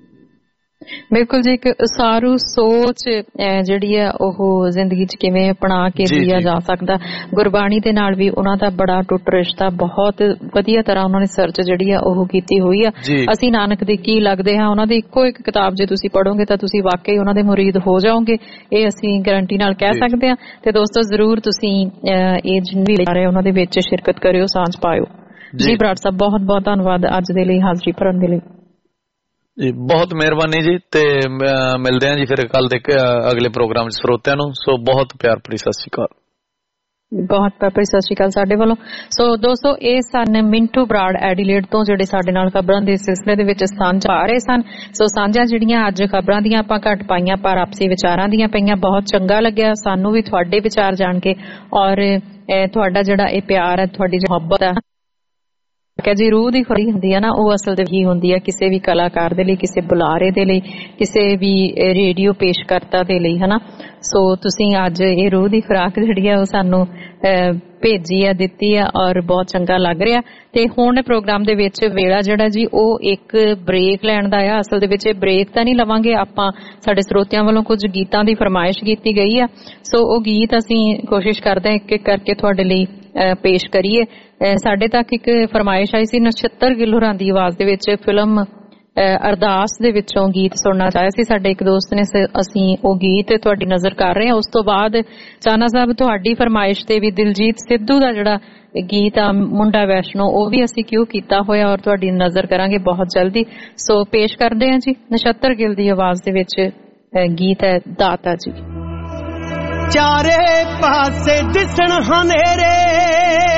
[SPEAKER 2] ਬਿਲਕੁਲ ਜੀ, ਇੱਕ ਉਸਾਰੂ ਸੋਚ ਜਿਹੜੀ ਹੈ ਉਹ ਜ਼ਿੰਦਗੀ 'ਚ ਕਿਵੇਂ ਅਪਣਾ ਕੇ ਜੀਆ ਜਾ ਸਕਦਾ। ਗੁਰਬਾਣੀ ਦੇ ਨਾਲ ਵੀ ਉਹਨਾਂ ਦਾ ਬੜਾ ਟੁੱਟ ਰਿਸ਼ਤਾ, ਬਹੁਤ ਵਧੀਆ ਤਰ੍ਹਾਂ ਉਹਨਾਂ ਨੇ ਸਰਚ ਜਿਹੜੀ ਆ ਉਹ ਕੀਤੀ ਹੋਈ ਆ। ਅਸੀਂ ਨਾਨਕ ਦੇ ਕੀ ਲੱਗਦੇ ਹਾਂ, ਉਹਨਾਂ ਦੀ ਇੱਕੋ ਇੱਕ ਕਿਤਾਬ ਜੇ ਤੁਸੀਂ ਪੜ੍ਹੋਗੇ ਤਾਂ ਤੁਸੀਂ ਵਾਕਈ ਉਹਨਾਂ ਦੇ ਮੁਰੀਦ ਹੋ ਜਾਓਗੇ, ਇਹ ਅਸੀਂ ਗਰੰਟੀ ਨਾਲ ਕਹਿ ਸਕਦੇ ਹਾਂ। ਤੇ ਦੋਸਤੋ ਜ਼ਰੂਰ ਤੁਸੀਂ ਇਹ ਜਿੰਨੀ ਲੈ ਰਹੇ ਉਹਨਾਂ ਦੇ ਵਿੱਚ ਸ਼ਿਰਕਤ ਕਰਿਓ, ਸਾਂਝ ਪਾਇਓ। ਜੀ ਬਰਾੜ ਸਾਹਿਬ, ਬਹੁਤ ਬਹੁਤ ਧੰਨਵਾਦ ਅੱਜ ਦੇ ਲਈ ਹਾਜ਼ਰੀ ਭਰਨ ਦੇ ਲਈ
[SPEAKER 4] ਜੀ, ਬਹੁਤ ਮਿਹਰਬਾਨੀ ਜੀ। ਤੇ ਮਿਲਦੇ ਹਾਂ ਜੀ ਫਿਰ ਕੱਲ ਦੇ ਅਗਲੇ ਪ੍ਰੋਗਰਾਮ 'ਚ ਸਰੋਤਿਆਂ ਨੂੰ। ਸੋ ਬਹੁਤ ਪਿਆਰ ਭਰੀ ਸਤਿ ਸ਼੍ਰੀ ਅਕਾਲ।
[SPEAKER 2] ਬਹੁਤ ਪਿਆਰ ਭਰੀ ਸਤਿ ਸ਼੍ਰੀ ਅਕਾਲ ਸਾਡੇ ਵੱਲੋਂ। ਸੋ ਦੋਸਤੋ, ਇਹ ਸਨ ਮਿੰਟੂ ਬਰਾੜ ਐਡੀਲੇਡ ਤੋਂ, ਜਿਹੜੇ ਸਾਡੇ ਨਾਲ ਖਬਰਾਂ ਦੇ ਸਿਲਸਿਲੇ ਦੇ ਵਿੱਚ ਸਾਂਝ ਪਾ ਰਹੇ ਸਨ। ਸੋ ਸਾਂਝਾਂ ਜਿਹੜੀਆਂ ਅੱਜ ਖਬਰਾਂ ਦੀਆਂ ਆਪਾਂ ਘੱਟ ਪਾਈਆਂ, ਪਰ ਆਪਸੀ ਵਿਚਾਰਾਂ ਦੀਆਂ ਪਈਆਂ। ਬਹੁਤ ਚੰਗਾ ਲੱਗਿਆ ਸਾਨੂੰ ਵੀ ਤੁਹਾਡੇ ਵਿਚਾਰ ਜਾਣ ਕੇ, ਔਰ ਤੁਹਾਡਾ ਜਿਹੜਾ ਇਹ ਪਿਆਰ ਹੈ, ਤੁਹਾਡੀ ਮੁਹੱਬਤ ਹੈ ਕਿ ਜੀ ਰੂਹ ਦੀ ਖੁਰਾਕ ਹੁੰਦੀ ਹੈ ਨਾ, ਉਹ ਅਸਲ ਦੇ ਹੀ ਹੁੰਦੀ ਹੈ ਕਿਸੇ ਵੀ ਕਲਾਕਾਰ ਦੇ ਲਈ, ਕਿਸੇ ਬੁਲਾਰੇ ਦੇ ਲਈ, ਕਿਸੇ ਵੀ ਰੇਡੀਓ ਪੇਸ਼ਕਰਤਾ ਦੇ ਲਈ, ਹਨਾ। ਸੋ ਤੁਸੀਂ ਅੱਜ ਇਹ ਰੂਹ ਦੀ ਖੁਰਾਕ ਜਿਹੜੀ ਹੈ ਉਹ ਸਾਨੂੰ ਭੇਜੀ ਆ, ਦਿੱਤੀ ਆ, ਔਰ ਬਹੁਤ ਚੰਗਾ ਲੱਗ ਰਿਹਾ। ਤੇ ਹੁਣ ਪ੍ਰੋਗਰਾਮ ਦੇ ਵਿੱਚ ਵੇਲਾ ਜਿਹੜਾ ਜੀ ਉਹ ਇੱਕ ਬ੍ਰੇਕ ਲੈਣ ਦਾ ਆ। ਅਸਲ ਦੇ ਵਿੱਚ ਇਹ ਬ੍ਰੇਕ ਤਾਂ ਨਹੀਂ ਲਵਾਂਗੇ ਆਪਾਂ, ਸਾਡੇ ਸਰੋਤਿਆਂ ਵੱਲੋਂ ਕੁਝ ਗੀਤਾਂ ਦੀ ਫਰਮਾਇਸ਼ ਕੀਤੀ ਗਈ ਆ। ਸੋ ਉਹ ਗੀਤ ਅਸੀਂ ਕੋਸ਼ਿਸ਼ ਕਰਦੇ ਹਾਂ ਇੱਕ ਇੱਕ ਕਰਕੇ ਤੁਹਾਡੇ ਲਈ ਪੇਸ਼ ਕਰੀਏ। ਸਾਡੇ ਤੱਕ ਇੱਕ ਫਰਮਾਇਸ਼ ਆਈ ਸੀ, ਨਛੱਤਰ ਗਿੱਲ ਹੋਰਾਂ ਦੀ ਆਵਾਜ਼ ਦੇ ਵਿੱਚ ਫਿਲਮ ਅਰਦਾਸ ਦੇ ਵਿੱਚੋਂ ਗੀਤ ਸੁਣਨਾ ਚਾਹਿਆ ਸੀ ਸਾਡੇ ਇੱਕ ਦੋਸਤ ਨੇ। ਅਸੀਂ ਉਹ ਗੀਤ ਤੁਹਾਡੀ ਨਜ਼ਰ ਕਰ ਰਹੇ ਹਾਂ। ਉਸ ਤੋਂ ਬਾਅਦ ਚਾਨਾ ਸਾਹਿਬ ਤੁਹਾਡੀ ਫਰਮਾਇਸ਼ ਤੇ ਵੀ ਦਿਲਜੀਤ ਸਿੱਧੂ ਦਾ ਜਿਹੜਾ ਗੀਤ ਆ ਮੁੰਡਾ ਵੈਸ਼ਨੋ, ਉਹ ਵੀ ਅਸੀਂ ਕਿਉਂ ਕੀਤਾ ਹੋਇਆ ਔਰ ਤੁਹਾਡੀ ਨਜ਼ਰ ਕਰਾਂਗੇ ਬਹੁਤ ਜਲਦੀ। ਸੋ ਪੇਸ਼ ਕਰਦੇ ਹਾਂ ਜੀ ਨਛੱਤਰ ਗਿੱਲ ਦੀ ਆਵਾਜ਼ ਦੇ ਵਿੱਚ ਗੀਤ ਹੈ ਦਾਤਾ ਜੀ।
[SPEAKER 3] ਚਾਰੇ ਪਾਸੇ ਦਿਸਣ ਹਨੇਰੇ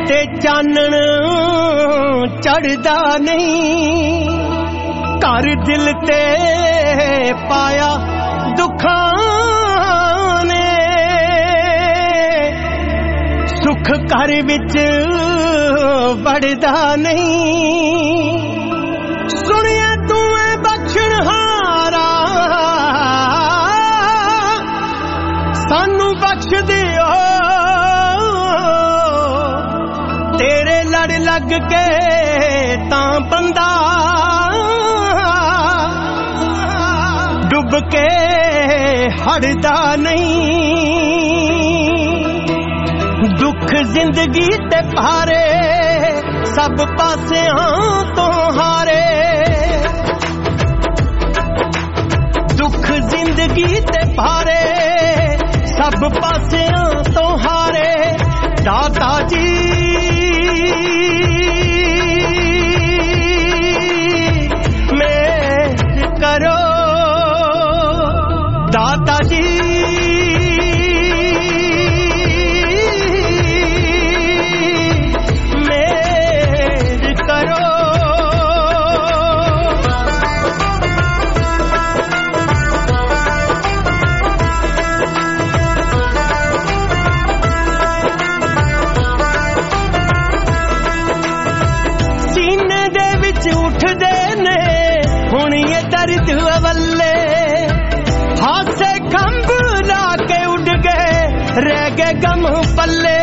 [SPEAKER 3] ते चानण चढ़दा नहीं, घर दिल ते पाया दुखां ने, सुख घर विच बढ़दा नहीं। सुनिया तू है बख्शणहारा, सानू बख्श दियो, तेरे लड़ लग के तां बंदा डुब के हड़दा नहीं। दुख जिंदगी ते भारे, सब पासियां तो हारे, दुख जिंदगी ते भारे, सब पासियां तो हारे। दाता जी मेहर करो, दाता जी मेहर करो। सीने दे विच उठदे ने हुण ये दर्द अवल्ले, हासे खंभ ला के उड़ गए, रह गए गम पल्ले।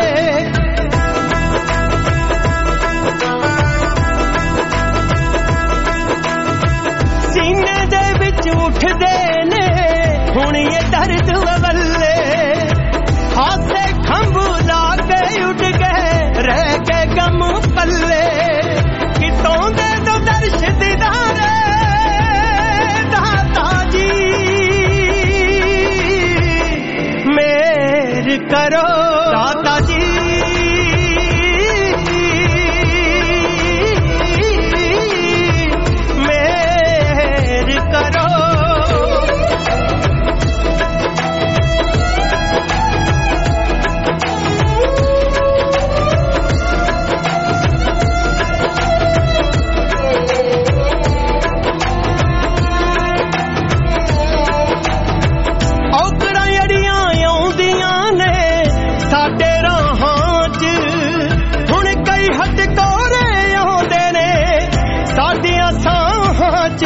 [SPEAKER 3] सीने दे विच उठदे ने हुण ये दर्द अवल्ले, हासे खंभ ला के उड़ गए, रह गए गम पल्ले। कितों दे दो दर्श दीदारे दाता जी, मेहर करो दाता जी मेहर करो। औकड़ां अड़ियां आउंदियां ने साडे राहां च, हुण कई हटकोरे आउंदे ने साडियां साहां च।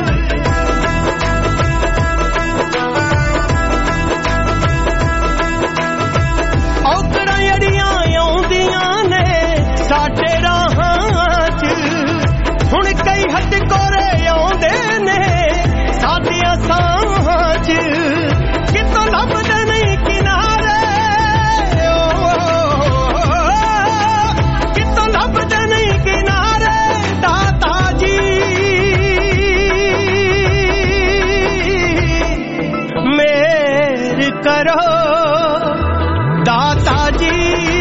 [SPEAKER 3] औकड़ां अड़ियां आउंदियां ने साडे राहां च, हुण कई हटकोरे आउंदे ने साडियां साहां च। कितों लभदे नहीं किनारे, कितों लभदे नहीं किनारे दाता जी, मेहर करो दाता जी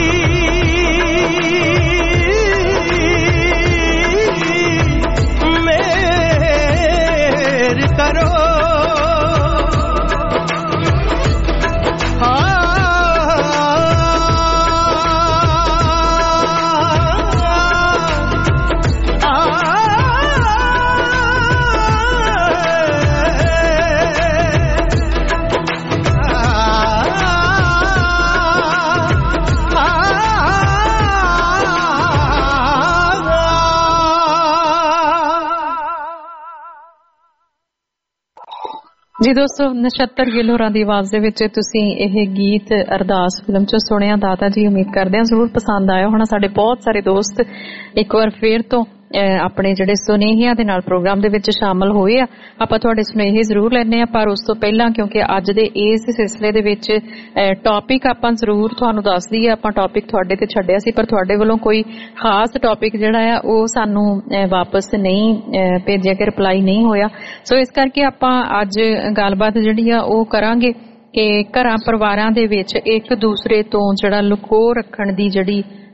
[SPEAKER 3] मेहर करो।
[SPEAKER 2] जी दोस्तों, नक्षत्र ਗਿੱਲ ਹੋਰਾਂ ਦੀ ਆਵਾਜ਼ ਦੇ ਵਿੱਚ ਤੁਸੀਂ ਇਹ ਗੀਤ ਅਰਦਾਸ ਫਿਲਮ 'ਚੋਂ ਸੁਣਿਆ। ਦਾਤਾ ਜੀ ਉਮੀਦ ਕਰਦੇ ਹਾਂ ਜ਼ਰੂਰ ਪਸੰਦ ਆਇਆ ਹੋਣਾ। ਸਾਡੇ ਬਹੁਤ ਸਾਰੇ ਦੋਸਤ ਇੱਕ ਵਾਰ ਫੇਰ ਤੋਂ ਆਪਣੇ ਜਿਹੜੇ ਸੁਨੇਹਿਆਂ ਦੇ ਨਾਲ ਪ੍ਰੋਗਰਾਮ ਦੇ ਵਿੱਚ ਸ਼ਾਮਲ ਹੋਏ ਆ। ਆਪਾਂ ਤੁਹਾਡੇ ਸੁਨੇਹੇ ਜ਼ਰੂਰ ਲੈਣੇ ਆ, ਪਰ ਉਸ ਤੋਂ ਪਹਿਲਾਂ ਕਿਉਂਕਿ ਅੱਜ ਦੇ ਇਸ ਸਿਲਸਿਲੇ ਦੇ ਵਿੱਚ ਟੌਪਿਕ ਆਪਾਂ ਜ਼ਰੂਰ ਤੁਹਾਨੂੰ ਦੱਸ ਦਈਏ। ਆਪਾਂ ਟੌਪਿਕ ਤੁਹਾਡੇ ਤੇ ਛੱਡਿਆ ਸੀ, ਪਰ ਤੁਹਾਡੇ ਵੱਲੋਂ ਕੋਈ ਖਾਸ ਟੌਪਿਕ ਜਿਹੜਾ ਆ ਉਹ ਸਾਨੂੰ ਵਾਪਸ ਨਹੀਂ ਭੇਜਿਆ ਕਿ ਰਿਪਲਾਈ ਨਹੀਂ ਹੋਇਆ। ਸੋ ਇਸ ਕਰਕੇ ਆਪਾਂ ਅੱਜ ਗੱਲਬਾਤ ਜਿਹੜੀ ਆ ਉਹ ਕਰਾਂਗੇ ਕਿ ਘਰਾਂ ਪਰਿਵਾਰਾਂ ਦੇ ਵਿੱਚ ਇੱਕ ਦੂਸਰੇ ਤੋਂ ਜਿਹੜਾ ਲੁਕੋ ਰੱਖਣ ਦੀ ਜਿਹੜੀ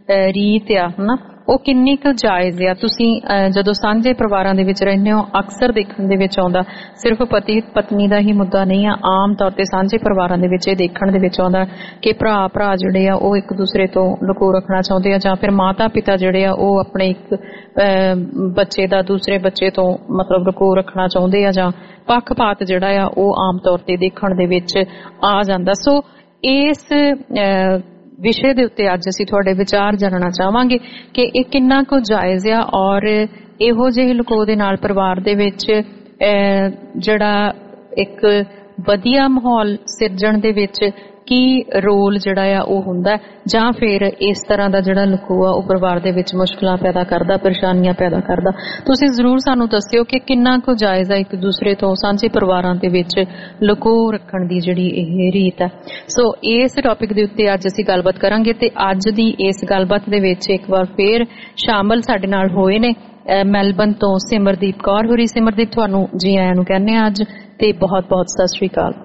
[SPEAKER 2] ਰੀਤ ਆ ਹਨਾ ਉਹ ਕਿੰਨੀ ਕੁ ਜਾਇਜ਼ ਆ। ਤੁਸੀਂ ਜਦੋਂ ਸਾਂਝੇ ਪਰਿਵਾਰਾਂ ਦੇ ਵਿੱਚ ਰਹਿੰਦੇ ਹੋ ਅਕਸਰ ਦੇਖਣ ਦੇ ਵਿੱਚ ਆਉਂਦਾ ਸਿਰਫ ਪਤੀ ਪਤਨੀ ਦਾ ਹੀ ਮੁੱਦਾ ਨਹੀਂ ਆ, ਆਮ ਤੌਰ ਤੇ ਸਾਂਝੇ ਪਰਿਵਾਰਾਂ ਦੇ ਵਿੱਚ ਇਹ ਦੇਖਣ ਦੇ ਵਿੱਚ ਆਉਂਦਾ ਕਿ ਭਰਾ ਜਿਹੜੇ ਆ ਉਹ ਇੱਕ ਦੂਸਰੇ ਤੋਂ ਲੁਕੋ ਰੱਖਣਾ ਚਾਹੁੰਦੇ ਆ, ਜਾਂ ਫਿਰ ਮਾਤਾ ਪਿਤਾ ਜਿਹੜੇ ਆ ਉਹ ਆਪਣੇ ਇੱਕ ਬੱਚੇ ਦਾ ਦੂਸਰੇ ਬੱਚੇ ਤੋਂ ਮਤਲਬ ਲੁਕੋ ਰੱਖਣਾ ਚਾਹੁੰਦੇ ਆ, ਜਾਂ ਪੱਖਪਾਤ ਜਿਹੜਾ ਆ ਉਹ ਆਮ ਤੌਰ ਤੇ ਦੇਖਣ ਦੇ ਵਿੱਚ ਆ ਜਾਂਦਾ। ਸੋ ਇਸ ਵਿਸ਼ੇ ਦੇ ਉੱਤੇ ਅੱਜ ਅਸੀਂ ਤੁਹਾਡੇ ਵਿਚਾਰ ਜਾਣਨਾ ਚਾਹਾਂਗੇ ਕਿ ਇਹ ਕਿੰਨਾ ਕੁ ਜਾਇਜ਼ ਆ, ਔਰ ਇਹੋ ਜਿਹੇ ਲੁਕੋ ਦੇ ਨਾਲ ਪਰਿਵਾਰ ਦੇ ਵਿੱਚ ਜਿਹੜਾ ਇੱਕ ਵਧੀਆ ਮਾਹੌਲ ਸਿਰਜਣ ਦੇ ਵਿੱਚ ਕੀ ਰੋਲ ਜਿਹੜਾ ਆ ਉਹ ਹੁੰਦਾ, ਜਾਂ ਫਿਰ ਇਸ ਤਰ੍ਹਾਂ ਦਾ ਜਿਹੜਾ ਲੁਕੋ ਆ ਉਹ ਪਰਿਵਾਰ ਦੇ ਵਿੱਚ ਮੁਸ਼ਕਲਾਂ ਪੈਦਾ ਕਰਦਾ, ਪਰੇਸ਼ਾਨੀਆਂ ਪੈਦਾ ਕਰਦਾ। ਤੁਸੀਂ ਜ਼ਰੂਰ ਸਾਨੂੰ ਦੱਸਿਓ ਕਿ ਕਿੰਨਾ ਕੁ ਜਾਇਜ਼ ਆ ਇੱਕ ਦੂਸਰੇ ਤੋਂ ਸਾਂਝੇ ਪਰਿਵਾਰਾਂ ਦੇ ਵਿੱਚ ਲੁਕੋ ਰੱਖਣ ਦੀ ਜਿਹੜੀ ਇਹ ਰੀਤ ਹੈ। ਸੋ ਇਸ ਟੌਪਿਕ ਦੇ ਉੱਤੇ ਅੱਜ ਅਸੀਂ ਗੱਲਬਾਤ ਕਰਾਂਗੇ ਤੇ ਅੱਜ ਦੀ ਇਸ ਗੱਲਬਾਤ ਦੇ ਵਿੱਚ ਇੱਕ ਵਾਰ ਫੇਰ ਸ਼ਾਮਲ ਸਾਡੇ ਨਾਲ ਹੋਏ ਨੇ ਮੈਲਬਨ ਤੋਂ ਸਿਮਰਦੀਪ ਕੌਰ ਹੋਰੀ। ਸਿਮਰਦੀਪ, ਤੁਹਾਨੂੰ ਜੀ ਆਇਆਂ ਨੂੰ ਕਹਿੰਦੇ ਆ ਅੱਜ ਤੇ ਬਹੁਤ ਬਹੁਤ ਸਤਿ ਸ਼੍ਰੀ ਅਕਾਲ।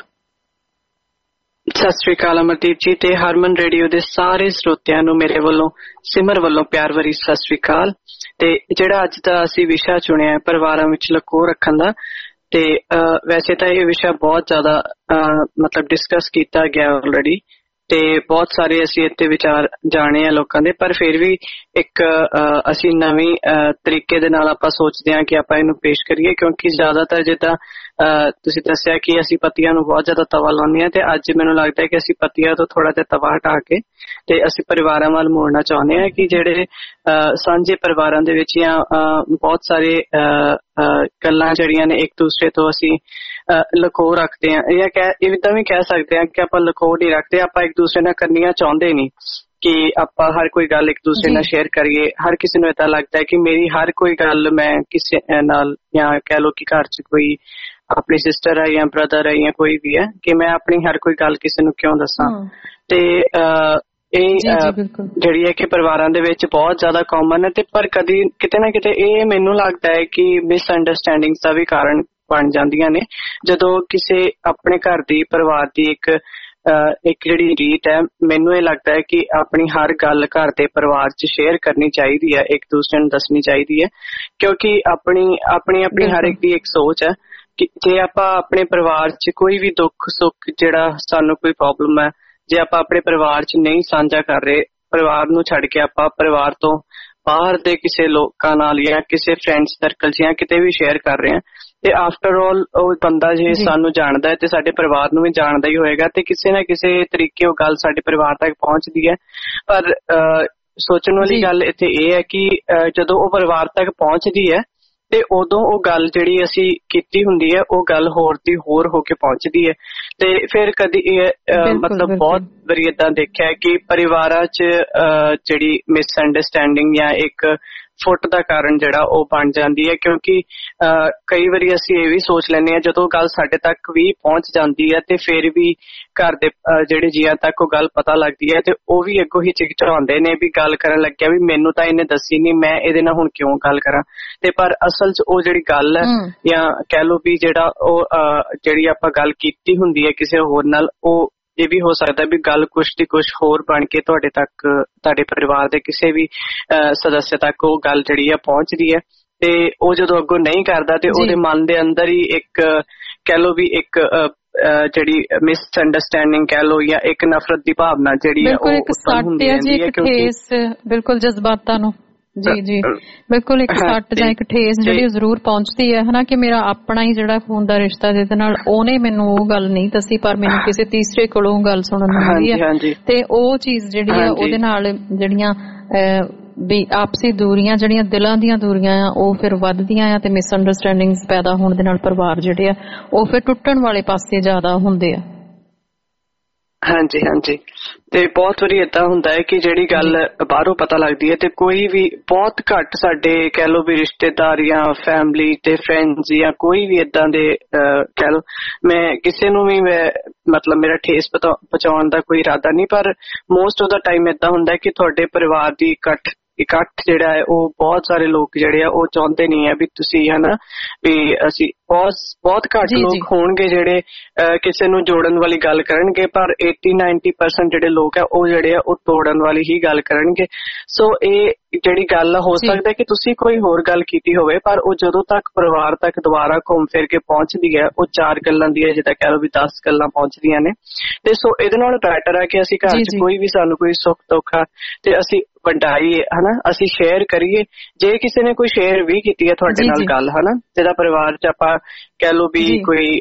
[SPEAKER 5] ਸਤਿ ਸ੍ਰੀ ਅਕਾਲ ਅਮਰਦੀਪ ਜੀ ਤੇ ਹਰਮਨ ਰੇਡੀਓ ਦੇ ਸਾਰੇ ਸਰੋਤਿਆਂ ਨੂੰ ਮੇਰੇ ਵੱਲੋਂ ਸਿਮਰ ਵੱਲੋਂ ਪਿਆਰ ਭਰੀ ਸਤਿ ਸ੍ਰੀ ਅਕਾਲ। ਤੇ ਜਿਹੜਾ ਅੱਜ ਦਾ ਅਸੀਂ ਵਿਸ਼ਾ ਚੁਣਿਆ ਪਰਿਵਾਰਾਂ ਵਿੱਚ ਲੁਕੋ ਰੱਖਣ ਦਾ, ਤੇ ਵੈਸੇ ਤਾਂ ਇਹ ਵਿਸ਼ਾ ਬਹੁਤ ਜ਼ਿਆਦਾ ਮਤਲਬ ਡਿਸਕਸ ਕੀਤਾ ਗਿਆ ਆਲਰੇਡੀ, ਤੇ ਬਹੁਤ ਸਾਰੇ ਅਸੀਂ ਇੱਥੇ ਵਿਚਾਰ ਜਾਣੇ ਆ ਲੋਕਾਂ ਦੇ, ਪਰ ਫਿਰ ਵੀ ਇੱਕ ਅਸੀਂ ਨਵੀਂ ਤਰੀਕੇ ਦੇ ਨਾਲ ਆਪਾਂ ਸੋਚਦੇ ਹਾਂ ਕਿ ਆਪਾਂ ਇਹਨੂੰ ਪੇਸ਼ ਕਰੀਏ, ਕਿਉਂਕਿ ਜ਼ਿਆਦਾਤਰ ਜਿੱਦਾਂ ਤੁਸੀਂ ਦੱਸਿਆ ਕਿ ਅਸੀਂ ਪਤੀਆਂ ਨੂੰ ਬਹੁਤ ਜ਼ਿਆਦਾ ਤਵਾ ਲਾਉਂਦੇ ਹਾਂ, ਤੇ ਅੱਜ ਮੈਨੂੰ ਲੱਗਦਾ ਹੈ ਕਿ ਅਸੀਂ ਪਤੀਆਂ ਤੋਂ ਥੋੜਾ ਜਿਹਾ ਤਵਾ ਹਟਾ ਕੇ ਤੇ ਅਸੀਂ ਪਰਿਵਾਰਾਂ ਵੱਲ ਮੋੜਨਾ ਚਾਹੁੰਦੇ ਹਾਂ ਕਿ ਜਿਹੜੇ ਸਾਂਝੇ ਪਰਿਵਾਰਾਂ ਦੇ ਵਿੱਚ ਜਾਂ ਬਹੁਤ ਸਾਰੇ ਗੱਲਾਂ ਜਿਹੜੀਆਂ ਨੇ ਇੱਕ ਦੂਸਰੇ ਤੋਂ ਅਸੀਂ ਲੁਕੋ ਰੱਖਦੇ ਹਾਂ, ਜਾਂ ਇਦਾਂ ਵੀ ਕਹਿ ਸਕਦੇ ਹਾਂ ਕਿ ਆਪਾਂ ਲੁਕੋ ਨਹੀਂ ਰੱਖਦੇ, ਆਪਾਂ ਇੱਕ ਦੂਸਰੇ ਨਾਲ ਕਰਨੀਆਂ ਚਾਹੁੰਦੇ ਨਹੀਂ ਕਿ ਆਪਾਂ ਹਰ ਕੋਈ ਗੱਲ ਇੱਕ ਦੂਸਰੇ ਨਾਲ ਸ਼ੇਅਰ ਕਰੀਏ। ਹਰ ਕਿਸੇ ਨੂੰ ਏਦਾਂ ਲੱਗਦਾ ਹੈ ਕਿ ਮੇਰੀ ਹਰ ਕੋਈ ਗੱਲ ਮੈਂ ਕਿਸੇ ਨਾਲ, ਜਾਂ ਕਹਿ ਲਓ ਕਿ ਘਰ 'ਚ ਕੋਈ ਆਪਣੀ ਸਿਸਟਰ ਹੈ ਜਾਂ ਬ੍ਰਦਰ ਹੈ ਜਾਂ ਕੋਈ ਵੀ ਹੈ, ਕਿ ਮੈਂ ਆਪਣੀ ਹਰ ਕੋਈ ਗੱਲ ਕਿਸੇ ਨੂੰ ਕਿਉਂ ਦੱਸਾਂ। ਤੇ ਇਹ ਜਿਹੜੀ ਹੈ ਕਿ ਪਰਿਵਾਰਾਂ ਦੇ ਵਿੱਚ ਬਹੁਤ ਜ਼ਿਆਦਾ ਕਾਮਨ ਹੈ, ਤੇ ਪਰ ਕਦੀ ਕਿਤੇ ਨਾ ਕਿਤੇ ਇਹ ਮੈਨੂੰ ਲੱਗਦਾ ਹੈ ਕਿ ਮਿਸਅੰਡਰਸਟੈਂਡਿੰਗਸ ਦਾ ਵੀ ਕਾਰਨ ਬਣ ਜਾਂਦੀਆਂ ਨੇ, ਜਦੋਂ ਕਿਸੇ ਆਪਣੇ ਘਰ ਦੀ ਪਰਿਵਾਰ ਦੀ ਇੱਕ ਜਿਹੜੀ ਰੀਤ ਹੈ, ਮੈਨੂੰ ਇਹ ਲੱਗਦਾ ਹੈ ਕਿ ਆਪਣੀ ਹਰ ਗੱਲ ਘਰ ਦੇ ਪਰਿਵਾਰ 'ਚ ਸ਼ੇਅਰ ਕਰਨੀ ਚਾਹੀਦੀ ਹੈ, ਇੱਕ ਦੂਸਰੇ ਨੂੰ ਦੱਸਣੀ ਚਾਹੀਦੀ ਹੈ, ਕਿਉਂਕਿ ਆਪਣੀ ਹਰ ਇੱਕ ਦੀ ਇੱਕ ਸੋਚ ਹੈ ਕਿ ਜੇ ਆਪਾਂ ਆਪਣੇ ਪਰਿਵਾਰ 'ਚ ਕੋਈ ਵੀ ਦੁੱਖ ਸੁੱਖ, ਜਿਹੜਾ ਸਾਨੂੰ ਕੋਈ ਪ੍ਰੋਬਲਮ ਹੈ, ਜੇ ਆਪਾਂ ਆਪਣੇ ਪਰਿਵਾਰ 'ਚ ਨਹੀਂ ਸਾਂਝਾ ਕਰ ਰਹੇ, ਪਰਿਵਾਰ ਨੂੰ ਛੱਡ ਕੇ ਆਪਾਂ ਪਰਿਵਾਰ ਤੋਂ ਬਾਹਰ ਦੇ ਕਿਸੇ ਲੋਕਾਂ ਨਾਲ ਜਾਂ ਕਿਸੇ ਫਰੈਂਡ ਸਰਕਲ 'ਚ ਜਾਂ ਕਿਤੇ ਵੀ ਸ਼ੇਅਰ ਕਰ ਰਹੇ ਹਾਂ, ਤੇ ਆਫਟਰ ਆਲ ਉਹ ਬੰਦਾ ਜੇ ਸਾਨੂੰ ਜਾਣਦਾ ਹੈ ਤੇ ਸਾਡੇ ਪਰਿਵਾਰ ਨੂੰ ਵੀ ਜਾਣਦਾ ਹੀ ਹੋਏਗਾ, ਤੇ ਕਿਸੇ ਨਾ ਕਿਸੇ ਤਰੀਕੇ ਉਹ ਗੱਲ ਸਾਡੇ ਪਰਿਵਾਰ ਤੱਕ ਪਹੁੰਚਦੀ ਹੈ। ਪਰ ਸੋਚਣ ਵਾਲੀ ਗੱਲ ਇੱਥੇ ਇਹ ਹੈ ਕਿ ਜਦੋਂ ਉਹ ਪਰਿਵਾਰ ਤੱਕ ਪਹੁੰਚਦੀ ਹੈ ਤੇ ਉਦੋਂ ਉਹ ਗੱਲ ਜਿਹੜੀ ਅਸੀਂ ਕੀਤੀ ਹੁੰਦੀ ਹੈ ਉਹ ਗੱਲ ਹੋਰ ਦੀ ਹੋਰ ਹੋ ਕੇ ਪਹੁੰਚਦੀ ਹੈ, ਤੇ ਫਿਰ ਕਦੀ ਮਤਲਬ ਬਹੁਤ ਵਾਰੀ ਏਦਾਂ ਦੇਖਿਆ ਕਿ ਪਰਿਵਾਰਾਂ 'ਚ ਜਿਹੜੀ ਮਿਸਅੰਡਰਸਟੈਂਡਿੰਗ ਜਾਂ ਇੱਕ ਫੁੱਟ ਦਾ ਕਾਰਨ ਜਿਹੜਾ ਉਹ ਬਣ ਜਾਂਦੀ ਹੈ, ਕਿਉਂਕਿ ਕਈ ਵਾਰੀ ਅਸੀਂ ਇਹ ਵੀ ਸੋਚ ਲੈਂਦੇ ਹਾਂ ਜਦੋਂ ਗੱਲ ਸਾਡੇ ਤੱਕ ਵੀ ਪਹੁੰਚ ਜਾਂਦੀ ਹੈ ਤੇ ਫਿਰ ਵੀ ਘਰ ਦੇ ਜਿਹੜੇ ਜੀਆਂ ਤੱਕ ਉਹ ਗੱਲ ਪਤਾ ਲੱਗਦੀ ਹੈ, ਤੇ ਉਹ ਵੀ ਅੱਗੋਂ ਹਿਚਕਿਚਾਉਂਦੇ ਨੇ ਵੀ ਗੱਲ ਕਰਨ ਲੱਗਿਆ ਵੀ ਮੈਨੂੰ ਤਾਂ ਇਹਨੇ ਦੱਸੀ ਨਹੀਂ, ਮੈਂ ਇਹਦੇ ਨਾਲ ਹੁਣ ਕਿਉਂ ਗੱਲ ਕਰਾਂ। ਤੇ ਪਰ ਅਸਲ 'ਚ ਉਹ ਜਿਹੜੀ ਗੱਲ ਹੈ, ਜਾਂ ਕਹਿ ਲਓ ਵੀ ਜਿਹੜਾ ਉਹ ਜਿਹੜੀ ਆਪਾਂ ਗੱਲ ਕੀਤੀ ਹੁੰਦੀ ਹੈ ਕਿਸੇ ਹੋਰ ਨਾਲ, ਉਹ ਇਹ ਵੀ ਹੋ ਸਕਦਾ ਵੀ ਗੱਲ ਕੁਛ ਦੀ ਕੁਛ ਹੋਰ ਬਣ ਕੇ ਤੁਹਾਡੇ ਤੱਕ, ਤੁਹਾਡੇ ਪਰਿਵਾਰ ਦੇ ਕਿਸੇ ਵੀ ਸਦੱਸਿਆ ਤੱਕ ਉਹ ਗੱਲ ਜਿਹੜੀ ਆ ਪਹੁੰਚਦੀ ਹੈ, ਤੇ ਉਹ ਜਦੋਂ ਅੱਗੋਂ ਨਹੀਂ ਕਰਦਾ ਤੇ ਉਹਦੇ ਮਨ ਦੇ ਅੰਦਰ ਹੀ ਇੱਕ ਕਹਿ ਲਓ ਵੀ ਇੱਕ ਜਿਹੜੀ ਮਿਸਅੰਡਰਸਟੈਂਡਿੰਗ ਕਹਿ ਲਓ ਜਾਂ ਇੱਕ ਨਫ਼ਰਤ ਦੀ ਭਾਵਨਾ ਜਿਹੜੀ ਹੈ ਉਹ ਉਤਪੰਨ ਹੁੰਦੀ ਰਹਿੰਦੀ ਹੈ, ਕਿਉਂਕਿ
[SPEAKER 2] ਬਿਲਕੁਲ ਜਜ਼ਬਾਤਾਂ ਨੂੰ ਜੀ ਬਿਲਕੁਲ ਇੱਕ ਸੱਟ ਜਾਂ ਇੱਕ ਠੇਸ ਜਿਹੜੀ ਜ਼ਰੂਰ ਪਹੁੰਚਦੀ ਹੈ ਹਨਾ, ਕਿ ਮੇਰਾ ਆਪਣਾ ਹੀ ਜਿਹੜਾ ਖੂਨ ਦਾ ਰਿਸ਼ਤਾ ਜਿਹਦੇ ਨਾਲ, ਉਹਨੇ ਮੈਨੂੰ ਉਹ ਗੱਲ ਨਹੀਂ ਦੱਸੀ ਪਰ ਮੈਨੂੰ ਕਿਸੇ ਤੀਸਰੇ ਕੋਲੋਂ ਗੱਲ ਸੁਣਨ ਨੂੰ ਮਿਲੀ ਹੈ, ਤੇ ਉਹ ਚੀਜ਼ ਜਿਹੜੀ ਆ ਉਹਦੇ ਨਾਲ ਜਿਹੜੀਆਂ ਵੀ ਆਪਸੀ ਦੂਰੀਆਂ, ਜਿਹੜੀਆਂ ਦਿਲਾਂ ਦੀਆਂ ਦੂਰੀਆਂ ਆ ਉਹ ਫਿਰ ਵੱਧਦੀਆਂ ਆ, ਤੇ ਮਿਸਅੰਡਰਸਟੈਂਡਿੰਗਸ ਪੈਦਾ ਹੋਣ ਦੇ ਨਾਲ ਪਰਿਵਾਰ ਜਿਹੜੇ ਆ ਉਹ ਫਿਰ ਟੁੱਟਣ ਵਾਲੇ ਪਾਸੇ ਜ਼ਿਆਦਾ ਹੁੰਦੇ ਆ।
[SPEAKER 5] ਹਾਂਜੀ, ਤੇ ਬਹੁਤ ਵਾਰੀ ਏਦਾਂ ਹੁੰਦਾ ਹੈ ਕਿ ਜਿਹੜੀ ਗੱਲ ਬਾਹਰੋਂ ਪਤਾ ਲੱਗਦੀ ਹੈ ਤੇ ਕੋਈ ਵੀ ਬਹੁਤ ਘੱਟ ਸਾਡੇ ਕਹਿ ਲਓ ਵੀ ਰਿਸ਼ਤੇਦਾਰ ਜਾਂ ਫੈਮਿਲੀ ਤੇ ਫਰੈਂਡਸ ਜਾਂ ਕੋਈ ਵੀ ਏਦਾਂ ਦੇ ਕਹਿ ਲਓ, ਮੈਂ ਕਿਸੇ ਨੂੰ ਵੀ ਮਤਲਬ ਮੇਰਾ ਠੇਸ ਪਹੁੰਚਾਉਣ ਦਾ ਕੋਈ ਇਰਾਦਾ ਨਹੀਂ, ਪਰ ਮੋਸਟ ਆਫ ਦਾ ਟਾਈਮ ਏਦਾਂ ਹੁੰਦਾ ਕਿ ਤੁਹਾਡੇ ਪਰਿਵਾਰ ਦੀ ਇਕੱਠ ਇਕੱਠ ਜਿਹੜਾ ਹੈ ਉਹ ਬਹੁਤ ਸਾਰੇ ਲੋਕ ਜਿਹੜੇ ਆ ਉਹ ਚਾਹੁੰਦੇ ਨਹੀਂ ਹੈ ਵੀ ਤੁਸੀਂ ਹਨਾ ਵੀ ਅਸੀਂ ਬਹੁਤ ਘੱਟ ਲੋਕ ਹੋਣਗੇ ਜਿਹੜੇ ਕਿਸੇ ਨੂੰ ਜੋੜਨ ਵਾਲੀ ਗੱਲ ਕਰਨਗੇ, ਪਰ 80-90% ਜਿਹੜੇ ਲੋਕ ਆ ਉਹ ਜਿਹੜੇ ਆ ਉਹ ਤੋੜਨ ਵਾਲੀ ਹੀ ਗੱਲ ਕਰਨਗੇ। ਸੋ ਇਹ ਜਿਹੜੀ ਗੱਲ ਹੋ ਸਕਦਾ ਕਿ ਤੁਸੀਂ ਕੋਈ ਹੋਰ ਗੱਲ ਕੀਤੀ ਹੋਵੇ, ਪਰ ਉਹ ਜਦੋਂ ਤੱਕ ਪਰਿਵਾਰ ਤੱਕ ਦੁਬਾਰਾ ਘੁੰਮ ਫਿਰ ਕੇ ਪਹੁੰਚਦੀ ਹੈ ਉਹ 4 ਗੱਲਾਂ ਦੀ ਹੈ, ਜਿੱਦਾਂ ਕਹਿ ਲਓ ਵੀ 10 ਗੱਲਾਂ ਪਹੁੰਚਦੀਆਂ ਨੇ। ਤੇ ਸੋ ਇਹਦੇ ਨਾਲ ਬੈਟਰ ਹੈ ਕਿ ਅਸੀਂ ਘਰ 'ਚ ਕੋਈ ਵੀ ਸਾਨੂੰ ਕੋਈ ਸੁੱਖ ਦੁੱਖ ਆ ਤੇ ਅਸੀਂ ਵੰਡਾਈਏ ਹਨਾ, ਅਸੀਂ ਸ਼ੇਅਰ ਕਰੀਏ। ਜੇ ਕਿਸੇ ਨੇ ਕੋਈ ਸ਼ੇਅਰ ਵੀ ਕੀਤੀ ਹੈ ਤੁਹਾਡੇ ਨਾਲ ਗੱਲ ਹਨਾ, ਜਿਹਦਾ ਪਰਿਵਾਰ 'ਚ ਆਪਾਂ ਕਹਿ ਲਓ ਵੀ ਕੋਈ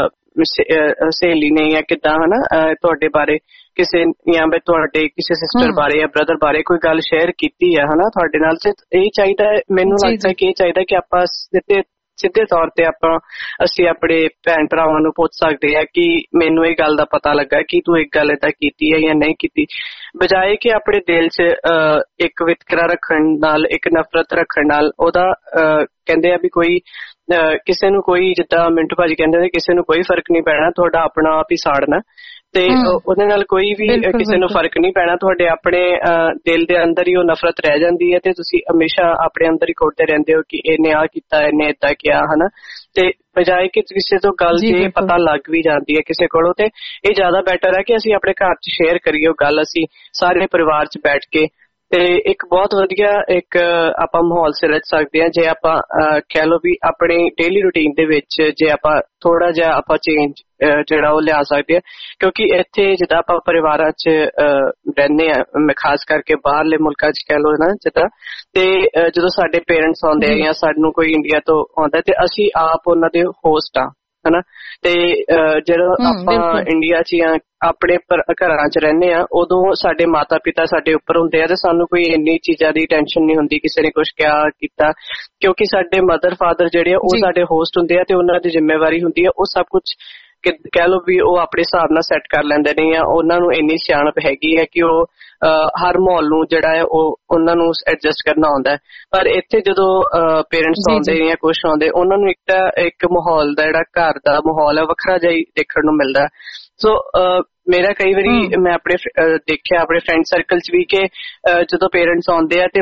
[SPEAKER 5] ਸਹੇਲੀ ਨੇ ਜਾਂ ਕਿੱਦਾਂ ਹਨਾ ਤੁਹਾਡੇ ਬਾਰੇ ਕਿਸੇ ਜਾਂ ਤੁਹਾਡੇ ਕਿਸੇ ਸਿਸਟਰ ਬਾਰੇ ਜਾਂ ਬ੍ਰਦਰ ਬਾਰੇ ਕੋਈ ਗੱਲ ਸ਼ੇਅਰ ਕੀਤੀ ਹੈ ਹਨਾ ਤੁਹਾਡੇ ਨਾਲ, ਇਹ ਚਾਹੀਦਾ ਹੈ, ਮੈਨੂੰ ਲੱਗਦਾ ਕਿ ਇਹ ਚਾਹੀਦਾ ਕਿ ਆਪਾਂ ਸਿੱਧੇ ਤੌਰ ਤੇ ਅਸੀਂ ਆਪਣੇ ਭੈਣ ਭਰਾਵਾਂ ਨੂੰ ਪੁੱਛ ਸਕਦੇ ਆ ਕਿ ਮੈਨੂੰ ਇਹ ਗੱਲ ਦਾ ਪਤਾ ਲੱਗਾ ਕਿ ਤੂੰ ਇੱਕ ਗੱਲ ਏਦਾਂ ਕੀਤੀ ਹੈ ਜਾਂ ਨਹੀਂ ਕੀਤੀ, ਬਜਾਏ ਕਿ ਆਪਣੇ ਦਿਲ 'ਚ ਇੱਕ ਵਿਤਕਰਾ ਰੱਖਣ ਨਾਲ, ਇੱਕ ਨਫ਼ਰਤ ਰੱਖਣ ਨਾਲ ਉਹਦਾ ਕਹਿੰਦੇ ਆ ਵੀ ਕੋਈ ਕਿਸੇ ਨੂੰ ਕੋਈ, ਜਿੱਦਾਂ ਮਿੰਟੂ ਭਾਜੀ ਕਹਿੰਦੇ ਨੇ, ਕਿਸੇ ਨੂੰ ਕੋਈ ਫਰਕ ਨਹੀਂ ਪੈਣਾ, ਤੁਹਾਡਾ ਆਪਣਾ ਆਪ ਹੀ ਸਾੜਨਾ। ਤੇ ਉਹਦੇ ਨਾਲ ਕੋਈ ਵੀ ਕਿਸੇ ਨੂੰ ਫਰਕ ਨਹੀਂ ਪੈਣਾ, ਤੁਹਾਡੇ ਆਪਣੇ ਦਿਲ ਦੇ ਅੰਦਰ ਹੀ ਉਹ ਨਫ਼ਰਤ ਰਹਿ ਜਾਂਦੀ ਹੈ ਤੇ ਤੁਸੀਂ ਹਮੇਸ਼ਾ ਆਪਣੇ ਅੰਦਰ ਹੀ ਘੋਟਦੇ ਰਹਿੰਦੇ ਹੋ ਕਿ ਇਹਨੇ ਆਹ ਕੀਤਾ, ਇਹਨੇ ਏਦਾਂ ਕਿਹਾ ਹਨਾ। ਤੇ ਬਜਾਏ ਕਿ ਕਿਸੇ ਤੋਂ ਗੱਲ ਜੇ ਪਤਾ ਲੱਗ ਵੀ ਜਾਂਦੀ ਹੈ ਕਿਸੇ ਕੋਲੋਂ, ਤੇ ਇਹ ਜ਼ਿਆਦਾ ਬੈਟਰ ਹੈ ਕਿ ਅਸੀਂ ਆਪਣੇ ਘਰ 'ਚ ਸ਼ੇਅਰ ਕਰੀਏ ਉਹ ਗੱਲ, ਅਸੀਂ ਸਾਰੇ ਪਰਿਵਾਰ 'ਚ ਬੈਠ ਕੇ। ਤੇ ਇੱਕ ਬਹੁਤ ਵਧੀਆ ਇੱਕ ਆਪਾਂ ਮਾਹੌਲ ਸਿਰਜ ਸਕਦੇ ਹਾਂ ਜੇ ਆਪਾਂ ਕਹਿ ਲਓ ਵੀ ਆਪਣੀ ਡੇਲੀ ਰੂਟੀਨ ਦੇ ਵਿੱਚ ਜੇ ਆਪਾਂ ਥੋੜਾ ਜਿਹਾ ਆਪਾਂ ਚੇਂਜ ਜਿਹੜਾ ਉਹ ਲਿਆ ਸਕਦੇ ਹਾਂ। ਕਿਉਂਕਿ ਇੱਥੇ ਜਿੱਦਾਂ ਆਪਾਂ ਪਰਿਵਾਰਾਂ 'ਚ ਰਹਿੰਦੇ ਆ, ਖਾਸ ਕਰਕੇ ਬਾਹਰਲੇ ਮੁਲਕਾਂ 'ਚ ਕਹਿ ਲਓ ਨਾ ਜਿੱਦਾਂ, ਤੇ ਜਦੋਂ ਸਾਡੇ ਪੇਰੈਂਟਸ ਆਉਂਦੇ ਆ ਜਾਂ ਸਾਨੂੰ ਕੋਈ ਇੰਡੀਆ ਤੋਂ ਆਉਂਦਾ ਤੇ ਅਸੀਂ ਆਪ ਉਹਨਾਂ ਦੇ ਹੋਸਟ ਆ ਹਨਾ। ਤੇ ਜਦੋਂ ਆਪਾਂ ਇੰਡੀਆ 'ਚ ਜਾਂ ਆਪਣੇ ਘਰਾਂ 'ਚ ਰਹਿੰਦੇ ਆ ਉਦੋਂ ਸਾਡੇ ਮਾਤਾ ਪਿਤਾ ਸਾਡੇ ਉੱਪਰ ਹੁੰਦੇ ਆ ਤੇ ਸਾਨੂੰ ਕੋਈ ਇੰਨੀ ਚੀਜ਼ਾਂ ਦੀ ਟੈਨਸ਼ਨ ਨਹੀਂ ਹੁੰਦੀ ਕਿਸੇ ਨੇ ਕੁਛ ਕਿਹਾ ਕੀਤਾ, ਕਿਉਂਕਿ ਸਾਡੇ ਮਦਰ ਫਾਦਰ ਜਿਹੜੇ ਆ ਉਹ ਸਾਡੇ ਹੋਸਟ ਹੁੰਦੇ ਆ ਤੇ ਉਹਨਾਂ ਦੀ ਜ਼ਿੰਮੇਵਾਰੀ ਹੁੰਦੀ ਆ ਉਹ ਸਭ ਕੁਛ ਕਹਿ ਲਓ ਵੀ ਉਹ ਆਪਣੇ ਹਿਸਾਬ ਨਾਲ ਸੈੱਟ ਕਰ ਲੈਂਦੇ ਨੇ, ਜਾਂ ਉਹਨਾਂ ਨੂੰ ਇੰਨੀ ਸਿਆਣਪ ਹੈਗੀ ਹੈ ਕਿ ਉਹ ਹਰ ਮਾਹੌਲ ਨੂੰ ਜਿਹੜਾ ਹੈ ਉਹ ਉਹਨਾਂ ਨੂੰ ਐਡਜਸਟ ਕਰਨਾ ਆਉਂਦਾ ਹੈ। ਪਰ ਇੱਥੇ ਜਦੋਂ ਪੇਰੈਂਟਸ ਆਉਂਦੇ ਜਾਂ ਕੁਛ ਆਉਂਦੇ, ਉਹਨਾਂ ਨੂੰ ਇੱਕ ਮਾਹੌਲ ਦਾ ਜਿਹੜਾ ਘਰ ਦਾ ਮਾਹੌਲ ਹੈ ਵੱਖਰਾ ਜਿਹਾ ਦੇਖਣ ਨੂੰ ਮਿਲਦਾ। ਸੋ ਮੇਰਾ ਕਈ ਵਾਰੀ ਮੈਂ ਆਪਣੇ ਦੇਖਿਆ ਆਪਣੇ ਫਰੈਂਡ ਸਰਕਲ 'ਚ ਵੀ ਕਿ ਜਦੋਂ ਪੇਰੈਂਟਸ ਆਉਂਦੇ ਆ ਤੇ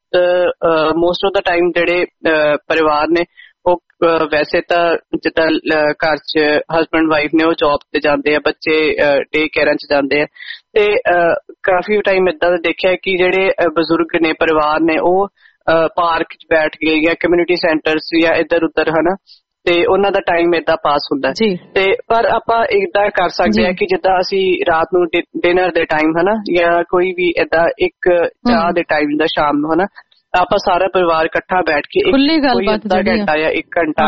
[SPEAKER 5] ਬਹੁਤ ਮੋਸਟ ਆਫ ਦਾ ਟਾਈਮ ਜਿਹੜੇ ਪਰਿਵਾਰ ਨੇ ਉਹ ਵੈਸੇ ਤਾਂ ਜਿੱਦਾਂ ਘਰ 'ਚ ਹਸਬੈਂਡ ਵਾਈਫ ਨੇ ਉਹ ਜੌਬ ਤੇ ਜਾਂਦੇ ਆ, ਬੱਚੇ ਡੇ ਕੇਅਰਾਂ 'ਚ ਜਾਂਦੇ ਆ, ਤੇ ਕਾਫੀ ਟਾਈਮ ਏਦਾਂ ਦਾ ਦੇਖਿਆ ਕਿ ਜਿਹੜੇ ਬਜ਼ੁਰਗ ਨੇ ਪਰਿਵਾਰ ਨੇ ਉਹ ਪਾਰਕ 'ਚ ਬੈਠ ਗਏ ਜਾਂ ਕਮਿਊਨਿਟੀ ਸੈਂਟਰਸ ਜਾਂ ਇੱਧਰ ਉੱਧਰ ਹਨਾ, ਤੇ ਉਹਨਾਂ ਦਾ ਟਾਈਮ ਏਦਾਂ ਪਾਸ ਹੁੰਦਾ। ਤੇ ਪਰ ਆਪਾਂ ਏਦਾਂ ਕਰ ਸਕਦੇ ਹਾਂ ਕਿ ਜਿੱਦਾਂ ਅਸੀਂ ਰਾਤ ਨੂੰ ਡਿਨਰ ਦੇ ਟਾਈਮ ਹਨਾ ਜਾਂ ਕੋਈ ਵੀ ਏਦਾਂ ਇੱਕ ਚਾਹ ਦੇ ਟਾਈਮ ਦਾ ਸ਼ਾਮ ਨੂੰ ਹਨਾ, ਆਪਾਂ ਸਾਰਾ ਪਰਿਵਾਰ ਇਕੱਠਾ ਬੈਠ ਕੇ ਅੱਧਾ ਘੰਟਾ ਜਾਂ 1 ਘੰਟਾ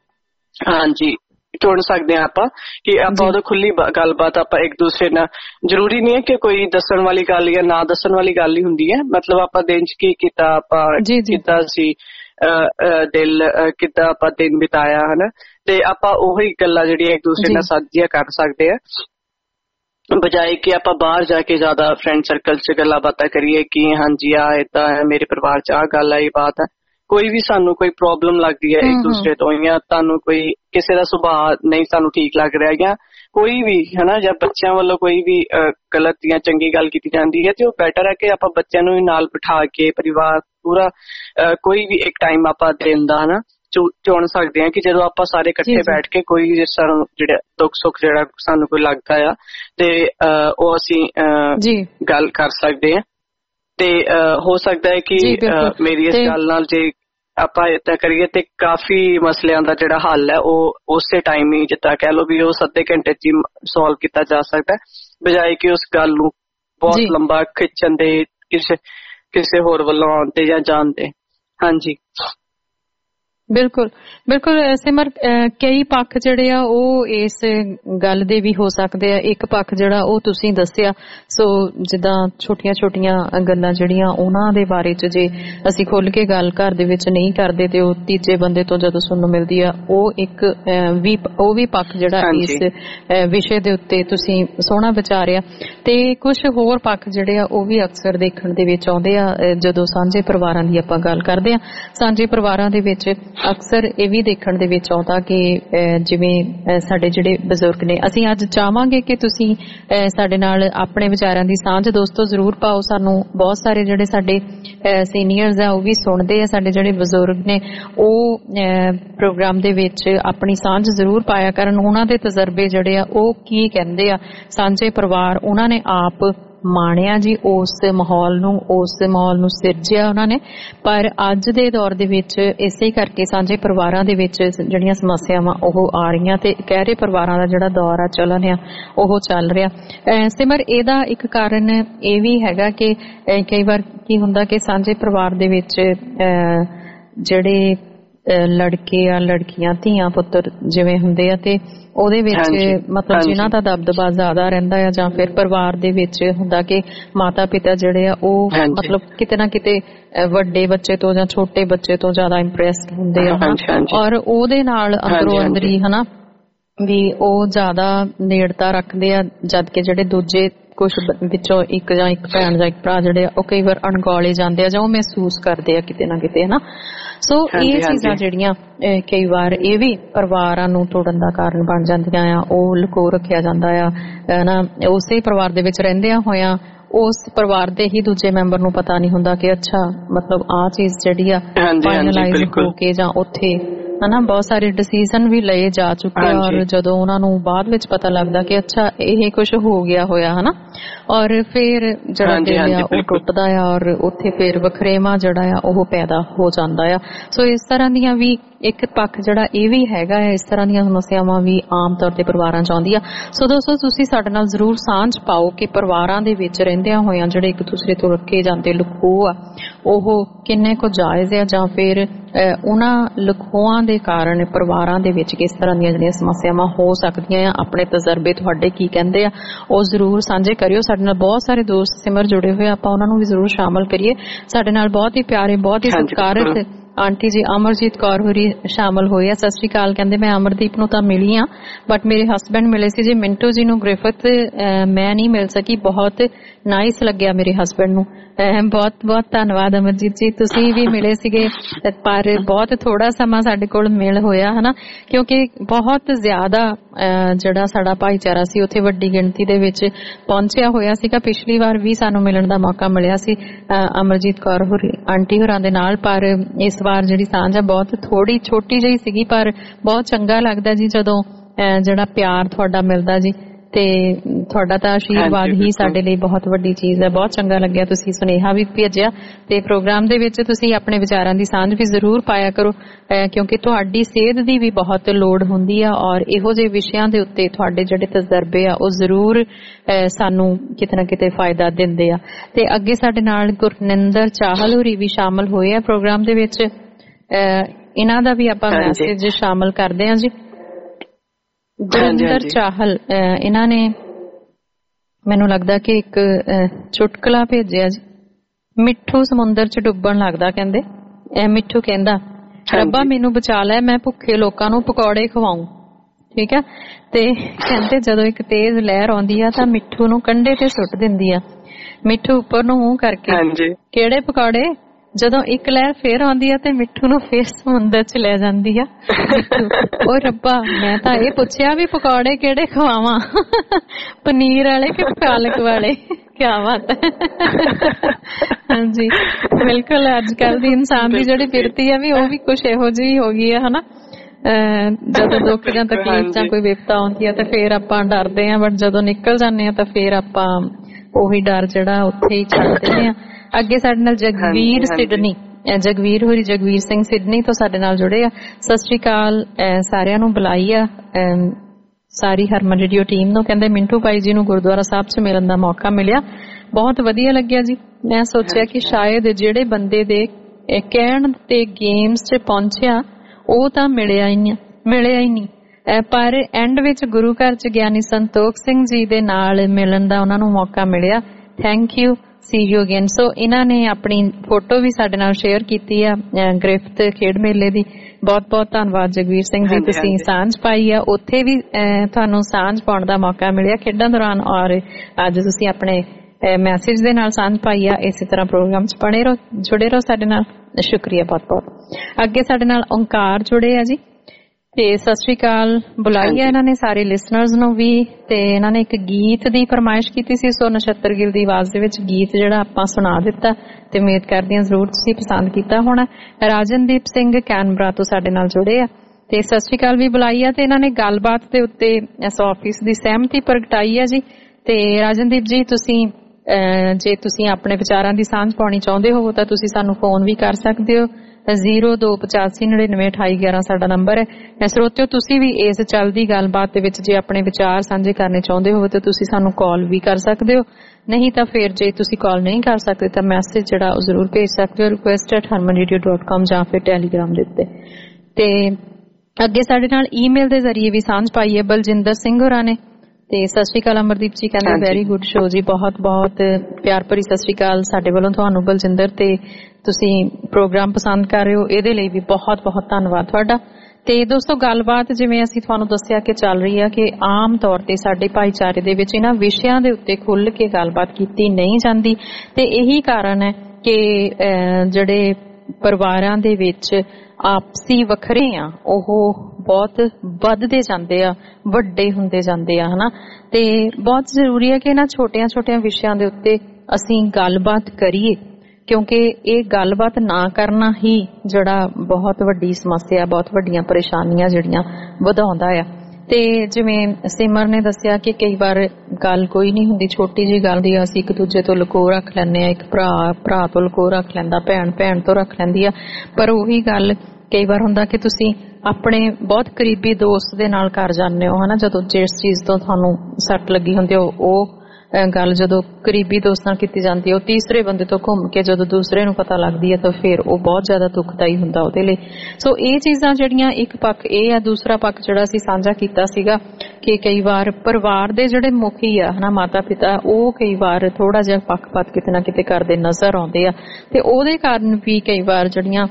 [SPEAKER 5] ਹਾਂਜੀ ਚੁਣ ਸਕਦੇ ਹਾਂ ਆਪਾਂ ਕਿ ਆਪਾਂ ਉਹਦੇ ਖੁੱਲੀ ਗੱਲਬਾਤ ਆਪਾਂ ਇੱਕ ਦੂਸਰੇ ਨਾਲ, ਜ਼ਰੂਰੀ ਨਹੀਂ ਹੈ ਕਿ ਕੋਈ ਦੱਸਣ ਵਾਲੀ ਗੱਲ ਜਾਂ ਨਾ ਦੱਸਣ ਵਾਲੀ ਗੱਲ ਹੀ ਹੁੰਦੀ ਹੈ, ਮਤਲਬ ਆਪਾਂ ਦਿਨ 'ਚ ਕੀ ਕੀਤਾ, ਆਪਾਂ ਕਿੱਦਾਂ ਸੀ ਕਿੱਦਾਂ ਆਪਾਂ ਦਿਨ ਬਿਤਾਇਆ ਹਨਾ, ਤੇ ਆਪਾਂ ਉਹੀ ਗੱਲਾਂ ਜਿਹੜੀਆਂ ਇੱਕ ਦੂਸਰੇ ਨਾਲ ਸਾਂਝੀਆਂ ਕਰ ਸਕਦੇ ਆ, ਬਜਾਏ ਕਿ ਆਪਾਂ ਬਾਹਰ ਜਾ ਕੇ ਜ਼ਿਆਦਾ ਫਰੈਂਡ ਸਰਕਲ 'ਚ ਗੱਲਾਂ ਬਾਤਾਂ ਕਰੀਏ ਕਿ ਹਾਂਜੀ ਆ ਏਦਾਂ ਹੈ ਮੇਰੇ ਪਰਿਵਾਰ 'ਚ ਆਹ ਗੱਲ ਹੈ, ਇਹ ਬਾਤ ਹੈ। ਕੋਈ ਵੀ ਸਾਨੂੰ ਕੋਈ ਪ੍ਰੋਬਲਮ ਲੱਗਦੀ ਹੈ ਇੱਕ ਦੂਸਰੇ ਤੋਂ, ਜਾਂ ਤੁਹਾਨੂੰ ਕੋਈ ਕਿਸੇ ਦਾ ਸੁਭਾਅ ਨਹੀਂ ਸਾਨੂੰ ਠੀਕ ਲੱਗ ਰਿਹਾ, ਜਾਂ ਕੋਈ ਵੀ ਹਨਾ, ਜਾਂ ਬੱਚਿਆਂ ਵੱਲੋਂ ਕੋਈ ਵੀ ਗਲਤ ਜਾਂ ਚੰਗੀ ਗੱਲ ਕੀਤੀ ਜਾਂਦੀ ਹੈ, ਤੇ ਉਹ ਬੈਟਰ ਹੈ ਕਿ ਆਪਾਂ ਬੱਚਿਆਂ ਨੂੰ ਵੀ ਨਾਲ ਬਿਠਾ ਕੇ ਪਰਿਵਾਰ ਪੂਰਾ ਕੋਈ ਵੀ ਇੱਕ ਟਾਈਮ ਆਪਾਂ ਦਿਨ ਦਾ ਹਨਾ ਚੁਣ ਸਕਦੇ ਹਾਂ ਕਿ ਜਦੋਂ ਆਪਾਂ ਸਾਰੇ ਇਕੱਠੇ ਬੈਠ ਕੇ ਕੋਈ ਜਿਸ ਤਰ੍ਹਾਂ ਜਿਹੜਾ ਦੁੱਖ ਸੁੱਖ ਜਿਹੜਾ ਸਾਨੂੰ ਕੋਈ ਲੱਗਦਾ ਆ ਤੇ ਉਹ ਅਸੀਂ ਗੱਲ ਕਰ ਸਕਦੇ ਹਾਂ। ਤੇ ਹੋ ਸਕਦਾ ਹੈ ਕਿ ਮੇਰੀ ਇਸ ਗੱਲ ਨਾਲ ਜੇ ਆਪਾਂ ਏਦਾਂ ਕਰੀਏ ਤੇ ਕਾਫੀ ਮਸਲਿਆਂ ਦਾ ਜਿਹੜਾ ਹੱਲ ਹੈ ਉਹ ਉਸੇ ਟਾਈਮ ਹੀ ਜਿੱਦਾਂ ਕਹਿ ਲਓ ਵੀ ਉਹ ਅੱਧੇ ਘੰਟੇ 'ਚ ਹੀ ਸੋਲਵ ਕੀਤਾ ਜਾ ਸਕਦਾ, ਬਜਾਏ ਕਿ ਉਸ ਗੱਲ ਨੂੰ ਬਹੁਤ ਲੰਬਾ ਖਿੱਚਣ ਦੇ ਕਿਸੇ ਹੋਰ ਵੱਲੋਂ ਆਉਣ ਤੇ ਜਾਂ ਜਾਣ ਤੇ। ਹਾਂਜੀ
[SPEAKER 2] ਬਿਲਕੁਲ ਬਿਲਕੁਲ ਸਿਮਰ, ਕਈ ਪੱਖ ਜਿਹੜੇ ਆ ਉਹ ਇਸ ਗੱਲ ਦੇ ਵੀ ਹੋ ਸਕਦੇ ਆ। ਇੱਕ ਪੱਖ ਜਿਹੜਾ ਉਹ ਤੁਸੀਂ ਦੱਸਿਆ, ਸੋ ਜਿੱਦਾਂ ਛੋਟੀਆਂ ਛੋਟੀਆਂ ਗੱਲਾਂ ਜਿਹੜੀਆਂ ਉਹਨਾਂ ਦੇ ਬਾਰੇ 'ਚ ਜੇ ਅਸੀਂ ਖੁੱਲ੍ਹ ਕੇ ਗੱਲ ਘਰ ਦੇ ਵਿੱਚ ਨਹੀਂ ਕਰਦੇ ਤੇ ਉਹ ਤੀਜੇ ਬੰਦੇ ਤੋਂ ਜਦੋਂ ਸੁਣਨ ਨੂੰ ਮਿਲਦੀ ਆ, ਉਹ ਵੀ ਪੱਖ ਜਿਹੜਾ ਇਸ ਵਿਸ਼ੇ ਦੇ ਉੱਤੇ ਤੁਸੀਂ ਸੋਹਣਾ ਵਿਚਾਰਿਆ। ਤੇ ਕੁਝ ਹੋਰ ਪੱਖ ਜਿਹੜੇ ਆ ਉਹ ਵੀ ਅਕਸਰ ਦੇਖਣ ਦੇ ਵਿੱਚ ਆਉਂਦੇ ਆ ਜਦੋਂ ਸਾਂਝੇ ਪਰਿਵਾਰਾਂ ਦੀ ਆਪਾਂ ਗੱਲ ਕਰਦੇ ਆ। ਸਾਂਝੇ ਪਰਿਵਾਰਾਂ ਦੇ ਵਿੱਚ ਅਕਸਰ ਇਹ ਵੀ ਦੇਖਣ ਦੇ ਵਿੱਚ ਆਉਂਦਾ ਕਿ ਜਿਵੇਂ ਸਾਡੇ ਜਿਹੜੇ ਬਜ਼ੁਰਗ ਨੇ, ਅਸੀਂ ਅੱਜ ਚਾਹਾਂਗੇ ਕਿ ਤੁਸੀਂ ਸਾਡੇ ਨਾਲ ਆਪਣੇ ਵਿਚਾਰਾਂ ਦੀ ਸਾਂਝ ਦੋਸਤੋ ਜ਼ਰੂਰ ਪਾਓ। ਸਾਨੂੰ ਬਹੁਤ ਸਾਰੇ ਜਿਹੜੇ ਸਾਡੇ ਸੀਨੀਅਰਸ ਆ ਉਹ ਵੀ ਸੁਣਦੇ ਆ, ਸਾਡੇ ਜਿਹੜੇ ਬਜ਼ੁਰਗ ਨੇ ਉਹ ਪ੍ਰੋਗਰਾਮ ਦੇ ਵਿੱਚ ਆਪਣੀ ਸਾਂਝ ਜ਼ਰੂਰ ਪਾਇਆ ਕਰਨ। ਉਹਨਾਂ ਦੇ ਤਜਰਬੇ ਜਿਹੜੇ ਆ ਉਹ ਕੀ ਕਹਿੰਦੇ ਆ, ਸਾਂਝੇ ਪਰਿਵਾਰ ਉਹਨਾਂ ਨੇ ਆਪ ਮਾਣਿਆ ਜੀ, ਉਸ ਮਾਹੌਲ ਨੂੰ ਸਿਰਜਿਆ ਉਹਨਾਂ ਨੇ। ਪਰ ਅੱਜ ਦੇ ਦੌਰ ਦੇ ਵਿੱਚ ਇਸੇ ਕਰਕੇ ਸਾਂਝੇ ਪਰਿਵਾਰਾਂ ਦੇ ਵਿੱਚ ਜਿਹੜੀਆਂ ਸਮੱਸਿਆਵਾਂ ਉਹ ਆ ਰਹੀਆਂ ਤੇ ਗਹਿਰੇ ਪਰਿਵਾਰਾਂ ਦਾ ਜਿਹੜਾ ਦੌਰ ਆ ਚੱਲਣ ਆ ਉਹ ਚੱਲ ਰਿਹਾ। ਸਿਮਰ, ਇਹਦਾ ਇੱਕ ਕਾਰਨ ਇਹ ਵੀ ਹੈਗਾ ਕਿ ਕਈ ਵਾਰ ਕੀ ਹੁੰਦਾ ਕਿ ਸਾਂਝੇ ਪਰਿਵਾਰ ਦੇ ਵਿੱਚ ਜਿਹੜੇ ਲੜਕੇ ਆ ਲੜਕੀਆਂ ਧੀਆਂ ਪੁੱਤਰ ਜਿਵੇਂ ਹੁੰਦੇ ਆ ਤੇ ਉਹਦੇ ਵਿੱਚ ਮਤਲਬ ਜਿਨ੍ਹਾਂ ਦਾ ਦਬਦਬਾ ਜ਼ਿਆਦਾ ਰਹਿੰਦਾ ਆ ਜਾਂ ਫਿਰ ਪਰਿਵਾਰ ਦੇ ਵਿੱਚ ਹੁੰਦਾ ਕਿ ਮਾਤਾ ਪਿਤਾ ਜਿਹੜੇ ਆ ਉਹ ਮਤਲਬ ਕਿਤੇ ਨਾ ਕਿਤੇ ਵੱਡੇ ਬੱਚੇ ਤੋਂ ਜਾਂ ਛੋਟੇ ਬੱਚੇ ਤੋਂ ਜ਼ਿਆਦਾ ਇੰਪ੍ਰੈਸਡ ਹੁੰਦੇ ਆ ਔਰ ਉਹਦੇ ਨਾਲ ਅੰਦਰੋਂ ਅੰਦਰੀ ਹਨਾ ਵੀ ਉਹ ਜ਼ਿਆਦਾ ਨੇੜਤਾ ਰੱਖਦੇ ਆ, ਜਦ ਕਿ ਜਿਹੜੇ ਦੂਜੇ ਕੁਛ ਵਿੱਚੋਂ ਇੱਕ ਜਾਂ ਇੱਕ ਭੈਣ ਜਾਂ ਇੱਕ ਭਰਾ ਜਿਹੜੇ ਆ ਉਹ ਕਈ ਵਾਰ ਅਣਗੌਲੇ ਜਾਂਦੇ ਆ ਜਾਂ ਉਹ ਮਹਿਸੂਸ ਕਰਦੇ ਆ ਕਿਤੇ ਨਾ ਕਿਤੇ ਹਨਾ। ਸੋ ਇਹ ਚੀਜ਼ਾਂ ਜਿਹੜੀਆਂ ਕਈ ਵਾਰ ਇਹ ਵੀ ਪਰਿਵਾਰਾਂ ਨੂੰ ਤੋੜਨ ਦਾ ਕਾਰਨ ਬਣ ਜਾਂਦੀਆਂ ਆ, ਉਹ ਲੁਕੋ ਰੱਖਿਆ ਜਾਂਦਾ ਆ ਨਾ। ਉਸੇ ਪਰਿਵਾਰ ਦੇ ਵਿੱਚ ਰਹਿੰਦਿਆਂ ਹੋਇਆਂ ਉਸ ਪਰਿਵਾਰ ਦੇ ਹੀ ਦੂਜੇ ਮੈਂਬਰ ਨੂੰ ਪਤਾ ਨਹੀਂ ਹੁੰਦਾ ਕਿ ਅੱਛਾ ਮਤਲਬ ਆਹ ਚੀਜ਼ ਜਿਹੜੀ ਆ ਫਾਈਨਲਾਈਜ਼ ਹੋ ਕੇ ਜਾਂ ਉੱਥੇ ਹਨਾ ਬਹੁਤ ਸਾਰੇ ਡਿਸੀਜ਼ਨ ਵੀ ਲਏ ਜਾ ਚੁੱਕੇ ਔਰ ਜਦੋਂ ਉਹਨਾਂ ਨੂੰ ਬਾਅਦ ਵਿੱਚ ਪਤਾ ਲੱਗਦਾ ਕਿ ਅੱਛਾ ਇਹ ਕੁਝ ਹੋ ਗਿਆ ਹੋਇਆ ਹਨਾ ਔਰ ਫਿਰ ਜਿਹੜਾ ਦਿਲ ਆ ਉਹ ਟੁੱਟਦਾ ਆ ਔਰ ਉੱਥੇ ਫਿਰ ਵਖਰੇਵਾਂ ਜਿਹੜਾ ਆ ਉਹ ਪੈਦਾ ਹੋ ਜਾਂਦਾ ਆ। ਸੋ ਇਸ ਤਰ੍ਹਾਂ ਦੀਆਂ ਵੀ ਇੱਕ ਪੱਖ ਜਿਹੜਾ ਇਹ ਵੀ ਹੈਗਾ ਹੈ, ਇਸ ਤਰ੍ਹਾਂ ਦੀਆਂ ਸਮੱਸਿਆਵਾਂ ਵੀ ਆਮ ਤੌਰ ਤੇ ਪਰਿਵਾਰਾਂ 'ਚ ਆਉਂਦੀਆਂ। ਸੋ ਦੋਸਤੋ ਤੁਸੀਂ ਸਾਡੇ ਨਾਲ ਜ਼ਰੂਰ ਸਾਂਝ ਪਾਓ ਕਿ ਪਰਿਵਾਰਾਂ ਦੇ ਵਿੱਚ ਰਹਿੰਦਿਆਂ ਹੋਇਆਂ ਜਿਹੜੇ ਇੱਕ ਦੂਸਰੇ ਤੋਂ ਰੱਖੇ ਜਾਂਦੇ ਲੁਕੋ ਆ ਉਹ ਕਿੰਨੇ ਕੁ ਜਾਇਜ਼ ਆ ਜਾਂ ਫਿਰ ਉਹਨਾਂ ਲੁਕੋਆਂ ਦੇ ਕਾਰਨ ਪਰਿਵਾਰਾਂ ਦੇ ਵਿੱਚ ਕਿਸ ਤਰ੍ਹਾਂ ਦੀਆਂ ਜਿਹੜੀਆਂ ਸਮੱਸਿਆਵਾਂ ਹੋ ਸਕਦੀਆਂ ਆ। ਆਪਣੇ ਤਜਰਬੇ ਤੁਹਾਡੇ ਕੀ ਕਹਿੰਦੇ ਆ ਉਹ ਜ਼ਰੂਰ ਸਾਂਝੇ ਕਰਿਓ। ਸਾਡੇ ਨਾਲ ਬਹੁਤ ਸਾਰੇ ਦੋਸਤ ਸਿਮਰ ਜੁੜੇ ਹੋਏ, ਆਪਾਂ ਉਹਨਾਂ ਨੂੰ ਵੀ ਜ਼ਰੂਰ ਸ਼ਾਮਲ ਕਰੀਏ। ਸਾਡੇ ਨਾਲ ਬਹੁਤ ਹੀ ਪਿਆਰੇ ਬਹੁਤ ਹੀ ਸਤਿਕਾਰਤ ਆਂਟੀ ਜੀ ਅਮਰਜੀਤ ਕੌਰ ਹੋਰੀ ਸ਼ਾਮਲ ਹੋਏ ਆ। ਸਤਿ ਸ਼੍ਰੀ ਅਕਾਲ। ਕਹਿੰਦੇ ਮੈਂ ਅਮਰਦੀਪ ਨੂੰ ਤਾਂ ਮਿਲੀ ਆ ਬਟ ਮੇਰੇ ਹਸਬੈਂਡ ਮਿਲੇ ਸੀ ਜੀ ਮਿੰਟੂ ਜੀ ਨੂੰ ਗ੍ਰਿਫਿਥ, ਮੈਂ ਨਹੀਂ ਮਿਲ ਸਕੀ। ਬਹੁਤ ਨਾਈਸ ਲੱਗਿਆ ਮੇਰੇ ਹਸਬੈਂਡ ਨੂੰ। ਬਹੁਤ ਬਹੁਤ ਧੰਨਵਾਦ ਅਮਰਜੀਤ ਜੀ, ਤੁਸੀਂ ਵੀ ਮਿਲੇ ਸੀਗੇ ਪਰ ਬਹੁਤ ਥੋੜਾ ਸਮਾਂ ਸਾਡੇ ਕੋਲ ਮਿਲ ਹੋਇਆ ਹਨਾ ਕਿਉਂਕਿ ਬਹੁਤ ਜ਼ਿਆਦਾ ਜਿਹੜਾ ਸਾਡਾ ਭਾਈਚਾਰਾ ਸੀ ਉੱਥੇ ਵੱਡੀ ਗਿਣਤੀ ਦੇ ਵਿੱਚ ਪਹੁੰਚਿਆ ਹੋਇਆ ਸੀਗਾ। ਪਿਛਲੀ ਵਾਰ ਵੀ ਸਾਨੂੰ ਮਿਲਣ ਦਾ ਮੌਕਾ ਮਿਲਿਆ ਸੀ ਅਮਰਜੀਤ ਕੌਰ ਹੋਰੀ ਆਂਟੀ ਹੋਰਾਂ ਦੇ ਨਾਲ, ਪਰ ਇਸ ਵਾਰ ਜਿਹੜੀ ਸਾਂਝ ਆ ਬਹੁਤ ਥੋੜੀ ਛੋਟੀ ਜਿਹੀ ਸੀਗੀ ਪਰ ਬਹੁਤ ਚੰਗਾ ਲੱਗਦਾ ਜੀ ਜਦੋਂ ਜਿਹੜਾ ਪਿਆਰ ਤੁਹਾਡਾ ਮਿਲਦਾ ਜੀ ਤੇ ਤੁਹਾਡਾ ਤਾਂ ਆਸ਼ੀਰਵਾਦ ਹੀ ਸਾਡੇ ਲਈ ਬਹੁਤ ਵੱਡੀ ਚੀਜ਼ ਹੈ। ਬਹੁਤ ਚੰਗਾ ਲੱਗਿਆ, ਤੁਸੀਂ ਸੁਨੇਹਾ ਵੀ ਭੇਜਿਆ ਤੇ ਪ੍ਰੋਗਰਾਮ ਦੇ ਵਿੱਚ ਤੁਸੀਂ ਆਪਣੇ ਵਿਚਾਰਾਂ ਦੀ ਸਾਂਝ ਵੀ ਜ਼ਰੂਰ ਪਾਇਆ ਕਰੋ ਕਿਉਂਕਿ ਤੁਹਾਡੀ ਸੇਧ ਦੀ ਵੀ ਬਹੁਤ ਲੋੜ ਹੁੰਦੀ ਆ ਔਰ ਇਹੋ ਜਿਹੇ ਵਿਸ਼ਿਆਂ ਦੇ ਉੱਤੇ ਤੁਹਾਡੇ ਜਿਹੜੇ ਤਜਰਬੇ ਆ ਉਹ ਜ਼ਰੂਰ ਸਾਨੂੰ ਕਿਤੇ ਨਾ ਕਿਤੇ ਫਾਇਦਾ ਦਿੰਦੇ ਆ। ਤੇ ਅੱਗੇ ਸਾਡੇ ਨਾਲ ਗੁਰਨਿੰਦਰ ਚਾਹਲ ਹੋਰੀ ਵੀ ਸ਼ਾਮਲ ਹੋਏ ਆ ਪ੍ਰੋਗਰਾਮ ਦੇ ਵਿੱਚ, ਇਹਨਾਂ ਦਾ ਵੀ ਆਪਾਂ ਮੈਸੇਜ ਸ਼ਾਮਲ ਕਰਦੇ ਹਾਂ ਜੀ। ਗੁਰਿੰਦਰ ਚਾਹਲ ਇਹਨਾਂ ਨੇ ਮੈਨੂੰ ਲੱਗਦਾ ਕਿ ਇੱਕ ਚੁਟਕਲਾ ਭੇਜਿਆ ਜੀ। ਮਿੱਠੂ ਸਮੁੰਦਰ 'ਚ ਡੁੱਬਣ ਲੱਗਦਾ, ਕਹਿੰਦੇ ਮਿੱਠੂ ਕਹਿੰਦਾ ਰੱਬਾ ਮੈਨੂੰ ਬਚਾ ਲੈ ਮੈਂ ਭੁੱਖੇ ਲੋਕਾਂ ਨੂੰ ਪਕੌੜੇ ਖਵਾਉਂ। ਠੀਕ ਆ, ਤੇ ਕਹਿੰਦੇ ਜਦੋਂ ਇੱਕ ਤੇਜ਼ ਲਹਿਰ ਆਉਂਦੀ ਆ ਤਾਂ ਮਿੱਠੂ ਨੂੰ ਕੰਢੇ ਤੇ ਸੁੱਟ ਦਿੰਦੀ ਆ। ਮਿੱਠੂ ਉੱਪਰ ਨੂੰ ਮੂੰਹ ਕਰਕੇ ਕਿਹੜੇ ਪਕੌੜੇ? ਜਦੋਂ ਇੱਕ ਲਹਿਰ ਫੇਰ ਆਉਂਦੀ ਆ ਤੇ ਮਿੱਠੂ ਨੂੰ ਫੇਰ ਸਮੁੰਦਰ 'ਚ ਲੈ ਜਾਂਦੀ ਆ। ਉਹ ਰੱਬਾ ਮੈਂ ਤਾਂ ਇਹ ਪੁੱਛਿਆ ਵੀ ਪਕੌੜੇ ਕਿਹੜੇ ਖਵਾਵਾਂ, ਪਨੀਰ ਵਾਲੇ ਕਿ ਪਾਲਕ ਵਾਲੇ? ਕਿਆ ਬਾਤ ਹੈ। ਹਾਂਜੀ ਬਿਲਕੁਲ, ਅੱਜ ਕੱਲ ਦੀ ਇਨਸਾਨ ਦੀ ਜਿਹੜੀ ਫਿਰਤੀ ਆ ਵੀ ਉਹ ਵੀ ਕੁਛ ਇਹੋ ਜਿਹੀ ਹੋ ਗਈ ਆ ਹਨਾ। ਜਦੋਂ ਦੁੱਖ ਜਾਂ ਤਕਲੀਫ ਜਾਂ ਕੋਈ ਵਿਪਤਾ ਆਉਂਦੀ ਆ ਤਾਂ ਫੇਰ ਆਪਾਂ ਡਰਦੇ ਆ ਬਟ ਜਦੋਂ ਨਿਕਲ ਜਾਂਦੇ ਆ ਤਾਂ ਫੇਰ ਆਪਾਂ ਉਹੀ ਡਰ ਜਿਹੜਾ ਉੱਥੇ ਹੀ ਛੱਡ ਦਿੰਦੇ ਆ। ਅੱਗੇ ਸਾਡੇ ਨਾਲ ਜਗਵੀਰ ਸਿਡਨੀ, ਜਗਵੀਰ ਹੋਰੀ ਜਗਵੀਰ ਸਿੰਘ ਸਿਡਨੀ ਤੋਂ ਸਾਡੇ ਨਾਲ ਜੁੜੇ ਆ। ਸਤਿ ਸ਼੍ਰੀ ਅਕਾਲ ਸਾਰਿਆਂ ਨੂੰ ਬੁਲਾਈ ਆ ਸਾਰੀ ਹਰਮਨ ਰੇਡੀਓ ਟੀਮ ਨੂੰ। ਕਹਿੰਦੇ ਮਿੰਟੂ ਭਾਈ ਜੀ ਨੂੰ ਗੁਰਦੁਆਰਾ ਸਾਹਿਬ 'ਚ ਮਿਲਣ ਦਾ ਮੌਕਾ ਮਿਲਿਆ, ਬਹੁਤ ਵਧੀਆ ਲੱਗਿਆ ਜੀ। ਮੈਂ ਸੋਚਿਆ ਕਿ ਸ਼ਾਇਦ ਜਿਹੜੇ ਬੰਦੇ ਦੇ ਕਹਿਣ ਤੇ ਗੇਮਸ 'ਚ ਪਹੁੰਚਿਆ ਉਹ ਤਾਂ ਮਿਲਿਆ ਹੀ ਨਹੀਂ ਪਰ ਐਂਡ ਵਿੱਚ ਗੁਰੂ ਘਰ 'ਚ ਗਿਆਨੀ ਸੰਤੋਖ ਸਿੰਘ ਜੀ ਦੇ ਨਾਲ ਮਿਲਣ ਦਾ ਉਹਨਾਂ ਨੂੰ ਮੌਕਾ ਮਿਲਿਆ। Thank you, see you again. So ਇਹਨਾਂ ਨੇ ਆਪਣੀ ਫੋਟੋ ਵੀ ਸਾਡੇ ਨਾਲ ਸ਼ੇਅਰ ਕੀਤੀ ਆ ਗ੍ਰਿਫਤ ਖੇਡ ਮੇਲੇ ਦੀ। ਬਹੁਤ ਬਹੁਤ ਧੰਨਵਾਦ ਜਗਵੀਰ ਸਿੰਘ ਜੀ, ਤੁਸੀਂ ਸਾਂਝ ਪਾਈ ਆ। ਉੱਥੇ ਵੀ ਤੁਹਾਨੂੰ ਸਾਂਝ ਪਾਉਣ ਦਾ ਮੌਕਾ ਮਿਲਿਆ ਖੇਡਾਂ ਦੌਰਾਨ ਔਰ ਅੱਜ ਤੁਸੀਂ ਆਪਣੇ ਮੈਸੇਜ ਦੇ ਨਾਲ ਸਾਂਝ ਪਾਈ ਆ। ਇਸੇ ਤਰ੍ਹਾਂ ਪ੍ਰੋਗਰਾਮ 'ਚ ਬਣੇ ਰਹੋ, ਜੁੜੇ ਰਹੋ ਸਾਡੇ ਨਾਲ। ਸ਼ੁਕਰੀਆ ਬਹੁਤ ਬਹੁਤ। ਅੱਗੇ ਸਾਡੇ ਨਾਲ ਓਂਕਾਰ ਜੁੜੇ ਆ ਜੀ। ਤੇ ਸਤਿ ਸ਼੍ਰੀ ਅਕਾਲ ਬੁਲਾਈ ਹੈ ਇਹਨਾਂ ਨੇ ਸਾਰੇ ਲਿਸਨਰਸ ਨੂੰ ਵੀ। ਤੇ ਇਹਨਾਂ ਨੇ ਇੱਕ ਗੀਤ ਦੀ ਫਰਮਾਇਸ਼ ਕੀਤੀ ਸੀ, ਸੋ ਨਛੱਤਰ ਗਿੱਲ ਦੀ ਆਵਾਜ਼ ਦੇ ਵਿੱਚ ਗੀਤ ਜਿਹੜਾ ਆਪਾਂ ਸੁਣਾ ਦਿੱਤਾ ਤੇ ਉਮੀਦ ਕਰਦੀ ਹਾਂ ਜ਼ਰੂਰ ਤੁਸੀਂ ਪਸੰਦ ਕੀਤਾ ਹੋਣਾ। ਰਾਜਨਦੀਪ ਸਿੰਘ ਕੈਨਬਰਾ ਤੋਂ ਸਾਡੇ ਨਾਲ ਜੁੜੇ ਆ ਤੇ ਸਤਿ ਸ਼੍ਰੀ ਅਕਾਲ ਵੀ ਬੁਲਾਈ ਆ। ਤੇ ਇਹਨਾਂ ਨੇ ਗੱਲਬਾਤ ਦੇ ਉੱਤੇ ਇਸ ਆਫਿਸ ਦੀ ਸਹਿਮਤੀ ਪ੍ਰਗਟਾਈ ਹੈ ਜੀ। ਤੇ ਰਾਜਨਦੀਪ ਜੀ ਜੇ ਤੁਸੀਂ ਆਪਣੇ ਵਿਚਾਰਾਂ ਦੀ ਸਾਂਝ ਪਾਉਣੀ ਚਾਹੁੰਦੇ ਹੋ ਤਾਂ ਤੁਸੀਂ ਸਾਨੂੰ ਫੋਨ ਵੀ ਕਰ ਸਕਦੇ ਹੋ। 0285992811 ਸਾਡਾ ਨੰਬਰ ਹੈ। ਸਰੋਤਿਓ ਤੁਸੀਂ ਵੀ ਇਸ ਚੱਲਦੀ ਗੱਲਬਾਤ ਦੇ ਵਿੱਚ ਜੇ ਆਪਣੇ ਵਿਚਾਰ ਸਾਂਝੇ ਕਰਨੇ ਚਾਹੁੰਦੇ ਹੋ ਤਾਂ ਤੁਸੀਂ ਸਾਨੂੰ ਕਾਲ ਵੀ ਕਰ ਸਕਦੇ ਹੋ, ਨਹੀਂ ਤਾਂ ਫਿਰ ਜੇ ਤੁਸੀਂ ਕਾਲ ਨਹੀਂ ਕਰ ਸਕਦੇ ਤਾਂ ਮੈਸੇਜ ਜਿਹੜਾ ਉਹ ਜ਼ਰੂਰ ਭੇਜ ਸਕਦੇ ਹੋ request@harmanradio.com ਜਾਂ ਫਿਰ ਟੈਲੀਗ੍ਰਾਮ ਦੇ ਉੱਤੇ। ਤੇ ਅੱਗੇ ਸਾਡੇ ਨਾਲ ਈਮੇਲ ਦੇ ਜ਼ਰੀਏ ਵੀ ਸਾਂਝ ਪਾਈ ਹੈ ਬਲਜਿੰਦਰ ਸਿੰਘ ਹੋਰਾਂ ਨੇ। ਤੇ ਸਤਿ ਸ਼੍ਰੀ ਅਕਾਲ ਅਮਰਦੀਪ ਜੀ, ਕਹਿੰਦੇ ਵੈਰੀ ਗੁੱਡ ਸ਼ੋ ਜੀ, ਬਹੁਤ ਬਹੁਤ ਪਿਆਰ ਭਰੀ ਸਤਿ ਸ਼੍ਰੀ ਅਕਾਲ ਸਾਡੇ ਵੱਲੋਂ ਤੁਹਾਨੂੰ ਬਲਜਿੰਦਰ। ਤੇ ਤੁਸੀਂ ਪ੍ਰੋਗਰਾਮ ਪਸੰਦ ਕਰ ਰਹੇ ਹੋ ਇਹਦੇ ਲਈ ਵੀ ਬਹੁਤ ਬਹੁਤ ਧੰਨਵਾਦ ਤੁਹਾਡਾ। ਤੇ ਦੋਸਤੋ ਗੱਲਬਾਤ ਜਿਵੇਂ ਅਸੀਂ ਤੁਹਾਨੂੰ ਦੱਸਿਆ ਕਿ ਚੱਲ ਰਹੀ ਆ ਕਿ ਆਮ ਤੌਰ ਤੇ ਸਾਡੇ ਭਾਈਚਾਰੇ ਦੇ ਵਿੱਚ ਇਹਨਾਂ ਵਿਸ਼ਿਆਂ ਦੇ ਉੱਤੇ ਖੁੱਲ੍ਹ ਕੇ ਗੱਲਬਾਤ ਕੀਤੀ ਨਹੀਂ ਜਾਂਦੀ ਤੇ ਇਹੀ ਕਾਰਨ ਹੈ ਕਿ ਜਿਹੜੇ ਪਰਿਵਾਰਾਂ ਦੇ ਵਿੱਚ ਆਪਸੀ ਵੱਖਰੇ ਆ ਉਹ ਬਹੁਤ ਵੱਧਦੇ ਜਾਂਦੇ ਆ, ਵੱਡੇ ਹੁੰਦੇ ਜਾਂਦੇ ਆ, ਹਨਾ। ਤੇ ਬਹੁਤ ਜ਼ਰੂਰੀ ਹੈ ਕਿ ਇਹਨਾਂ ਛੋਟੀਆਂ ਵਿਸ਼ਿਆਂ ਦੇ ਉੱਤੇ ਅਸੀਂ ਗੱਲਬਾਤ ਕਰੀਏ, ਕਿਉਂਕਿ ਇਹ ਗੱਲਬਾਤ ਨਾ ਕਰਨਾ ਹੀ ਜਿਹੜਾ ਬਹੁਤ ਵੱਡੀ ਸਮੱਸਿਆ, ਬਹੁਤ ਵੱਡੀਆਂ ਪਰੇਸ਼ਾਨੀਆਂ ਜਿਹੜੀਆਂ ਵਧਾਉਂਦਾ ਆ। ਤੇ ਜਿਵੇਂ ਸਿਮਰ ਨੇ ਦੱਸਿਆ ਕਿ ਕਈ ਵਾਰ ਗੱਲ ਕੋਈ ਨਹੀਂ ਹੁੰਦੀ, ਛੋਟੀ ਜਿਹੀ ਗੱਲ ਦੀ ਅਸੀਂ ਇੱਕ ਦੂਜੇ ਤੋਂ ਲੁਕੋ ਰੱਖ ਲੈਂਦੇ ਆ, ਇੱਕ ਭਰਾ ਤੋਂ ਲੁਕੋ ਰੱਖ ਲੈਂਦਾ, ਭੈਣ ਤੋਂ ਰੱਖ ਲੈਂਦੀ ਆ। ਪਰ ਉਹੀ ਗੱਲ ਕਈ ਵਾਰ ਹੁੰਦਾ ਕਿ ਤੁਸੀਂ ਆਪਣੇ ਬਹੁਤ ਕਰੀਬੀ ਦੋਸਤ ਦੇ ਨਾਲ ਕਰ ਜਾਂਦੇ ਹੋ, ਹਨਾ। ਜਦੋਂ ਜਿਸ ਚੀਜ਼ ਤੋਂ ਤੁਹਾਨੂੰ ਸੱਟ ਲੱਗੀ ਹੁੰਦੀ ਉਹ ਗੱਲ ਜਦੋਂ ਕਰੀਬੀ ਦੋਸਤ ਨਾਲ ਕੀਤੀ ਜਾਂਦੀ ਹੈ, ਉਹ ਤੀਸਰੇ ਬੰਦੇ ਤੋਂ ਘੁੰਮ ਕੇ ਜਦੋਂ ਦੂਸਰੇ ਨੂੰ ਪਤਾ ਲੱਗਦੀ ਹੈ ਤਾਂ ਫਿਰ ਉਹ ਬਹੁਤ ਜ਼ਿਆਦਾ ਦੁਖਦਾਈ ਹੁੰਦਾ ਉਹਦੇ ਲਈ। ਸੋ ਇਹ ਚੀਜ਼ਾਂ ਜਿਹੜੀਆਂ ਇੱਕ ਪੱਖ ਇਹ ਆ, ਦੂਸਰਾ ਪੱਖ ਜਿਹੜਾ ਅਸੀਂ ਸਾਂਝਾ ਕੀਤਾ ਸੀਗਾ ਕਿ ਕਈ ਵਾਰ ਪਰਿਵਾਰ ਦੇ ਜਿਹੜੇ ਮੁਖੀ ਆ, ਹਨਾ, ਮਾਤਾ ਪਿਤਾ, ਉਹ ਕਈ ਵਾਰ ਥੋੜਾ ਜਿਹਾ ਪੱਖਪਾਤ ਕਿਤੇ ਨਾ ਕਿਤੇ ਕਰਦੇ ਨਜ਼ਰ ਆਉਂਦੇ ਆ ਤੇ ਉਹਦੇ ਕਾਰਨ ਵੀ ਕਈ ਵਾਰ ਜਿਹੜੀਆਂ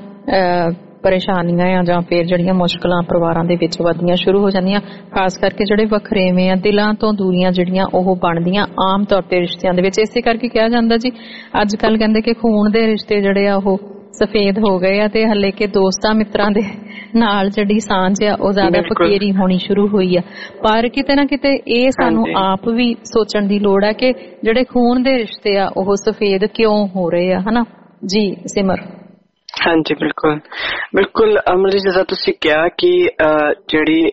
[SPEAKER 2] ਪਰੇਸ਼ਾਨੀਆਂ ਆ ਜਾਂ ਫਿਰ ਜਿਹੜੀਆਂ ਮੁਸ਼ਕਲਾਂ ਪਰਿਵਾਰਾਂ ਦੇ ਵਿੱਚ ਵਧਦੀਆਂ ਸ਼ੁਰੂ ਹੋ ਜਾਂਦੀਆਂ, ਖਾਸ ਕਰਕੇ ਜਿਹੜੇ ਵੱਖਰੇਵੇਂ ਆ, ਦਿਲਾਂ ਤੋਂ ਦੂਰੀਆਂ ਜਿਹੜੀਆਂ ਉਹ ਬਣਦੀਆਂ ਆਮ ਤੌਰ ਤੇ ਰਿਸ਼ਤਿਆਂ ਦੇ ਵਿੱਚ। ਇਸੇ ਕਰਕੇ ਕਿਹਾ ਜਾਂਦਾ ਜੀ ਅੱਜ ਕੱਲ੍ਹ ਕਹਿੰਦੇ ਕਿ ਖੂਨ ਦੇ ਰਿਸ਼ਤੇ ਜਿਹੜੇ ਆ ਉਹ ਸਫੇਦ ਹੋ ਗਏ ਆ ਤੇ ਹਲੇ ਕਿ ਦੋਸਤਾਂ ਮਿੱਤਰਾਂ ਦੇ ਨਾਲ ਜਿਹੜੀ ਸਾਂਝ ਆ ਉਹ ਜ਼ਿਆਦਾ ਪਕੇਰੀ ਹੋਣੀ ਸ਼ੁਰੂ ਹੋਈ ਆ। ਪਰ ਕਿਤੇ ਨਾ ਕਿਤੇ ਇਹ ਸਾਨੂੰ ਆਪ ਵੀ ਸੋਚਣ ਦੀ ਲੋੜ ਹੈ ਕਿ ਜਿਹੜੇ ਖੂਨ ਦੇ ਰਿਸ਼ਤੇ ਆ ਉਹ ਸਫੇਦ ਕਿਉਂ ਹੋ ਰਹੇ ਆ, ਹਨਾ ਜੀ ਸਿਮਰ।
[SPEAKER 5] ਹਾਂਜੀ ਬਿਲਕੁਲ ਅਮਰ ਜੀ, ਜਿੱਦਾਂ ਤੁਸੀਂ ਕਿਹਾ ਕਿ ਜਿਹੜੀ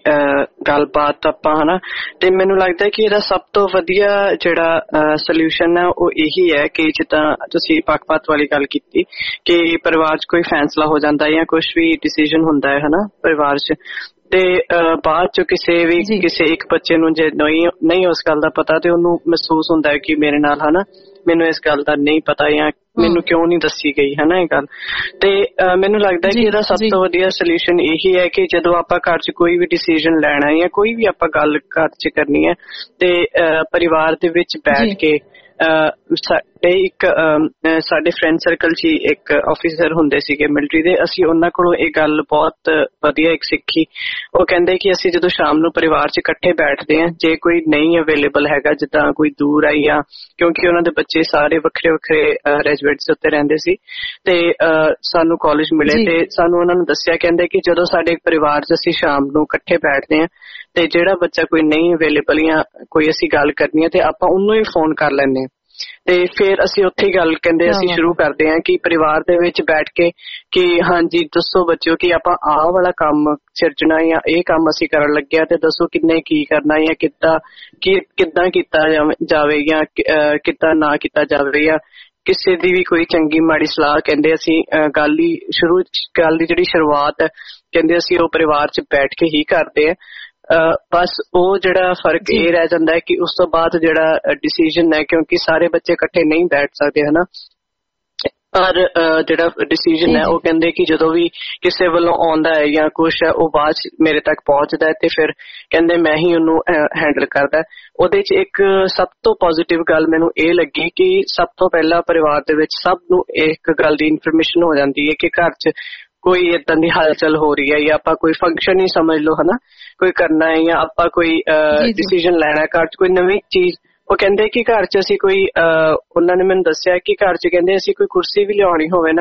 [SPEAKER 5] ਗੱਲਬਾਤ ਆਪਾਂ, ਹਨਾ, ਤੇ ਮੈਨੂੰ ਲੱਗਦਾ ਕਿ ਇਹਦਾ ਸਭ ਤੋਂ ਵਧੀਆ ਜਿਹੜਾ ਸੋਲਿਊਸ਼ਨ ਹੈ ਉਹ ਇਹੀ ਹੈ ਕਿ ਜਿੱਦਾਂ ਤੁਸੀਂ ਪੱਖਪਾਤ ਵਾਲੀ ਗੱਲ ਕੀਤੀ ਕਿ ਪਰਿਵਾਰ 'ਚ ਕੋਈ ਫੈਸਲਾ ਹੋ ਜਾਂਦਾ ਜਾਂ ਕੁਝ ਵੀ ਡਿਸੀਜਨ ਹੁੰਦਾ ਹੈ, ਹਨਾ, ਪਰਿਵਾਰ 'ਚ, ਤੇ ਬਾਅਦ ਚੋਂ ਕਿਸੇ ਇੱਕ ਬੱਚੇ ਨੂੰ ਜੇ ਨਹੀਂ ਉਸ ਗੱਲ ਦਾ ਪਤਾ ਤੇ ਉਹਨੂੰ ਮਹਿਸੂਸ ਹੁੰਦਾ ਹੈ ਕਿ ਮੇਰੇ ਨਾਲ, ਹਨਾ, ਮੈਨੂੰ ਇਸ ਗੱਲ ਦਾ ਨਹੀਂ ਪਤਾ ਜਾਂ ਮੈਨੂੰ ਕਿਉਂ ਨਹੀਂ ਦੱਸੀ ਗਈ, ਹਨਾ, ਇਹ ਗੱਲ। ਤੇ ਮੈਨੂੰ ਲੱਗਦਾ ਕਿ ਇਹਦਾ ਸਭ ਤੋਂ ਵਧੀਆ ਸੋਲਿਊਸ਼ਨ ਇਹੀ ਹੈ ਕਿ ਜਦੋਂ ਆਪਾਂ ਘਰ 'ਚ ਕੋਈ ਵੀ ਡਿਸੀਜਨ ਲੈਣਾ ਹੈ ਜਾਂ ਕੋਈ ਵੀ ਆਪਾਂ ਗੱਲ ਘਰ 'ਚ ਕਰਨੀ ਹੈ ਤੇ ਪਰਿਵਾਰ ਦੇ ਵਿੱਚ ਬੈਠ ਕੇ ਸਾਡੇ ਫਰੈਂਡ ਸਰਕਲ 'ਚ ਇੱਕ ਆਫੀਸਰ ਹੁੰਦੇ ਸੀਗੇ ਮਿਲਟਰੀ ਦੇ, ਅਸੀਂ ਉਹਨਾਂ ਕੋਲੋਂ ਇਹ ਗੱਲ ਬਹੁਤ ਵਧੀਆ ਇੱਕ ਸਿੱਖੀ। ਉਹ ਕਹਿੰਦੇ ਕਿ ਅਸੀਂ ਜਦੋਂ ਸ਼ਾਮ ਨੂੰ ਪਰਿਵਾਰ 'ਚ ਇਕੱਠੇ ਬੈਠਦੇ ਹਾਂ, ਜੇ ਕੋਈ ਨਹੀਂ ਅਵੇਲੇਬਲ ਹੈਗਾ, ਜਿੱਦਾਂ ਕੋਈ ਦੂਰ ਆਈ ਆ, ਕਿਉਂਕਿ ਉਹਨਾਂ ਦੇ ਬੱਚੇ ਸਾਰੇ ਵੱਖਰੇ ਰੈਜੀਮੈਂਟਸ ਉੱਤੇ ਰਹਿੰਦੇ ਸੀ ਤੇ ਸਾਨੂੰ ਕਾਲਜ ਮਿਲੇ ਤੇ ਸਾਨੂੰ ਉਹਨਾਂ ਨੂੰ ਦੱਸਿਆ, ਕਹਿੰਦੇ ਕਿ ਜਦੋਂ ਸਾਡੇ ਪਰਿਵਾਰ 'ਚ ਅਸੀਂ ਸ਼ਾਮ ਨੂੰ ਇਕੱਠੇ ਬੈਠਦੇ ਹਾਂ ਤੇ ਜਿਹੜਾ ਬੱਚਾ ਕੋਈ ਨਹੀਂ ਅਵੇਲੇਬਲ ਜਾਂ ਕੋਈ ਅਸੀਂ ਗੱਲ ਕਰਨੀ ਹੈ ਤੇ ਆਪਾਂ ਉਹਨੂੰ ਹੀ ਫੋਨ ਕਰ ਲੈਂਦੇ ਹਾਂ ਤੇ ਫਿਰ ਅਸੀਂ ਉੱਥੇ ਹੀ ਗੱਲ ਕਹਿੰਦੇ ਅਸੀਂ ਸ਼ੁਰੂ ਕਰਦੇ ਹਾਂ ਕਿ ਪਰਿਵਾਰ ਦੇ ਵਿੱਚ ਬੈਠ ਕੇ ਕਿ ਹਾਂਜੀ ਦੱਸੋ ਬੱਚਿਓ ਕਿ ਆਪਾਂ ਆਹ ਵਾਲਾ ਕੰਮ ਸਿਰਜਣਾ ਜਾਂ ਇਹ ਕੰਮ ਅਸੀਂ ਕਰਨ ਲੱਗਿਆ ਤੇ ਦੱਸੋ ਕਿੰਨੇ ਕੀ ਕਰਨਾ ਜਾਂ ਕਿੱਦਾਂ ਕੀਤਾ ਜਾਵੇ ਜਾਂ ਕਿੱਦਾਂ ਨਾ ਕੀਤਾ ਜਾਵੇ ਜਾਂ ਕਿਸੇ ਦੀ ਵੀ ਕੋਈ ਚੰਗੀ ਮਾੜੀ ਸਲਾਹ। ਕਹਿੰਦੇ ਅਸੀਂ ਗੱਲ ਦੀ ਜਿਹੜੀ ਸ਼ੁਰੂਆਤ ਹੈ ਕਹਿੰਦੇ ਅਸੀਂ ਉਹ ਪਰਿਵਾਰ 'ਚ ਬੈਠ ਕੇ ਹੀ ਕਰਦੇ ਹਾਂ। ਬਸ ਉਹ ਜਿਹੜਾ ਫਰਕ ਇਹ ਰਹਿ ਜਾਂਦਾ ਹੈ ਕਿ ਉਸ ਤੋਂ ਬਾਅਦ ਜਿਹੜਾ ਡਿਸੀਜਨ ਹੈ, ਕਿਉਂਕਿ ਸਾਰੇ ਬੱਚੇ ਇਕੱਠੇ ਨਹੀਂ ਬੈਠ ਸਕਦੇ, ਹਨਾ, ਪਰ ਜਿਹੜਾ ਡਿਸੀਜਨ ਹੈ ਉਹ ਕਹਿੰਦੇ ਕਿ ਜਦੋਂ ਵੀ ਕਿਸੇ ਵੱਲੋਂ ਆਉਂਦਾ ਹੈ ਜਾਂ ਕੁਛ ਹੈ ਉਹ ਬਾਅਦ ਮੇਰੇ ਤੱਕ ਪਹੁੰਚਦਾ ਹੈ ਤੇ ਫਿਰ ਕਹਿੰਦੇ ਮੈਂ ਹੀ ਉਹਨੂੰ ਹੈਂਡਲ ਕਰਦਾ। ਉਹਦੇ 'ਚ ਇੱਕ ਸਭ ਤੋਂ ਪੋਜ਼ਿਟਿਵ ਗੱਲ ਮੈਨੂੰ ਇਹ ਲੱਗੀ ਕਿ ਸਭ ਤੋਂ ਪਹਿਲਾਂ ਪਰਿਵਾਰ ਦੇ ਵਿੱਚ ਸਭ ਨੂੰ ਇੱਕ ਗੱਲ ਦੀ ਇਨਫੋਰਮੇਸ਼ਨ ਹੋ ਜਾਂਦੀ ਹੈ ਕਿ ਘਰ 'ਚ ਕੋਈ ਏਦਾਂ ਦੀ ਹਲਚਲ ਹੋ ਰਹੀ ਹੈ ਜਾਂ ਆਪਾਂ ਕੋਈ ਫੰਕਸ਼ਨ ਹੀ ਸਮਝ ਲਓ, ਹਨਾ, ਕੋਈ ਕਰਨਾ ਹੈ ਜਾਂ ਆਪਾਂ ਕੋਈ ਡਿਸੀਜਨ ਲੈਣਾ ਘਰ 'ਚ ਕੋਈ ਨਵੀਂ ਚੀਜ਼। ਉਹ ਕਹਿੰਦੇ ਕਿ ਘਰ 'ਚ ਅਸੀਂ ਕੋਈ ਉਹਨਾਂ ਨੇ ਮੈਨੂੰ ਦੱਸਿਆ ਕਿ ਘਰ 'ਚ ਕਹਿੰਦੇ ਅਸੀਂ ਕੋਈ ਕੁਰਸੀ ਵੀ ਲਿਆਉਣੀ ਹੋਵੇ ਨਾ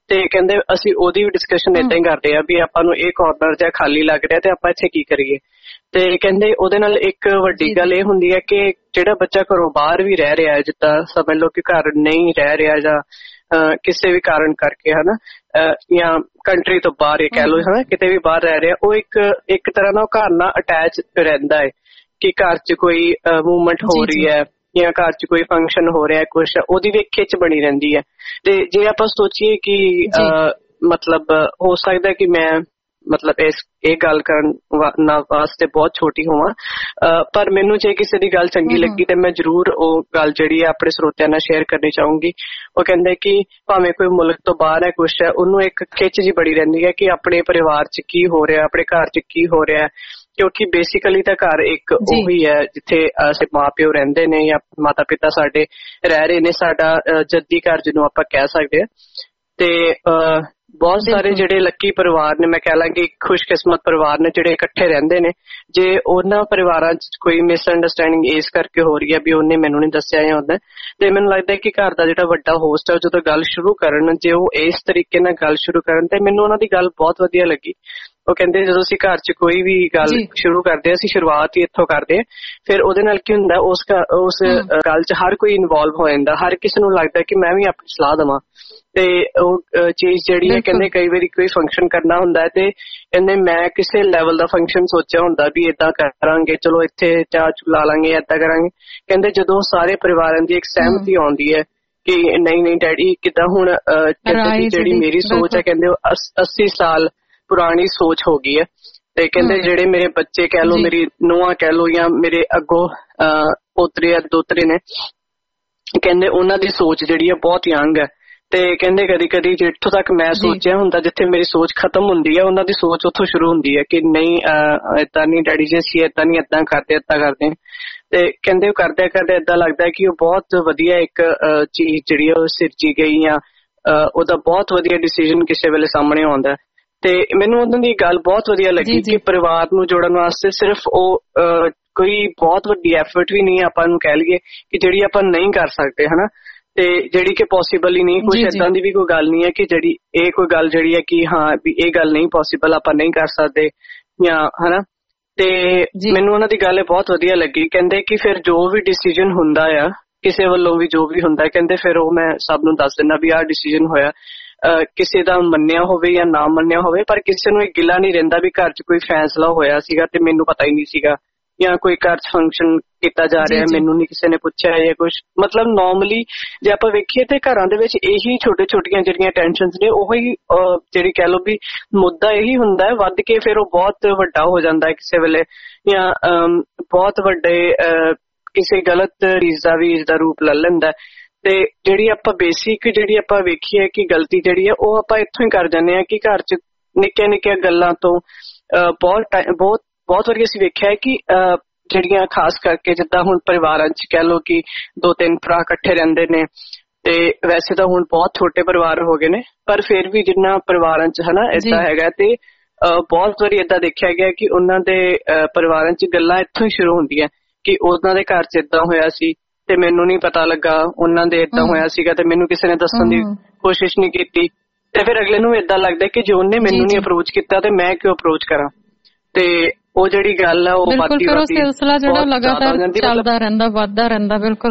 [SPEAKER 5] ਤੇ ਕਹਿੰਦੇ ਅਸੀਂ ਉਹਦੀ ਵੀ ਡਿਸਕਸ਼ਨ ਏਦਾਂ ਹੀ ਕਰਦੇ ਆ ਵੀ ਆਪਾਂ ਨੂੰ ਇਹ ਕਾਰਨਰ ਜਾਂ ਖਾਲੀ ਲੱਗ ਰਿਹਾ ਤੇ ਆਪਾਂ ਇੱਥੇ ਕੀ ਕਰੀਏ। ਤੇ ਕਹਿੰਦੇ ਉਹਦੇ ਨਾਲ ਇੱਕ ਵੱਡੀ ਗੱਲ ਇਹ ਹੁੰਦੀ ਹੈ ਕਿ ਜਿਹੜਾ ਬੱਚਾ ਘਰੋਂ ਬਾਹਰ ਵੀ ਰਹਿ ਰਿਹਾ, ਜਿੱਦਾਂ ਸਮਝ ਲਓ ਕਿ ਘਰ ਨਹੀਂ ਰਹਿ ਰਿਹਾ ਜਾਂ ਕਿਸੇ ਵੀ ਕਾਰਨ ਕਰਕੇ ਹਨਾ, ਜਾਂ ਕੰਟਰੀ ਤੋਂ ਬਾਹਰ ਇਹ ਕਹਿ ਲਓ ਹਨਾ, ਕਿਤੇ ਵੀ ਬਾਹਰ ਰਹਿ ਰਿਹਾ, ਉਹ ਇੱਕ ਤਰ੍ਹਾਂ ਨਾਲ ਘਰ ਨਾਲ ਅਟੈਚ ਰਹਿੰਦਾ ਹੈ ਕਿ ਘਰ 'ਚ ਕੋਈ ਮੂਵਮੈਂਟ ਹੋ ਰਹੀ ਹੈ ਜਾਂ ਘਰ 'ਚ ਕੋਈ ਫੰਕਸ਼ਨ ਹੋ ਰਿਹਾ ਕੁਛ, ਉਹਦੀ ਵੀ ਖਿੱਚ ਬਣੀ ਰਹਿੰਦੀ ਹੈ। ਤੇ ਜੇ ਆਪਾਂ ਸੋਚੀਏ ਕਿ ਮਤਲਬ ਹੋ ਸਕਦਾ ਕਿ ਮੈਂ ਮਤਲਬ ਇਹ ਗੱਲ ਕਰਨ ਵਾਸਤੇ ਬਹੁਤ ਛੋਟੀ ਹੋਵਾਂ, ਪਰ ਮੈਨੂੰ ਜੇ ਕਿਸੇ ਦੀ ਗੱਲ ਚੰਗੀ ਲੱਗੀ ਤੇ ਮੈਂ ਜ਼ਰੂਰ ਉਹ ਗੱਲ ਜਿਹੜੀ ਹੈ ਆਪਣੇ ਸਰੋਤਿਆਂ ਨਾਲ ਸ਼ੇਅਰ ਕਰਨੀ ਚਾਹੂੰਗੀ। ਉਹ ਕਹਿੰਦੇ ਕਿ ਭਾਵੇਂ ਕੋਈ ਮੁਲਕ ਤੋਂ ਬਾਹਰ ਹੈ ਕੁਛ ਹੈ, ਉਹਨੂੰ ਇੱਕ ਖਿੱਚ ਜੀ ਬੜੀ ਰਹਿੰਦੀ ਹੈ ਕਿ ਆਪਣੇ ਪਰਿਵਾਰ 'ਚ ਕੀ ਹੋ ਰਿਹਾ, ਆਪਣੇ ਘਰ 'ਚ ਕੀ ਹੋ ਰਿਹਾ, ਕਿਉਂਕਿ ਬੇਸਿਕਲੀ ਤਾਂ ਘਰ ਇੱਕ ਉਹੀ ਹੈ ਜਿੱਥੇ ਅਸੀਂ ਮਾਂ ਪਿਓ ਰਹਿੰਦੇ ਨੇ ਜਾਂ ਮਾਤਾ ਪਿਤਾ ਸਾਡੇ ਰਹਿ ਰਹੇ ਨੇ, ਸਾਡਾ ਜੱਦੀ ਘਰ ਜਿਹਨੂੰ ਆਪਾਂ ਕਹਿ ਸਕਦੇ ਹਾਂ। ਤੇ ਬਹੁਤ ਸਾਰੇ ਜਿਹੜੇ ਲੱਕੀ ਪਰਿਵਾਰ ਨੇ, ਮੈਂ ਕਹਿ ਲਾਂਗੀ ਖੁਸ਼ਕਿਸਮਤ ਪਰਿਵਾਰ ਨੇ ਜਿਹੜੇ ਇਕੱਠੇ ਰਹਿੰਦੇ ਨੇ, ਜੇ ਉਹਨਾਂ ਪਰਿਵਾਰਾਂ 'ਚ ਕੋਈ ਮਿਸਅੰਡਰਸਟੈਂਡਿੰਗ ਇਸ ਕਰਕੇ ਹੋ ਰਹੀ ਹੈ ਵੀ ਉਹਨੇ ਮੈਨੂੰ ਨਹੀਂ ਦੱਸਿਆ ਜਾਂ ਉਹਦਾ, ਤੇ ਮੈਨੂੰ ਲੱਗਦਾ ਕਿ ਘਰ ਦਾ ਜਿਹੜਾ ਵੱਡਾ ਹੋਸਟ ਹੈ ਜਦੋਂ ਗੱਲ ਸ਼ੁਰੂ ਕਰਨ, ਜੇ ਉਹ ਇਸ ਤਰੀਕੇ ਨਾਲ ਗੱਲ ਸ਼ੁਰੂ ਕਰਨ, ਤੇ ਮੈਨੂੰ ਉਹਨਾਂ ਦੀ ਗੱਲ ਬਹੁਤ ਵਧੀਆ ਲੱਗੀ। ਉਹ ਕਹਿੰਦੇ ਜਦੋਂ ਅਸੀਂ ਘਰ 'ਚ ਕੋਈ ਵੀ ਗੱਲ ਸ਼ੁਰੂ ਕਰਦੇ, ਅਸੀਂ ਸ਼ੁਰੂਆਤ ਹੀ ਇੱਥੋਂ ਕਰਦੇ, ਫਿਰ ਉਹਦੇ ਨਾਲ ਕੀ ਹੁੰਦਾ ਉਸ ਗੱਲ 'ਚ ਹਰ ਕੋਈ ਇਨਵੋਲਵ ਹੋ ਜਾਂਦਾ, ਹਰ ਕਿਸੇ ਨੂੰ ਲੱਗਦਾ ਕਿ ਮੈਂ ਵੀ ਆਪਣੀ ਸਲਾਹ ਦੇਵਾਂ। ਤੇ ਉਹ ਚੀਜ਼ ਜਿਹੜੀ ਹੈ ਕਹਿੰਦੇ ਕਈ ਵਾਰੀ ਕੋਈ ਫੰਕਸ਼ਨ ਕਰਨਾ ਹੁੰਦਾ ਹੈ ਤੇ ਕਹਿੰਦੇ ਮੈਂ ਕਿਸੇ ਲੈਵਲ ਦਾ ਫੰਕਸ਼ਨ ਸੋਚਿਆ ਹੁੰਦਾ ਵੀ ਏਦਾਂ ਕਰਾਂਗੇ, ਚਲੋ ਇੱਥੇ ਚਾਹ ਚੁਲਾ ਲਾਂਗੇ, ਏਦਾਂ ਕਰਾਂਗੇ। ਕਹਿੰਦੇ ਜਦੋਂ ਸਾਰੇ ਪਰਿਵਾਰਾਂ ਦੀ ਇੱਕ ਸਹਿਮਤੀ ਆਉਂਦੀ ਹੈ ਕਿ ਨਹੀਂ ਡੈਡੀ ਕਿੱਦਾਂ, ਹੁਣ ਕਹਿੰਦੇ ਜਿਹੜੀ ਮੇਰੀ ਸੋਚ ਹੈ ਕਹਿੰਦੇ ਉਹ 80 ਸਾਲ ਪੁਰਾਣੀ ਸੋਚ ਹੋ ਗਈ ਹੈ। ਤੇ ਕਹਿੰਦੇ ਜਿਹੜੇ ਮੇਰੇ ਬੱਚੇ ਕਹਿ ਲਓ, ਮੇਰੀ ਨੂੰਹਾਂ ਕਹਿ ਲਓ ਜਾਂ ਮੇਰੇ ਅੱਗੋਂ ਪੋਤਰੇ ਜਾਂ ਦੋਤਰੇ ਨੇ, ਕਹਿੰਦੇ ਉਹਨਾਂ ਦੀ ਸੋਚ ਜਿਹੜੀ ਹੈ ਬਹੁਤ ਯੰਗ ਹੈ। ਤੇ ਕਹਿੰਦੇ ਕਦੀ ਕਦੀ ਜਿੱਥੋਂ ਤੱਕ ਮੈਂ ਸੋਚਿਆ ਹੁੰਦਾ, ਜਿੱਥੇ ਮੇਰੀ ਸੋਚ ਖਤਮ ਹੁੰਦੀ ਹੈ ਉਹਨਾਂ ਦੀ ਸੋਚ ਉੱਥੋਂ ਸ਼ੁਰੂ ਹੁੰਦੀ ਹੈ ਕਿ ਨਹੀਂ ਏਦਾਂ ਨਹੀਂ ਡੈਡੀ ਜੀ, ਅਸੀਂ ਏਦਾਂ ਨਹੀਂ, ਏਦਾਂ ਕਰਦੇ ਤੇ ਕਹਿੰਦੇ ਉਹ ਕਰਦੇ ਏਦਾਂ ਲੱਗਦਾ ਕਿ ਉਹ ਬਹੁਤ ਵਧੀਆ ਇੱਕ ਚੀਜ਼ ਜਿਹੜੀ ਉਹ ਸਿਰਜੀ ਗਈ ਜਾਂ ਉਹਦਾ ਬਹੁਤ ਵਧੀਆ ਡਿਸੀਜ਼ਨ ਕਿਸੇ ਵੇਲੇ ਸਾਹਮਣੇ ਆਉਂਦਾ। ਤੇ ਮੈਨੂੰ ਉਹਨਾਂ ਦੀ ਗੱਲ ਬਹੁਤ ਵਧੀਆ ਲੱਗੀ ਕਿ ਪਰਿਵਾਰ ਨੂੰ ਜੋੜਨ ਵਾਸਤੇ ਸਿਰਫ ਉਹ ਕੋਈ ਬਹੁਤ ਵੱਡੀ ਐਫਰਟ ਵੀ ਨਹੀਂ ਆਪਾਂ ਨੂੰ ਕਹਿ ਲਈਏ ਕਿ ਜਿਹੜੀ ਆਪਾਂ ਨਹੀਂ ਕਰ ਸਕਦੇ ਹਨਾ, ਤੇ ਜਿਹੜੀ ਕਿ ਪੋਸੀਬਲ ਹੀ ਨਹੀਂ, ਕੁਛ ਏਦਾਂ ਦੀ ਵੀ ਕੋਈ ਗੱਲ ਨਹੀਂ ਹੈ ਕਿ ਜਿਹੜੀ ਇਹ ਕੋਈ ਗੱਲ ਜਿਹੜੀ ਹੈ ਕਿ ਹਾਂ ਵੀ ਇਹ ਗੱਲ ਨਹੀਂ ਪੋਸੀਬਲ, ਆਪਾਂ ਨਹੀਂ ਕਰ ਸਕਦੇ ਜਾਂ ਹਨਾ। ਤੇ ਮੈਨੂੰ ਉਹਨਾਂ ਦੀ ਗੱਲ ਬਹੁਤ ਵਧੀਆ ਲੱਗੀ। ਕਹਿੰਦੇ ਕਿ ਫਿਰ ਜੋ ਵੀ ਡਿਸੀਜਨ ਹੁੰਦਾ ਆ ਕਿਸੇ ਵੱਲੋਂ ਵੀ, ਜੋ ਵੀ ਹੁੰਦਾ, ਕਹਿੰਦੇ ਫਿਰ ਉਹ ਮੈਂ ਸਭ ਨੂੰ ਦੱਸ ਦਿੰਦਾ ਵੀ ਆਹ ਡਿਸੀਜਨ ਹੋਇਆ, ਕਿਸੇ ਦਾ ਮੰਨਿਆ ਹੋਵੇ ਜਾਂ ਨਾ ਮੰਨਿਆ ਹੋਵੇ, ਪਰ ਕਿਸੇ ਨੂੰ ਇਹ ਗਿਲਾ ਨਹੀਂ ਰਹਿੰਦਾ ਵੀ ਘਰ 'ਚ ਕੋਈ ਫੈਸਲਾ ਹੋਇਆ ਸੀਗਾ ਤੇ ਮੈਨੂੰ ਪਤਾ ਹੀ ਨਹੀਂ ਸੀਗਾ, ਜਾਂ ਕੋਈ ਘਰ 'ਚ ਫੰਕਸ਼ਨ ਕੀਤਾ ਜਾ ਰਿਹਾ ਮੈਨੂੰ ਨਹੀਂ ਕਿਸੇ ਨੇ ਪੁੱਛਿਆ ਜਾਂ ਕੁਛ। ਮਤਲਬ ਨੋਰਮਲੀ ਜੇ ਆਪਾਂ ਵੇਖੀਏ ਤੇ ਘਰਾਂ ਦੇ ਵਿੱਚ ਇਹੀ ਛੋਟੀਆਂ ਜਿਹੜੀਆਂ ਟੈਨਸ਼ਨਸ ਨੇ, ਉਹੀ ਜਿਹੜੀ ਕਹਿ ਲਓ ਵੀ ਮੁੱਦਾ ਇਹੀ ਹੁੰਦਾ ਹੈ, ਵੱਧ ਕੇ ਫਿਰ ਉਹ ਬਹੁਤ ਵੱਡਾ ਹੋ ਜਾਂਦਾ ਹੈ ਕਿਸੇ ਵੇਲੇ, ਜਾਂ ਬਹੁਤ ਵੱਡੇ ਕਿਸੇ ਗਲਤ ਚੀਜ਼ ਦਾ ਵੀ ਇਸਦਾ ਰੂਪ ਲੈ ਲੈਂਦਾ। ਤੇ ਜਿਹੜੀ ਆਪਾਂ ਬੇਸਿਕ ਜਿਹੜੀ ਆਪਾਂ ਵੇਖੀਏ ਕਿ ਗਲਤੀ ਜਿਹੜੀ ਹੈ ਉਹ ਆਪਾਂ ਇੱਥੋਂ ਹੀ ਕਰ ਜਾਂਦੇ ਹਾਂ ਕਿ ਘਰ 'ਚ ਨਿੱਕੀਆਂ ਗੱਲਾਂ ਤੋਂ ਬਹੁਤ ਵਾਰੀ ਅਸੀਂ ਵੇਖਿਆ ਹੈ ਕਿ ਜਿਹੜੀਆਂ ਖਾਸ ਕਰਕੇ ਜਿੱਦਾਂ ਹੁਣ ਪਰਿਵਾਰਾਂ 'ਚ ਕਹਿ ਲਓ ਕਿ 2-3 ਭਰਾ ਇਕੱਠੇ ਰਹਿੰਦੇ ਨੇ, ਤੇ ਵੈਸੇ ਤਾਂ ਹੁਣ ਬਹੁਤ ਛੋਟੇ ਪਰਿਵਾਰ ਹੋ ਗਏ ਨੇ, ਪਰ ਫਿਰ ਵੀ ਜਿੰਨਾ ਪਰਿਵਾਰਾਂ 'ਚ ਹਨਾ ਏਦਾਂ ਹੈਗਾ। ਤੇ ਬਹੁਤ ਵਾਰੀ ਏਦਾਂ ਦੇਖਿਆ ਗਿਆ ਕਿ ਉਹਨਾਂ ਦੇ ਪਰਿਵਾਰਾਂ 'ਚ ਗੱਲਾਂ ਇੱਥੋਂ ਹੀ ਸ਼ੁਰੂ ਹੁੰਦੀਆਂ ਕਿ ਉਹਨਾਂ ਦੇ ਘਰ 'ਚ ਏਦਾਂ ਹੋਇਆ ਸੀ ਤੇ ਮੈਨੂੰ ਨਹੀਂ ਪਤਾ ਲੱਗਾ, ਉਹਨਾਂ ਦੇ ਏਦਾਂ ਹੋਇਆ ਸੀਗਾ ਤੇ ਮੈਨੂੰ ਕਿਸੇ ਨੇ ਦੱਸਣ ਦੀ ਕੋਸ਼ਿਸ਼ ਨਹੀਂ ਕੀਤੀ। ਤੇ ਫਿਰ ਅਗਲੇ ਨੂੰ ਏਦਾਂ ਲੱਗਦਾ ਕਿ ਜੇ ਉਹਨੇ ਮੈਨੂੰ ਨਹੀਂ ਅਪਰੋਚ ਕੀਤਾ ਤੇ ਮੈਂ ਕਿਉਂ ਅਪਰੋਚ ਕਰਾਂ। ਤੇ ਉਹ ਜਿਹੜੀ ਗੱਲ ਆ ਉਹ
[SPEAKER 2] ਸਿਲਸਿਲਾ ਜਿਹੜਾ ਲਗਾਤਾਰ ਚੱਲਦਾ ਰਹਿੰਦਾ, ਵੱਧਦਾ ਰਹਿੰਦਾ। ਬਿਲਕੁਲ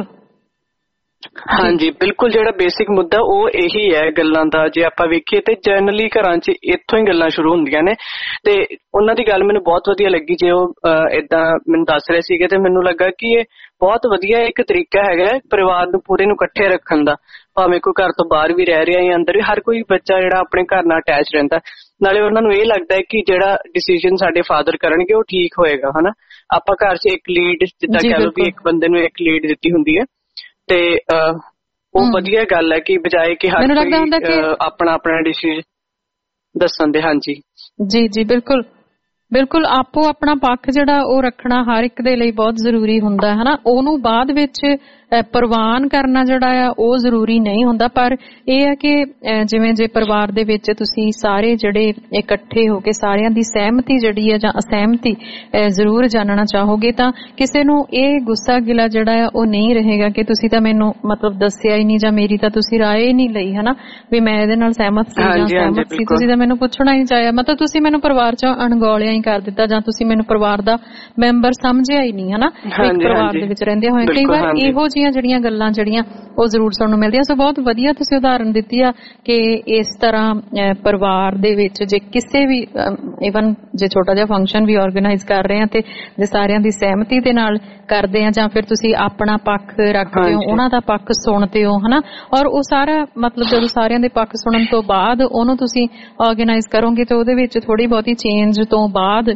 [SPEAKER 5] ਹਾਂਜੀ, ਬਿਲਕੁਲ ਜਿਹੜਾ ਬੇਸਿਕ ਮੁੱਦਾ ਉਹ ਇਹੀ ਹੈ ਗੱਲਾਂ ਦਾ। ਜੇ ਆਪਾਂ ਵੇਖੀਏ ਤੇ ਜਨਰਲੀ ਘਰਾਂ 'ਚ ਇੱਥੋਂ ਹੀ ਗੱਲਾਂ ਸ਼ੁਰੂ ਹੁੰਦੀਆਂ ਨੇ। ਤੇ ਉਹਨਾਂ ਦੀ ਗੱਲ ਮੈਨੂੰ ਬਹੁਤ ਵਧੀਆ ਲੱਗੀ, ਜੇ ਉਹ ਏਦਾਂ ਮੈਨੂੰ ਦੱਸ ਰਹੇ ਸੀਗੇ ਤੇ ਮੈਨੂੰ ਲੱਗਾ ਕਿ ਇਹ ਬਹੁਤ ਵਧੀਆ ਇੱਕ ਤਰੀਕਾ ਹੈਗਾ ਪਰਿਵਾਰ ਨੂੰ ਪੂਰੇ ਨੂੰ ਇਕੱਠੇ ਰੱਖਣ ਦਾ, ਭਾਵੇਂ ਕੋਈ ਘਰ ਤੋਂ ਬਾਹਰ ਵੀ ਰਹਿ ਰਿਹਾ ਜਾਂ ਅੰਦਰ ਵੀ, ਹਰ ਕੋਈ ਬੱਚਾ ਜਿਹੜਾ ਆਪਣੇ ਘਰ ਨਾਲ ਅਟੈਚ ਰਹਿੰਦਾ। ਨਾਲੇ ਉਹਨਾਂ ਨੂੰ ਇਹ ਲੱਗਦਾ ਹੈ ਕਿ ਜਿਹੜਾ ਡਿਸੀਜਨ ਸਾਡੇ ਫਾਦਰ ਕਰਨਗੇ ਉਹ ਠੀਕ ਹੋਏਗਾ ਹਨਾ। ਆਪਾਂ ਘਰ 'ਚ ਇੱਕ ਲੀਡ ਜਿੱਦਾਂ ਕਹਿ ਲਓ ਵੀ ਇੱਕ ਬੰਦੇ ਨੂੰ ਇੱਕ ਲੀਡ ਦਿੱਤੀ ਹੁੰਦੀ ਹੈ, ਤੇ ਉਹ ਵਧੀਆ ਗੱਲ ਹੈ ਕਿ ਬਜਾਏ ਕਿ ਹਰ ਕੋਈ ਆਪਣਾ ਡਿਸੀਜਨ ਦੱਸਣ ਦੇ। ਹਾਂਜੀ
[SPEAKER 2] ਜੀ ਬਿਲਕੁਲ ਆਪੋ ਆਪਣਾ ਪੱਖ ਜਿਹੜਾ ਉਹ ਰੱਖਣਾ ਹਰ ਇੱਕ ਦੇ ਲਈ ਬਹੁਤ ਜ਼ਰੂਰੀ ਹੁੰਦਾ ਹੈ ਹਨਾ। ਉਹਨੂੰ ਬਾਅਦ ਵਿੱਚ ਪ੍ਰਵਾਨ ਕਰਨਾ ਜਿਹੜਾ ਆ ਉਹ ਜ਼ਰੂਰੀ ਨਹੀਂ ਹੁੰਦਾ। ਪਰ ਇਹ ਹੈ ਕਿ ਜਿਵੇਂ ਜੇ ਪਰਿਵਾਰ ਦੇ ਵਿੱਚ ਤੁਸੀਂ ਸਾਰੇ ਜਿਹੜੇ ਇਕੱਠੇ ਹੋ ਕੇ ਸਾਰਿਆਂ ਦੀ ਸਹਿਮਤੀ ਜਿਹੜੀ ਹੈ ਜਾਂ ਅਸਹਿਮਤੀ ਜ਼ਰੂਰ ਜਾਣਨਾ ਚਾਹੋਗੇ ਤਾਂ ਕਿਸੇ ਨੂੰ ਇਹ ਗੁੱਸਾ ਗਿਲਾ ਜਿਹੜਾ ਆ ਉਹ ਨਹੀਂ ਰਹੇਗਾ ਕਿ ਤੁਸੀਂ ਤਾਂ ਮੈਨੂੰ ਮਤਲਬ ਦੱਸਿਆ ਹੀ ਨਹੀਂ ਜਾਂ ਮੇਰੀ ਤਾਂ ਤੁਸੀਂ ਰਾਏ ਹੀ ਨਹੀਂ ਲਈ, ਹਨਾ, ਵੀ ਮੈਂ ਇਹਦੇ ਨਾਲ ਸਹਿਮਤ ਸੀ ਜਾਂ ਸਹਿਮਤ ਸੀ, ਤੁਸੀਂ ਤਾਂ ਮੈਨੂੰ ਪੁੱਛਣਾ ਹੀ ਚਾਹਿਆ, ਮਤਲਬ ਤੁਸੀਂ ਮੈਨੂੰ ਪਰਿਵਾਰ ਚੋਂ ਅਣਗੌਲਿਆ ਹੀ ਕਰ ਦਿੱਤਾ ਜਾਂ ਤੁਸੀਂ ਮੈਨੂੰ ਪਰਿਵਾਰ ਦਾ ਮੈਂਬਰ ਸਮਝਿਆ ਹੀ ਨਹੀਂ, ਹਨਾ, ਇੱਕ ਪਰਿਵਾਰ ਦੇ ਵਿੱਚ ਰਹਿੰਦੇ ਹੋਏ। ਕਈ ਵਾਰ ਇਹੋ ਜਿਹੀਆਂ ਜਿਹੜੀਆਂ ਗੱਲਾਂ ਜਿਹੜੀਆਂ ਉਹ ਜ਼ਰੂਰ ਸੁਣਨ ਨੂੰ ਮਿਲਦੀਆਂ। ਸੋ ਬਹੁਤ ਵਧੀਆ ਤੁਸੀਂ ਉਦਾਹਰਨ ਦਿੱਤੀ ਆ ਕਿ ਇਸ ਤਰ੍ਹਾਂ ਪਰਿਵਾਰ ਦੇ ਵਿੱਚ ਜੇ ਕਿਸੇ ਵੀ ਈਵਨ ਜੇ ਛੋਟਾ ਜਿਹਾ ਫੰਕਸ਼ਨ ਵੀ ਆਰਗੇਨਾਈਜ਼ ਕਰ ਰਹੇ ਆ ਤੇ ਜੇ ਸਾਰਿਆਂ ਦੀ ਸਹਿਮਤੀ ਦੇ ਨਾਲ ਕਰਦੇ ਆ ਜਾਂ ਫਿਰ ਤੁਸੀਂ ਆਪਣਾ ਪੱਖ ਰੱਖਦੇ ਹੋ, ਉਹਨਾਂ ਦਾ ਪੱਖ ਸੁਣਦੇ ਹੋ, ਹਨਾ, ਔਰ ਉਹ ਸਾਰਾ ਮਤਲਬ ਜਦੋਂ ਸਾਰਿਆਂ ਦੇ ਪੱਖ ਸੁਣਨ ਤੋਂ ਬਾਅਦ ਉਹਨੂੰ ਤੁਸੀਂ ਆਰਗੇਨਾਈਜ਼ ਕਰੋਗੇ ਤੇ ਉਹਦੇ ਵਿੱਚ ਥੋੜੀ ਬਹੁਤੀ ਚੇਂਜ ਤੋਂ ਬਾਅਦ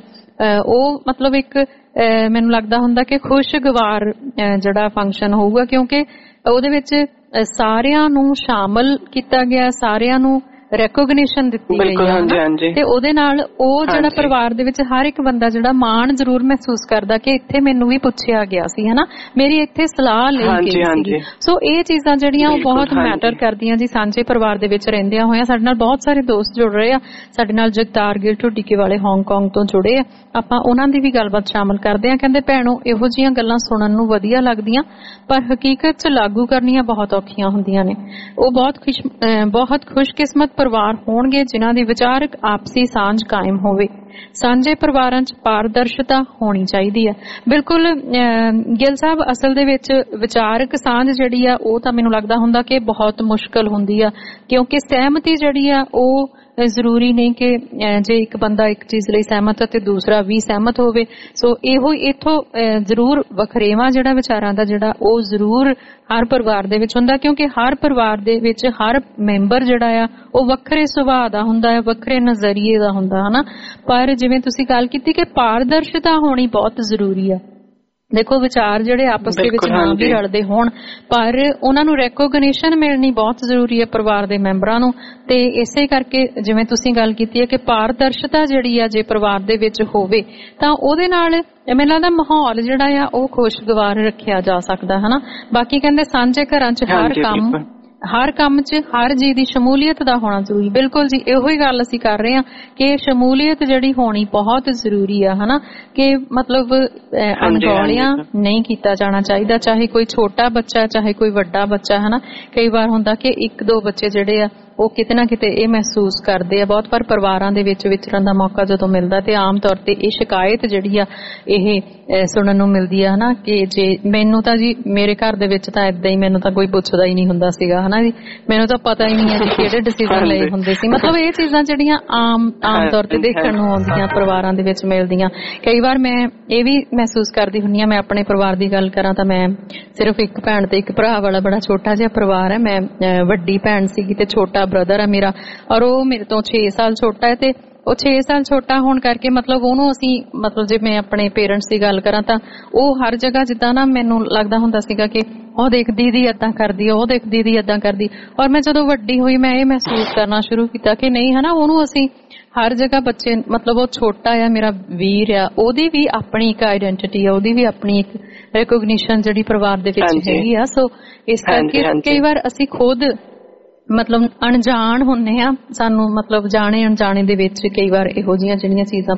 [SPEAKER 2] ਉਹ ਮਤਲਬ ਇੱਕ ਮੈਨੂੰ ਲੱਗਦਾ ਹੁੰਦਾ ਕਿ ਖੁਸ਼ਗਵਾਰ ਜਿਹੜਾ ਫੰਕਸ਼ਨ ਹੋਊਗਾ, ਕਿਉਂਕਿ ਉਹਦੇ ਵਿੱਚ ਸਾਰਿਆਂ ਨੂੰ ਸ਼ਾਮਲ ਕੀਤਾ ਗਿਆ, ਸਾਰਿਆਂ ਨੂੰ ਰੈਕੋਗਨੀਸ਼ਨ ਦਿੱਤੀ ਗਈ ਹੈ ਤੇ ਉਹਦੇ ਨਾਲ ਉਹ ਜਿਹੜਾ ਪਰਿਵਾਰ ਦੇ ਵਿੱਚ ਹਰ ਇੱਕ ਬੰਦਾ ਜਿਹੜਾ ਮਾਣ ਜ਼ਰੂਰ ਮਹਿਸੂਸ ਕਰਦਾ ਕਿ ਇੱਥੇ ਮੈਨੂੰ ਵੀ ਪੁੱਛਿਆ ਗਿਆ ਸੀ, ਹਨਾ, ਮੇਰੀ ਇੱਥੇ ਸਲਾਹ ਲਈ ਗਈ ਸੀ। ਸੋ ਇਹ ਚੀਜ਼ਾਂ ਜਿਹੜੀਆਂ ਉਹ ਬਹੁਤ ਮੈਟਰ ਕਰਦੀਆਂ ਜੀ ਸਾਂਝੇ ਪਰਿਵਾਰ ਦੇ ਵਿੱਚ ਰਹਿੰਦਿਆਂ ਹੋਇਆਂ। ਸਾਡੇ ਨਾਲ ਬਹੁਤ ਸਾਰੇ ਦੋਸਤ ਜੁੜ ਰਹੇ ਆ, ਸਾਡੇ ਨਾਲ ਜਗਤਾਰ ਗਿੱਲ ਢੁੱਡੀਕੇ ਵਾਲੇ ਹਾਂਗਕਾਂਗ ਤੋਂ ਜੁੜੇ ਆ, ਆਪਾਂ ਉਹਨਾਂ ਦੀ ਵੀ ਗੱਲਬਾਤ ਸ਼ਾਮਲ ਕਰਦੇ ਆ। ਕਹਿੰਦੇ ਭੈਣੋ ਇਹੋ ਜਿਹੀਆਂ ਗੱਲਾਂ ਸੁਣਨ ਨੂੰ ਵਧੀਆ ਲੱਗਦੀਆਂ ਪਰ ਹਕੀਕਤ 'ਚ ਲਾਗੂ ਕਰਨੀਆਂ ਬਹੁਤ ਔਖੀਆਂ ਹੁੰਦੀਆਂ ਨੇ। ਉਹ ਬਹੁਤ ਖੁਸ਼ਕਿਸਮਤ ਪਰਿਵਾਰ ਹੋਣਗੇ ਜਿਨ੍ਹਾਂ ਦੀ ਵਿਚਾਰਕ ਆਪਸੀ ਸਾਂਝ ਕਾਇਮ ਹੋਵੇ। ਸਾਂਝੇ ਪਰਿਵਾਰਾਂ 'ਚ ਪਾਰਦਰਸ਼ਤਾ ਹੋਣੀ ਚਾਹੀਦੀ ਹੈ। ਬਿਲਕੁਲ ਗਿੱਲ ਸਾਹਿਬ, ਅਸਲ ਦੇ ਵਿੱਚ ਵਿਚਾਰਕ ਸਾਂਝ ਜਿਹੜੀ ਆ ਉਹ ਤਾਂ ਮੈਨੂੰ ਲੱਗਦਾ ਹੁੰਦਾ ਕਿ ਬਹੁਤ ਮੁਸ਼ਕਲ ਹੁੰਦੀ ਆ, ਕਿਉਂਕਿ ਸਹਿਮਤੀ ਜਿਹੜੀ ਆ ਉਹ ਜ਼ਰੂਰੀ ਨਹੀਂ ਕਿ ਜੇ ਇੱਕ ਬੰਦਾ ਇੱਕ ਚੀਜ਼ ਲਈ ਸਹਿਮਤ ਹੈ ਤੇ ਦੂਸਰਾ ਵੀ ਸਹਿਮਤ ਹੋਵੇ। ਸੋ ਇਹੋ ਇੱਥੋਂ ਜ਼ਰੂਰ ਵਖਰੇਵਾਂ ਜਿਹੜਾ ਵਿਚਾਰਾਂ ਦਾ ਜਿਹੜਾ ਉਹ ਜ਼ਰੂਰ ਹਰ ਪਰਿਵਾਰ ਦੇ ਵਿੱਚ ਹੁੰਦਾ, ਕਿਉਂਕਿ ਹਰ ਪਰਿਵਾਰ ਦੇ ਵਿੱਚ ਹਰ ਮੈਂਬਰ ਜਿਹੜਾ ਆ ਉਹ ਵੱਖਰੇ ਸੁਭਾਅ ਦਾ ਹੁੰਦਾ ਹੈ, ਵੱਖਰੇ ਨਜ਼ਰੀਏ ਦਾ ਹੁੰਦਾ, ਹਨਾ। ਪਰ ਜਿਵੇਂ ਤੁਸੀਂ ਗੱਲ ਕੀਤੀ ਕਿ ਪਾਰਦਰਸ਼ਤਾ ਹੋਣੀ ਬਹੁਤ ਜ਼ਰੂਰੀ ਆ। ਦੇਖੋ ਵਿਚਾਰ ਜਿਹੜੇ ਆਪਸ ਦੇ ਵਿੱਚ ਨਾ ਵੀ ਰਲਦੇ ਹੋਣ ਪਰ ਉਹਨਾਂ ਨੂੰ ਰੈਕੋਗਨੀਸ਼ਨ ਮਿਲਣੀ ਬਹੁਤ ਜ਼ਰੂਰੀ ਹੈ ਪਰਿਵਾਰ ਦੇ ਮੈਂਬਰਾਂ ਨੂੰ। ਤੇ ਇਸੇ ਕਰਕੇ ਜਿਵੇਂ ਤੁਸੀਂ ਗੱਲ ਕੀਤੀ ਹੈ ਕਿ ਪਾਰਦਰਸ਼ਤਾ ਜਿਹੜੀ ਆ ਜੇ ਪਰਿਵਾਰ ਦੇ ਵਿੱਚ ਹੋਵੇ ਤਾਂ ਉਹਦੇ ਨਾਲ ਮੈਨੂੰ ਲੱਗਦਾ ਮਾਹੌਲ ਜਿਹੜਾ ਆ ਉਹ ਖੁਸ਼ਗਵਾਰ ਰੱਖਿਆ ਜਾ ਸਕਦਾ, ਹਨਾ। ਬਾਕੀ ਕਹਿੰਦੇ ਸਾਂਝੇ ਘਰਾਂ 'ਚ ਹਰ ਕੰਮ 'ਚ ਹਰ ਜੀ ਦੀ ਸ਼ਮੂਲੀਅਤ ਦਾ ਹੋਣਾ ਜ਼ਰੂਰੀ। ਬਿਲਕੁਲ ਜੀ, ਇਹੋ ਹੀ ਗੱਲ ਅਸੀਂ ਕਰ ਰਹੇ ਹਾਂ ਕਿ ਸ਼ਮੂਲੀਅਤ ਜਿਹੜੀ ਹੋਣੀ ਬਹੁਤ ਜ਼ਰੂਰੀ ਆ, ਹਨਾ, ਕਿ ਮਤਲਬ ਅਣਗੌਲਿਆਂ ਨਹੀਂ ਕੀਤਾ ਜਾਣਾ ਚਾਹੀਦਾ, ਚਾਹੇ ਕੋਈ ਛੋਟਾ ਬੱਚਾ ਚਾਹੇ ਕੋਈ ਵੱਡਾ ਬੱਚਾ, ਹਨਾ। ਕਈ ਵਾਰ ਹੁੰਦਾ ਕਿ ਇੱਕ ਦੋ ਬੱਚੇ ਜਿਹੜੇ ਆ ਉਹ ਕਿਤੇ ਨਾ ਕਿਤੇ ਇਹ ਮਹਿਸੂਸ ਕਰਦੇ ਆ ਬਹੁਤ, ਪਰ ਪਰਿਵਾਰਾਂ ਦੇ ਵਿੱਚ ਵਿਚਰਨ ਦਾ ਮੌਕਾ ਜਦੋਂ ਮਿਲਦਾ ਤੇ ਆਮ ਤੌਰ ਤੇ ਇਹ ਸ਼ਿਕਾਇਤ ਜਿਹੜੀ ਆ ਇਹ ਸੁਣਨ ਨੂੰ ਮਿਲਦੀ ਆ, ਹਨਾ, ਕਿ ਜੇ ਮੈਨੂੰ ਤਾਂ ਜੀ ਮੇਰੇ ਘਰ ਦੇ ਵਿੱਚ ਤਾਂ ਏਦਾਂ ਹੀ ਮੈਨੂੰ ਤਾਂ ਕੋਈ ਪੁੱਛਦਾ ਹੀ ਨਹੀਂ ਹੁੰਦਾ ਸੀਗਾ, ਹਨਾ ਜੀ, ਮੈਨੂੰ ਤਾਂ ਪਤਾ ਹੀ ਨਹੀਂ ਹੈ ਜੀ ਕਿਹੜੇ ਡਿਸੀਜ਼ਨ ਲਏ ਹੁੰਦੇ ਸੀ। ਮਤਲਬ ਇਹ ਚੀਜ਼ਾਂ ਜਿਹੜੀਆਂ ਆਮ ਤੌਰ ਤੇ ਦੇਖਣ ਨੂੰ ਆਉਂਦੀਆਂ ਪਰਿਵਾਰਾਂ ਦੇ ਵਿੱਚ ਮਿਲਦੀਆਂ। ਕਈ ਵਾਰ ਮੈਂ ਇਹ ਵੀ ਮਹਿਸੂਸ ਕਰਦੀ ਹੁੰਦੀ ਹਾਂ, ਮੈਂ ਆਪਣੇ ਪਰਿਵਾਰ ਦੀ ਗੱਲ ਕਰਾਂ ਤਾਂ ਮੈਂ ਸਿਰਫ ਇੱਕ ਭੈਣ ਤੇ ਇੱਕ ਭਰਾ ਵਾਲਾ ਬੜਾ ਛੋਟਾ ਜਿਹਾ ਪਰਿਵਾਰ ਹੈ। ਮੈਂ ਵੱਡੀ ਭੈਣ ਸੀਗੀ ਤੇ ਛੋਟਾ ਬ੍ਰਦਰ ਹੈ ਮੇਰਾ, ਔਰ ਉਹ ਮੇਰੇ ਤੋਂ 6 ਸਾਲ ਛੋਟਾ ਹੈ ਤੇ ਉਹ 6 ਸਾਲ ਛੋਟਾ ਹੋਣ ਕਰਕੇ ਮਤਲਬ ਉਹਨੂੰ ਅਸੀਂ ਮਤਲਬ ਜੇ ਮੈਂ ਆਪਣੇ ਪੇਰੈਂਟਸ ਦੀ ਗੱਲ ਕਰਾਂ ਤਾਂ ਉਹ ਹਰ ਜਗ੍ਹਾ ਜਿੱਦਾਂ ਨਾ ਮੈਨੂੰ ਲੱਗਦਾ ਹੁੰਦਾ ਸੀਗਾ ਕਿ ਉਹ ਦੇਖ ਦੀਦੀ ਏਦਾਂ ਕਰਦੀ ਆ, ਉਹ ਦੇਖ ਦੀਦੀ ਏਦਾਂ ਕਰਦੀ। ਔਰ ਮੈਂ ਜਦੋਂ ਵੱਡੀ ਹੋਈ ਮੈਂ ਇਹ ਮਹਿਸੂਸ ਕਰਨਾ ਸ਼ੁਰੂ ਕੀਤਾ ਕਿ ਨਹੀਂ, ਹਨਾ, ਉਹਨੂੰ ਅਸੀਂ ਹਰ ਜਗ੍ਹਾ ਬੱਚੇ ਮਤਲਬ ਉਹ ਛੋਟਾ ਆ ਮੇਰਾ ਵੀਰ ਆ, ਉਹਦੀ ਵੀ ਆਪਣੀ ਇੱਕ ਆਈਡੈਂਟੀਟੀ ਆ, ਉਹਦੀ ਵੀ ਆਪਣੀ ਇੱਕ ਰੈਕੋਗਨੀਸ਼ਨ ਜਿਹੜੀ ਪਰਿਵਾਰ ਦੇ ਵਿੱਚ ਹੈਗੀ ਆ। ਸੋ ਇਸ ਕਰਕੇ ਕਈ ਵਾਰ ਅਸੀਂ ਖੁਦ ਮਤਲਬ ਅਣਜਾਣ ਹੁੰਨੇ ਆ, ਸਾਨੂੰ ਮਤਲਬ ਜਾਣੇ ਅਣਜਾਣੇ ਦੇ ਵਿੱਚ ਕਈ ਵਾਰ ਇਹੋ ਜਿਹੀਆਂ ਜਿਹੜੀਆਂ ਚੀਜ਼ਾਂ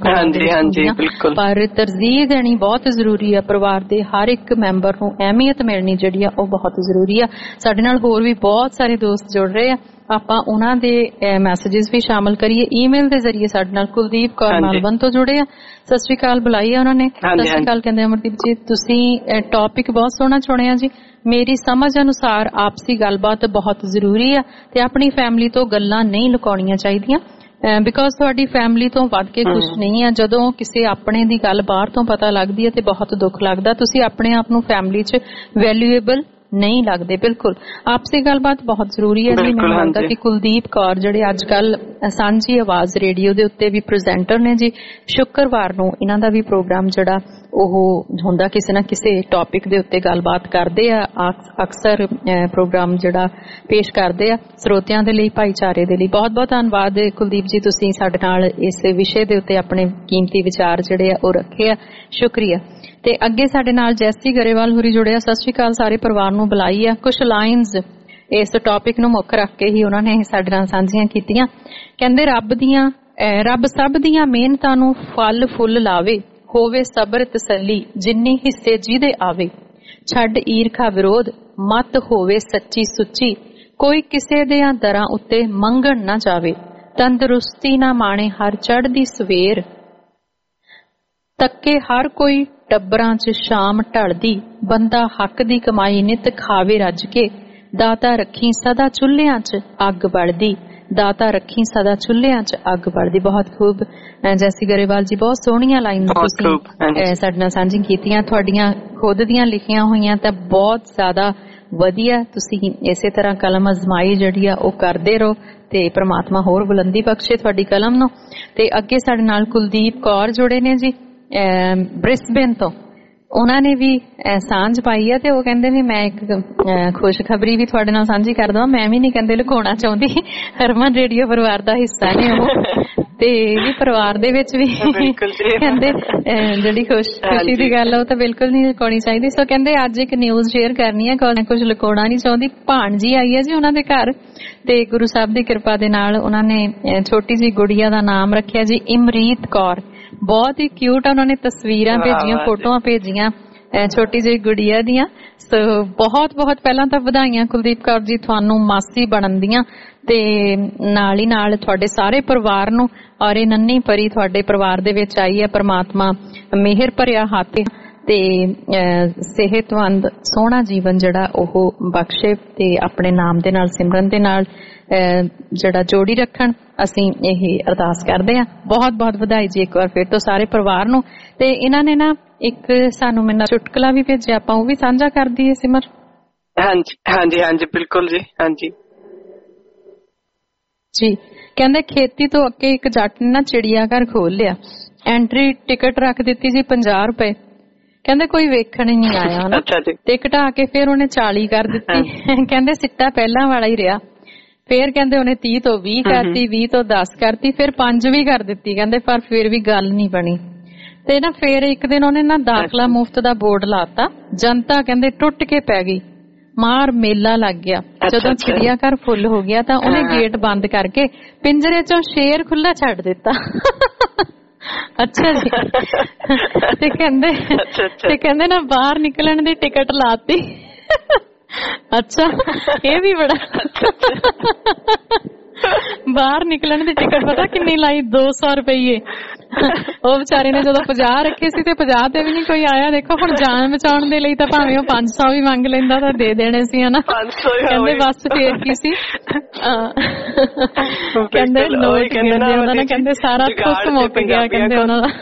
[SPEAKER 2] ਪਰ ਤਰਜੀਹ ਦੇਣੀ ਬਹੁਤ ਜ਼ਰੂਰੀ ਆ। ਪਰਿਵਾਰ ਦੇ ਹਰ ਇੱਕ ਮੈਂਬਰ ਨੂੰ ਅਹਿਮੀਅਤ ਮਿਲਣੀ ਜਿਹੜੀ ਆ ਉਹ ਬਹੁਤ ਜ਼ਰੂਰੀ ਆ। ਸਾਡੇ ਨਾਲ ਹੋਰ ਵੀ ਬਹੁਤ ਸਾਰੇ ਦੋਸਤ ਜੁੜ ਰਹੇ ਆ, ਆਪਾਂ ਉਹਨਾਂ ਦੇ ਮੈਸੇजेस ਵੀ ਸ਼ਾਮਲ ਕਰੀਏ। ਈਮੇਲ ਦੇ ਜ਼ਰੀਏ ਸਾਡੇ ਨਾਲ ਕੁਲਦੀਪ ਕੌਰ ਮਾਲਵਨ ਤੋਂ ਜੁੜੇ ਆ। ਸਤਿ ਸ਼੍ਰੀ ਅਕਾਲ ਬੁਲਾਈ ਆ ਉਹਨਾਂ ਨੇ। ਸਤਿ ਸ਼੍ਰੀ ਅਕਾਲ ਕਹਿੰਦੇ ਅਮਰਦੀਪ ਜੀ, ਤੁਸੀਂ ਟੌਪਿਕ ਬਹੁਤ ਸੋਹਣਾ ਚੁਣਿਆ ਜੀ। ਮੇਰੀ ਸਮਝ ਅਨੁਸਾਰ ਆਪਸੀ ਗੱਲਬਾਤ ਬਹੁਤ ਜ਼ਰੂਰੀ ਆ ਤੇ ਆਪਣੀ ਫੈਮਿਲੀ ਤੋਂ ਗੱਲਾਂ ਨਹੀਂ ਲੁਕਾਉਣੀਆਂ ਚਾਹੀਦੀਆਂ, ਬਿਕੋਜ਼ ਤੁਹਾਡੀ ਫੈਮਿਲੀ ਤੋਂ ਵੱਧ ਕੇ ਕੁਝ ਨਹੀਂ ਆ। ਜਦੋਂ ਕਿਸੇ ਆਪਣੇ ਦੀ ਗੱਲ ਬਾਹਰ ਤੋਂ ਪਤਾ ਲੱਗਦੀ ਹੈ ਤੇ ਬਹੁਤ ਦੁੱਖ ਲੱਗਦਾ। ਤੁਸੀਂ ਆਪਣੇ ਆਪ ਨੂੰ ਫੈਮਿਲੀ 'ਚ ਵੈਲਿਊਏਬਲ ਨਹੀਂ ਲੱਗਦੇ। ਬਿਲਕੁਲ ਆਪਸੀ ਗੱਲਬਾਤ ਬਹੁਤ ਜ਼ਰੂਰੀ ਹੈ ਜੀ। ਮੈਨੂੰ ਲੱਗਦਾ ਕਿ ਕੁਲਦੀਪ ਕੌਰ ਜਿਹੜੇ ਅੱਜ ਕੱਲ ਸਾਂਝੀ ਆਵਾਜ਼ ਰੇਡੀਓ ਦੇ ਉੱਤੇ ਵੀ ਪ੍ਰੈਜ਼ੈਂਟਰ ਨੇ ਜੀ, ਸ਼ੁੱਕਰਵਾਰ ਨੂੰ ਇਹਨਾਂ ਦਾ ਵੀ ਪ੍ਰੋਗਰਾਮ ਜਿਹੜਾ ਉਹ ਹੁੰਦਾ ਕਿਸੇ ਨਾ ਕਿਸੇ ਟੌਪਿਕ ਦੇ ਉੱਤੇ ਗੱਲਬਾਤ ਕਰਦੇ ਆ, ਅਕਸਰ ਪ੍ਰੋਗਰਾਮ ਜਿਹੜਾ ਪੇਸ਼ ਕਰਦੇ ਆ ਸਰੋਤਿਆਂ ਦੇ ਲਈ, ਭਾਈਚਾਰੇ ਦੇ ਲਈ। ਬਹੁਤ ਬਹੁਤ ਧੰਨਵਾਦ ਕੁਲਦੀਪ ਜੀ, ਤੁਸੀਂ ਸਾਡੇ ਨਾਲ ਇਸ ਵਿਸ਼ੇ ਦੇ ਉੱਤੇ ਆਪਣੇ ਕੀਮਤੀ ਵਿਚਾਰ ਜਿਹੜੇ ਆ ਉਹ ਰੱਖੇ ਆ, ਸ਼ੁਕਰੀਆ। ਤੇ ਅੱਗੇ ਸਾਡੇ ਨਾਲ ਜੈਸੀ ਗਰੇਵਾਲ ਹੋਰੀ ਜੁੜਿਆ। ਸਤਿ ਸ਼੍ਰੀ ਅਕਾਲ, ਸਾਰੇ ਪਰਿਵਾਰ ਨੂੰ ਬੁਲਾਈ ਆ। ਕੁਝ ਲਾਈਨਸ ਇਸ ਟੌਪਿਕ ਨੂੰ ਮੁੱਖ ਰੱਖ ਕੇ ਹੀ ਉਹਨਾਂ ਨੇ ਸਾਡੇ ਨਾਲ ਸਾਂਝੀਆਂ ਕੀਤੀਆਂ। ਕਹਿੰਦੇ ਰੱਬ ਸਭ ਦੀਆਂ ਮਿਹਨਤਾਂ ਨੂੰ ਫਲ ਫੁੱਲ ਲਾਵੇ, ਹੋਵੇ ਸਬਰ ਤਸੱਲੀ ਜਿੰਨੀ ਹਿੱਸੇ ਜਿਹਦੇ ਆਵੇ, ਛੱਡ ਈਰਖਾ ਵਿਰੋਧ ਮਤ ਹੋਵੇ ਸੱਚੀ ਸੁੱਚੀ, ਕੋਈ ਕਿਸੇ ਦੇ ਦਰਾਂ ਉੱਤੇ ਮੰਗਣ ਨਾ ਜਾਵੇ, ਤੰਦਰੁਸਤੀ ਨਾ ਮਾਣੇ ਹਰ ਚੜ੍ਹਦੀ ਸਵੇਰ, ਤੱਕੇ ਹਰ ਕੋਈ ਟੱਬਰਾਂ 'ਚ ਸ਼ਾਮ ਢਲਦੀ, ਬੰਦਾ ਹੱਕ ਦੀ ਕਮਾਈ ਨਿਤ ਖਾਵੇ ਰੱਜ ਕੇ, ਦਾਤਾ ਰੱਖੀ ਸਦਾ ਚੁੱਲ੍ਹਿਆਂ 'ਚ ਅੱਗ ਬਲਦੀ, ਦਾਤਾ ਰੱਖੀ ਸਦਾ ਚੁੱਲ੍ਹਿਆਂ 'ਚ ਅੱਗ ਬਲਦੀ। ਬਹੁਤ ਖੂਬ ਜੈਸੀ ਗਰੇਵਾਲ ਜੀ, ਬਹੁਤ ਸੋਹਣੀਆਂ ਲਾਈਨ ਤੁਸੀਂ ਸਾਡੇ ਨਾਲ ਸਾਂਝੀਆਂ ਕੀਤੀਆਂ, ਤੁਹਾਡੀਆਂ ਖੁਦ ਦੀਆਂ ਲਿਖੀਆਂ ਹੋਈਆਂ ਤਾਂ ਬਹੁਤ ਜ਼ਿਆਦਾ ਵਧੀਆ। ਤੁਸੀਂ ਇਸੇ ਤਰ੍ਹਾਂ ਕਲਮ ਅਜ਼ਮਾਈ ਜਿਹੜੀ ਆ ਉਹ ਕਰਦੇ ਰਹੋ ਤੇ ਪ੍ਰਮਾਤਮਾ ਹੋਰ ਬੁਲੰਦੀ ਬਖਸ਼ੇ ਤੁਹਾਡੀ ਕਲਮ ਨੂੰ। ਤੇ ਅੱਗੇ ਸਾਡੇ ਨਾਲ ਕੁਲਦੀਪ ਕੌਰ ਜੁੜੇ ਨੇ ਜੀ ਬ੍ਰਿਸਬੇਨ ਤੋਂ, ਉਹਨਾਂ ਨੇ ਵੀ ਸਾਂਝ ਪਾਈ ਆ ਤੇ ਉਹ ਕਹਿੰਦੇ ਵੀ ਮੈਂ ਇੱਕ ਖੁਸ਼ਖਬਰੀ ਵੀ ਤੁਹਾਡੇ ਨਾਲ ਸਾਂਝੀ ਕਰ ਦਵਾਂ। ਮੈਂ ਵੀ ਨਹੀਂ ਕਹਿੰਦੇ ਲੁਕਾਉਣਾ ਚਾਹੁੰਦੀ, ਹਰਮਨ ਰੇਡੀਓ ਪਰਿਵਾਰ ਦਾ ਹਿੱਸਾ ਨੇ ਉਹ, ਤੇ ਵੀ ਪਰਿਵਾਰ ਦੇ ਵਿੱਚ ਵੀ ਕਹਿੰਦੇ ਜਿਹੜੀ ਖੁਸ਼ੀ ਦੀ ਗੱਲ ਆ ਉਹ ਤਾਂ ਬਿਲਕੁਲ ਨਹੀਂ ਲੁਕਾਉਣੀ ਚਾਹੀਦੀ। ਸੋ ਕਹਿੰਦੇ ਅੱਜ ਇੱਕ ਨਿਊਜ਼ ਸ਼ੇਅਰ ਕਰਨੀ ਹੈ, ਕੁਝ ਲੁਕਾਉਣਾ ਨਹੀਂ ਚਾਹੁੰਦੀ। ਭਾਣਜੀ ਆਈ ਹੈ ਜੀ ਉਹਨਾਂ ਦੇ ਘਰ ਤੇ ਗੁਰੂ ਸਾਹਿਬ ਦੀ ਕਿਰਪਾ ਦੇ ਨਾਲ ਉਹਨਾਂ ਨੇ ਛੋਟੀ ਜਿਹੀ ਗੁੜੀਆ ਦਾ ਨਾਮ ਰੱਖਿਆ ਜੀ ਇਮਰੀਤ ਕੌਰ। ਬਹੁਤ ਹੀ ਕਿਊਟ ਆ, ਉਹਨਾਂ ਨੇ ਤਸਵੀਰਾਂ ਭੇਜੀਆਂ, ਫੋਟੋਆਂ ਭੇਜੀਆਂ ਛੋਟੀ ਜਿਹੀ ਗੁੜੀਆ ਦੀਆਂ। ਸੋ ਬਹੁਤ ਬਹੁਤ ਪਹਿਲਾਂ ਤਾਂ ਵਧਾਈਆਂ ਕੁਲਦੀਪ ਕੌਰ ਜੀ ਤੁਹਾਨੂੰ ਮਾਸੀ ਬਣਨ ਦੀਆਂ, ਤੇ ਨਾਲ ਹੀ ਨਾਲ ਤੁਹਾਡੇ ਸਾਰੇ ਪਰਿਵਾਰ ਨੂੰ। ਔਰ ਇਹ ਨੰਨੀ ਪਰੀ ਤੁਹਾਡੇ ਪਰਿਵਾਰ ਦੇ ਵਿੱਚ ਆਈ ਹੈ, ਪ੍ਰਮਾਤਮਾ ਮਿਹਰ ਭਰਿਆ ਹੱਥ ਤੇ ਸਿਹਤਮੰਦ ਸੋਹਣਾ ਜੀਵਨ ਜਿਹੜਾ ਉਹ ਬਖਸ਼ੇ ਤੇ ਆਪਣੇ ਨਾਮ ਦੇ ਨਾਲ ਸਿਮਰਨ ਦੇ ਨਾਲ ਜਿਹੜਾ ਜੋੜੀ ਰੱਖਣ, ਅਸੀਂ ਇਹ ਅਰਦਾਸ ਕਰਦੇ ਹਾਂ। ਬਹੁਤ ਬਹੁਤ ਵਧਾਈ ਜੀ ਇੱਕ ਵਾਰ ਫਿਰ ਤੋਂ ਸਾਰੇ ਪਰਿਵਾਰ ਨੂੰ। ਤੇ ਇਹਨਾਂ ਨੇ ਨਾ ਇੱਕ ਸਾਨੂੰ ਮੈਨੂੰ ਚੁਟਕਲਾ ਵੀ ਭੇਜਿਆ, ਆਪਾਂ ਉਹ ਵੀ ਸਾਂਝਾ ਕਰ ਦਈਏ ਸਿਮਰ?
[SPEAKER 5] ਹਾਂਜੀ ਹਾਂਜੀ ਹਾਂਜੀ ਬਿਲਕੁਲ ਜੀ। ਹਾਂਜੀ
[SPEAKER 2] ਜੀ, ਕਹਿੰਦੇ ਖੇਤੀ ਤੋਂ ਅੱਗੇ ਇੱਕ ਜੱਟ ਨੇ ਨਾ ਚਿੜੀਆ ਘਰ ਖੋਲ ਲਿਆ, ਐਂਟਰੀ ਟਿਕਟ ਰੱਖ ਦਿੱਤੀ ਜੀ 50 ਰੁਪਏ। ਕਹਿੰਦੇ ਕੋਈ ਵੇਖਣ ਹੀ ਨਹੀਂ ਆਇਆ ਨਾ, ਤੇ ਘਟਾ ਕੇ ਫਿਰ ਉਹਨੇ 40 ਕਰ ਦਿੱਤੀ। ਕਹਿੰਦੇ ਸਿੱਟਾ ਪਹਿਲਾਂ ਵਾਲਾ ਹੀ ਰਿਹਾ। ਫਿਰ ਕਹਿੰਦੇ ਉਹਨੇ 30 ਤੋਂ 20 ਕਰਤੀ, 20 ਤੋਂ 10 ਕਰਤੀ, ਫਿਰ 5 ਵੀ ਕਰ ਦਿੱਤੀ। ਕਹਿੰਦੇ ਪਰ ਫਿਰ ਵੀ ਗੱਲ ਨਹੀਂ ਬਣੀ। ਤੇ ਨਾ ਫਿਰ ਇੱਕ ਦਿਨ ਉਹਨੇ ਨਾ ਦਾਖਲਾ ਮੁਫਤ ਦਾ ਬੋਰਡ ਲਾਤਾ, ਜਨਤਾ ਕਹਿੰਦੇ ਟੁੱਟ ਕੇ ਪੈ ਗਈ, ਮਾਰ ਮੇਲਾ ਲੱਗ ਗਿਆ। ਜਦੋਂ ਚਿੜੀਆ ਘਰ ਫੁੱਲ ਹੋ ਗਿਆ ਤਾਂ ਉਹਨੇ ਗੇਟ ਬੰਦ ਕਰਕੇ ਪਿੰਜਰੇ ਚੋਂ ਸ਼ੇਰ ਖੁੱਲਾ ਛੱਡ ਦਿੱਤਾ। ਅੱਛਾ ਜੀ। ਤੇ ਕਹਿੰਦੇ ਨਾ ਬਾਹਰ ਨਿਕਲਣ ਦੀ ਟਿਕਟ ਲਾਤੀ। ਅੱਛਾ, ਇਹ ਵੀ ਬੜਾ। ਬਾਹਰ ਨਿਕਲਣ ਦੀ ਟਿਕਟ ਪਤਾ ਕਿੰਨੀ ਲਾਈ? 200 ਰੁਪਈਏ। ਉਹ ਵਿਚਾਰੇ ਨੇ ਜਦੋਂ 50 ਰੱਖੇ ਸੀ ਤੇ 50 ਤੇ ਵੀ ਨਹੀਂ ਕੋਈ ਆਇਆ। ਦੇਖੋ ਹੁਣ ਜਾਨ ਬਚਾਉਣ ਦੇ ਲਈ ਤਾਂ ਭਾਵੇਂ ਉਹ 500 ਵੀ ਮੰਗ ਲੈਂਦਾ ਤਾਂ ਦੇ ਦੇਣੇ ਸੀ ਹਨਾ। ਕਹਿੰਦੇ ਬਸ ਫੇਰ ਕੀ ਸੀ, ਕਹਿੰਦੇ ਨੋਟ ਗਿਣਦੇ ਉਹਨਾਂ ਨੇ, ਕਹਿੰਦੇ ਸਾਰਾ ਕੁਛ ਮੁੱਕ ਗਿਆ ਕਹਿੰਦੇ ਉਹਨਾਂ ਦਾ।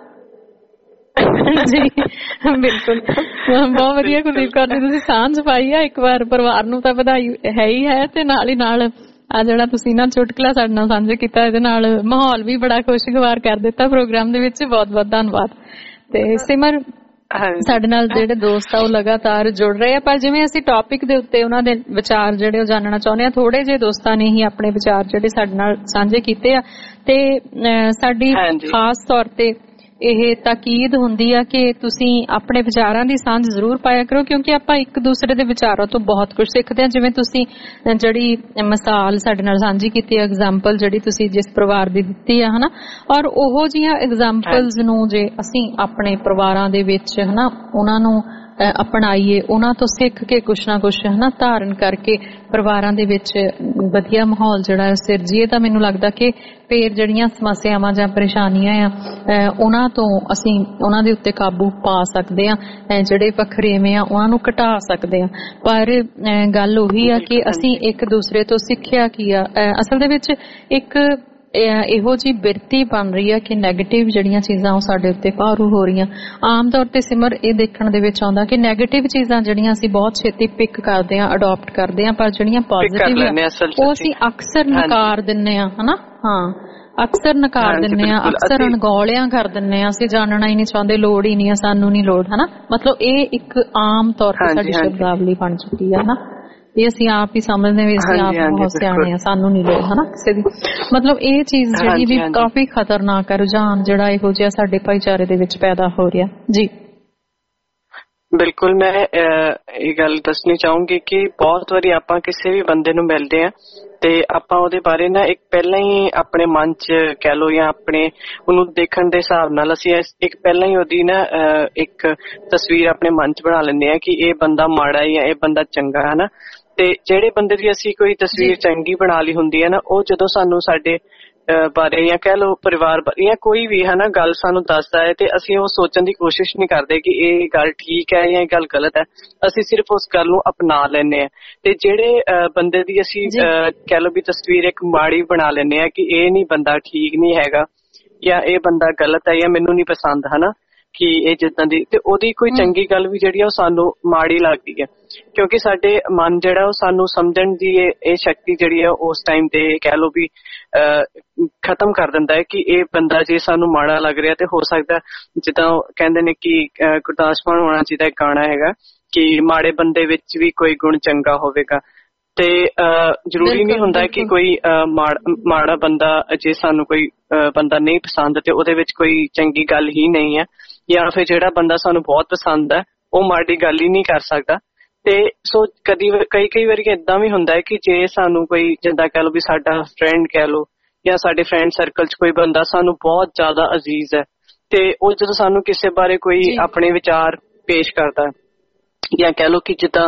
[SPEAKER 2] ਜੀ ਬਿਲਕੁਲ, ਬਹੁਤ ਵਧੀਆ ਕੁਲਦੀਪ ਕੌਰ ਜੀ, ਤੁਸੀਂ ਸਾਂਝ ਪਾਈ ਆ। ਇੱਕ ਵਾਰ ਪਰਿਵਾਰ ਨੂੰ ਤਾਂ ਵਧਾਈ ਹੈ ਹੀ ਹੈ, ਤੇ ਨਾਲ ਹੀ ਨਾਲ ਆ ਜਿਹੜਾ ਤੁਸੀਂ ਨਾ ਚੁਟਕਲਾ ਸਾਡੇ ਨਾਲ ਸਾਂਝਾ ਕੀਤਾ, ਇਹਦੇ ਨਾਲ ਮਾਹੌਲ ਵੀ ਬੜਾ ਖੁਸ਼ਗਵਾਰ ਕਰ ਦਿੱਤਾ ਪ੍ਰੋਗਰਾਮ ਦੇ ਵਿੱਚ। ਬਹੁਤ ਬਹੁਤ ਧੰਨਵਾਦ। ਤੇ ਸਿਮਰ, ਸਾਡੇ ਨਾਲ ਜਿਹੜੇ ਦੋਸਤ ਆ ਉਹ ਲਗਾਤਾਰ ਜੁੜ ਰਹੇ ਆ, ਪਰ ਜਿਵੇਂ ਅਸੀਂ ਟੌਪਿਕ ਦੇ ਉੱਤੇ ਉਹਨਾਂ ਦੇ ਵਿਚਾਰ ਜਿਹੜੇ ਉਹ ਜਾਣਨਾ ਚਾਹੁੰਦੇ ਆ, ਥੋੜੇ ਜਿਹੇ ਦੋਸਤਾਂ ਨੇ ਹੀ ਆਪਣੇ ਵਿਚਾਰ ਜਿਹੜੇ ਸਾਡੇ ਨਾਲ ਸਾਂਝੇ ਕੀਤੇ ਆ। ਤੇ ਸਾਡੀ ਖਾਸ ਤੌਰ ਤੇ ਇਹ ਤਾਕੀਦ ਹੁੰਦੀ ਆ ਕਿ ਤੁਸੀਂ ਆਪਣੇ ਵਿਚਾਰਾਂ ਦੀ ਸਾਂਝ ਜ਼ਰੂਰ ਪਾਇਆ ਕਰੋ, ਕਿਉਂਕਿ ਆਪਾਂ ਇੱਕ ਦੂਸਰੇ ਦੇ ਵਿਚਾਰਾਂ ਤੋਂ ਬਹੁਤ ਕੁਝ ਸਿੱਖਦੇ ਹਾਂ। ਜਿਵੇਂ ਤੁਸੀਂ ਜਿਹੜੀ ਮਿਸਾਲ ਸਾਡੇ ਨਾਲ ਸਾਂਝੀ ਕੀਤੀ, ਐਗਜ਼ਾਮਪਲ ਜਿਹੜੀ ਤੁਸੀਂ ਜਿਸ ਪਰਿਵਾਰ ਦੀ ਦਿੱਤੀ ਆ ਹਨਾ, ਔਰ ਉਹੋ ਜਿਹੀਆਂ ਐਗਜ਼ਾਮਪਲਸ ਨੂੰ ਜੇ ਅਸੀਂ ਆਪਣੇ ਪਰਿਵਾਰਾਂ ਦੇ ਵਿੱਚ ਹਨਾ ਉਹਨਾਂ ਨੂੰ ਅਪਣਾਈਏ, ਉਹਨਾਂ ਤੋਂ ਸਿੱਖ ਕੇ ਕੁਛ ਨਾ ਕੁਛ ਹਨਾ ਧਾਰਨ ਕਰਕੇ ਪਰਿਵਾਰਾਂ ਦੇ ਵਿੱਚ ਵਧੀਆ ਮਾਹੌਲ ਜਿਹੜਾ ਸਿਰਜੀਏ, ਤਾਂ ਮੈਨੂੰ ਲੱਗਦਾ ਕਿ ਫਿਰ ਜਿਹੜੀਆਂ ਸਮੱਸਿਆਵਾਂ ਜਾਂ ਪਰੇਸ਼ਾਨੀਆਂ ਆ ਉਹਨਾਂ ਤੋਂ ਅਸੀਂ ਉਹਨਾਂ ਦੇ ਉੱਤੇ ਕਾਬੂ ਪਾ ਸਕਦੇ ਆ, ਜਿਹੜੇ ਵੱਖਰੇਵੇਂ ਆ ਉਹਨਾਂ ਨੂੰ ਘਟਾ ਸਕਦੇ ਆ। ਪਰ ਗੱਲ ਉਹੀ ਆ ਕਿ ਅਸੀਂ ਇੱਕ ਦੂਸਰੇ ਤੋਂ ਸਿੱਖਿਆ ਕੀ ਆ। ਅਸਲ ਦੇ ਵਿੱਚ ਇੱਕ ਇਹੋ ਜਿਹੀ ਬਿਰਤੀ ਬਣ ਰਹੀ ਆ ਕਿ ਨੈਗੇਟਿਵ ਜਿਹੜੀਆਂ ਚੀਜ਼ਾਂ ਉਹ ਸਾਡੇ ਉੱਤੇ ਭਾਰੂ ਹੋ ਰਹੀਆਂ। ਆਮ ਤੌਰ ਤੇ ਸਿਮਰ ਇਹ ਦੇਖਣ ਦੇ ਵਿੱਚ ਆਉਂਦਾ ਕਿ ਨੈਗੇਟਿਵ ਚੀਜ਼ਾਂ ਜਿਹੜੀਆਂ ਅਸੀਂ ਬਹੁਤ ਛੇਤੀ ਪਿਕ ਕਰਦੇ ਆ, ਅਡਾਪਟ ਕਰਦੇ ਆ, ਪਰ ਜਿਹੜੀਆਂ ਪੋਜ਼ਿਟਿਵ ਆ ਉਹ ਅਸੀਂ ਅਕਸਰ ਨਕਾਰ ਦਿੰਨੇ ਆ ਹਨਾ। ਹਾਂ, ਅਕਸਰ ਨਕਾਰ ਦਿੰਨੇ ਆ, ਅਕਸਰ ਅਣਗੌਲਿਆਂ ਕਰ ਦਿੰਨੇ ਆ, ਅਸੀਂ ਜਾਣਨਾ ਹੀ ਨਹੀਂ ਚਾਹੁੰਦੇ, ਲੋੜ ਹੀ ਨਹੀਂ ਆ, ਸਾਨੂੰ ਨਹੀਂ ਲੋੜ, ਹਨਾ। ਮਤਲਬ ਇਹ ਇੱਕ ਆਮ ਤੌਰ ਤੇ ਸਾਡੀ ਸ਼ਬਦਾਵਲੀ ਬਣ ਚੁੱਕੀ ਹੈ ਨਾ, ਇਹ ਅਸੀਂ ਆਪ ਹੀ ਸਮਝਦੇ ਵੀ ਅਸੀਂ ਆਪ ਬਹੁਤ ਸਿਆਣੇ ਆ, ਸਾਨੂੰ ਨਹੀਂ ਲੋੜ, ਹਨਾ ਕਿਸੇ ਦੀ। ਮਤਲਬ ਇਹ ਚੀਜ਼ ਜਿਹੜੀ ਵੀ ਕਾਫੀ ਖਤਰਨਾਕ ਹੈ, ਰੁਝਾਨ ਜਿਹੜਾ ਇਹੋ ਜਿਹਾ ਸਾਡੇ ਭਾਈਚਾਰੇ ਦੇ ਵਿੱਚ ਪੈਦਾ ਹੋ ਰਿਹਾ ਜੀ।
[SPEAKER 5] ਬਿਲਕੁਲ, ਮੈਂ ਇਹ ਗੱਲ ਦੱਸਣੀ ਚਾਹੂੰਗੀ ਕਿ ਬਹੁਤ ਵਾਰੀ ਆਪਾਂ ਕਿਸੇ ਵੀ ਬੰਦੇ ਨੂੰ ਮਿਲਦੇ ਆ ਤੇ ਆਪਾਂ ਉਹਦੇ ਬਾਰੇ ਨਾ ਇੱਕ ਪਹਿਲਾਂ ਹੀ ਆਪਣੇ ਮਨ 'ਚ ਕਹਿ ਲਓ ਜਾਂ ਆਪਣੇ ਉਹਨੂੰ ਦੇਖਣ ਦੇ ਹਿਸਾਬ ਨਾਲ ਅਸੀਂ ਇੱਕ ਪਹਿਲਾਂ ਹੀ ਉਹਦੀ ਨਾ ਇੱਕ ਤਸਵੀਰ ਆਪਣੇ ਮਨ 'ਚ ਬਣਾ ਲੈਂਦੇ ਆ ਕਿ ਇਹ ਬੰਦਾ ਮਾੜਾ ਜਾਂ ਇਹ ਬੰਦਾ ਚੰਗਾ ਹੈ ਨਾ। ਤੇ ਜਿਹੜੇ ਬੰਦੇ ਦੀ ਅਸੀਂ ਕੋਈ ਤਸਵੀਰ ਚੰਗੀ ਬਣਾ ਲਈ ਹੁੰਦੀ ਹੈ ਨਾ, ਉਹ ਜਦੋਂ ਸਾਨੂੰ ਸਾਡੇ ਬਾਰੇ ਜਾਂ ਕਹਿ ਲਓ ਪਰਿਵਾਰ ਬਾਰੇ ਜਾਂ ਕੋਈ ਵੀ ਹੈ ਨਾ ਗੱਲ ਸਾਨੂੰ ਦੱਸਦਾ ਹੈ ਤੇ ਅਸੀਂ ਉਹ ਸੋਚਣ ਦੀ ਕੋਸ਼ਿਸ਼ ਨਹੀਂ ਕਰਦੇ ਕਿ ਇਹ ਗੱਲ ਠੀਕ ਹੈ ਜਾਂ ਇਹ ਗੱਲ ਗਲਤ ਹੈ, ਅਸੀਂ ਸਿਰਫ ਉਸ ਗੱਲ ਨੂੰ ਅਪਣਾ ਲੈਂਦੇ ਹਾਂ। ਤੇ ਜਿਹੜੇ ਬੰਦੇ ਦੀ ਅਸੀਂ ਕਹਿ ਲਓ ਵੀ ਤਸਵੀਰ ਇੱਕ ਮਾੜੀ ਬਣਾ ਲੈਂਦੇ ਹਾਂ ਕਿ ਇਹ ਨਹੀਂ ਬੰਦਾ ਠੀਕ ਨਹੀਂ ਹੈਗਾ ਜਾਂ ਇਹ ਬੰਦਾ ਗਲਤ ਹੈ ਜਾਂ ਮੈਨੂੰ ਨਹੀਂ ਪਸੰਦ ਹੈ ਨਾ ਕਿ ਇਹ ਜਿੱਦਾਂ ਦੀ, ਤੇ ਉਹਦੀ ਕੋਈ ਚੰਗੀ ਗੱਲ ਵੀ ਜਿਹੜੀ ਆ ਉਹ ਸਾਨੂੰ ਮਾੜੀ ਲੱਗਦੀ ਹੈ ਕਿਉਂਕਿ ਸਾਡੇ ਮਨ ਜਿਹੜਾ ਉਹ ਸਾਨੂੰ ਸਮਝਣ ਦੀ ਇਹ ਸ਼ਕਤੀ ਜਿਹੜੀ ਆ ਉਸ ਟਾਈਮ ਤੇ ਕਹਿ ਲਓ ਵੀ ਖਤਮ ਕਰ ਦਿੰਦਾ ਹੈ ਕਿ ਇਹ ਬੰਦਾ ਜੇ ਸਾਨੂੰ ਮਾੜਾ ਲੱਗ ਰਿਹਾ ਤੇ ਹੋ ਸਕਦਾ ਜਿੱਦਾਂ ਕਹਿੰਦੇ ਨੇ ਕਿ ਗੁਰਦਾਸ ਮਾਨ ਹੋਣਾ ਚਾਹੀਦਾ ਇੱਕ ਗਾਣਾ ਹੈਗਾ ਕਿ ਮਾੜੇ ਬੰਦੇ ਵਿੱਚ ਵੀ ਕੋਈ ਗੁਣ ਚੰਗਾ ਹੋਵੇਗਾ। ਤੇ ਜ਼ਰੂਰੀ ਨਹੀਂ ਹੁੰਦਾ ਕਿ ਕੋਈ ਮਾੜਾ ਬੰਦਾ ਜੇ ਸਾਨੂੰ ਕੋਈ ਬੰਦਾ ਨਹੀਂ ਪਸੰਦ ਤੇ ਉਹਦੇ ਵਿੱਚ ਕੋਈ ਚੰਗੀ ਗੱਲ ਹੀ ਨਹੀਂ ਹੈ, ਜਾਂ ਫਿਰ ਜਿਹੜਾ ਬੰਦਾ ਸਾਨੂੰ ਬਹੁਤ ਪਸੰਦ ਹੈ ਉਹ ਮਾੜੀ ਗੱਲ ਹੀ ਨਹੀਂ ਕਰ ਸਕਦਾ। ਤੇ ਸੋ ਕਈ ਵਾਰੀ ਏਦਾਂ ਵੀ ਹੁੰਦਾ ਹੈ ਕਿ ਜੇ ਸਾਨੂੰ ਕੋਈ ਜਿੱਦਾਂ ਕਹਿ ਲਓ ਵੀ ਸਾਡਾ ਫਰੈਂਡ ਕਹਿ ਲਓ ਜਾਂ ਸਾਡੇ ਫਰੈਂਡ ਸਰਕਲ 'ਚ ਕੋਈ ਬੰਦਾ ਸਾਨੂੰ ਬਹੁਤ ਜ਼ਿਆਦਾ ਅਜ਼ੀਜ਼ ਹੈ ਤੇ ਉਹ ਜਦੋਂ ਸਾਨੂੰ ਕਿਸੇ ਬਾਰੇ ਕੋਈ ਆਪਣੇ ਵਿਚਾਰ ਪੇਸ਼ ਕਰਦਾ ਜਾਂ ਕਹਿ ਲਓ ਕਿ ਜਿੱਦਾਂ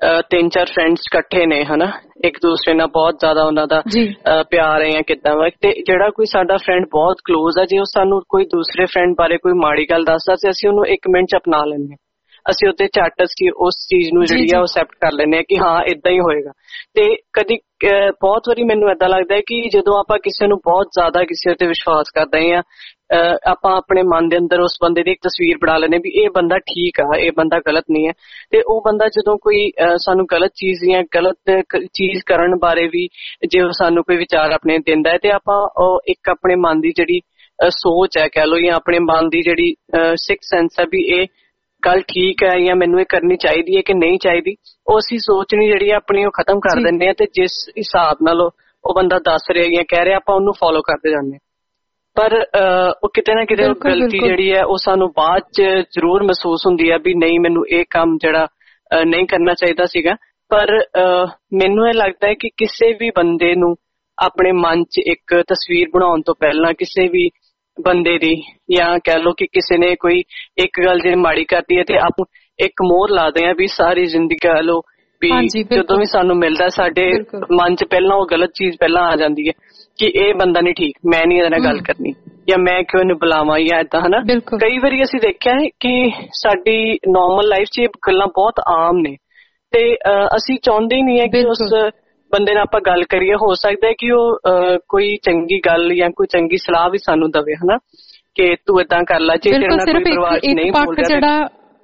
[SPEAKER 5] 3-4 ਫਰੈਂਡਸ ਇਕੱਠੇ ਨੇ ਹਨਾ, ਇੱਕ ਦੂਸਰੇ ਨਾਲ ਬਹੁਤ ਜ਼ਿਆਦਾ ਉਹਨਾਂ ਦਾ ਪਿਆਰ ਹੈ ਜਾਂ ਕਿੱਦਾਂ ਵਾ, ਤੇ ਜਿਹੜਾ ਕੋਈ ਸਾਡਾ ਫਰੈਂਡ ਬਹੁਤ ਕਲੋਜ਼ ਹੈ ਜੇ ਉਹ ਸਾਨੂੰ ਕੋਈ ਦੂਸਰੇ ਫਰੈਂਡ ਬਾਰੇ ਕੋਈ ਮਾੜੀ ਗੱਲ ਦੱਸਦਾ ਤੇ ਅਸੀਂ ਉਹਨੂੰ 1 ਮਿੰਟ 'ਚ ਅਪਣਾ ਲੈਂਦੇ ਹਾਂ, ਅਸੀਂ ਉਹਦੇ ਝੱਟ ਅਸੀਂ ਉਸ ਚੀਜ਼ ਨੂੰ ਜਿਹੜੀ ਆ ਉਹ ਐਕਸੈਪਟ ਕਰ ਲੈਂਦੇ ਹਾਂ ਕਿ ਹਾਂ ਏਦਾਂ ਹੀ ਹੋਏਗਾ। ਤੇ ਕਦੀ ਬਹੁਤ ਵਾਰੀ ਮੈਨੂੰ ਏਦਾਂ ਲੱਗਦਾ ਹੈ ਕਿ ਜਦੋਂ ਆਪਾਂ ਕਿਸੇ ਨੂੰ ਬਹੁਤ ਜ਼ਿਆਦਾ ਕਿਸੇ ਉੱਤੇ ਵਿਸ਼ਵਾਸ ਕਰਦੇ ਹਾਂ ਆਪਾਂ ਆਪਣੇ ਮਨ ਦੇ ਅੰਦਰ ਉਸ ਬੰਦੇ ਦੀ ਇੱਕ ਤਸਵੀਰ ਬਣਾ ਲੈਂਦੇ ਵੀ ਇਹ ਬੰਦਾ ਠੀਕ ਆ, ਇਹ ਬੰਦਾ ਗਲਤ ਨਹੀਂ ਹੈ, ਤੇ ਉਹ ਬੰਦਾ ਜਦੋਂ ਕੋਈ ਸਾਨੂੰ ਗਲਤ ਚੀਜ਼ ਜਾਂ ਗਲਤ ਚੀਜ਼ ਕਰਨ ਬਾਰੇ ਵੀ ਜੇ ਉਹ ਸਾਨੂੰ ਕੋਈ ਵਿਚਾਰ ਆਪਣੇ ਦਿੰਦਾ ਹੈ ਤੇ ਆਪਾਂ ਉਹ ਇੱਕ ਆਪਣੇ ਮਨ ਦੀ ਜਿਹੜੀ ਸੋਚ ਹੈ ਕਹਿ ਲਓ ਜਾਂ ਆਪਣੇ ਮਨ ਦੀ ਜਿਹੜੀ ਸਿਕਸ ਸੈਂਸ ਹੈ ਵੀ ਇਹ ਗੱਲ ਠੀਕ ਹੈ ਜਾਂ ਮੈਨੂੰ ਇਹ ਕਰਨੀ ਚਾਹੀਦੀ ਹੈ ਕਿ ਨਹੀਂ ਚਾਹੀਦੀ, ਉਹ ਅਸੀਂ ਸੋਚਣੀ ਜਿਹੜੀ ਆਪਣੀ ਉਹ ਖਤਮ ਕਰ ਦਿੰਦੇ ਹਾਂ ਤੇ ਜਿਸ ਹਿਸਾਬ ਨਾਲ ਉਹ ਬੰਦਾ ਦੱਸ ਰਿਹਾ ਜਾਂ ਕਹਿ ਰਿਹਾ ਆਪਾਂ ਉਹਨੂੰ ਫੋਲੋ ਕਰਦੇ ਜਾਂਦੇ ਹਾਂ। ਪਰ ਉਹ ਕਿਤੇ ਨਾ ਕਿਤੇ ਉਹ ਗਲਤੀ ਜਿਹੜੀ ਹੈ ਉਹ ਸਾਨੂੰ ਬਾਅਦ ਚ ਜ਼ਰੂਰ ਮਹਿਸੂਸ ਹੁੰਦੀ ਹੈ ਵੀ ਨਹੀਂ ਮੈਨੂੰ ਇਹ ਕੰਮ ਜਿਹੜਾ ਨਹੀਂ ਕਰਨਾ ਚਾਹੀਦਾ ਸੀਗਾ। ਪਰ ਮੈਨੂੰ ਇਹ ਲੱਗਦਾ ਹੈ ਕਿ ਕਿਸੇ ਵੀ ਬੰਦੇ ਨੂੰ ਆਪਣੇ ਮਨ ਚ ਇੱਕ ਤਸਵੀਰ ਬਣਾਉਣ ਤੋਂ ਪਹਿਲਾਂ ਕਿਸੇ ਵੀ ਬੰਦੇ ਦੀ ਜਾਂ ਕਹਿ ਲਓ ਕਿ ਕਿਸੇ ਨੇ ਕੋਈ ਇੱਕ ਗੱਲ ਜੇ ਮਾੜੀ ਕਰਦੀ ਹੈ ਤੇ ਆਪ ਇੱਕ ਮੋਹਰ ਲਾਦੇ ਆ ਵੀ ਸਾਰੀ ਜ਼ਿੰਦਗੀ ਕਹਿ ਲਓ ਵੀ ਜਦੋਂ ਵੀ ਸਾਨੂੰ ਮਿਲਦਾ ਸਾਡੇ ਮਨ ਚ ਪਹਿਲਾਂ ਉਹ ਗਲਤ ਚੀਜ਼ ਪਹਿਲਾਂ ਆ ਜਾਂਦੀ ਹੈ ਕਿ ਇਹ ਬੰਦਾ ਨਹੀਂ ਠੀਕ, ਮੈਂ ਨਹੀਂ ਇਹਦੇ ਨਾਲ ਗੱਲ ਕਰਨੀ ਜਾਂ ਮੈਂ ਕਿਉਂ ਇਹਨੂੰ ਬੁਲਾਵਾਂ ਜਾਂ ਏਦਾਂ ਹਨਾ। ਕਈ ਵਾਰੀ ਅਸੀਂ ਦੇਖਿਆ ਹੈ ਕਿ ਸਾਡੀ ਨੋਰਮਲ ਲਾਈਫ 'ਚ ਇਹ ਗੱਲਾਂ ਬਹੁਤ ਆਮ ਨੇ ਤੇ ਅਸੀਂ ਚਾਹੁੰਦੇ ਹੀ ਨਹੀਂ ਹੈ ਕਿ ਉਸ ਬੰਦੇ ਨਾਲ ਆਪਾਂ ਗੱਲ ਕਰੀਏ। ਹੋ ਸਕਦਾ ਹੈ ਕਿ ਉਹ ਕੋਈ ਚੰਗੀ ਗੱਲ ਜਾਂ ਕੋਈ ਚੰਗੀ ਸਲਾਹ ਵੀ ਸਾਨੂੰ ਦਵੇ ਹਨਾ ਕਿ ਤੂੰ ਏਦਾਂ ਕਰ ਲੈ ਜੇ ਤੇਰੇ ਨਾਲ ਕੋਈ ਪਰਿਵਾਰ 'ਚ ਨਹੀਂ ਬੋਲ ਰਿਹਾ।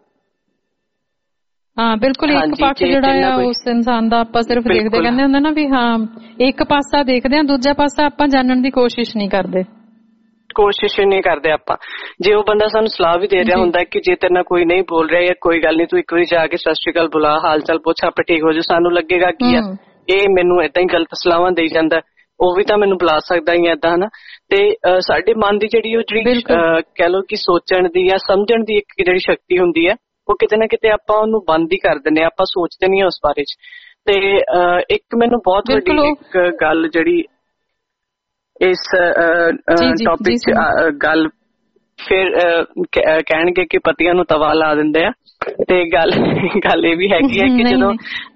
[SPEAKER 2] ਹਾਂ ਬਿਲਕੁਲ, ਇੱਕ ਪੱਖ ਜਿਹੜਾ ਆ ਉਸ ਇਨਸਾਨ ਦਾ ਆਪਾਂ ਸਿਰਫ ਦੇਖਦੇ ਕਹਿੰਦੇ ਹੁੰਦੇ ਨਾ ਵੀ ਹਾਂ ਇੱਕ ਪਾਸਾ ਦੇਖਦੇ ਹਾਂ, ਦੂਜਾ ਪਾਸਾ ਆਪਾਂ ਜਾਣਨ ਦੀ ਕੋਸ਼ਿਸ਼ ਨਹੀਂ ਕਰਦੇ ਆਪਾਂ। ਜੇ ਉਹ ਬੰਦਾ ਸਾਨੂੰ ਸਲਾਹ ਵੀ ਦੇ ਰਿਹਾ ਹੁੰਦਾ ਕਿ ਜੇ ਤੇਰੇ ਨਾਲ ਕੋਈ ਨਹੀਂ ਬੋਲ ਰਿਹਾ ਜਾਂ ਕੋਈ ਗੱਲ ਨਹੀਂ ਤੂੰ ਇੱਕ ਵਾਰੀ ਜਾ ਕੇ ਸਤਿ ਸ਼੍ਰੀ ਅਕਾਲ ਬੁਲਾ, ਹਾਲ ਚਾਲ ਪੁੱਛ, ਆਪੇ ਠੀਕ ਹੋ ਜਾ, ਸਾਨੂੰ ਲੱਗੇਗਾ ਕੀ ਆ ਇਹ ਮੈਨੂੰ ਏਦਾਂ ਹੀ ਗਲਤ ਸਲਾਹਾਂ ਦੇਈ ਜਾਂਦਾ, ਉਹ ਵੀ ਤਾਂ ਮੈਨੂੰ ਬੁਲਾ ਸਕਦਾ ਹੀ ਏਦਾਂ ਹਨਾ। ਤੇ ਸਾਡੇ ਮਨ ਦੀ ਜਿਹੜੀ ਕਹਿ ਲਓ ਕਿ ਸੋਚਣ ਦੀ ਜਾਂ ਸਮਝਣ ਦੀ ਇੱਕ ਜਿਹੜੀ ਸ਼ਕਤੀ ਹੁੰਦੀ ਹੈ ਉਹ ਕਿਤੇ ਨਾ ਕਿਤੇ ਆਪਾਂ ਉਹਨੂੰ ਬੰਦ ਹੀ ਕਰ ਦਿੰਦੇ, ਆਪਾਂ ਸੋਚਦੇ ਨਹੀਂ ਉਸ ਬਾਰੇ ਚ। ਤੇ ਇੱਕ ਮੈਨੂੰ ਬਹੁਤ ਵੱਡੀ ਇੱਕ ਗੱਲ ਜਿਹੜੀ ਇਸ ਟੌਪਿਕ ਚ ਗੱਲ ਫਿਰ ਕਹਿਣਗੇ ਕਿ ਪਤੀਆਂ ਨੂੰ ਤਵਾ ਲਾ ਦਿੰਦੇ ਆ, ਤੇ ਗੱਲ ਇਹ ਵੀ ਹੈਗੀ ਹੈ ਕਿ ਜਦੋਂ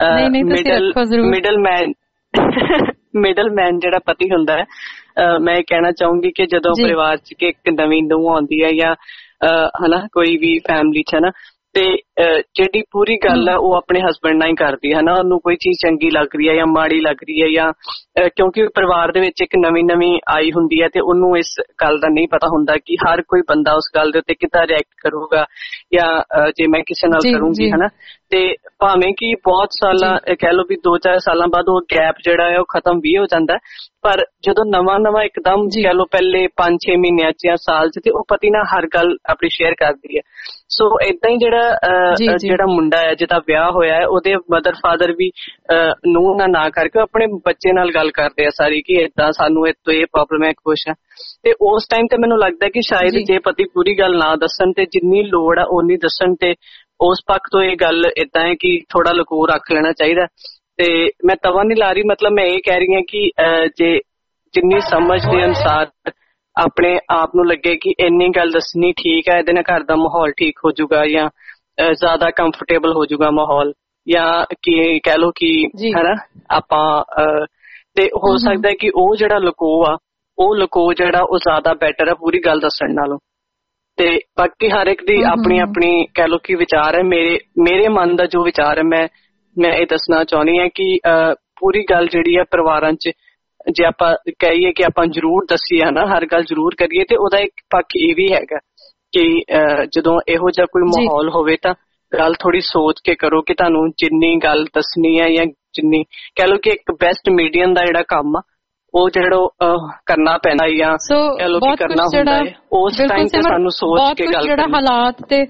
[SPEAKER 2] ਮਿਡਲ ਮੈਨ ਜਿਹੜਾ ਪਤੀ ਹੁੰਦਾ ਹੈ, ਮੈਂ ਇਹ ਕਹਿਣਾ ਚਾਹੂੰਗੀ ਕਿ ਜਦੋਂ ਪਰਿਵਾਰ ਚ ਇੱਕ ਨਵੀਂ ਨੂੰਹ ਆਉਂਦੀ ਹੈ ਜਾਂ ਹਨਾ ਕੋਈ ਵੀ ਫੈਮਿਲੀ ਚ ਹਨਾ
[SPEAKER 5] ਤੇ ਜਿਹੜੀ ਪੂਰੀ ਗੱਲ ਆ ਉਹ ਆਪਣੇ ਹਸਬੈਂਡ ਨਾਲ ਹੀ ਕਰਦੀ ਹੈ ਨਾ। ਉਹਨੂੰ ਕੋਈ ਚੀਜ਼ ਚੰਗੀ ਲੱਗ ਰਹੀ ਹੈ ਜਾਂ ਮਾੜੀ ਲੱਗ ਰਹੀ ਹੈ, ਜਾਂ ਕਿਉਂਕਿ ਪਰਿਵਾਰ ਦੇ ਵਿੱਚ ਇੱਕ ਨਵੀਂ ਆਈ ਹੁੰਦੀ ਹੈ ਤੇ ਉਹਨੂੰ ਇਸ ਗੱਲ ਦਾ ਨਹੀਂ ਪਤਾ ਹੁੰਦਾ ਕਿ ਹਰ ਕੋਈ ਬੰਦਾ ਉਸ ਗੱਲ ਦੇ ਉੱਤੇ ਕਿੱਦਾਂ ਰਿਐਕਟ ਕਰੂਗਾ, ਜਾਂ ਜੇ ਮੈਂ ਕਿਸੇ ਨਾਲ ਕਰੂੰਗੀ ਹਨਾ। ਤੇ ਭਾਵੇਂ ਕਿ ਬਹੁਤ ਸਾਲਾਂ ਕਹਿ ਲਓ ਵੀ 2-4 ਸਾਲਾਂ ਬਾਅਦ ਉਹ ਗੈਪ ਜਿਹੜਾ ਹੈ ਉਹ ਖਤਮ ਵੀ ਹੋ ਜਾਂਦਾ, ਪਰ ਜਦੋਂ ਨਵਾਂ ਇੱਕਦਮ ਕਹਿ ਲਓ ਪਹਿਲੇ 5-6 ਮਹੀਨਿਆਂ ਚ ਜਾਂ ਸਾਲ ਚ, ਤੇ ਉਹ ਪਤੀ ਨਾਲ ਹਰ ਗੱਲ ਆਪਣੀ ਸ਼ੇਅਰ ਕਰਦੀ ਹੈ। ਸੋ ਏਦਾਂ ਹੀ ਜਿਹੜਾ ਮੁੰਡਾ ਹੈ ਜਿਹਦਾ ਵਿਆਹ ਹੋਇਆ ਹੈ, ਉਹਦੇ ਮਦਰ ਫਾਦਰ ਵੀ ਨੂੰਹ ਨਾਲ ਨਾ ਕਰਕੇ ਆਪਣੇ ਬੱਚੇ ਨਾਲ ਗੱਲ ਕਰਦੇ ਆ ਸਾਰੀ, ਕਿ ਏਦਾਂ ਸਾਨੂੰ ਇਹ ਪ੍ਰੋਬਲਮ ਹੈ ਕੁਛ ਹੈ। ਤੇ ਉਸ ਟਾਈਮ ਤੇ ਮੈਨੂੰ ਲੱਗਦਾ ਕਿ ਸ਼ਾਇਦ ਜੇ ਪਤੀ ਪੂਰੀ ਗੱਲ ਨਾ ਦੱਸਣ ਤੇ ਜਿੰਨੀ ਲੋੜ ਆ ਓਨੀ ਦੱਸਣ, ਤੇ ਉਸ ਪੱਖ ਤੋਂ ਇਹ ਗੱਲ ਏਦਾਂ ਹੈ ਕਿ ਥੋੜਾ ਲੁਕੋ ਰੱਖ ਲੈਣਾ ਚਾਹੀਦਾ। ਤੇ ਮੈਂ ਤਵਾ ਨਹੀਂ ਲਾ ਰਹੀ, ਮਤਲਬ ਮੈਂ ਇਹ ਕਹਿ ਰਹੀ ਹਾਂ ਕਿ ਜੇ ਜਿੰਨੀ ਸਮਝ ਦੇ ਅਨੁਸਾਰ ਆਪਣੇ ਆਪ ਨੂੰ ਲੱਗੇ ਕਿ ਇੰਨੀ ਗੱਲ ਦੱਸਣੀ ਠੀਕ ਹੈ, ਇਹਦੇ ਨਾਲ ਘਰ ਦਾ ਮਾਹੌਲ ਠੀਕ ਹੋ ਜਾਊਗਾ, ਜਾਂ ਜ਼ਿਆਦਾ ਕੰਫਰਟੇਬਲ ਹੋ ਜਾਊਗਾ ਮਾਹੌਲ, ਜਾਂ ਕਿ ਕਹਿ ਲਓ ਕਿ ਹਨਾ ਆਪਾਂ ਤੇ ਹੋ ਸਕਦਾ ਕਿ ਉਹ ਜਿਹੜਾ ਲੁਕੋ ਜਿਹੜਾ ਉਹ ਜ਼ਿਆਦਾ ਬੈਟਰ ਹੈ ਪੂਰੀ ਗੱਲ ਦੱਸਣ ਨਾਲੋਂ। ਤੇ ਬਾਕੀ ਹਰ ਇੱਕ ਦੀ ਆਪਣੀ ਕਹਿ ਲਓ ਕਿ ਵਿਚਾਰ ਹੈ। ਮੇਰੇ ਮਨ ਦਾ ਜੋ ਵਿਚਾਰ ਹੈ ਮੈਂ ਇਹ ਦੱਸਣਾ ਚਾਹੁੰਦੀ ਹਾਂ ਕਿ ਪੂਰੀ ਗੱਲ ਜਿਹੜੀ ਹੈ ਪਰਿਵਾਰਾਂ 'ਚ ਜੇ ਆਪਾਂ ਕਹੀਏ ਕਿ ਆਪਾਂ ਜ਼ਰੂਰ ਦੱਸੀਏ ਨਾ, ਹਰ ਗੱਲ ਜ਼ਰੂਰ ਕਰੀਏ, ਤੇ ਉਹਦਾ ਇੱਕ ਪੱਖ ਇਹ ਵੀ ਹੈਗਾ ਕਿ ਜਦੋਂ ਇਹੋ ਜਿਹਾ ਕੋਈ ਮਾਹੌਲ ਹੋਵੇ ਤਾਂ ਗੱਲ ਥੋੜੀ ਸੋਚ ਕੇ ਕਰੋ ਕਿ ਤੁਹਾਨੂੰ ਜਿੰਨੀ ਗੱਲ ਦੱਸਣੀ ਹੈ ਜਾਂ ਜਿੰਨੀ ਕਹਿ ਲਓ ਕਿ ਇੱਕ ਬੈਸਟ ਮੀਡੀਅਮ ਦਾ ਜਿਹੜਾ ਕੰਮ ਆ ਉਹ ਜਿਹੜਾ ਕਰਨਾ ਪੈਂਦਾ ਜਾਂ ਕਹਿ ਲਓ ਕਿ ਕਰਨਾ ਹੁੰਦਾ ਹੈ ਉਸ ਟਾਈਮ ਤੇ ਸਾਨੂੰ ਸੋਚ ਕੇ ਗੱਲ ਕਰਨੀ।
[SPEAKER 2] ਹਾਲਾਤ ਤੇ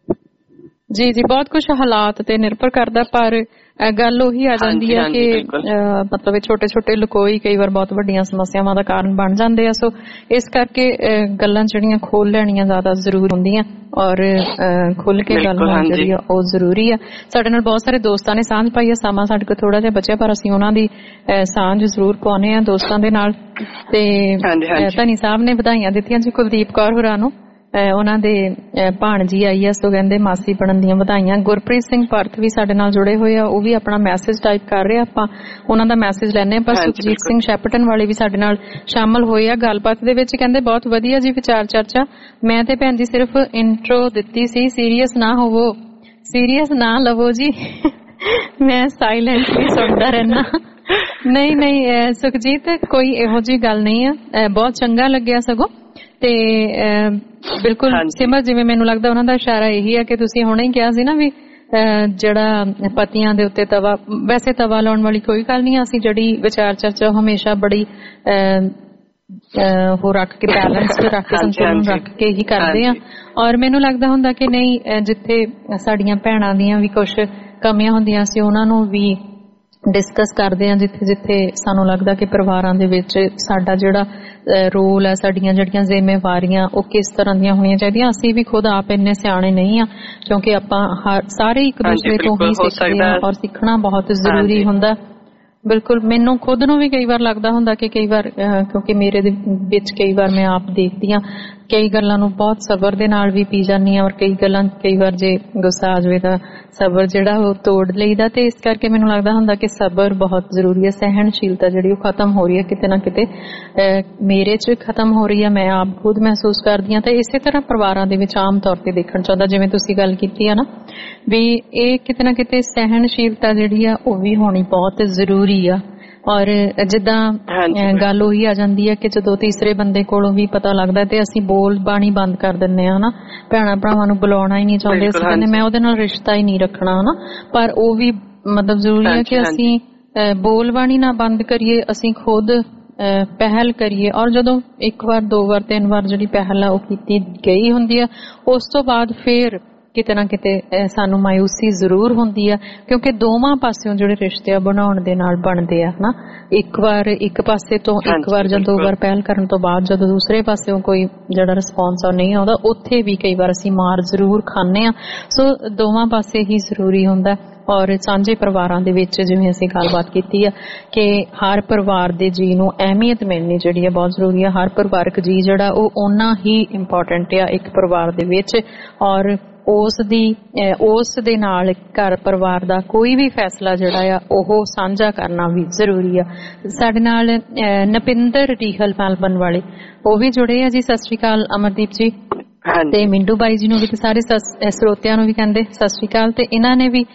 [SPEAKER 2] ਜੀ ਬਹੁਤ ਕੁਝ ਹਾਲਾਤ ਤੇ ਨਿਰਭਰ ਕਰਦਾ, ਪਰ ਗੱਲ ਉਹੀ ਆ ਜਾਂਦੀ ਹੈ ਕਿ ਮਤਲਬ ਇਹ ਛੋਟੇ ਲੁਕੋਈ ਕਈ ਵਾਰ ਬਹੁਤ ਵੱਡੀਆਂ ਸਮੱਸਿਆਵਾਂ ਦਾ ਕਾਰਨ ਬਣ ਜਾਂਦੇ ਆ। ਸੋ ਇਸ ਕਰਕੇ ਗੱਲਾਂ ਜਿਹੜੀਆਂ ਖੋਲ ਲੈਣੀਆਂ ਜ਼ਿਆਦਾ ਜ਼ਰੂਰੀ ਹੁੰਦੀਆਂ, ਔਰ ਖੁੱਲ ਕੇ ਗੱਲ ਹੋਣੀ ਜਿਹੜੀ ਆ ਉਹ ਜ਼ਰੂਰੀ ਆ। ਸਾਡੇ ਨਾਲ ਬਹੁਤ ਸਾਰੇ ਦੋਸਤਾਂ ਨੇ ਸਾਂਝ ਪਾਈ ਆ, ਸਮਾਂ ਸਾਡੇ ਕੋਲ ਥੋੜਾ ਜਿਹਾ ਬਚਿਆ, ਪਰ ਅਸੀਂ ਉਹਨਾਂ ਦੀ ਸਾਂਝ ਜ਼ਰੂਰ ਪਾਉਨੇ ਆ ਦੋਸਤਾਂ ਦੇ ਨਾਲ। ਤੇ ਧਨੀ ਸਾਹਿਬ ਨੇ ਵਧਾਈਆਂ ਦਿੱਤੀਆਂ ਜੀ ਕੁਲਦੀਪ ਕੌਰ ਹੋਰਾਂ ਨੂੰ, ਉਹਨਾਂ ਦੇ ਭਾਣਜੀ ਆਈ ਆ, ਸੋ ਕਹਿੰਦੇ ਮਾਸੀ ਬਣਨ ਦੀਆਂ ਵਧਾਈਆਂ। ਗੁਰਪ੍ਰੀਤ ਸਿੰਘ ਭਰਤ ਵੀ ਸਾਡੇ ਨਾਲ ਜੁੜੇ ਹੋਏ ਆ, ਉਹ ਵੀ ਆਪਣਾ ਮੈਸੇਜ ਟਾਈਪ ਕਰ ਰਹੇ ਆ, ਆਪਾਂ ਉਹਨਾਂ ਦਾ ਮੈਸੇਜ ਲੈਣੇ ਆ। ਪਰ ਸੁਖਜੀਤ ਸਿੰਘ ਸ਼ੈਪਟਨ ਵਾਲੇ ਵੀ ਸਾਡੇ ਨਾਲ ਸ਼ਾਮਲ ਹੋਏ ਆ ਗੱਲਬਾਤ ਦੇ ਵਿੱਚ, ਕਹਿੰਦੇ ਬਹੁਤ ਵਧੀਆ ਜੀ ਵਿਚਾਰ ਚਰਚਾ। ਮੈਂ ਤੇ ਭੈਣ ਜੀ ਸਿਰਫ ਇੰਟਰੋ ਦਿੱਤੀ ਸੀ, ਸੀਰੀਅਸ ਨਾ ਲਵੋ ਜੀ। ਮੈਂ ਸਾਇਲੈਂਟਲੀ ਸੁਣਦਾ ਰਹਿਣਾ। ਨਹੀਂ ਸੁਖਜੀਤ, ਕੋਈ ਇਹੋ ਜਿਹੀ ਗੱਲ ਨਹੀਂ ਆ, ਬਹੁਤ ਚੰਗਾ ਲੱਗਿਆ ਸਗੋਂ। ਤੇ ਬਿਲਕੁਲ ਸਿਮਰ, ਜਿਵੇਂ ਮੈਨੂੰ ਲੱਗਦਾ ਉਹਨਾਂ ਦਾ ਇਸ਼ਾਰਾ ਇਹੀ ਹੈ ਕਿ ਤੁਸੀਂ ਹੁਣੇ ਹੀ ਕਿਹਾ ਸੀ ਨਾ ਵੀ ਜਿਹੜਾ ਪਤੀਆਂ ਦੇ ਉੱਤੇ ਵੈਸੇ ਤਵਾ ਲਾਉਣ ਵਾਲੀ ਕੋਈ ਗੱਲ ਨਹੀਂ। ਅਸੀਂ ਜਿਹੜੀ ਵਿਚਾਰ ਚਰਚਾ ਹਮੇਸ਼ਾ ਬੜੀ ਉਹ ਰੱਖ ਕੇ ਬੈਲੈਂਸ ਰੱਖ ਕੇ ਸੰਤੁਲਨ ਰੱਖ ਕੇ ਹੀ ਕਰਦੇ ਆ। ਔਰ ਮੈਨੂੰ ਲੱਗਦਾ ਹੁੰਦਾ ਕਿ ਨਹੀਂ, ਜਿੱਥੇ ਸਾਡੀਆਂ ਭੈਣਾਂ ਦੀਆਂ ਵੀ ਕੁਛ ਕਮੀਆਂ ਹੁੰਦੀਆਂ ਸੀ ਉਹਨਾਂ ਨੂੰ ਵੀ ਡਿਸਕਸ ਕਰਦੇ ਹਾਂ, ਜਿੱਥੇ ਸਾਨੂੰ ਲੱਗਦਾ ਕਿ ਪਰਿਵਾਰਾਂ ਦੇ ਵਿੱਚ ਸਾਡਾ ਜਿਹੜਾ ਰੋਲ ਹੈ, ਸਾਡੀਆਂ ਜਿਹੜੀਆਂ ਜ਼ਿੰਮੇਵਾਰੀਆਂ ਉਹ ਕਿਸ ਤਰ੍ਹਾਂ ਦੀਆਂ ਹੋਣੀਆਂ ਚਾਹੀਦੀਆਂ। ਅਸੀਂ ਵੀ ਖੁਦ ਆਪ ਇੰਨੇ ਸਿਆਣੇ ਨਹੀਂ ਆ, ਕਿਉਂਕਿ ਆਪਾਂ ਸਾਰੇ ਇੱਕ ਦੂਸਰੇ ਤੋਂ ਹੀ ਸਿੱਖਦੇ ਹਾਂ, ਔਰ ਸਿੱਖਣਾ ਬਹੁਤ ਜ਼ਰੂਰੀ ਹੁੰਦਾ। ਬਿਲਕੁਲ, ਮੈਨੂੰ ਖੁਦ ਨੂੰ ਵੀ ਕਈ ਵਾਰ ਲੱਗਦਾ ਹੁੰਦਾ ਕਿ ਕਈ ਵਾਰ, ਕਿਉਂਕਿ ਮੇਰੇ ਦੇ ਵਿੱਚ ਕਈ ਵਾਰ ਮੈਂ ਆਪ ਦੇਖਦੀ ਹਾਂ, ਕਈ ਗੱਲਾਂ ਨੂੰ ਬਹੁਤ ਸਬਰ ਦੇ ਨਾਲ ਵੀ ਪੀ ਜਾਂਦੀ ਹਾਂ, ਔਰ ਕਈ ਵਾਰ ਜੇ ਗੁੱਸਾ ਆ ਜਾਵੇ ਤਾਂ ਸਬਰ ਜਿਹੜਾ ਉਹ ਤੋੜ ਲਈਦਾ। ਤੇ ਇਸ ਕਰਕੇ ਮੈਨੂੰ ਲੱਗਦਾ ਹੁੰਦਾ ਕਿ ਸਬਰ ਬਹੁਤ ਜ਼ਰੂਰੀ ਹੈ। ਸਹਿਣਸ਼ੀਲਤਾ ਜਿਹੜੀ ਉਹ ਖਤਮ ਹੋ ਰਹੀ ਹੈ ਕਿਤੇ ਨਾ ਕਿਤੇ, ਮੇਰੇ 'ਚ ਖਤਮ ਹੋ ਰਹੀ ਹੈ, ਮੈਂ ਆਪ ਖੁਦ ਮਹਿਸੂਸ ਕਰਦੀ ਹਾਂ। ਤੇ ਇਸੇ ਤਰ੍ਹਾਂ ਪਰਿਵਾਰਾਂ ਦੇ ਵਿੱਚ ਆਮ ਤੌਰ ਤੇ ਦੇਖਣ ਚਾਹੁੰਦਾ, ਜਿਵੇਂ ਤੁਸੀਂ ਗੱਲ ਕੀਤੀ ਆ ਨਾ, ਵੀ ਇਹ ਕਿਤੇ ਨਾ ਕਿਤੇ ਸਹਿਣਸ਼ੀਲਤਾ ਜਿਹੜੀ ਆ ਉਹ ਵੀ ਹੋਣੀ ਬਹੁਤ ਜ਼ਰੂਰੀ ਆ। ਔਰ ਜਿੱਦਾਂ ਗੱਲ ਉਹੀ ਆ ਜਾਂਦੀ ਹੈ ਕਿ ਜਦੋਂ ਤੀਸਰੇ ਬੰਦੇ ਕੋਲੋਂ ਵੀ ਪਤਾ ਲੱਗਦਾ ਤੇ ਅਸੀਂ ਬੋਲ ਬਾਣੀ ਬੰਦ ਕਰ ਦਿੰਦੇ ਹਾਂ ਨਾ, ਭੈਣਾਂ ਭਰਾਵਾਂ ਨੂੰ ਬੁਲਾਉਣਾ ਹੀ ਨਹੀਂ ਚਾਹੁੰਦੇ, ਅਸੀਂ ਕਹਿੰਦੇ ਮੈਂ ਉਹਦੇ ਨਾਲ ਰਿਸ਼ਤਾ ਹੀ ਨਹੀਂ ਰੱਖਣਾ ਹਨਾ। ਪਰ ਉਹ ਵੀ ਮਤਲਬ ਜ਼ਰੂਰੀ ਹੈ ਕਿ ਅਸੀਂ ਬੋਲ ਬਾਣੀ ਨਾ ਬੰਦ ਕਰੀਏ, ਅਸੀਂ ਖੁਦ ਪਹਿਲ ਕਰੀਏ। ਔਰ ਜਦੋਂ 1 ਵਾਰ 2 ਵਾਰ 3 ਵਾਰ ਜਿਹੜੀ ਪਹਿਲ ਆ ਉਹ ਕੀਤੀ ਗਈ ਹੁੰਦੀ ਆ, ਉਸ ਤੋਂ ਬਾਅਦ ਫੇਰ ਕਿਤੇ ਨਾ ਕਿਤੇ ਸਾਨੂੰ ਮਾਯੂਸੀ ਜ਼ਰੂਰ ਹੁੰਦੀ ਆ, ਕਿਉਂਕਿ ਦੋਵਾਂ ਪਾਸਿਓਂ ਜਿਹੜੇ ਰਿਸ਼ਤੇ ਆ ਬਣਾਉਣ ਦੇ ਨਾਲ ਬਣਦੇ ਆ ਨਾ। ਇੱਕ ਪਾਸੇ ਤੋਂ 1 ਵਾਰ ਜਾਂ 2 ਵਾਰ ਪਹਿਲ ਕਰਨ ਤੋਂ ਬਾਅਦ ਜਦੋਂ ਦੂਸਰੇ ਪਾਸਿਓਂ ਕੋਈ ਜਿਹੜਾ ਰਿਸਪੌਂਸ ਆ ਨਹੀਂ ਆਉਂਦਾ, ਉੱਥੇ ਵੀ ਕਈ ਵਾਰ ਅਸੀਂ ਮਾਰ ਜ਼ਰੂਰ ਖਾਂਦੇ ਆ। ਸੋ ਦੋਵਾਂ ਪਾਸੇ ਹੀ ਜ਼ਰੂਰੀ ਹੁੰਦਾ। ਔਰ ਸਾਂਝੇ ਪਰਿਵਾਰਾਂ ਦੇ ਵਿੱਚ ਜਿਵੇਂ ਅਸੀਂ ਗੱਲਬਾਤ ਕੀਤੀ ਆ ਕਿ ਹਰ ਪਰਿਵਾਰ ਦੇ ਜੀਅ ਨੂੰ ਅਹਿਮੀਅਤ ਮਿਲਣੀ ਜਿਹੜੀ ਆ ਬਹੁਤ ਜ਼ਰੂਰੀ ਆ। ਹਰ ਪਰਿਵਾਰਕ ਜੀਅ ਜਿਹੜਾ ਉਹ ਓਨਾ ਹੀ ਇੰਪੋਰਟੈਂਟ ਆ ਇੱਕ ਪਰਿਵਾਰ ਦੇ ਵਿੱਚ, ਔਰ ਉਸ ਦੇ ਨਾਲ ਘਰ ਪਰਿਵਾਰ ਦਾ ਕੋਈ ਵੀ ਫੈਸਲਾ ਜਿਹੜਾ ਆ ਉਹ ਸਾਂਝਾ ਕਰਨਾ ਵੀ ਜ਼ਰੂਰੀ ਆ। ਸਾਡੇ ਨਾਲ ਨਪਿੰਦਰ ਰੀਹਲ ਮੈਲਬਨ ਵਾਲੇ ਉਹ ਵੀ ਜੁੜੇ ਆ ਜੀ। ਸਤਿ ਸ਼੍ਰੀ ਅਕਾਲ ਅਮਰਦੀਪ ਜੀ। ਤੇ ਮਿੰਟੂ ਬਾਈ ਜੀ ਨੂੰ ਵੀ ਤੇ ਸਾਰੇ ਸਰੋਤਿਆਂ ਨੂੰ ਵੀ ਕਹਿੰਦੇ ਸਤਿ ਸ਼੍ਰੀ ਅਕਾਲ। ਤੇ ਇਹਨਾਂ ਨੇ ਵੀ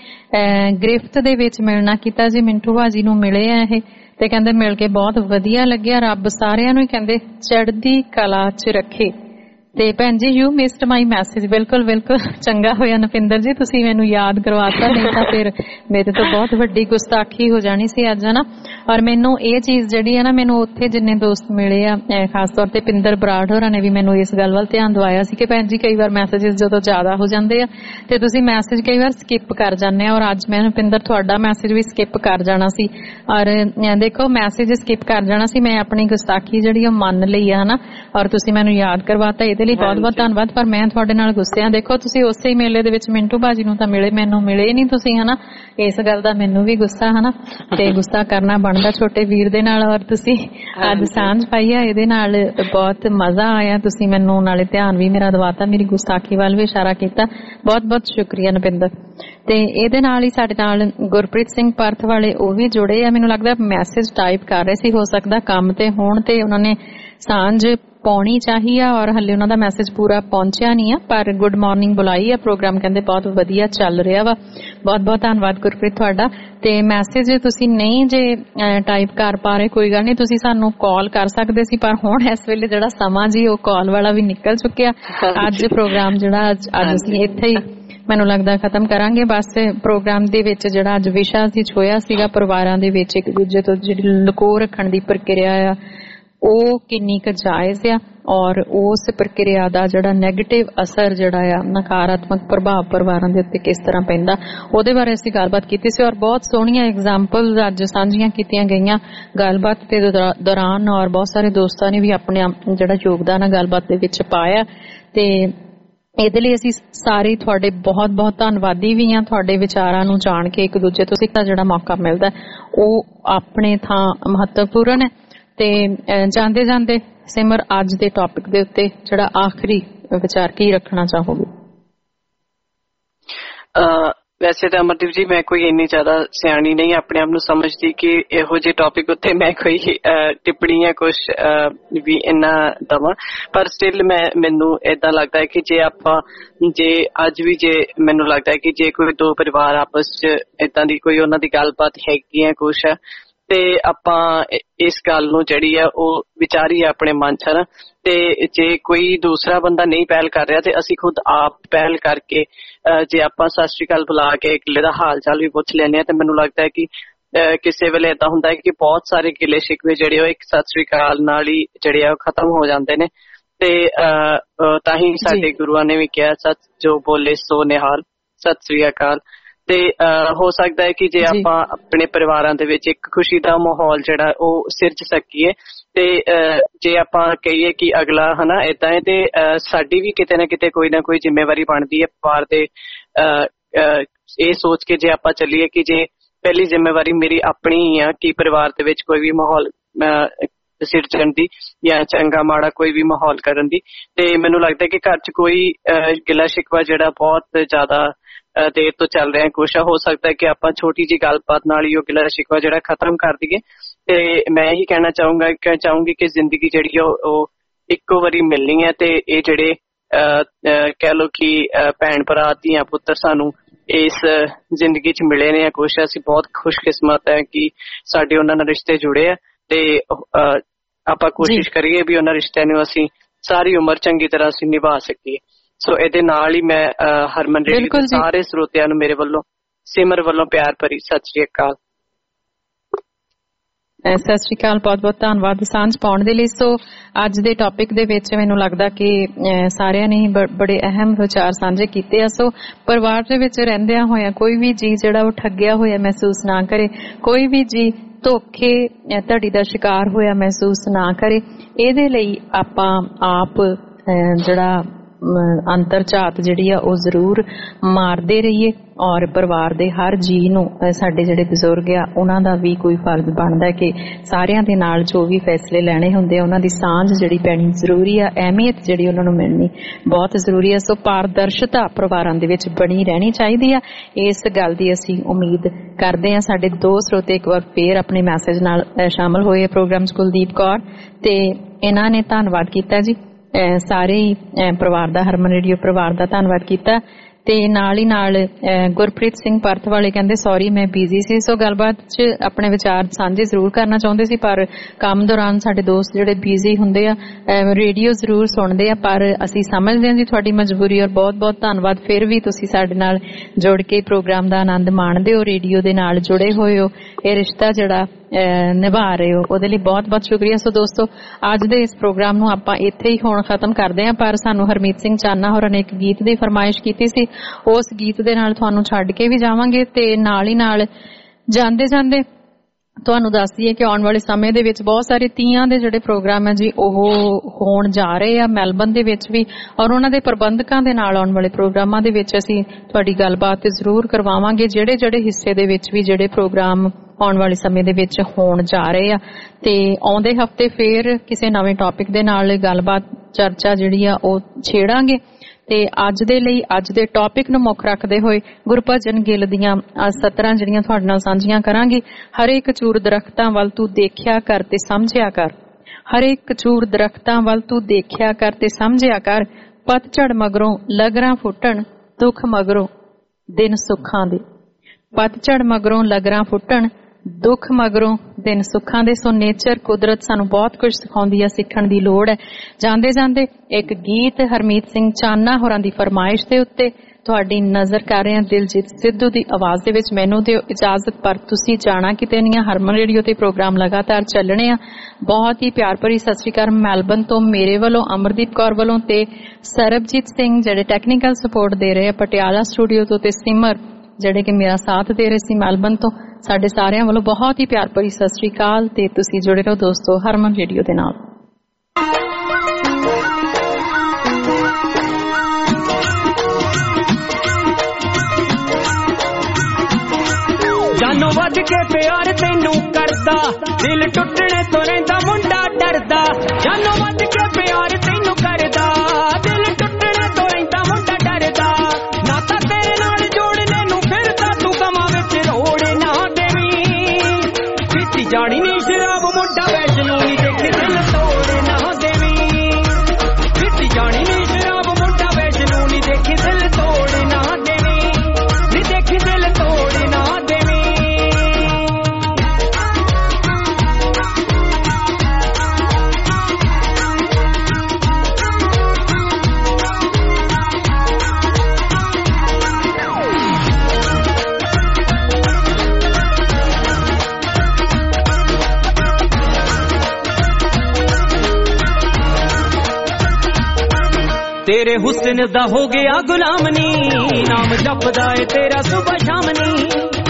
[SPEAKER 2] ਗਿਫਟ ਦੇ ਵਿੱਚ ਮਿਲਣਾ ਕੀਤਾ ਜੀ, ਮਿੰਟੂ ਬਾਜੀ ਨੂੰ ਮਿਲੇ ਆ ਇਹ ਤੇ ਕਹਿੰਦੇ ਮਿਲ ਕੇ ਬਹੁਤ ਵਧੀਆ ਲੱਗਿਆ, ਰੱਬ ਸਾਰਿਆਂ ਨੂੰ ਹੀ ਕਹਿੰਦੇ ਚੜ੍ਹਦੀ ਕਲਾ 'ਚ ਰੱਖੇ। ਤੇ ਭੈਣ ਜੀ ਯੂ ਮਿਸਡ ਮਾਈ ਮੈਸੇਜ। ਬਿਲਕੁਲ ਬਿਲਕੁਲ, ਚੰਗਾ ਹੋਇਆ ਨਪਿੰਦਰ ਜੀ ਤੁਸੀਂ ਮੈਨੂੰ ਯਾਦ ਕਰਵਾਤਾ, ਨਹੀਂ ਤਾਂ ਫਿਰ ਮੇਰੇ ਤੋਂ ਬਹੁਤ ਵੱਡੀ ਗੁਸਤਾਖੀ ਹੋ ਜਾਣੀ ਸੀ ਅੱਜ, ਹਨਾ। ਔਰ ਮੈਨੂੰ ਇਹ ਚੀਜ਼ ਜਿਹੜੀ ਹੈ ਨਾ, ਮੈਨੂੰ ਉੱਥੇ ਜਿੰਨੇ ਦੋਸਤ ਮਿਲੇ ਆ, ਖਾਸ ਤੌਰ ਤੇ ਪਿੰਦਰ ਬਰਾੜ ਹੋਰਾਂ ਨੇ ਵੀ ਮੈਨੂੰ ਇਸ ਗੱਲ ਵੱਲ ਧਿਆਨ ਦਵਾਇਆ ਸੀ ਕਿ ਭੈਣ ਜੀ ਕਈ ਵਾਰ ਮੈਸੇਜਿਸ ਜਦੋਂ ਜ਼ਿਆਦਾ ਹੋ ਜਾਂਦੇ ਆ ਤੇ ਤੁਸੀਂ ਮੈਸੇਜ ਕਈ ਵਾਰ ਸਕਿਪ ਕਰ ਜਾਂਦੇ ਆ, ਔਰ ਅੱਜ ਮੈਂ ਪਿੰਦਰ ਤੁਹਾਡਾ ਮੈਸੇਜ ਵੀ ਸਕਿਪ ਕਰ ਜਾਣਾ ਸੀ। ਔਰ ਦੇਖੋ ਮੈਸੇਜ ਸਕਿਪ ਕਰ ਜਾਣਾ ਸੀ, ਮੈਂ ਆਪਣੀ ਗੁਸਤਾਖੀ ਜਿਹੜੀ ਉਹ ਮੰਨ ਲਈ ਆ, ਹਨਾ, ਔਰ ਤੁਸੀਂ ਮੈਨੂੰ ਯਾਦ ਕਰਵਾਤਾ, ਇਹਦੇ ਲਈ ਬਹੁਤ ਬਹੁਤ ਧੰਨਵਾਦ। ਪਰ ਮੈਂ ਤੁਹਾਡੇ ਨਾਲ ਗੁੱਸੇ ਆ, ਦੇਖੋ ਤੁਸੀਂ ਉਸੇ ਹੀ ਮੇਲੇ ਦੇ ਵਿੱਚ ਮਿੰਟੂ ਬਾਜੀ ਨੂੰ ਤਾਂ ਮਿਲੇ, ਮੈਨੂੰ ਮਿਲੇ ਨਹੀਂ ਤੁਸੀਂ, ਹਨਾ, ਇਸ ਗੱਲ ਦਾ ਮੈਨੂੰ ਵੀ ਗੁੱਸਾ, ਹਨਾ, ਤੇ ਗੁੱਸਾ ਕਰਨਾ ਬਣਦਾ ਛੋਟੇ ਵੀਰ ਦੇ ਨਾਲ। ਔਰ ਤੁਸੀਂ ਅੱਜ ਸਾਂਝ ਪਾਈ ਆ, ਇਹਦੇ ਨਾਲ ਬਹੁਤ ਮਜ਼ਾ ਆਇਆ, ਤੁਸੀਂ ਮੈਨੂੰ ਨਾਲੇ ਧਿਆਨ ਵੀ ਮੇਰਾ ਦਵਾਤਾ, ਮੇਰੀ ਗੁਸਤਾਖੀ ਵੱਲ ਵੀ ਇਸ਼ਾਰਾ ਕੀਤਾ, ਬਹੁਤ ਬਹੁਤ ਸ਼ੁਕਰੀਆ ਨਪਿੰਦਰ। ਤੇ ਇਹਦੇ ਨਾਲ ਹੀ ਸਾਡੇ ਨਾਲ ਗੁਰਪ੍ਰੀਤ ਸਿੰਘ ਪਰਥ ਵਾਲੇ ਉਹ ਵੀ ਜੁੜੇ ਆ, ਮੈਨੂੰ ਲੱਗਦਾ ਮੈਸੇਜ ਟਾਈਪ ਕਰ ਰਹੇ ਸੀ, ਹੋ ਸਕਦਾ ਕੰਮ ਤੇ ਹੋਣ ਤੇ ਉਹਨਾਂ ਨੇ ਸਾਂਝ ਪਾਉਣੀ ਚਾਹੀ ਆ ਔਰ ਹਲੇ ਉਹਨਾਂ ਦਾ ਮੈਸੇਜ ਪੂਰਾ ਪਹੁੰਚਿਆ ਨਹੀਂ ਆ, ਪਰ ਗੁੱਡ ਮਾਰਨਿੰਗ ਬੁਲਾਈ ਆ, ਪ੍ਰੋਗਰਾਮ ਕਹਿੰਦੇ ਬਹੁਤ ਵਧੀਆ ਚੱਲ ਰਿਹਾ ਵਾ। ਬਹੁਤ ਬਹੁਤ ਧੰਨਵਾਦ ਗੁਰਪ੍ਰੀਤ ਤੁਹਾਡਾ। ਤੇ ਮੈਸੇਜ ਤੁਸੀਂ ਨਹੀਂ ਜੇ ਟਾਈਪ ਕਰ ਪਾ ਰਹੇ ਕੋਈ ਗੱਲ ਨਹੀਂ, ਤੁਸੀਂ ਸਾਨੂੰ ਕਾਲ ਕਰ ਸਕਦੇ ਸੀ, ਪਰ ਹੁਣ ਇਸ ਵੇਲੇ ਜਿਹੜਾ ਸਮਾਂ ਜੀ ਉਹ ਕਾਲ ਵਾਲਾ ਵੀ ਨਿਕਲ ਚੁੱਕਿਆ। ਅੱਜ ਪ੍ਰੋਗਰਾਮ ਜਿਹੜਾ ਅੱਜ ਅਸੀਂ ਇੱਥੇ ਹੀ ਮੈਨੂੰ ਲੱਗਦਾ ਖਤਮ ਕਰਾਂਗੇ। ਬਸ ਪ੍ਰੋਗਰਾਮ ਦੇ ਵਿੱਚ ਜਿਹੜਾ ਅੱਜ ਵਿਸ਼ਾ ਸੀ ਛੋਇਆ ਸੀਗਾ ਪਰਿਵਾਰਾਂ ਦੇ ਵਿੱਚ ਇੱਕ ਦੂਜੇ ਤੋਂ ਜਿਹੜੀ ਲੁਕੋ ਰੱਖਣ ਦੀ ਪ੍ਰਕਿਰਿਆ ਆ ਉਹ ਕਿੰਨੀ ਕੁ ਜਾਇਜ਼ ਆ, ਔਰ ਉਸ ਪ੍ਰਕਿਰਿਆ ਦਾ ਜਿਹੜਾ ਨੈਗੇਟਿਵ ਅਸਰ ਜਿਹੜਾ ਆ, ਨਕਾਰਾਤਮਕ ਪ੍ਰਭਾਵ ਪਰਿਵਾਰਾਂ ਦੇ ਉੱਤੇ ਕਿਸ ਤਰ੍ਹਾਂ ਪੈਂਦਾ, ਉਹਦੇ ਬਾਰੇ ਅਸੀਂ ਗੱਲਬਾਤ ਕੀਤੀ ਸੀ। ਔਰ ਬਹੁਤ ਸੋਹਣੀਆਂ ਐਗਜ਼ਾਮਪਲਸ ਅੱਜ ਸਾਂਝੀਆਂ ਕੀਤੀਆਂ ਗਈਆਂ ਗੱਲਬਾਤ ਦੇ ਦੌਰਾਨ, ਔਰ ਬਹੁਤ ਸਾਰੇ ਦੋਸਤਾਂ ਨੇ ਵੀ ਆਪਣੇ ਜਿਹੜਾ ਯੋਗਦਾਨ ਆ ਗੱਲਬਾਤ ਦੇ ਵਿੱਚ ਪਾਇਆ। ਤੇ ਇਹਦੇ ਲਈ ਅਸੀਂ ਸਾਰੇ ਤੁਹਾਡੇ ਬਹੁਤ ਬਹੁਤ ਧੰਨਵਾਦੀ ਵੀ ਹਾਂ। ਤੁਹਾਡੇ ਵਿਚਾਰਾਂ ਨੂੰ ਜਾਣ ਕੇ ਇੱਕ ਦੂਜੇ ਤੋਂ ਸਿੱਖਣ ਦਾ ਜਿਹੜਾ ਮੌਕਾ ਮਿਲਦਾ ਉਹ ਆਪਣੇ ਥਾਂ ਮਹੱਤਵਪੂਰਨ ਹੈ। ਤੇ ਜਾਂਦੇ ਜਾਂਦੇ ਸਿਮਰ ਅੱਜ ਦੇ ਟੌਪਿਕ ਦੇ ਉੱਤੇ ਜਿਹੜਾ ਆਖਰੀ ਵਿਚਾਰ ਕੀ ਰੱਖਣਾ ਚਾਹੋਗੇ?
[SPEAKER 5] ਵੈਸੇ ਤਾਂ ਅਮਰਦੀਪ ਜੀ ਮੈਂ ਕੋਈ ਇੰਨੀ ਜ਼ਿਆਦਾ ਸਿਆਣੀ ਨਹੀਂ ਆਪਣੇ ਆਪ ਨੂੰ ਸਮਝਦੀ ਕਿ ਇਹੋ ਜਿਹੇ ਟੌਪਿਕ ਉੱਤੇ ਮੈਂ ਕੋਈ ਟਿੱਪਣੀ ਜਾਂ ਕੁਛ ਵੀ ਇੰਨਾ ਦਵਾਂ, ਪਰ ਸਟਿਲ ਮੈਨੂੰ ਏਦਾਂ ਲੱਗਦਾ ਹੈ ਕਿ ਜੇ ਅੱਜ ਵੀ ਜੇ ਮੈਨੂੰ ਲੱਗਦਾ ਹੈ ਕਿ ਜੇ ਕੋਈ ਦੋ ਪਰਿਵਾਰ ਆਪਸ ਚ ਏਦਾਂ ਦੀ ਕੋਈ ਉਹਨਾਂ ਦੀ ਗੱਲਬਾਤ ਹੈਗੀ ਹੈ ਕੁਛ ਹੈ, ਤੇ ਆਪਾਂ ਇਸ ਗੱਲ ਨੂੰ ਜਿਹੜੀ ਆ ਉਹ ਵਿਚਾਰੀਏ ਆਪਣੇ ਮਨ ਚ, ਹਨਾ। ਤੇ ਜੇ ਕੋਈ ਦੂਸਰਾ ਬੰਦਾ ਨਹੀਂ ਪਹਿਲ ਕਰ ਰਿਹਾ ਤੇ ਅਸੀਂ ਖੁਦ ਆਪ ਪਹਿਲ ਕਰਕੇ ਜੇ ਆਪਾਂ ਸਤਿ ਸ਼੍ਰੀ ਅਕਾਲ ਬੁਲਾ ਕੇ ਅਗਲੇ ਦਾ ਹਾਲ ਚਾਲ ਵੀ ਪੁੱਛ ਲੈਂਦੇ ਹਾਂ, ਤੇ ਮੈਨੂੰ ਲੱਗਦਾ ਹੈ ਕਿ ਕਿਸੇ ਵੇਲੇ ਏਦਾਂ ਹੁੰਦਾ ਹੈ ਕਿ ਬਹੁਤ ਸਾਰੇ ਗਿਲੇ ਸ਼ਿਕਵੇ ਜਿਹੜੇ ਉਹ ਇੱਕ ਸਤਿ ਸ਼੍ਰੀ ਅਕਾਲ ਨਾਲ ਹੀ ਜਿਹੜੇ ਆ ਉਹ ਖਤਮ ਹੋ ਜਾਂਦੇ ਨੇ। ਤੇ ਤਾਂ ਹੀ ਸਾਡੇ ਗੁਰੂਆਂ ਨੇ ਵੀ ਕਿਹਾ ਸੱਚ ਜੋ ਬੋਲੇ ਸੋ ਨਿਹਾਲ, ਸਤਿ ਸ਼੍ਰੀ ਅਕਾਲ। ਤੇ ਹੋ ਸਕਦਾ ਹੈ ਕਿ ਜੇ ਆਪਾਂ ਆਪਣੇ ਪਰਿਵਾਰਾਂ ਦੇ ਵਿੱਚ ਇੱਕ ਖੁਸ਼ੀ ਦਾ ਮਾਹੌਲ ਜਿਹੜਾ ਉਹ ਸਿਰਜ ਸਕੀਏ, ਤੇ ਜੇ ਆਪਾਂ ਕਹੀਏ ਕਿ ਅਗਲਾ ਹਨਾ ਏਦਾਂ ਹੈ, ਤੇ ਸਾਡੀ ਵੀ ਕਿਤੇ ਨਾ ਕਿਤੇ ਕੋਈ ਨਾ ਕੋਈ ਜ਼ਿੰਮੇਵਾਰੀ ਬਣਦੀ ਹੈ ਪਰਿਵਾਰ ਦੇ। ਇਹ ਸੋਚ ਕੇ ਜੇ ਆਪਾਂ ਚੱਲੀਏ ਕਿ ਜੇ ਪਹਿਲੀ ਜ਼ਿੰਮੇਵਾਰੀ ਮੇਰੀ ਆਪਣੀ ਹੀ ਆ ਕਿ ਪਰਿਵਾਰ ਦੇ ਵਿੱਚ ਕੋਈ ਵੀ ਮਾਹੌਲ ਸਿਰਜਣ ਦੀ ਜਾਂ ਚੰਗਾ ਮਾੜਾ ਕੋਈ ਵੀ ਮਾਹੌਲ ਕਰਨ ਦੀ, ਤੇ ਮੈਨੂੰ ਲੱਗਦਾ ਕਿ ਘਰ ਚ ਕੋਈ ਗਿਲਾ ਸ਼ਿਕਵਾ ਜਿਹੜਾ ਬਹੁਤ ਜ਼ਿਆਦਾ ਦੇਰ ਤੋਂ ਚੱਲ ਰਿਹਾ ਕੁਛ ਹੋ ਸਕਦਾ ਕਿ ਆਪਾਂ ਛੋਟੀ ਜਿਹੀ ਗੱਲਬਾਤ ਨਾਲ ਹੀ ਉਹ ਗਿਲਾ ਸ਼ਿਕਵਾ ਜਿਹੜਾ ਖਤਮ ਕਰ ਦਈਏ। ਤੇ ਮੈਂ ਇਹੀ ਕਹਿਣਾ ਚਾਹੂੰਗੀ ਕਿ ਜ਼ਿੰਦਗੀ ਜਿਹੜੀ ਉਹ ਇੱਕੋ ਵਾਰੀ ਮਿਲਣੀ ਹੈ, ਤੇ ਇਹ ਜਿਹੜੇ ਕਹਿ ਲਓ ਕਿ ਭੈਣ ਭਰਾ ਧੀਆਂ ਪੁੱਤਰ ਸਾਨੂੰ ਇਸ ਜ਼ਿੰਦਗੀ ਚ ਮਿਲੇ ਨੇ ਕੁਛ, ਅਸੀਂ ਬਹੁਤ ਖੁਸ਼ਕਿਸਮਤ ਹੈ ਕਿ ਸਾਡੇ ਉਹਨਾਂ ਨਾਲ ਰਿਸ਼ਤੇ ਜੁੜੇ ਆ, ਤੇ ਆਪਾਂ ਕੋਸ਼ਿਸ਼ ਕਰੀਏ ਵੀ ਉਹਨਾਂ ਰਿਸ਼ਤਿਆਂ ਨੂੰ ਅਸੀਂ ਸਾਰੀ ਉਮਰ ਚੰਗੀ ਤਰ੍ਹਾਂ ਅਸੀਂ ਨਿਭਾ ਸਕੀਏ। ਸੋ ਇਹਦੇ ਨਾਲ ਹੀ ਮੈਂ ਹਰਮਨ ਰੇਡੀਓ ਦੇ ਸਾਰੇ ਸਰੋਤਿਆਂ ਨੂੰ ਮੇਰੇ ਵੱਲੋਂ ਸਿਮਰ ਵੱਲੋਂ ਪਿਆਰ ਭਰੀ ਸਤਿ ਸ਼੍ਰੀ ਅਕਾਲ।
[SPEAKER 2] ਸਤਿ ਸ਼੍ਰੀ ਅਕਾਲ, ਬਹੁਤ ਬਹੁਤ ਧੰਨਵਾਦ ਸਾਂਝ ਪਾਉਣ ਦੇ ਲਈ। ਸੋ ਅੱਜ ਦੇ ਟੌਪਿਕ ਦੇ ਵਿੱਚ ਮੈਨੂੰ ਲੱਗਦਾ ਕਿ ਸਾਰਿਆਂ ਨੇ ਬੜੇ ਅਹਿਮ ਵਿਚਾਰ ਸਾਂਝੇ ਕੀਤੇ ਆ। ਸੋ ਪਰਿਵਾਰ ਦੇ ਵਿੱਚ ਰਹਿੰਦਿਆਂ ਹੋਇਆ ਕੋਈ ਵੀ ਜੀ ਜਿਹੜਾ ਉਹ ਠੱਗਿਆ ਹੋਇਆ ਮਹਿਸੂਸ ਨਾ ਕਰੇ, ਕੋਈ ਵੀ ਜੀ ਧੋਖੇ ਧੜੀ ਦਾ ਸ਼ਿਕਾਰ ਹੋਇਆ ਮਹਿਸੂਸ ਨਾ ਕਰੇ। ਇਹਦੇ ਲਈ ਆਪਾਂ ਆਪ ਜਿਹੜਾ ਅੰਤਰ ਝਾਤ ਜਿਹੜੀ ਆ ਉਹ ਜ਼ਰੂਰ ਮਾਰਦੇ ਰਹੀਏ, ਔਰ ਪਰਿਵਾਰ ਦੇ ਹਰ ਜੀਅ ਨੂੰ, ਸਾਡੇ ਜਿਹੜੇ ਬਜ਼ੁਰਗ ਆ ਉਹਨਾਂ ਦਾ ਵੀ ਕੋਈ ਫਰਜ਼ ਬਣਦਾ ਕਿ ਸਾਰਿਆਂ ਦੇ ਨਾਲ ਜੋ ਵੀ ਫੈਸਲੇ ਲੈਣੇ ਹੁੰਦੇ ਆ ਉਹਨਾਂ ਦੀ ਸਾਂਝ ਜਿਹੜੀ ਪੈਣੀ ਜ਼ਰੂਰੀ ਆ, ਅਹਿਮੀਅਤ ਜਿਹੜੀ ਉਹਨਾਂ ਨੂੰ ਮਿਲਣੀ ਬਹੁਤ ਜ਼ਰੂਰੀ ਆ। ਸੋ ਪਾਰਦਰਸ਼ਤਾ ਪਰਿਵਾਰਾਂ ਦੇ ਵਿੱਚ ਬਣੀ ਰਹਿਣੀ ਚਾਹੀਦੀ ਆ, ਇਸ ਗੱਲ ਦੀ ਅਸੀਂ ਉਮੀਦ ਕਰਦੇ ਹਾਂ। ਸਾਡੇ ਦੋ ਸਰੋਤੇ ਇੱਕ ਵਾਰ ਫੇਰ ਆਪਣੇ ਮੈਸੇਜ ਨਾਲ ਸ਼ਾਮਲ ਹੋਏ ਪ੍ਰੋਗਰਾਮ 'ਚ, ਕੁਲਦੀਪ ਕੌਰ ਤੇ ਇਹਨਾਂ ਨੇ ਧੰਨਵਾਦ ਕੀਤਾ ਜੀ। ਸਾਰੇ ਪਰਿਵਾਰ ਦਾ, ਹਰਮਨ ਰੇਡੀਓ ਪਰਿਵਾਰ ਦਾ ਧੰਨਵਾਦ ਕੀਤਾ। ਤੇ ਨਾਲ ਹੀ ਨਾਲ ਗੁਰਪ੍ਰੀਤ ਸਿੰਘ ਪਰਥ ਵਾਲੇ ਕਹਿੰਦੇ ਸੌਰੀ ਮੈਂ ਬਿਜ਼ੀ ਸੀ। ਸੋ ਗੱਲਬਾਤ 'ਚ ਆਪਣੇ ਵਿਚਾਰ ਸਾਂਝੇ ਜ਼ਰੂਰ ਕਰਨਾ ਚਾਹੁੰਦੇ ਸੀ, ਪਰ ਕੰਮ ਦੌਰਾਨ ਸਾਡੇ ਦੋਸਤ ਜਿਹੜੇ ਬਿਜ਼ੀ ਹੁੰਦੇ ਆ ਰੇਡੀਓ ਜ਼ਰੂਰ ਸੁਣਦੇ ਆ, ਪਰ ਅਸੀਂ ਸਮਝਦੇ ਹਾਂ ਜੀ ਤੁਹਾਡੀ ਮਜਬੂਰੀ। ਔਰ ਬਹੁਤ ਬਹੁਤ ਧੰਨਵਾਦ ਫਿਰ ਵੀ ਤੁਸੀਂ ਸਾਡੇ ਨਾਲ ਜੁੜ ਕੇ ਪ੍ਰੋਗਰਾਮ ਦਾ ਆਨੰਦ ਮਾਣਦੇ ਹੋ, ਰੇਡੀਓ ਦੇ ਨਾਲ ਜੁੜੇ ਹੋਏ ਹੋ, ਇਹ ਰਿਸ਼ਤਾ ਜਿਹੜਾ ਨਿਭਾ ਰਹੇ ਹੋ, ਉਹਦੇ ਲਈ ਬਹੁਤ ਬਹੁਤ ਸ਼ੁਕਰੀਆ। ਸੋ ਦੋਸਤੋ ਅੱਜ ਦੇ ਇਸ ਪ੍ਰੋਗਰਾਮ ਨੂੰ ਆਪਾਂ ਇੱਥੇ ਹੀ ਹੁਣ ਖਤਮ ਕਰਦੇ ਹਾਂ, ਪਰ ਸਾਨੂੰ ਹਰਮੀਤ ਸਿੰਘ ਚਾਨਾ ਹੋਰਾਂ ਨੇ ਇੱਕ ਗੀਤ ਦੀ ਫਰਮਾਇਸ਼ ਕੀਤੀ ਸੀ, ਉਸ ਗੀਤ ਦੇ ਨਾਲ ਤੁਹਾਨੂੰ ਛੱਡ ਕੇ ਵੀ ਜਾਵਾਂਗੇ। ਤੇ ਨਾਲ ਹੀ ਨਾਲ ਜਾਂਦੇ ਜਾਂਦੇ ਤੁਹਾਨੂੰ ਦੱਸ ਦਈਏ ਕਿ ਆਉਣ ਵਾਲੇ ਸਮੇਂ ਦੇ ਵਿੱਚ ਬਹੁਤ ਸਾਰੇ ਤੀਆਂ ਦੇ ਜਿਹੜੇ ਪ੍ਰੋਗਰਾਮ ਹੈ ਜੀ ਉਹ ਹੋਣ ਜਾ ਰਹੇ ਆ ਮੈਲਬਨ ਦੇ ਵਿੱਚ ਵੀ, ਔਰ ਉਹਨਾਂ ਦੇ ਪ੍ਰਬੰਧਕਾਂ ਦੇ ਨਾਲ ਆਉਣ ਵਾਲੇ ਪ੍ਰੋਗਰਾਮਾਂ ਦੇ ਵਿੱਚ ਅਸੀਂ ਤੁਹਾਡੀ ਗੱਲਬਾਤ ਜ਼ਰੂਰ ਕਰਵਾਵਾਂਗੇ, ਜਿਹੜੇ ਜਿਹੜੇ ਹਿੱਸੇ ਦੇ ਵਿੱਚ ਵੀ ਜਿਹੜੇ ਪ੍ਰੋਗਰਾਮ ਆਉਣ ਵਾਲੇ ਸਮੇਂ ਦੇ ਵਿੱਚ ਹੋਣ ਜਾ ਰਹੇ ਆ। ਤੇ ਆਉਂਦੇ ਹਫ਼ਤੇ ਫੇਰ ਕਿਸੇ ਨਵੇਂ ਟੌਪਿਕ ਦੇ ਨਾਲ ਗੱਲਬਾਤ ਚਰਚਾ ਜਿਹੜੀ ਆ ਉਹ ਛੇੜਾਂਗੇ। ਤੇ ਅੱਜ ਦੇ ਲਈ ਅੱਜ ਦੇ ਟੌਪਿਕ ਨੂੰ ਮੁੱਖ ਰੱਖਦੇ ਹੋਏ ਗੁਰਭਜਨ ਗਿੱਲ ਦੀਆਂ 17 ਜਿਹੜੀਆਂ ਤੁਹਾਡੇ ਨਾਲ ਸਾਂਝੀਆਂ ਕਰਾਂਗੀ। ਹਰੇਕ ਕਚੂਰ ਦਰਖਤਾਂ ਵੱਲ ਤੂੰ ਦੇਖਿਆ ਕਰ ਤੇ ਸਮਝਿਆ ਕਰ, ਹਰੇਕ ਕਚੂਰ ਦਰਖਤਾਂ ਵੱਲ ਤੂੰ ਦੇਖਿਆ ਕਰ ਤੇ ਸਮਝਿਆ ਕਰ, ਪਤਝੜ ਮਗਰੋਂ ਲਗਰਾਂ ਫੁੱਟਣ, ਦੁੱਖ ਮਗਰੋਂ ਦਿਨ ਸੁੱਖਾਂ ਦੇ, ਪਤਝੜ ਮਗਰੋਂ ਲਗਰਾਂ ਫੁੱਟਣ, ਦੁੱਖ ਮਗਰੋਂ ਦਿਨ ਸੁੱਖਾਂ ਦੇ। ਸੋ ਨੇਚਰ, ਕੁਦਰਤ ਸਾਨੂੰ ਬਹੁਤ ਕੁਝ ਸਿਖਾਉਂਦੀ ਹੈ, ਸਿੱਖਣ ਦੀ ਲੋੜ ਹੈ। ਜਾਂਦੇ ਜਾਂਦੇ ਇੱਕ ਗੀਤ ਹਰਮੀਤ ਸਿੰਘ ਚਾਨਾ ਹੋਰਾਂ ਦੀ ਫਰਮਾਇਸ਼ ਦੇ ਉੱਤੇ ਤੁਹਾਡੀ ਨਜ਼ਰ ਕਰ ਰਹੇ ਹਾਂ ਦਿਲਜੀਤ ਸਿੱਧੂ ਦੀ ਆਵਾਜ਼ ਦੇ ਵਿੱਚ। ਮੈਨੂੰ ਦਿਓ ਇਜਾਜ਼ਤ, ਪਰ ਤੁਸੀਂ ਜਾਣਾ ਕਿਤੇ ਨਹੀਂ ਆ, ਹਰਮਨ ਰੇਡੀਓ ਤੇ ਪ੍ਰੋਗਰਾਮ ਲਗਾਤਾਰ ਚੱਲਣੇ ਆ। ਬਹੁਤ ਹੀ ਪਿਆਰ ਭਰੀ ਸਤਿ ਸ਼੍ਰੀ ਅਕਾਲ ਮੈਲਬਨ ਤੋਂ ਮੇਰੇ ਵੱਲੋਂ, ਅਮਰਦੀਪ ਕੌਰ ਵੱਲੋਂ ਤੇ ਸਰਬਜੀਤ ਸਿੰਘ ਜਿਹੜੇ ਟੈਕਨੀਕਲ ਸਪੋਰਟ ਦੇ ਰਹੇ ਆ ਪਟਿਆਲਾ ਸਟੂਡੀਓ ਤੋਂ, ਤੇ ਸਿਮਰ ਜਿਹੜੇ ਕਿ ਮੇਰਾ ਸਾਥ ਦੇ ਰਹੇ ਸੀ ਮੈਲਬਨ ਤੋਂ। ਸਾਡੇ ਸਾਰਿਆਂ ਵੱਲੋਂ ਬਹੁਤ ਹੀ ਪਿਆਰ ਭਰੀ ਸਤਿ ਸ਼੍ਰੀ ਅਕਾਲ ਤੇ ਤੁਸੀਂ ਜੁੜੇ ਰਹੋ ਦੋਸਤੋ ਹਰਮਨ ਰੇਡੀਓ ਦੇ ਨਾਲ।
[SPEAKER 3] ਜਾਨੋਂ ਵੱਧ ਕੇ ਪਿਆਰ ਤੈਨੂੰ ਕਰਦਾ, ਦਿਲ ਟੁੱਟਣੇ ਤੋਂ ਰਹਿੰਦਾ ਮੁੰਡਾ ਡਰਦਾ। ਜਾਨੋਂ ਵੱਧ ਕੇ ਪਿਆਰ ਤੈਨੂੰ ਕਰਦਾ, ਦਿਲ ਟੁੱਟਣੇ ਤੋਂ ਰਹਿੰਦਾ ਮੁੰਡਾ ਡਰਦਾ। ਨਾ ਤਾਂ ਤੇਰੇ ਨਾਲ ਜੋੜਨੇ ਨੂੰ ਫਿਰਦਾ, ਤੂੰ ਗਮਾਂ ਵਿੱਚ ਰੋੜ ਨਾ ਦੇਵੀਂ। ਪੀਤੀ ਜਾਣੀ ਨੀ ਸ਼ਰਾਬ ਮੁੰਡਾ ਵੈਸ਼ਨੂੰ ਨੀ ਦੇਖੀ ਦਿਲ ਤੋੜ ਨਾ ਦੇਵੀਂ। ਪੀਤੀ ਜਾਣੀ ਨੀ ਸ਼ਰਾਬ ਮੁੰਡਾ ਵੈਸ਼ਨੂੰ ਨੀ ਦੇਖੀ ਦਿਲ ਤੋੜ ਨਾ ਦੇਵੀਂ, ਨੀ ਦੇਖੀ ਦਿਲ ਤੋੜ ਨਾ ਦੇਵੀਂ। तेरे हुस्न दा हो गया गुलाम नी, नाम जपदा है तेरा सुबह शाम नी।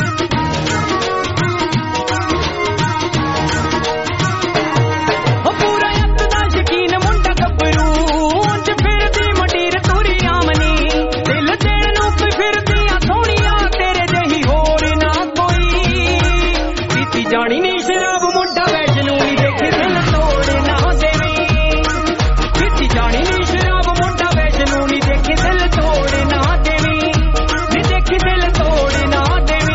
[SPEAKER 3] पूरा अक दा यकीन मुंडा गबरू, उंज फिरदी मंडीर तुरी आमनी। दिल देण नूं कोई फिरदियां सोहणियां, तेरे जही होर ना कोई। पीती जानी नी शराब मुंडा वैशनू नी देखे दिल तोड़ ना देवी। पीती जानी नी शराब मुंडा वैशनू नी देखे दिल तोड़ ना देवी, नी देखी दिल तोड़ ना देवी।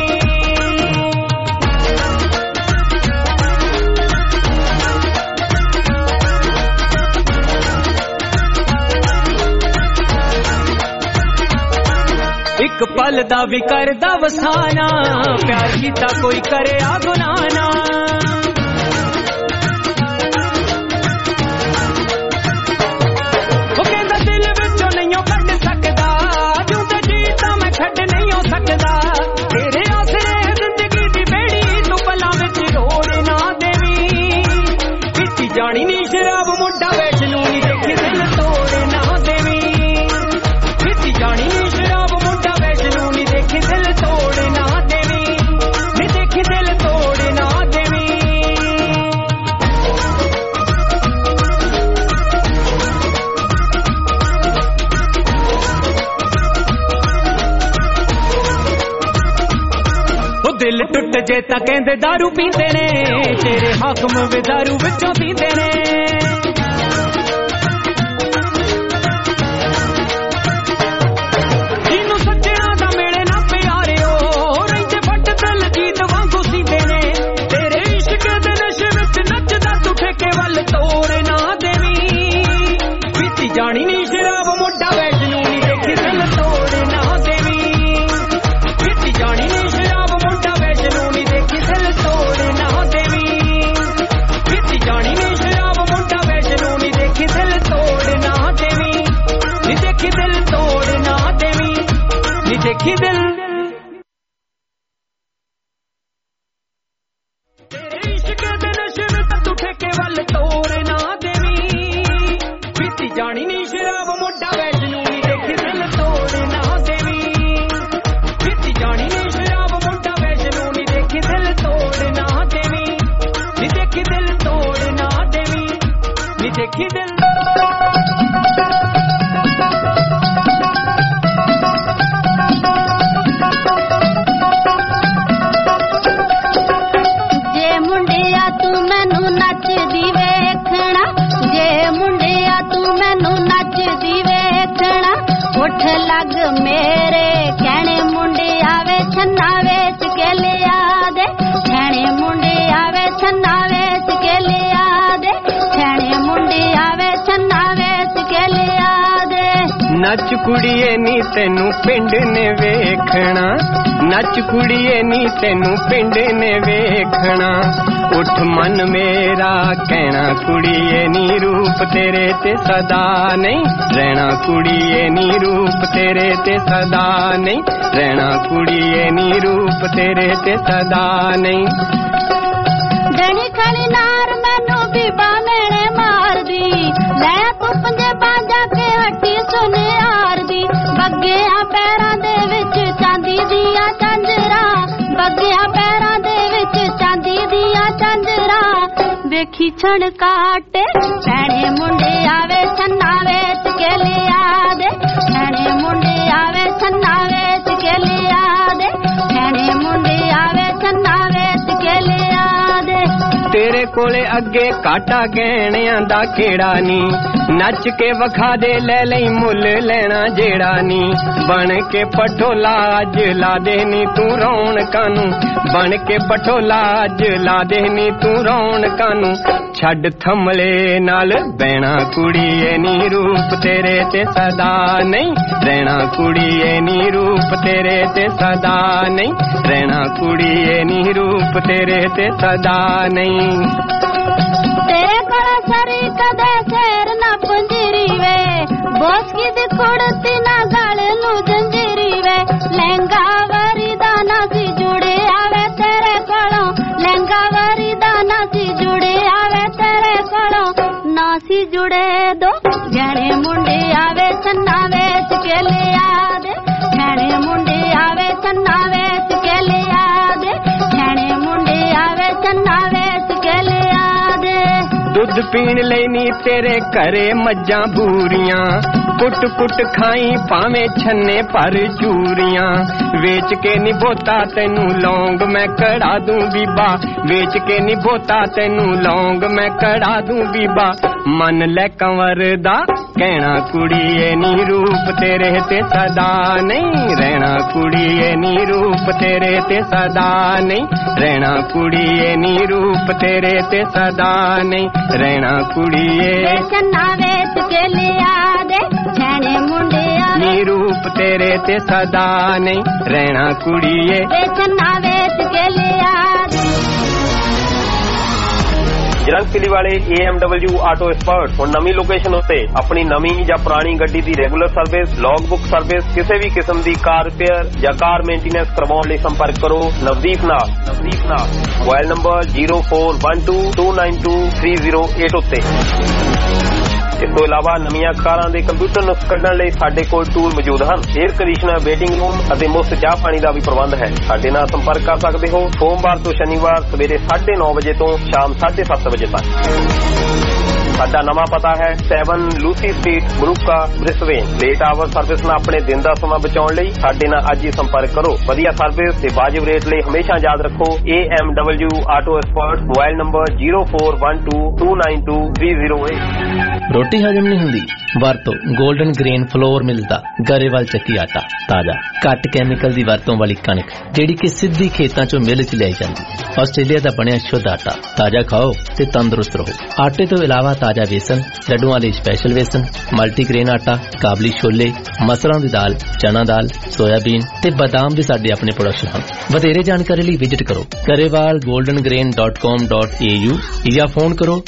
[SPEAKER 3] एक पल दा भी करदा वसाना, प्यार कीता कोई करे आ गुनाना। वो कहंदा दिल विचों नहीं कढ सकदा, जिउंदे जी तां मैं छड्ड नहीं सकदा। तेरे आसरे जिंदगी दी बेड़ी, तू पलां विच रोड़ ना देवी। पीती जानी नी शराब मुंडा वैशनू नी देखी दिल तोड़ ना देवी। पीती जानी नी शराब मुंडा वैशनू नी देखी दिल तोड़ ना देवी, नी देखी दिल तोड़ ना देवी। ਉਹ ਦਿਲ ਟੁੱਟ ਜੇ ਤਾਂ ਕਹਿੰਦੇ दारू ਪੀਂਦੇ ਨੇ, ਤੇਰੇ ਹਾਕਮ ਵੀ दारू ਵਿੱਚੋਂ ਪੀਂਦੇ ਨੇ। ਜਿਹਨੂੰ ਸੱਜਣਾ ਦਾ ਮਿਲੇ ਨਾ ਪਿਆਰਿਓ, ਰਹਿੰਦੇ ਫੱਟ ਦਿਲ ਜੀਤ ਵਾਂਗੂ ਸੀਂਦੇ ਨੇ। ਤੇਰੇ ਇਸ਼ਕ ਦੇ ਨਸ਼ੇ ਵਿੱਚ ਨੱਚਦਾ ਤੂੰ ਠੇਕੇ ਵੱਲ ਤੋੜ ਨਾ ਦੇਵੀਂ। ਪੀਤੀ देखी दिल इश्क दे नशे में तू ठेके वाल तोड़ ना देवी पीती जानी नी शराब मोटा वैष्णो नी देखी दिल तोड़ ना देवी पीती जानी नी शराब मोटा वैष्णो नी देखी दिल तोड़ ना देवी नी देखी दिल तोड़ ना देवी नी देखी दिल
[SPEAKER 6] उठ लग मेरे कहने मुंडे आवे छन्ना वेच के लिया दे कहने मुंडे आवे छन्ना वेच के लिया दे कहने मुंडे आवे छन्ना वेच के लिया दे
[SPEAKER 3] नच कुड़िए नी तेनू पिंड ने वेखना नच कुड़िए नी तेनू पिंड ने वेखना उठ मन मेरा कहना कुड़िए नी रूप तेरे ते सदा नहीं रहना कुड़िए नी रूप तेरे ते सदा नहीं रहना कुड़िए नी रूप तेरे ते सदा नहीं
[SPEAKER 6] डणी खली नार मैनू भी बामेने मार दी मैं तू पंजे बाजा के हट्टी सुने हार दी बग्गिया पैरां दे विच चांदी दिया झांजरा बग्गिया पैरां दे विच चांदी दिया झांजरा वेखी छण काटे भैणे मुंडे आवे छन्ना वेच के लिया दे भैणे मुंडे आवे छन्ना वेच के लिया दे भैणे मुंडे आवे छन्ना वेच के लिया दे
[SPEAKER 3] तेरे कोले अगे काटा गहणियां दा केड़ा नी नच के वखा दे ले लई मुल लेना जेड़ा नी बन के पटोला अज ला दे नी तू रौनकां नू बन के पटोला अज ला दे नी तू रौनकां नू छड़ थमले नाल बैणा कुड़िए नी रूप तेरे ते सदा नहीं रहना कुड़िए नी रूप तेरे ते सदा नहीं रहना कुड़िए नी रूप तेरे ते सदा नहीं
[SPEAKER 6] तेरे कोला सरी कदे शेर ना पंजीरी वे बोस की दी कुड़ती ना गल नू जंजीरी वे लहंगा वरी दाना सी जुड़े आवे तेरे कोलों लहंगा वरी दाना सी जुड़े आवे तेरे कोलों ना सी जुड़े दो जने मुंडे आवे छन्ना वेच के लिया दे जने मुंडे आवे छन्ना वेच के लिया दे जने मुंडे आवे छन्ना वेच के लिया दे
[SPEAKER 3] दुध पीण लई नी तेरे घरे मज्जां बूरियां पुट पुट खाई भावे छन्ने पर चूरियां वेच के निभोता तेनू लौंग मैं कड़ा दूं बीबा वेच के निभोता तेनू लौंग मैं कड़ा दूं बीबा मन ले कंवर दा कहना कुड़िए नी रूप तेरे ते सदा नहीं रहना कुड़िए नी रूप तेरे ते सदा नहीं रहना कुड़िए नी रूप तेरे ते सदा नहीं रहना कुड़िए
[SPEAKER 6] छन्ना वेच के लिया दे छेने मुंडे
[SPEAKER 3] नी रूप तेरे ते सदा नहीं रहना कुड़िए
[SPEAKER 6] छन्ना वेच के लिया
[SPEAKER 7] ਜਰੰਗਪੁਲੀ ਵਾਲੇ AMW ਆਟੋ ਐਕਸਪਰਟ ਹੁਣ ਨਵੀਂ ਲੋਕੇਸ਼ਨ ਉੱਤੇ ਆਪਣੀ ਨਵੀਂ ਜਾਂ ਪੁਰਾਣੀ ਗੱਡੀ ਦੀ ਰੈਗੂਲਰ ਸਰਵਿਸ ਲੌਗਬੁੱਕ ਸਰਵਿਸ ਕਿਸੇ ਵੀ ਕਿਸਮ ਦੀ ਕਾਰ ਰਿਪੇਅਰ ਜਾਂ ਕਾਰ ਮੇਨਟੇਨੈਂਸ ਕਰਵਾਉਣ ਲਈ ਸੰਪਰਕ ਕਰੋ ਨਵਦੀਪ ਨਾਲ ਮੋਬਾਈਲ ਨੰਬਰ 0412292308 ਉੱਤੇ ਇਸ ਤੋਂ ਇਲਾਵਾ ਨਵੀਆਂ ਕਾਰਾਂ ਦੇ ਕੰਪਿਊਟਰ ਨੁਕਸ ਕੱਢਣ ਲਈ ਸਾਡੇ ਕੋਲ ਟੂਲ ਮੌਜੂਦ ਹਨ 에ਅਰ ਕੰਡੀਸ਼ਨਰ ਵੇਟਿੰਗ ਰੂਮ ਅਤੇ ਮੁਫਤ ਚਾਹ ਪਾਣੀ ਦਾ ਵੀ ਪ੍ਰਬੰਧ ਹੈ ਸਾਡੇ ਨਾਲ ਸੰਪਰਕ ਕਰ ਸਕਦੇ ਹੋ ਸੋਮਵਾਰ ਤੋਂ ਸ਼ਨੀਵਾਰ ਸਵੇਰੇ 9:30 ਵਜੇ ਤੋਂ ਸ਼ਾਮ 7:30 ਵਜੇ ਤੱਕ ਸਾਡਾ ਨਵਾਂ ਪਤਾ ਹੈ 7 Lucy Street Moorooka Brisbane late hour service ਨਾਲ ਆਪਣੇ ਦਿਨ ਦਾ ਸਮਾਂ ਬਚਾਉਣ ਲਈ ਸਾਡੇ ਨਾਲ ਅੱਜ ਹੀ ਸੰਪਰਕ ਕਰੋ ਵਧੀਆ ਸਰਵਿਸ ਤੇ ਵਾਜਿਬ ਰੇਟ ਲਈ ਹਮੇਸ਼ਾ ਯਾਦ ਰੱਖੋ AMW auto expert mobile number 0412292308
[SPEAKER 8] ਰੋਟੀ ਹਜਮ ਨਹੀਂ ਹੁੰਦੀ ਵਰਤੋ 골ਡਨ ਗ੍ਰੇਨ ਫਲੋਰ ਮਿਲਦਾ ਗਰੇਵਾਲ ਚੱਕੀ ਆਟਾ ਤਾਜ਼ਾ ਘੱਟ ਕੈਮੀਕਲ ਦੀ ਵਰਤੋਂ ਵਾਲੀ ਕਣਕ ਜਿਹੜੀ ਕਿ ਸਿੱਧੀ ਖੇਤਾਂ ਚੋਂ ਮਿਲ ਚ ਲਿਆਈ ਜਾਂਦੀ ਆਸਟ੍ਰੇਲੀਆ ਦਾ ਬਣਿਆ ਸ਼ੁੱਧ ਆਟਾ ਤਾਜ਼ਾ ਖਾਓ ਤੇ ਤੰਦਰੁਸਤ ਰਹੋ ਆਟੇ ਤੋਂ ਇਲਾਵਾ ਤਾਜ਼ਾ ਵੇਸਣ ਲੱਡੂਆਂ ਲਈ ਸਪੈਸ਼ਲ ਵੇਸਣ ਮਲਟੀਗ੍ਰੇਨ ਆਟਾ ਕਾਬਲੀ ਛੋਲੇ ਮਸਰਾਂ ਦੀ ਦਾਲ ਚਨਾ ਦਾਲ ਸੋਇਆਬੀਨ ਤੇ ਬਦਾਮ ਦੇ ਸਾਡੇ ਆਪਣੇ ਪ੍ਰੋਡਕਸ਼ਨ ਹਨ ਵਧੇਰੇ ਜਾਣਕਾਰੀ ਲਈ ਵਿਜ਼ਿਟ ਕਰੋ garewalgoldengrain.com.au ਜਾਂ ਫੋਨ ਕਰੋ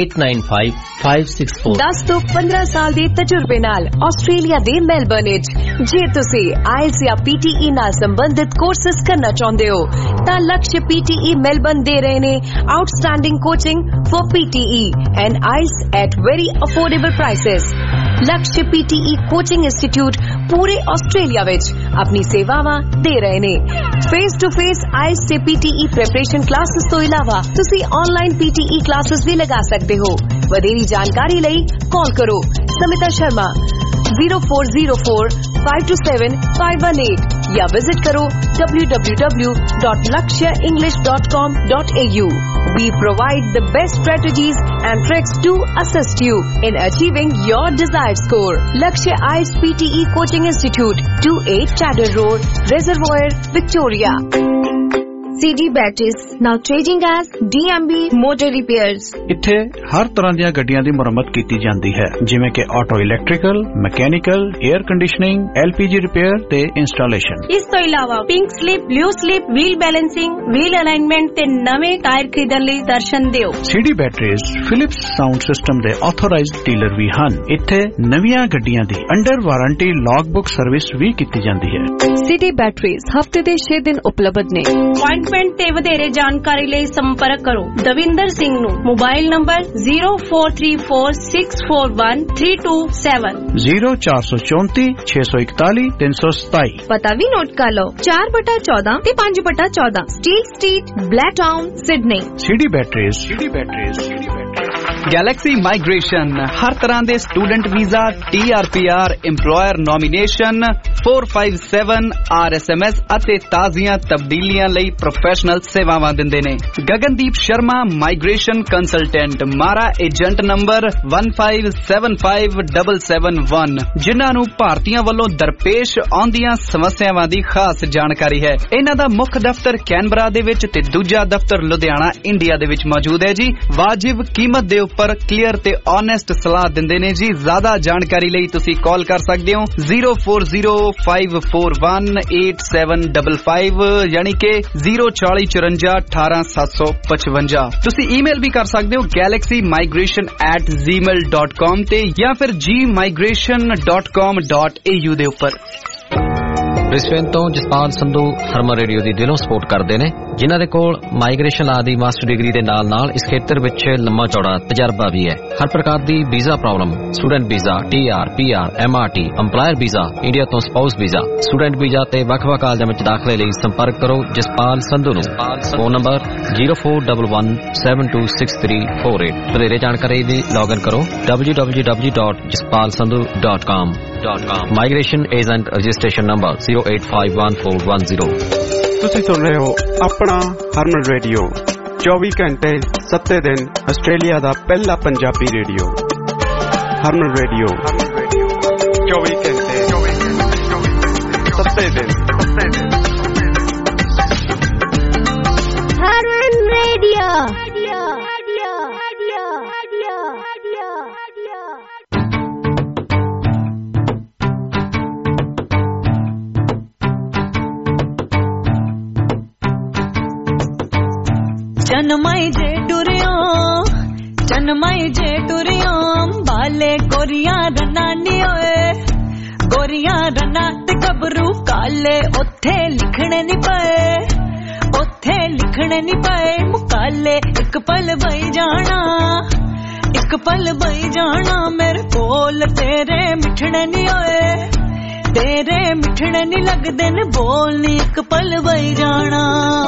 [SPEAKER 8] 0428895564
[SPEAKER 9] 10 ਤੋਂ 15 ਸਾਲ ਦੇ ਤਜਰਬੇ ਨਾਲ ਆਸਟ੍ਰੇਲੀਆ ਦੇ ਮੈਲਬਰਨ ਵਿੱਚ ਜੇ ਤੁਸੀਂ IELTS ਜਾਂ PTE ਨਾਲ ਸੰਬੰਧਿਤ ਕੋਰਸਸ ਕਰਨਾ ਚਾਹੁੰਦੇ ਹੋ ਤਾਂ ਲਕਸ਼ PTE ਮੈਲਬਨ ਦੇ ਰਹੇ ਨੇ outstanding coaching for PTE and IELTS at very affordable prices। Laksh PTE coaching institute ਪੂਰੇ ਆਸਟ੍ਰੇਲੀਆ ਵਿੱਚ ਆਪਣੀ ਸੇਵਾਵਾਂ ਦੇ ਰਹੇ ਨੇ। ਫੇਸ ਟੂ ਫੇਸ IELTS ਤੇ PTE ਪ੍ਰੈਪਰੇਸ਼ਨ ਕਲਾਸਿਸ ਤੋਂ ਇਲਾਵਾ ਤੁਸੀਂ ਆਨਲਾਈਨ PTE ਕਲਾਸਿਸ ਵੀ ਲਗਾ ਸਕਦੇ ਹੋ। ਵਧੇਰੀ ਜਾਣਕਾਰੀ ਲਈ ਕਾਲ ਕਰੋ ਸਮਿਤਾ ਸ਼ਰਮਾ 0404527518 या विजिट करो www.lakshaenglish.com.au। We provide the best strategies and tricks to assist you in achieving your desired score। Lakshya IELTS PTE Coaching Institute, 28 Chadder Road, Reservoir, Victoria। CD Batteries now trading as DMB Motor Repairs।
[SPEAKER 10] ਇੱਥੇ ਹਰ ਤਰ੍ਹਾਂ ਦੀਆਂ ਗੱਡੀਆਂ ਦੀ ਮੁਰੰਮਤ ਕੀਤੀ ਜਾਂਦੀ ਹੈ, ਜਿਵੇਂ ਕਿ auto electrical, mechanical, air conditioning, LPG repair ਤੇ ਇੰਸਟਾਲੇਸ਼ਨ।
[SPEAKER 11] ਇਸ ਤੋਂ ਇਲਾਵਾ pink slip, blue slip, wheel balancing, wheel alignment ਤੇ ਨਵੇਂ ਟਾਇਰ ਖਰੀਦਣ ਲਈ ਦਰਸ਼ਨ ਦਿਓ। CD
[SPEAKER 10] Batteries Philips sound system ਦੇ ਆਥੋਰਾਈਜ਼ਡ ਡੀਲਰ ਵੀ ਹਨ। ਇੱਥੇ ਨਵੀਆਂ ਗੱਡੀਆਂ ਦੀ under warranty log book service ਵੀ ਕੀਤੀ ਜਾਂਦੀ ਹੈ।
[SPEAKER 9] CD Batteries ਹਫਤੇ ਦੇ 6 ਦਿਨ ਉਪਲਬਧ ਨੇ।
[SPEAKER 11] ਤੇ ਵਧੇਰੇ ਜਾਣਕਾਰੀ ਲਈ ਸੰਪਰਕ ਕਰੋ ਦਵਿੰਦਰ ਸਿੰਘ ਨੂੰ। Mobile number 0434641327
[SPEAKER 10] 0434614327।
[SPEAKER 9] ਪਤਾ ਵੀ ਨੋਟ ਕਰ ਲਓ 4/14 ਤੇ 5/14 steel street, Blacktown, Sydney.
[SPEAKER 10] CD Batteries।
[SPEAKER 12] Galaxy migration ਹਰ ਤਰ੍ਹਾਂ ਦੇ student visa, TRPR, EMPLOYER nomination, 457 RSMS ਅਤੇ ਤਾਜ਼ੀਆਂ ਤਬਦੀਲੀਆਂ ਲਈ ਪ੍ਰੋਫੈਸ਼ਨਲ ਸੇਵਾਵਾਂ ਦਿੰਦੇ ਨੇ। Gagandeep Sharma migration consultant, MARA agent number 1575771, ਜਿਨ੍ਹਾਂ ਨੂੰ ਭਾਰਤੀਆਂ ਵੱਲੋਂ ਦਰਪੇਸ਼ ਆਉਂਦੀਆਂ ਸਮੱਸਿਆਵਾਂ ਦੀ ਖਾਸ ਜਾਣਕਾਰੀ ਹੈ। ਇਹਨਾਂ ਦਾ ਮੁੱਖ ਦਫ਼ਤਰ ਕੈਨਬਰਾ ਦੇ ਵਿੱਚ ਤੇ ਦੂਜਾ ਦਫ਼ਤਰ ਲੁਧਿਆਣਾ, ਇੰਡੀਆ ਦੇ ਵਿੱਚ ਮੌਜੂਦ ਹੈ ਜੀ। ਵਾਜਿਬ ਕੀਮਤ ਦੇ ਉੱਪਰ ਕਲੀਅਰ ਤੇ ਓਨੈਸਟ ਸਲਾਹ ਦਿੰਦੇ ਨੇ ਜੀ। ਜ਼ਿਆਦਾ ਜਾਣਕਾਰੀ ਲਈ ਤੁਸੀਂ ਕਾਲ ਕਰ ਸਕਦੇ ਹੋ 0405418755 ਯਾਨੀ ਕਿ 04054181755। ਤੁਸੀਂ ਈਮੇਲ ਵੀ ਕਰ ਸਕਦੇ ਹੋ galaxymigration@gmail.com ਤੇ ਜਾਂ ਫਿਰ gmigration.com.au ਦੇ ਉੱਪਰ।
[SPEAKER 13] ਬ੍ਰਿਸਬੇਨ ਤੋਂ ਜਸਪਾਲ ਸੰਧੂ ਹਰਮਨ ਰੇਡੀਓ ਦੀ ਦਿਲੋਂ ਸਪੋਰਟ ਕਰਦੇ ਨੇ, ਜਿਨ੍ਹਾਂ ਦੇ ਕੋਲ ਮਾਈਗ੍ਰੇਸ਼ਨ ਲਾ ਦੀ ਮਾਸਟਰ ਡਿਗਰੀ ਦੇ ਨਾਲ ਇਸ ਖੇਤਰ ਵਿੱਚ ਲੰਮਾ ਚੌੜਾ ਤਜਰਬਾ ਵੀ ਹੈ। ਹਰ ਪ੍ਰਕਾਰ ਦੀ visa problem, student visa, TR, PR, MRT, EMPLOYER ਵੀਜ਼ਾ, ਇੰਡੀਆ ਤੋਂ ਸਪਾਊਸ ਵੀਜ਼ਾ, ਸਟੂਡੈਂਟ ਵੀਜ਼ਾ ਤੇ ਵੱਖ-ਵੱਖ ਕਾਲਜਾਂ ਵਿੱਚ ਦਾਖਲੇ ਲਈ ਸੰਪਰਕ ਕਰੋ ਜਸਪਾਲ ਸੰਧੂ ਨੂੰ। Phone number 0411726348। ਵਧੇਰੇ ਜਾਣਕਾਰੀ ਲਈ ਲੌਗਇਨ ਕਰੋ www.jaspalsandhu.com। Migration agent registration number 0851410।
[SPEAKER 14] ਤੁਸੀਂ ਸੁਣ ਰਹੇ ਹੋ ਆਪਣਾ ਹਰਮਨ ਰੇਡੀਓ, 24 ਘੰਟੇ 7 ਦਿਨ ਆਸਟ੍ਰੇਲੀਆ ਦਾ ਪਹਿਲਾ ਪੰਜਾਬੀ ਰੇਡੀਓ। ਹਰਮਨ ਰੇਡੀਓ 24 ਘੰਟੇ 7 ਦਿਨ।
[SPEAKER 6] ਹਰਮਨ ਰੇਡੀਓ।
[SPEAKER 15] जन्माई जे टुरियो बाले गोरियां रनानी ओए, गोरियां रना ते गबरू काले ओथे लिखने नी पाए, ओथे लिखने नी पाए मुकाले। एक पल बई जाना, एक पल बई जाना मेरे कोल, तेरे मिठने नी ओए, तेरे मिठने नी लगदे ने बोलनी। एक पल बई जाना,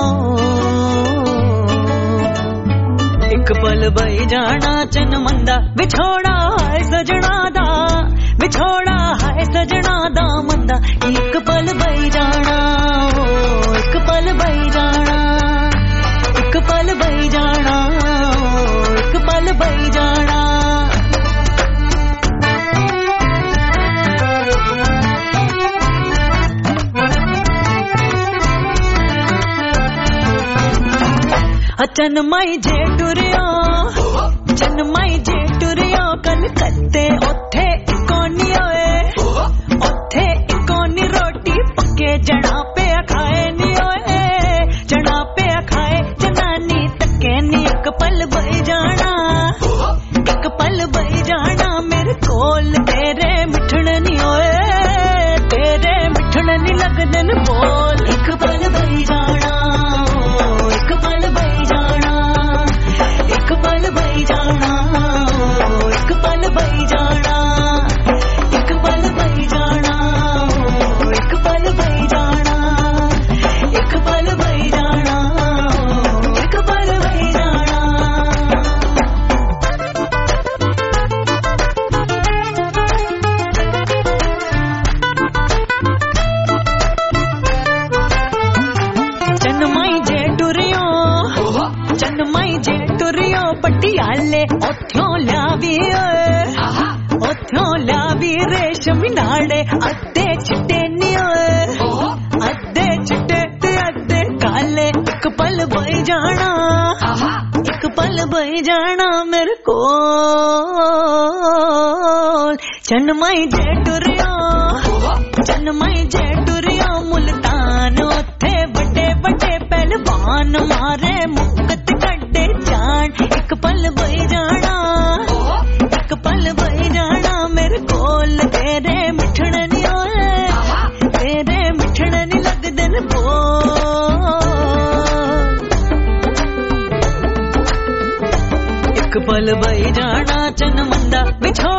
[SPEAKER 15] एक पल बई जाना चन मंदा विछोड़ा है सजना दा, विछोड़ा है सजना दा मंदा। एक पल बई जाना, एक पल बई जाना, एक पल बई जाना, एक पल बई जाना। चन माई जे टुरियो, चन माई जे टुरियो कलकत्ते ओथे इकोनी ओए, ओथे इकोनी रोटी पक्के जना पे खाए नी ओए, जना पे खाए जनानी तके नी। एक पल बई जाना, एक पल बई जाना मेरे कोल, तेरे मिठण नी ओए, तेरे काले उथों लिया भी उथों लिया भी रेशमी नाड़े अद्धे चिट्टे नी अद्धे चिट्टे ते अद्धे काले एक पल बई जाना एक पल बई जाना मेरे को चन्नमाई जेटुरिया चन्नमाई जेटुरिया मुल्तान उथे बड़े बड़े पहलवान मारे मुकत कड्डे जान एक पल बई जाना एक पल बई जाना मेरे कोल तेरे मिठण नी होए तेरे मिठण नी लगदे न बोल एक पल बई जाना चन मंदा बिछो